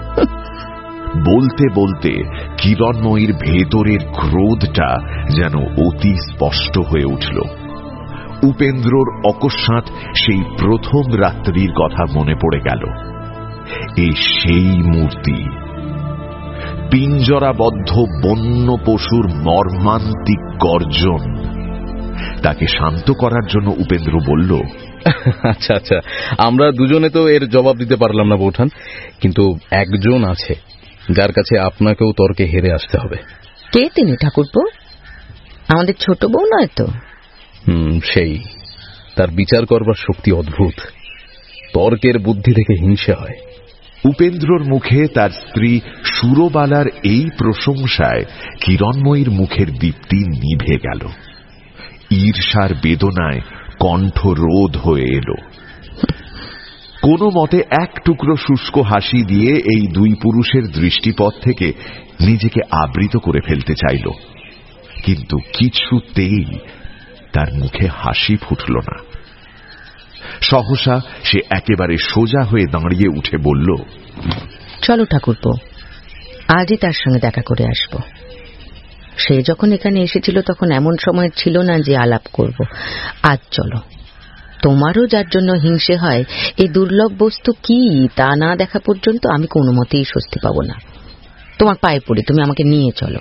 বলতে বলতে কিরণময়ীর ভেতরের ক্রোধটা যেন অতি স্পষ্ট হয়ে উঠল। উপেন্দ্রর অকস্মাৎ সেই প্রথম রাত্রির কথা মনে পড়ে গেল। এই সেই মূর্তি, পিঞ্জরাবদ্ধ বন্য পশুর মর্মান্তিক গর্জন। তাকে শান্ত করার জন্য উপেন্দ্র বলল, আচ্ছা আচ্ছা, আমরা দুজনে তো এর জবাব দিতে পারলাম না বৌঠান, কিন্তু একজন আছে যার কাছে আপনাকেও তর্কে হেরে আসতে হবে। কে তিনি ঠাকুরপো? আমাদের ছোট বউ নয় তো? হুম, সেই। তার বিচার করবার শক্তি অদ্ভুত, তর্কের বুদ্ধি থেকে হিংসা হয়। উপেন্দ্রর মুখে তার স্ত্রী সুরবালার এই প্রশংসায় কিরণময়ীর মুখের দীপ্তি নিভে গেল। ঈর্ষার বেদনায় কণ্ঠ রোধ হয়ে এলো। কোনো মতে এক টুকরো শুষ্ক হাসি দিয়ে এই দুই পুরুষের দৃষ্টিপথ থেকে নিজেকে আবৃত করে ফেলতে চাইল, কিন্তু কিছুতেই তার মুখে হাসি ফুটল না। সহসা সে একেবারে সোজা হয়ে দাঁড়িয়ে উঠে বলল, চলো ঠাকুরপো, আজই তার সঙ্গে দেখা করে আসব। সে যখন এখানে এসেছিল তখন এমন সময় ছিল না যে আলাপ করব। আজ চলো। তোমারও যার জন্য হিংসে হয়, এই দুর্লভ বস্তু কি তা না দেখা পর্যন্ত আমি কোনো মতেই স্বস্তি পাব না। তোমার পায়ে পড়ি, তুমি আমাকে নিয়ে চলো।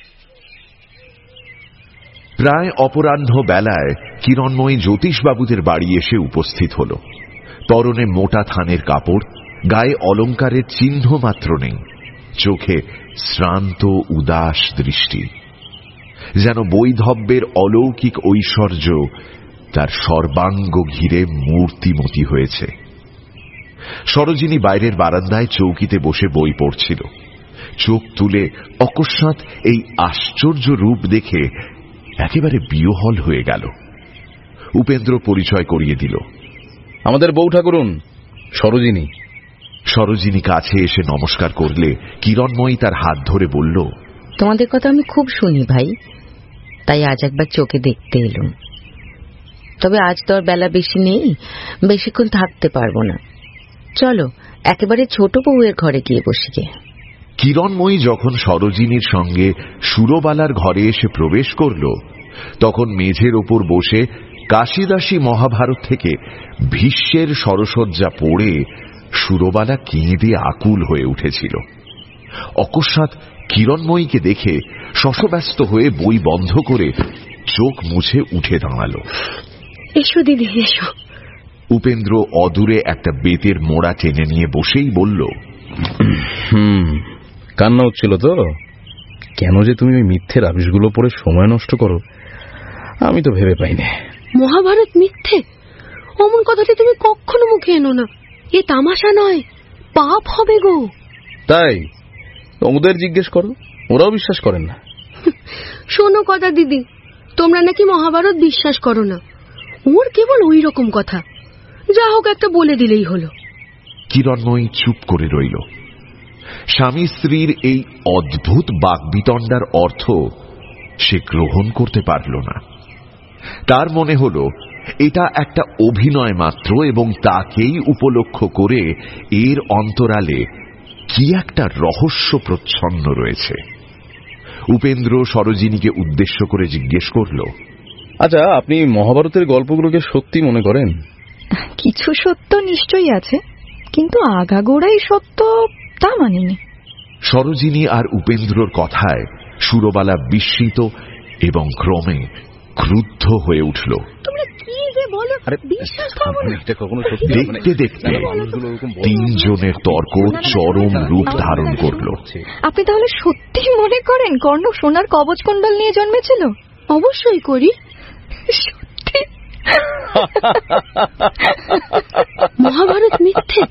প্রায় অপরাহ্ন বেলায় কিরণময়ী জ্যোতিষবাবুদের বাড়ি এসে উপস্থিত হল। পরনে মোটা থানের কাপড়, গায়ে অলঙ্কারের চিহ্ন মাত্র নেই, চোখে শ্রান্ত উদাস দৃষ্টি, যেন বৈধব্যের অলৌকিক ঐশ্বর্য তার সর্বাঙ্গ ঘিরে মূর্তিমতি হয়েছে। সরোজিনী বাইরের বারান্দায় চৌকিতে বসে বই পড়ছিল। চোখ তুলে অকস্মাৎ এই আশ্চর্য রূপ দেখে একেবারে বিহ্বল হয়ে গেল। উপেন্দ্র পরিচয় করিয়ে দিল, আমাদের বউ ঠাকুরুন সরোজিনী। সরোজিনী কাছে এসে নমস্কার করলে কিরণময়ী তার হাত ধরে বলল, তোমাদের কথা আমি খুব শুনি ভাই, তাই আজ একবার চোখে দেখতে এলুম। তবে আজ তো আর বেলা বেশি নেই, বেশিক্ষণ থাকতে পারবো না। চলো একেবারে ছোট বউয়ের ঘরে গিয়ে বসি গে। কিরণময়ী যখন সরোজিনীর সঙ্গে সুরবালার ঘরে এসে প্রবেশ করল, তখন মেঝের ওপর বসে কাশিদাসী মহাভারত থেকে ভীষ্মের সরসজ্জা পড়ে সুরবালা কেঁদে আকুল হয়ে উঠেছিল। অকস্মাৎ কিরণময়ীকে দেখে শশব্যস্ত হয়ে বই বন্ধ করে চোখ মুছে উঠে দাঁড়ালো। এসো দিদি, এসো। উপেন্দ্র অদূরে একটা বেতের মোড়া টেনে নিয়ে বসেই বলল, হুম কান্না হচ্ছিল তো? কেন যে তুমি ওই মিথ্যের আবিষগুলো পড়ে সময় নষ্ট করো আমি তো ভেবে পাইনি। মহাভারত মিথ্যে? অমন কথাটি তুমি কখনো মুখে এনো না, এ তামাশা নয়, পাপ হবে গো। তাই ওদের জিজ্ঞেস করো, ওরাও বিশ্বাস করেন না। শোনো কথা দিদি, তোমরা নাকি মহাভারত বিশ্বাস করো না, ওর কেবল ওই রকম কথা, যা হোক একটা বলে দিলেই হলো। কিরণময়ী চুপ করে রইল। স্বামী স্ত্রীর এই অদ্ভুত বাকবিতণ্ডার অর্থ সে গ্রহণ করতে পারল না। তার মনে হল এটা একটা অভিনয় মাত্র এবং তাকেই উপলক্ষ করে এর অন্তরালে কি একটা রহস্য প্রচ্ছন্ন রয়েছে। উপেন্দ্র সরোজিনীকে উদ্দেশ্য করে জিজ্ঞেস করল, আচ্ছা আপনি মহাভারতের গল্পগুলোকে সত্যি মনে করেন? কিছু সত্য নিশ্চয়ই আছে, কিন্তু আগাগোড়াই সত্য তা মানেনি। সরোজিনী আর উপেন্দ্রর কথায় সুরবালা বিস্মিত এবং ক্রমে ক্রুদ্ধ হয়ে উঠল। দেখতে দেখতে তিনজনের তর্ক চরম রূপ ধারণ করল। আপনি তাহলে সত্যি মনে করেন কর্ণ সোনার কবচ কুণ্ডল নিয়ে জন্মেছিল? অবশ্যই করি। সত্যি? মহাভারত মিথ্যে?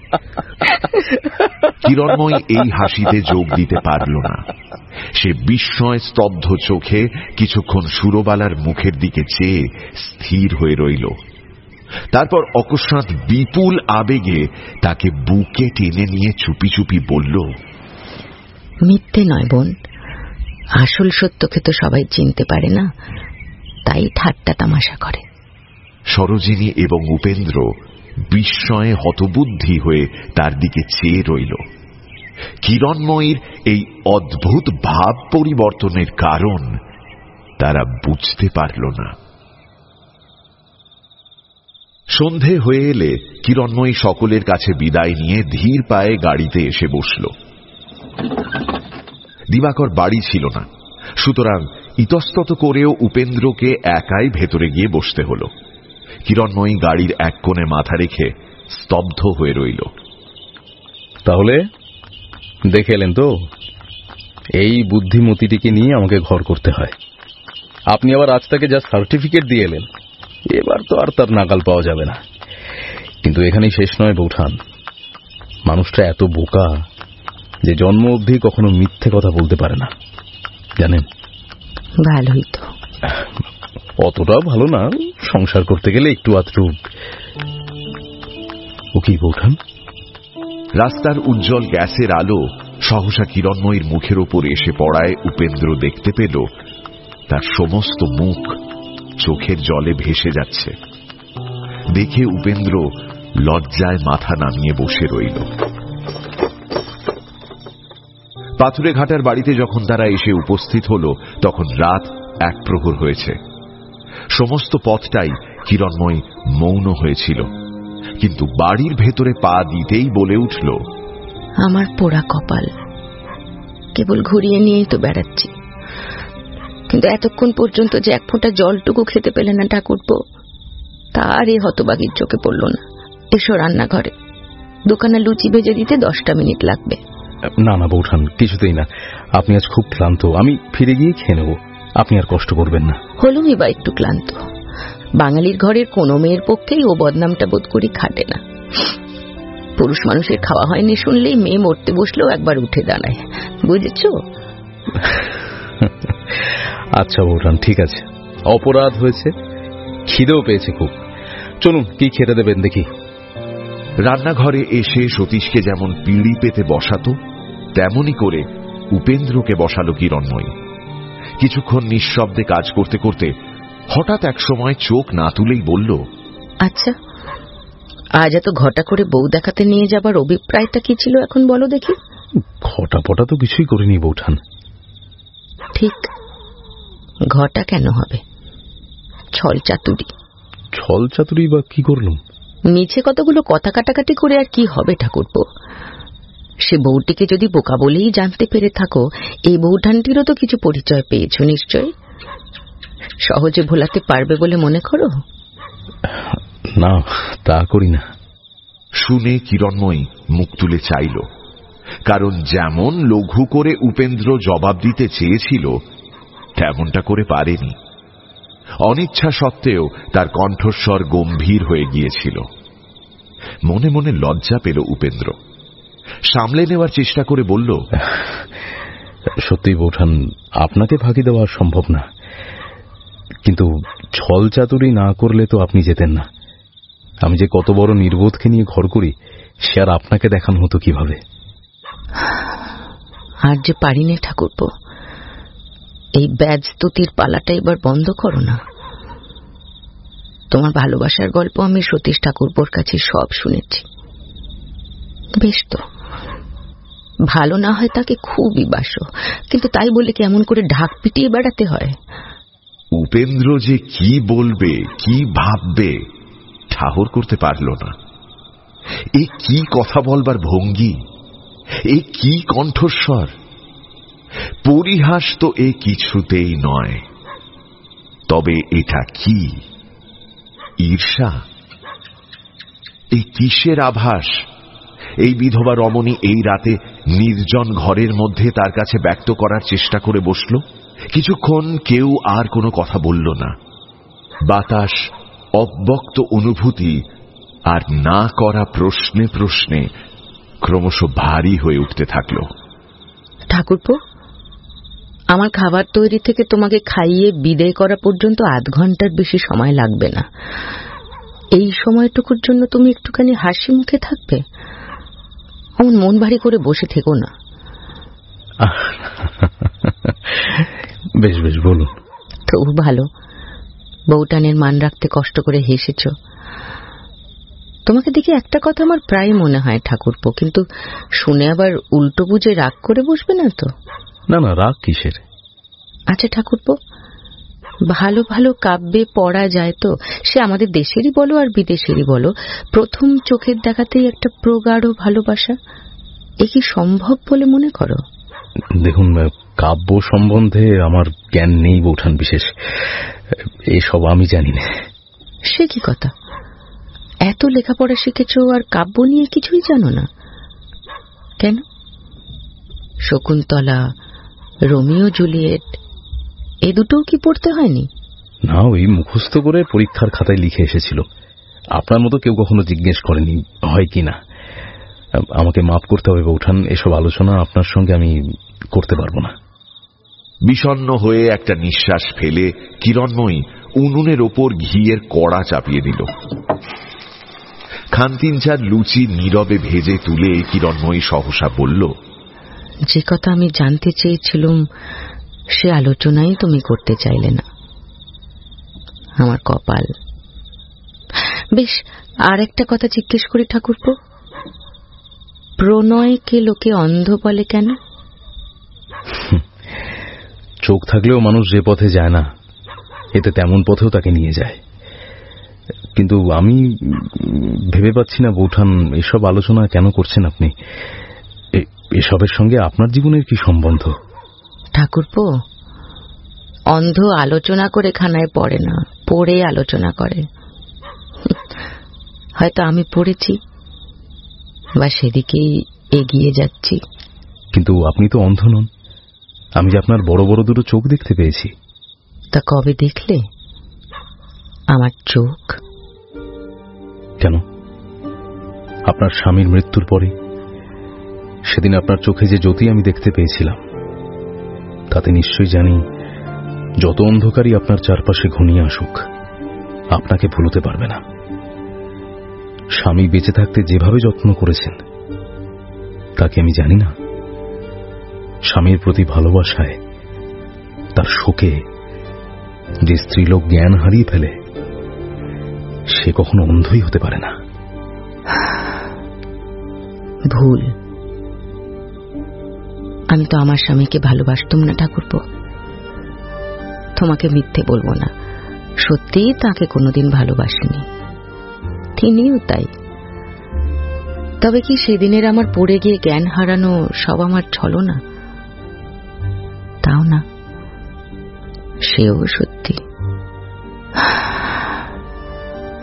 কিরণময়ী এই হাসিতে যোগ দিতে পারল না। সে বিস্ময় স্তব্ধ চোখে কিছুক্ষণ সুরবালার মুখের দিকে চেয়ে স্থির হয়ে রইল। তারপর অকস্মাৎ বিপুল আবেগে তাকে বুকে টেনে নিয়ে চুপি চুপি বলল, মিথ্যে নয় বোন, আসল সত্যকে তো সবাই চিনতে পারে না, তাই ঠাট্টা তামাশা করে। সরোজিনী এবং উপেন্দ্র বিস্ময়ে হতবুদ্ধি হয়ে তার দিকে চেয়ে রইল। কিরণময়ীর এই অদ্ভুত ভাব পরিবর্তনের কারণ তারা বুঝতে পারল না। সন্ধে হয়ে এলে কিরণময়ী সকলের কাছে বিদায় নিয়ে ধীর পায়ে গাড়িতে এসে বসল। দিবাকর বাড়ি ছিল না, সুতরাং ইতস্তত করেও উপেন্দ্রকে একাই ভেতরে গিয়ে বসতে হল। কিরণময়ী গাড়ির এক কোণে মাথা রেখে স্তব্ধ হয়ে রইল। তাহলে দেখে এলেন তো, এই বুদ্ধিমতিটিকে নিয়ে আমাকে ঘর করতে হয়। আপনি আবার আজ তাকে যা সার্টিফিকেট দিয়ে এলেন, এবার তো আর তার নাগাল পাওয়া যাবে না। কিন্তু এখানেই শেষ নয় বৌঠান, মানুষটা এত বোকা যে জন্ম অবধি কখনো মিথ্যে কথা বলতে পারে না, জানেন? ভালোই তো। অতটাও ভালো না, সংসার করতে গেলে একটু আধটু। ও কি বৌঠান? রাস্তার উজ্জ্বল গ্যাসের আলো সহসা কিরণময়ীর মুখের ওপর এসে পড়ায় উপেন্দ্র দেখতে পেল তার সমস্ত মুখ চোখের জলে ভেসে যাচ্ছে। দেখে উপেন্দ্র লজ্জায় মাথা নামিয়ে বসে রইল। পাথুরে ঘাটার বাড়িতে যখন তারা এসে উপস্থিত হল তখন রাত এক প্রহর হয়েছে। সমস্ত পথটাই কিরণময়ী মৌন হয়েছিল, কিন্তু বাড়ির ভেতরে পা দিতেই বলে উঠল, আমার পোড়া কপাল, কেবল ঘুরিয়ে নিয়েই তো বেড়াচ্ছি, কিন্তু এতক্ষণ পর্যন্ত যে এক ফোঁটা জলটুকু খেতে পেলে না ঠাকুরপো, তার এই হতবাগির চোখে পড়ল না। এসো রান্নাঘরে, দোকানে লুচি ভেজে দিতে দশটা মিনিট লাগবে। না না বৌঠান, কিছুতেই না। আপনি আজ খুব ক্লান্ত, আমি ফিরে গিয়ে খেয়ে নেব, আপনি আর কষ্ট করবেন না। হলুমই বা একটু ক্লান্ত, বাঙালির ঘরের কোনো মেয়ের পক্ষেই ও বদনামটা বোধ করি খাটে না। পুরুষ মানুষের খাওয়া হয়নি শুনলেই মেয়ে মরতে বসলেও একবার উঠে দাঁড়ায়, বুঝেছ? আচ্ছা বৌঠান, ঠিক আছে, অপরাধ হয়েছে, খিদেও পেয়েছে খুব। চলুন, কি খেতে দেবেন দেখি। রান্নাঘরে এসে সতীশকে যেমন পিঁড়ি পেতে বসাতো তেমনি করে উপেন্দ্রকে বসালো কিরণময়ী। কিছুক্ষণ নিঃশব্দে কাজ করতে করতে হঠাৎ এক সময় চোখ না তুলেই বলল, আচ্ছা, আজ এত ঘটা করে বউ দেখাতে নিয়ে যাবার অভিপ্রায়টা কি ছিল এখন বলো দেখি? ঘটা পটা তো কিছুই করিনি বৌঠান। ঠিক, ঘটা কেন হবে? ছল চাতুরি। ছল চাতুরি বা কি করলুম? মিছে কতগুলো কথা কাটাকাটি করে আর কি হবে ঠাকুরপো? সে বউটিকে যদি বোকা বলেই জানতে পেরে থাকো, এই বৌঠানটিরও তো কিছু পরিচয় পেয়েছ নিশ্চয়। সহজে ভোলাতে পারবে বলে মনে করো? না, তা করি না। শুনে কিরণময়ী মুখ তুলে চাইল, কারণ যেমন লঘু করে উপেন্দ্র জবাব দিতে চেয়েছিল তেমনটা করে পারেনি। অনিচ্ছা সত্ত্বেও তার কণ্ঠস্বর গম্ভীর হয়ে গিয়েছিল। মনে মনে লজ্জা পেল উপেন্দ্র। সামলে নেওয়ার চেষ্টা করে বলল, সত্যি বৌঠান, আপনাকে ফাঁকি দেওয়া সম্ভব না, কিন্তু ছল চাতুরি না করলে তো আপনি যেতেন না। আমি যে কত বড় নির্বোধকে নিয়ে ঘর করি সে আর আপনাকে দেখানো হতো কিভাবে? আর যে পারি না ঠাকুরপো, এই ব্যাজ স্তুতির পালাটা এবার বন্ধ করো না। তোমার ভালোবাসার গল্প আমি সতীশ ঠাকুরপোর কাছে সব শুনেছি। বেশ তো, ভালো না হয় তাকে খুবই বাসো, কিন্তু তাই বলে কেমন করে ঢাক পিটিয়ে বেড়াতে হয়? উপেন্দ্র যে কি বলবে কি ভাববে ঠাহর করতে পারল না। এ কি কথা বলবার ভঙ্গি, এ কি কণ্ঠস্বর! পরিহাস তো এ কিছুতেই নয়। তবে এটা কি? ঈর্ষা? এই কিসের আভাস এই বিধবা রমণী এই রাতে নির্জন ঘরের মধ্যে তার কাছে ব্যক্ত করার চেষ্টা করে বসল? কিছুক্ষণ কেউ আর কোনো কথা বলল না। বাতাস অব্যক্ত অনুভূতি আর না করা প্রশ্নে প্রশ্নে ক্রমশ ভারী হয়ে উঠতে থাকল। ঠাকুরপো, আমার খাবার তৈরি থেকে তোমাকে খাইয়ে বিদায় করা পর্যন্ত আধ ঘন্টার বেশি সময় লাগবে না। এই সময়টুকুর জন্য তুমি একটুখানি হাসি মুখে থাকবে। আমার মন ভারী করে বসে থেকো না। বেশ বেশ, বলুন। তবু ভালো, বউটানের মান রাখতে কষ্ট করে হেসেছ। তোমাকে দেখে একটা কথা আমার প্রায় মনে হয় ঠাকুরপো, কিন্তু শুনে আবার উল্টো বুঝে রাগ করে বসবে না তো? না না, রাগ কিসের? আচ্ছা ঠাকুরপো, ভালো ভালো কাব্যে পড়া যায় তো, সে আমাদের দেশেরই বলো আর বিদেশেরই বলো, প্রথম চোখের দেখাতেই একটা প্রগাঢ় ভালোবাসা, এ কি সম্ভব বলে মনে করো? দেখুন, কাব্য সম্বন্ধে আমার জ্ঞান নেই বৌঠান, বিশেষ এসব আমি জানি না। সে কি কথা! এত লেখাপড়া শিখেছ আর কাব্য নিয়ে কিছুই জানো না? কেন? শকুন্তলা, রোমিও জুলিয়েট, এ দুটোও কি পড়তে হয়নি? না, ওই মুখস্থ করে পরীক্ষার খাতায় লিখে এসেছিল। আপনার মতো কেউ কখনো জিজ্ঞেস করেনি হয় কি না। আমাকে মাফ করতে হবে বৌঠান, এসব আলোচনা আপনার সঙ্গে আমি করতে পারবো না। বিষণ্ণ হয়ে একটা নিঃশ্বাস ফেলে কিরণময়ী উনুনের ওপর ঘিয়ের কড়া চাপিয়ে দিল। খান তিন চার লুচি নীরবে ভেজে তুলে কিরণময়ী সহসা বলল, যে কথা আমি জানতে চেয়েছিলাম সে আলোচনাই তুমি করতে চাইলে না। আমার কপাল। বেশ, আর একটা কথা জিজ্ঞেস করি ঠাকুরপো, প্রণয়কে লোকে অন্ধ বলে কেন? চোখ থাকলেও মানুষ যে পথে যায় না, এতে তেমন পথেও তাকে নিয়ে যায়। কিন্তু আমি ভেবে পাচ্ছি না বৌঠান, এসব আলোচনা কেন করছেন আপনি? এসবের সঙ্গে আপনার জীবনের কি সম্বন্ধ? ঠাকুরপো, অন্ধ আলোচনা করে খানায় পড়ে না, পড়ে আলোচনা করে। হয়তো আমি পড়েছি বা সেদিকেই এগিয়ে যাচ্ছি। কিন্তু আপনি তো অন্ধ নন। আমি যে আপনার বড় বড় দুটো চোখ দেখতে পেয়েছি। তা কবে দেখলে আমার চোখ? কেন, আপনার স্বামীর মৃত্যুর পরে সেদিন আপনার চোখে যে জ্যোতি আমি দেখতে পেয়েছিলাম, তাতে নিশ্চয়ই জানি যত অন্ধকারই আপনার চারপাশে ঘনিয়ে আসুক আপনাকে ভুলতে পারবে না। স্বামী বেঁচে থাকতে যেভাবে যত্ন করেছেন তাকে আমি জানি না। স্বামীর প্রতি ভালোবাসায়, তার শোকে যে স্ত্রীলোক জ্ঞান হারিয়ে ফেলে সে কখনো অন্ধই হতে পারে না। ভুল। আমি তো আমার স্বামীকে ভালোবাসতাম না ঠাকুরপো। তোমাকে মিথ্যে বলবো না, সত্যিই তাকে কোনোদিন ভালোবাসিনি, তিনিও তাই। তবে কি সেদিনের আমার পড়ে গিয়ে জ্ঞান হারানো সব আমার ছলনা? তাও না, সেও সত্যি।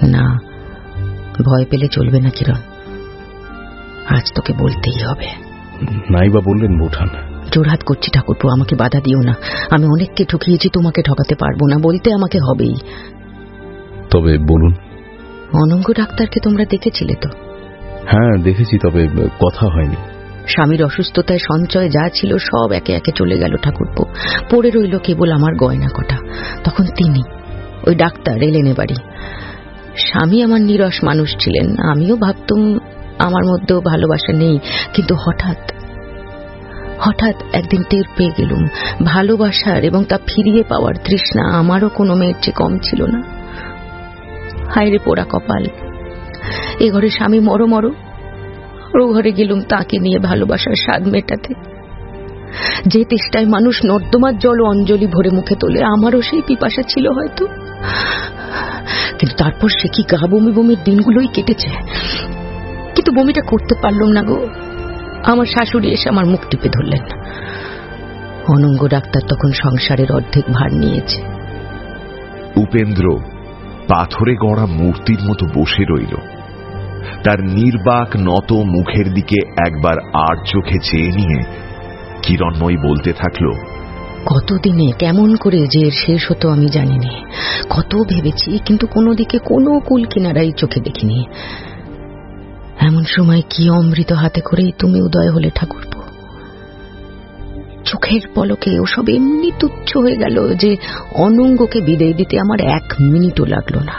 না, ভয় পেলে চলবে না কিরণ, আজ তোকে বলতেই হবে। নাই বা বললেন বৌঠান। জোরহাত করছি ঠাকুরপো, আমাকে বাধা দিও না। আমি অনেককে ঠকিয়েছি, তোমাকে ঠকাতে পারবো না, বলতে আমাকে হবেই। তবে বলুন। অনঙ্গ ডাক্তারকে তোমরা দেখেছিলে তো? হ্যাঁ দেখেছি, তবে কথা হয়নি। স্বামীর অসুস্থতায় সঞ্চয় যা ছিল সব একে একে চলে গেল ঠাকুরপো, পড়ে রইল কেবল আমার গয়না কটা। তখন তিনি, ওই ডাক্তার এলেন বাড়ি। স্বামী আমার নিরস মানুষ ছিলেন, আমিও ভাবতুম আমার মধ্যেও ভালোবাসা নেই, কিন্তু হঠাৎ হঠাৎ একদিন টের পেয়ে গেলুম ভালোবাসার এবং তা ফিরিয়ে পাওয়ার তৃষ্ণা আমারও কোনো মেয়ের চেয়ে কম ছিল না। হায়রে পোড়া কপাল, এ ঘরে স্বামী মরো মরো, ও ঘরে গেলুম তাকে নিয়ে ভালোবাসার স্বাদ মেটাতে। যে তেষ্টায় মানুষ নর্দমার জল অঞ্জলি ভরে মুখে তোলে, আমারও সেই পিপাসা ছিল হয়তো। কিন্তু তারপর সে কি গা বমি বমির দিনগুলোই কেটেছে, কিন্তু বমিটা করতে পারলাম না গো। আমার শাশুড়ি এসে আমার মুখ টিপে ধরলেন। অনঙ্গ ডাক্তার তখন সংসারের অর্ধেক ভার নিয়েছে। উপেন্দ্র পাথরে গড়া মূর্তির মতো বসে রইল। তার নির্বাক নত মুখের দিকে একবার আর চোখে চেয়ে নিয়ে কিরণময়ী বলতে থাকলো, কতদিনে কেমন করে যে এর শেষ হতো আমি জানিনি। কত ভেবেছি, কিন্তু কোনো দিকে কোনো কুল কিনারাই চোখে দেখিনি। এমন সময় কি অমৃত হাতে করেই তুমি উদয় হলে ঠাকুরপো। চোখের পলকে ওসব এমনি তুচ্ছ হয়ে গেল যে অনঙ্গকে বিদায় দিতে আমার এক মিনিটও লাগলো না।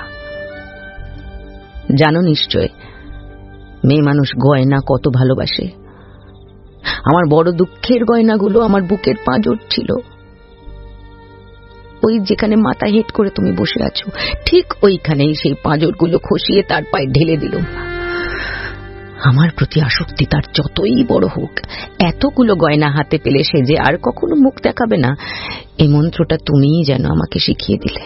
জানো নিশ্চয় মেয়ে মানুষ গয়না কত ভালোবাসে। আমার বড় দুঃখের গয়নাগুলো আমার বুকের পাঁজর ছিল। ওই যেখানে মাথা হেঁট করে তুমি বসে আছো, ঠিক ওইখানেই সেই পাঁজরগুলো খসিয়ে তার পায়ে ঢেলে দিল। আমার প্রতি আসক্তি তার যতই বড় হোক, এতগুলো গয়না হাতে পেলে সে যে আর কখনো মুখ দেখাবে না, এই মন্ত্রটা তুমিই যেন আমাকে শিখিয়ে দিলে।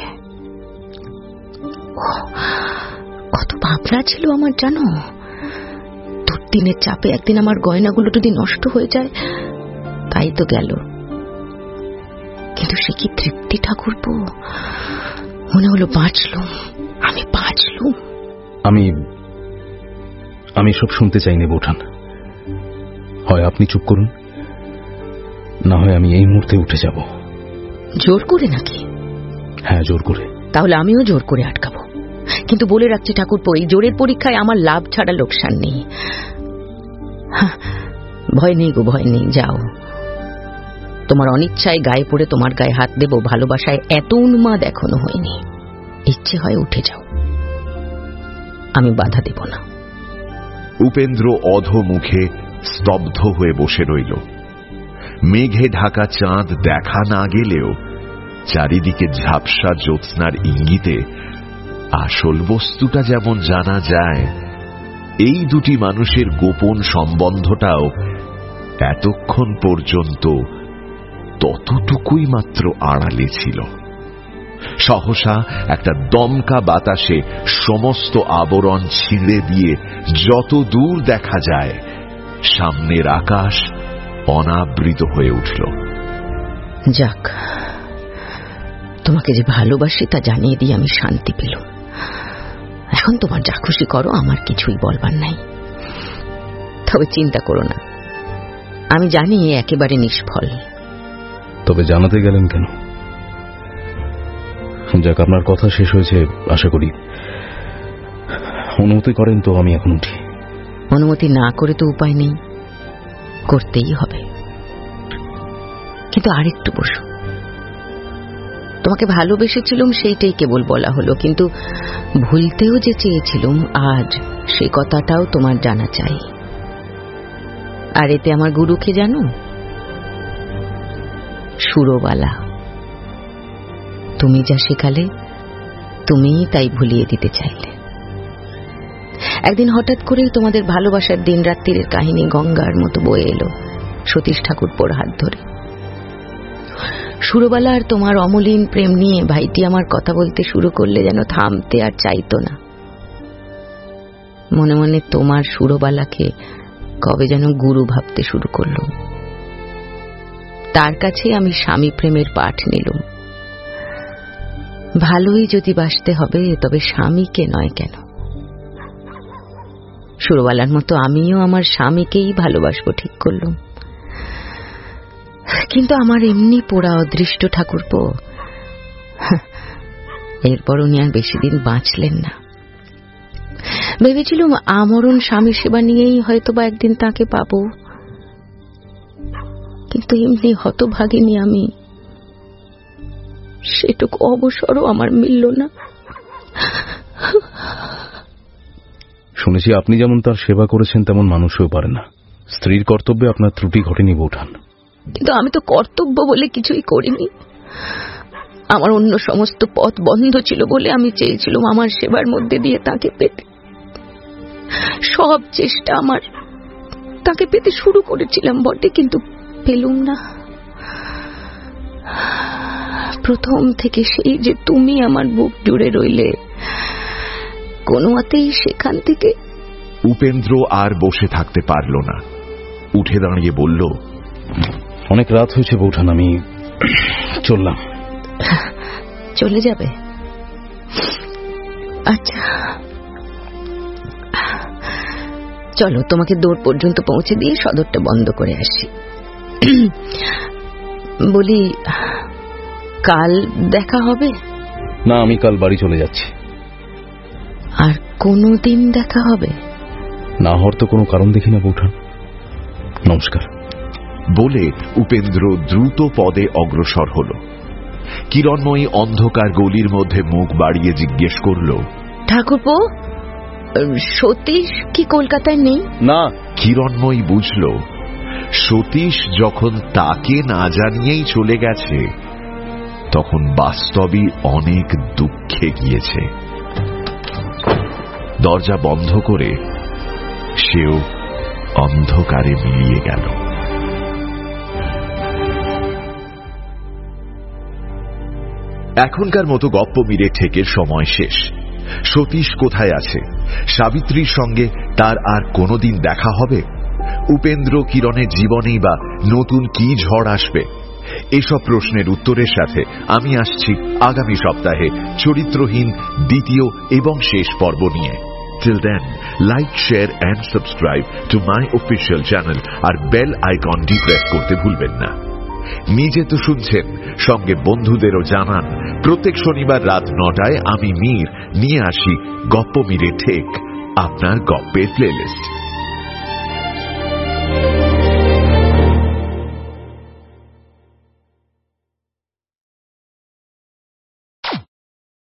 কত ভাবনা ছিল আমার জানো, দুর্দিনের চাপে একদিন আমার গয়নাগুলো যদি নষ্ট হয়ে যায়, তাই তো গেল। কিন্তু সে কি তৃপ্তি ঠাকুরপো, মনে হলো বাঁচলুম, আমি বাঁচলুম। আমি আমি সব শুনতে চাইনি বৌঠান, হয় আপনি চুপ করুন, না হয় আমি এই মুহূর্তে উঠে যাব। জোর করে নাকি? হ্যাঁ জোর করে। তাহলে আমিও জোর করে আটকাবো, কিন্তু বলে রাখছি ঠাকুরপো, এই জোরের পরীক্ষায় আমার লাভ ছাড়া লোকসান নেই। ভয় নেই গো, ভয় নেই, যাও। তোমার অনিচ্ছায় গায়ে পড়ে তোমার গায়ে হাত দেব, ভালোবাসায় এত উন্মাদ এখনো হয়নি। ইচ্ছে হয় উঠে যাও, আমি বাধা দেব না। উপেন্দ্র অধোমুখে স্তব্ধ হয়ে বসে রইল। মেঘে ঢাকা চাঁদ দেখা না গেলেও চারিদিকে ঝাপসা জ্যোৎস্নার ইঙ্গিতে আসল বস্তুটা যেমন জানা যায়, এই দুটি মানুষের গোপন সম্বন্ধটাও এতক্ষণ পর্যন্ত ততটুকুই মাত্র আড়ালে ছিল। সহসা একটা দমকা বাতাসে সমস্ত আবরণ ছিঁড়ে দিয়ে যত দূর দেখা যায় সামনের আকাশ অনাবৃত হয়ে উঠল। যাক, তোমাকে যে ভালোবাসি তা জানিয়ে দিয়ে আমি শান্তি পেলাম। এখন তোমার যা খুশি করো, আমার কিছুই বলবার নাই। তবে চিন্তা করো না, আমি জানি একেবারে নিষ্ফল। তবে জানাতে গেলেন কেন? যাক, আপনার কথা শেষ হয়েছে আশা করি। অনুমতি করেন তো আমি এখন উঠি? অনুমতি না করে তো উপায় নেই, করতেই হবে। কিন্তু আরেকটু বসো। তোমাকে ভালোবেসেছিলাম সেইটাই কেবল বলা হলো, কিন্তু ভুলতেও যে চেয়েছিলাম আজ সে কথাটাও তোমার জানা চাই। আর এতে আমার গুরুকে জানো? সুরবালা। তুমি যা শেখালে তুমিই তাই ভুলিয়ে দিতে চাইলে। একদিন হঠাৎ করেই তোমাদের ভালোবাসার দিন রাত্রির কাহিনী গঙ্গার মতো বয়ে এলো সতীশ ঠাকুরপোর হাত ধরে। সুরবালা আর তোমার অমলিন প্রেম নিয়ে ভাইটি আমার কথা বলতে শুরু করলে যেন থামতে আর চাইতো না। মনে মনে তোমার সুরবালাকে কবে যেন গুরু ভাবতে শুরু করলাম। তার কাছে আমি স্বামী প্রেমের পাঠ নিলাম। ভালোই যদি বাসতে হবে তবে স্বামীকে নয় কেন? সুরবালার মতো আমিও আমার স্বামীকেই ভালোবাসবো ঠিক করলাম, কিন্তু আমার এমনি পোড়া অদৃষ্ট ঠাকুরপো। এরপর উনি আর বেশি দিন বাঁচলেন না। ভেবেছিলাম আমরণ স্বামী সেবা নিয়েই হয়তো বা একদিন তাকে পাবো, কিন্তু এমনি হতভাগিনী আমি, সেটুকু অবসরও আমার মিলল না। শুনেছি আপনি যেমন তার সেবা করেছেন তেমন মানুষও পারে না। স্ত্রীর কর্তব্যে আপনার ত্রুটি ঘটেনি বৌঠান। কিন্তু আমি তো কর্তব্য বলে কিছুই করিনি। আমার অন্য সমস্ত পথ বন্ধ ছিল বলে আমি চেয়েছিলাম আমার সেবার মধ্যে দিয়ে তাকে পেতে। সব চেষ্টা আমার তাকে পেতে শুরু করেছিলাম বটে, কিন্তু পেলুম না। প্রথম থেকে সেই যে তুমি আমার বুক জুড়ে রইলে, কোনো মতেই সেখান থেকে। উপেন্দ্র আর বসে থাকতে পারল না, উঠে দাঁড়িয়ে বলল, অনেক রাত হয়েছে বৌঠান, আমি চললাম। চলে যাবে? আচ্ছা চলো, তোমাকে দৌড় পর্যন্ত পৌঁছে দিয়ে সদরটা বন্ধ করে আসি। বলি, কাল দেখা হবে? না, আমি কাল বাড়ি চলে যাচ্ছি। আর কোনো দিন দেখা হবে? না হওয়ার তো কোনো কারণ দেখি না বৌঠান। নমস্কার। বলে উপেন্দ্র দ্রুত পদে অগ্রসর হল। কিরণময়ী অন্ধকার গলির মধ্যে মুখ বাড়িয়ে জিজ্ঞেস করল, ঠাকুরপো, সতীশ কি কলকাতায় নেই? না। কিরণময়ী বুঝল সতীশ যখন তাকে না জানিয়েই চলে গেছে তখন বাস্তবই অনেক দুঃখে গিয়েছে। দরজা বন্ধ করে সেও অন্ধকারে মিলিয়ে গেল। এখনকার মতো গপ্প মিলে ঠেকের সময় শেষ। সতীশ কোথায় আছে? সাবিত্রীর সঙ্গে তার আর কোনোদিন দেখা হবে? উপেন্দ্র কিরণের জীবনেই বা নতুন কি ঝড় আসবে? এসব প্রশ্নের উত্তরের সাথে আমি আসছি আগামী সপ্তাহে চরিত্রহীন দ্বিতীয় এবং শেষ পর্ব নিয়ে। Till then, like, share and subscribe to my official channel আর বেল আইকনটি প্রেস করতে ভুলবেন না। নিজে তো শুনছেন, সঙ্গে বন্ধুদেরও জানান। প্রত্যেক শনিবার রাত নটায় আমি মীর নিয়ে আসি গপ্প মিরে ঠেক, আপনার গপ্পের প্লেলিস্ট।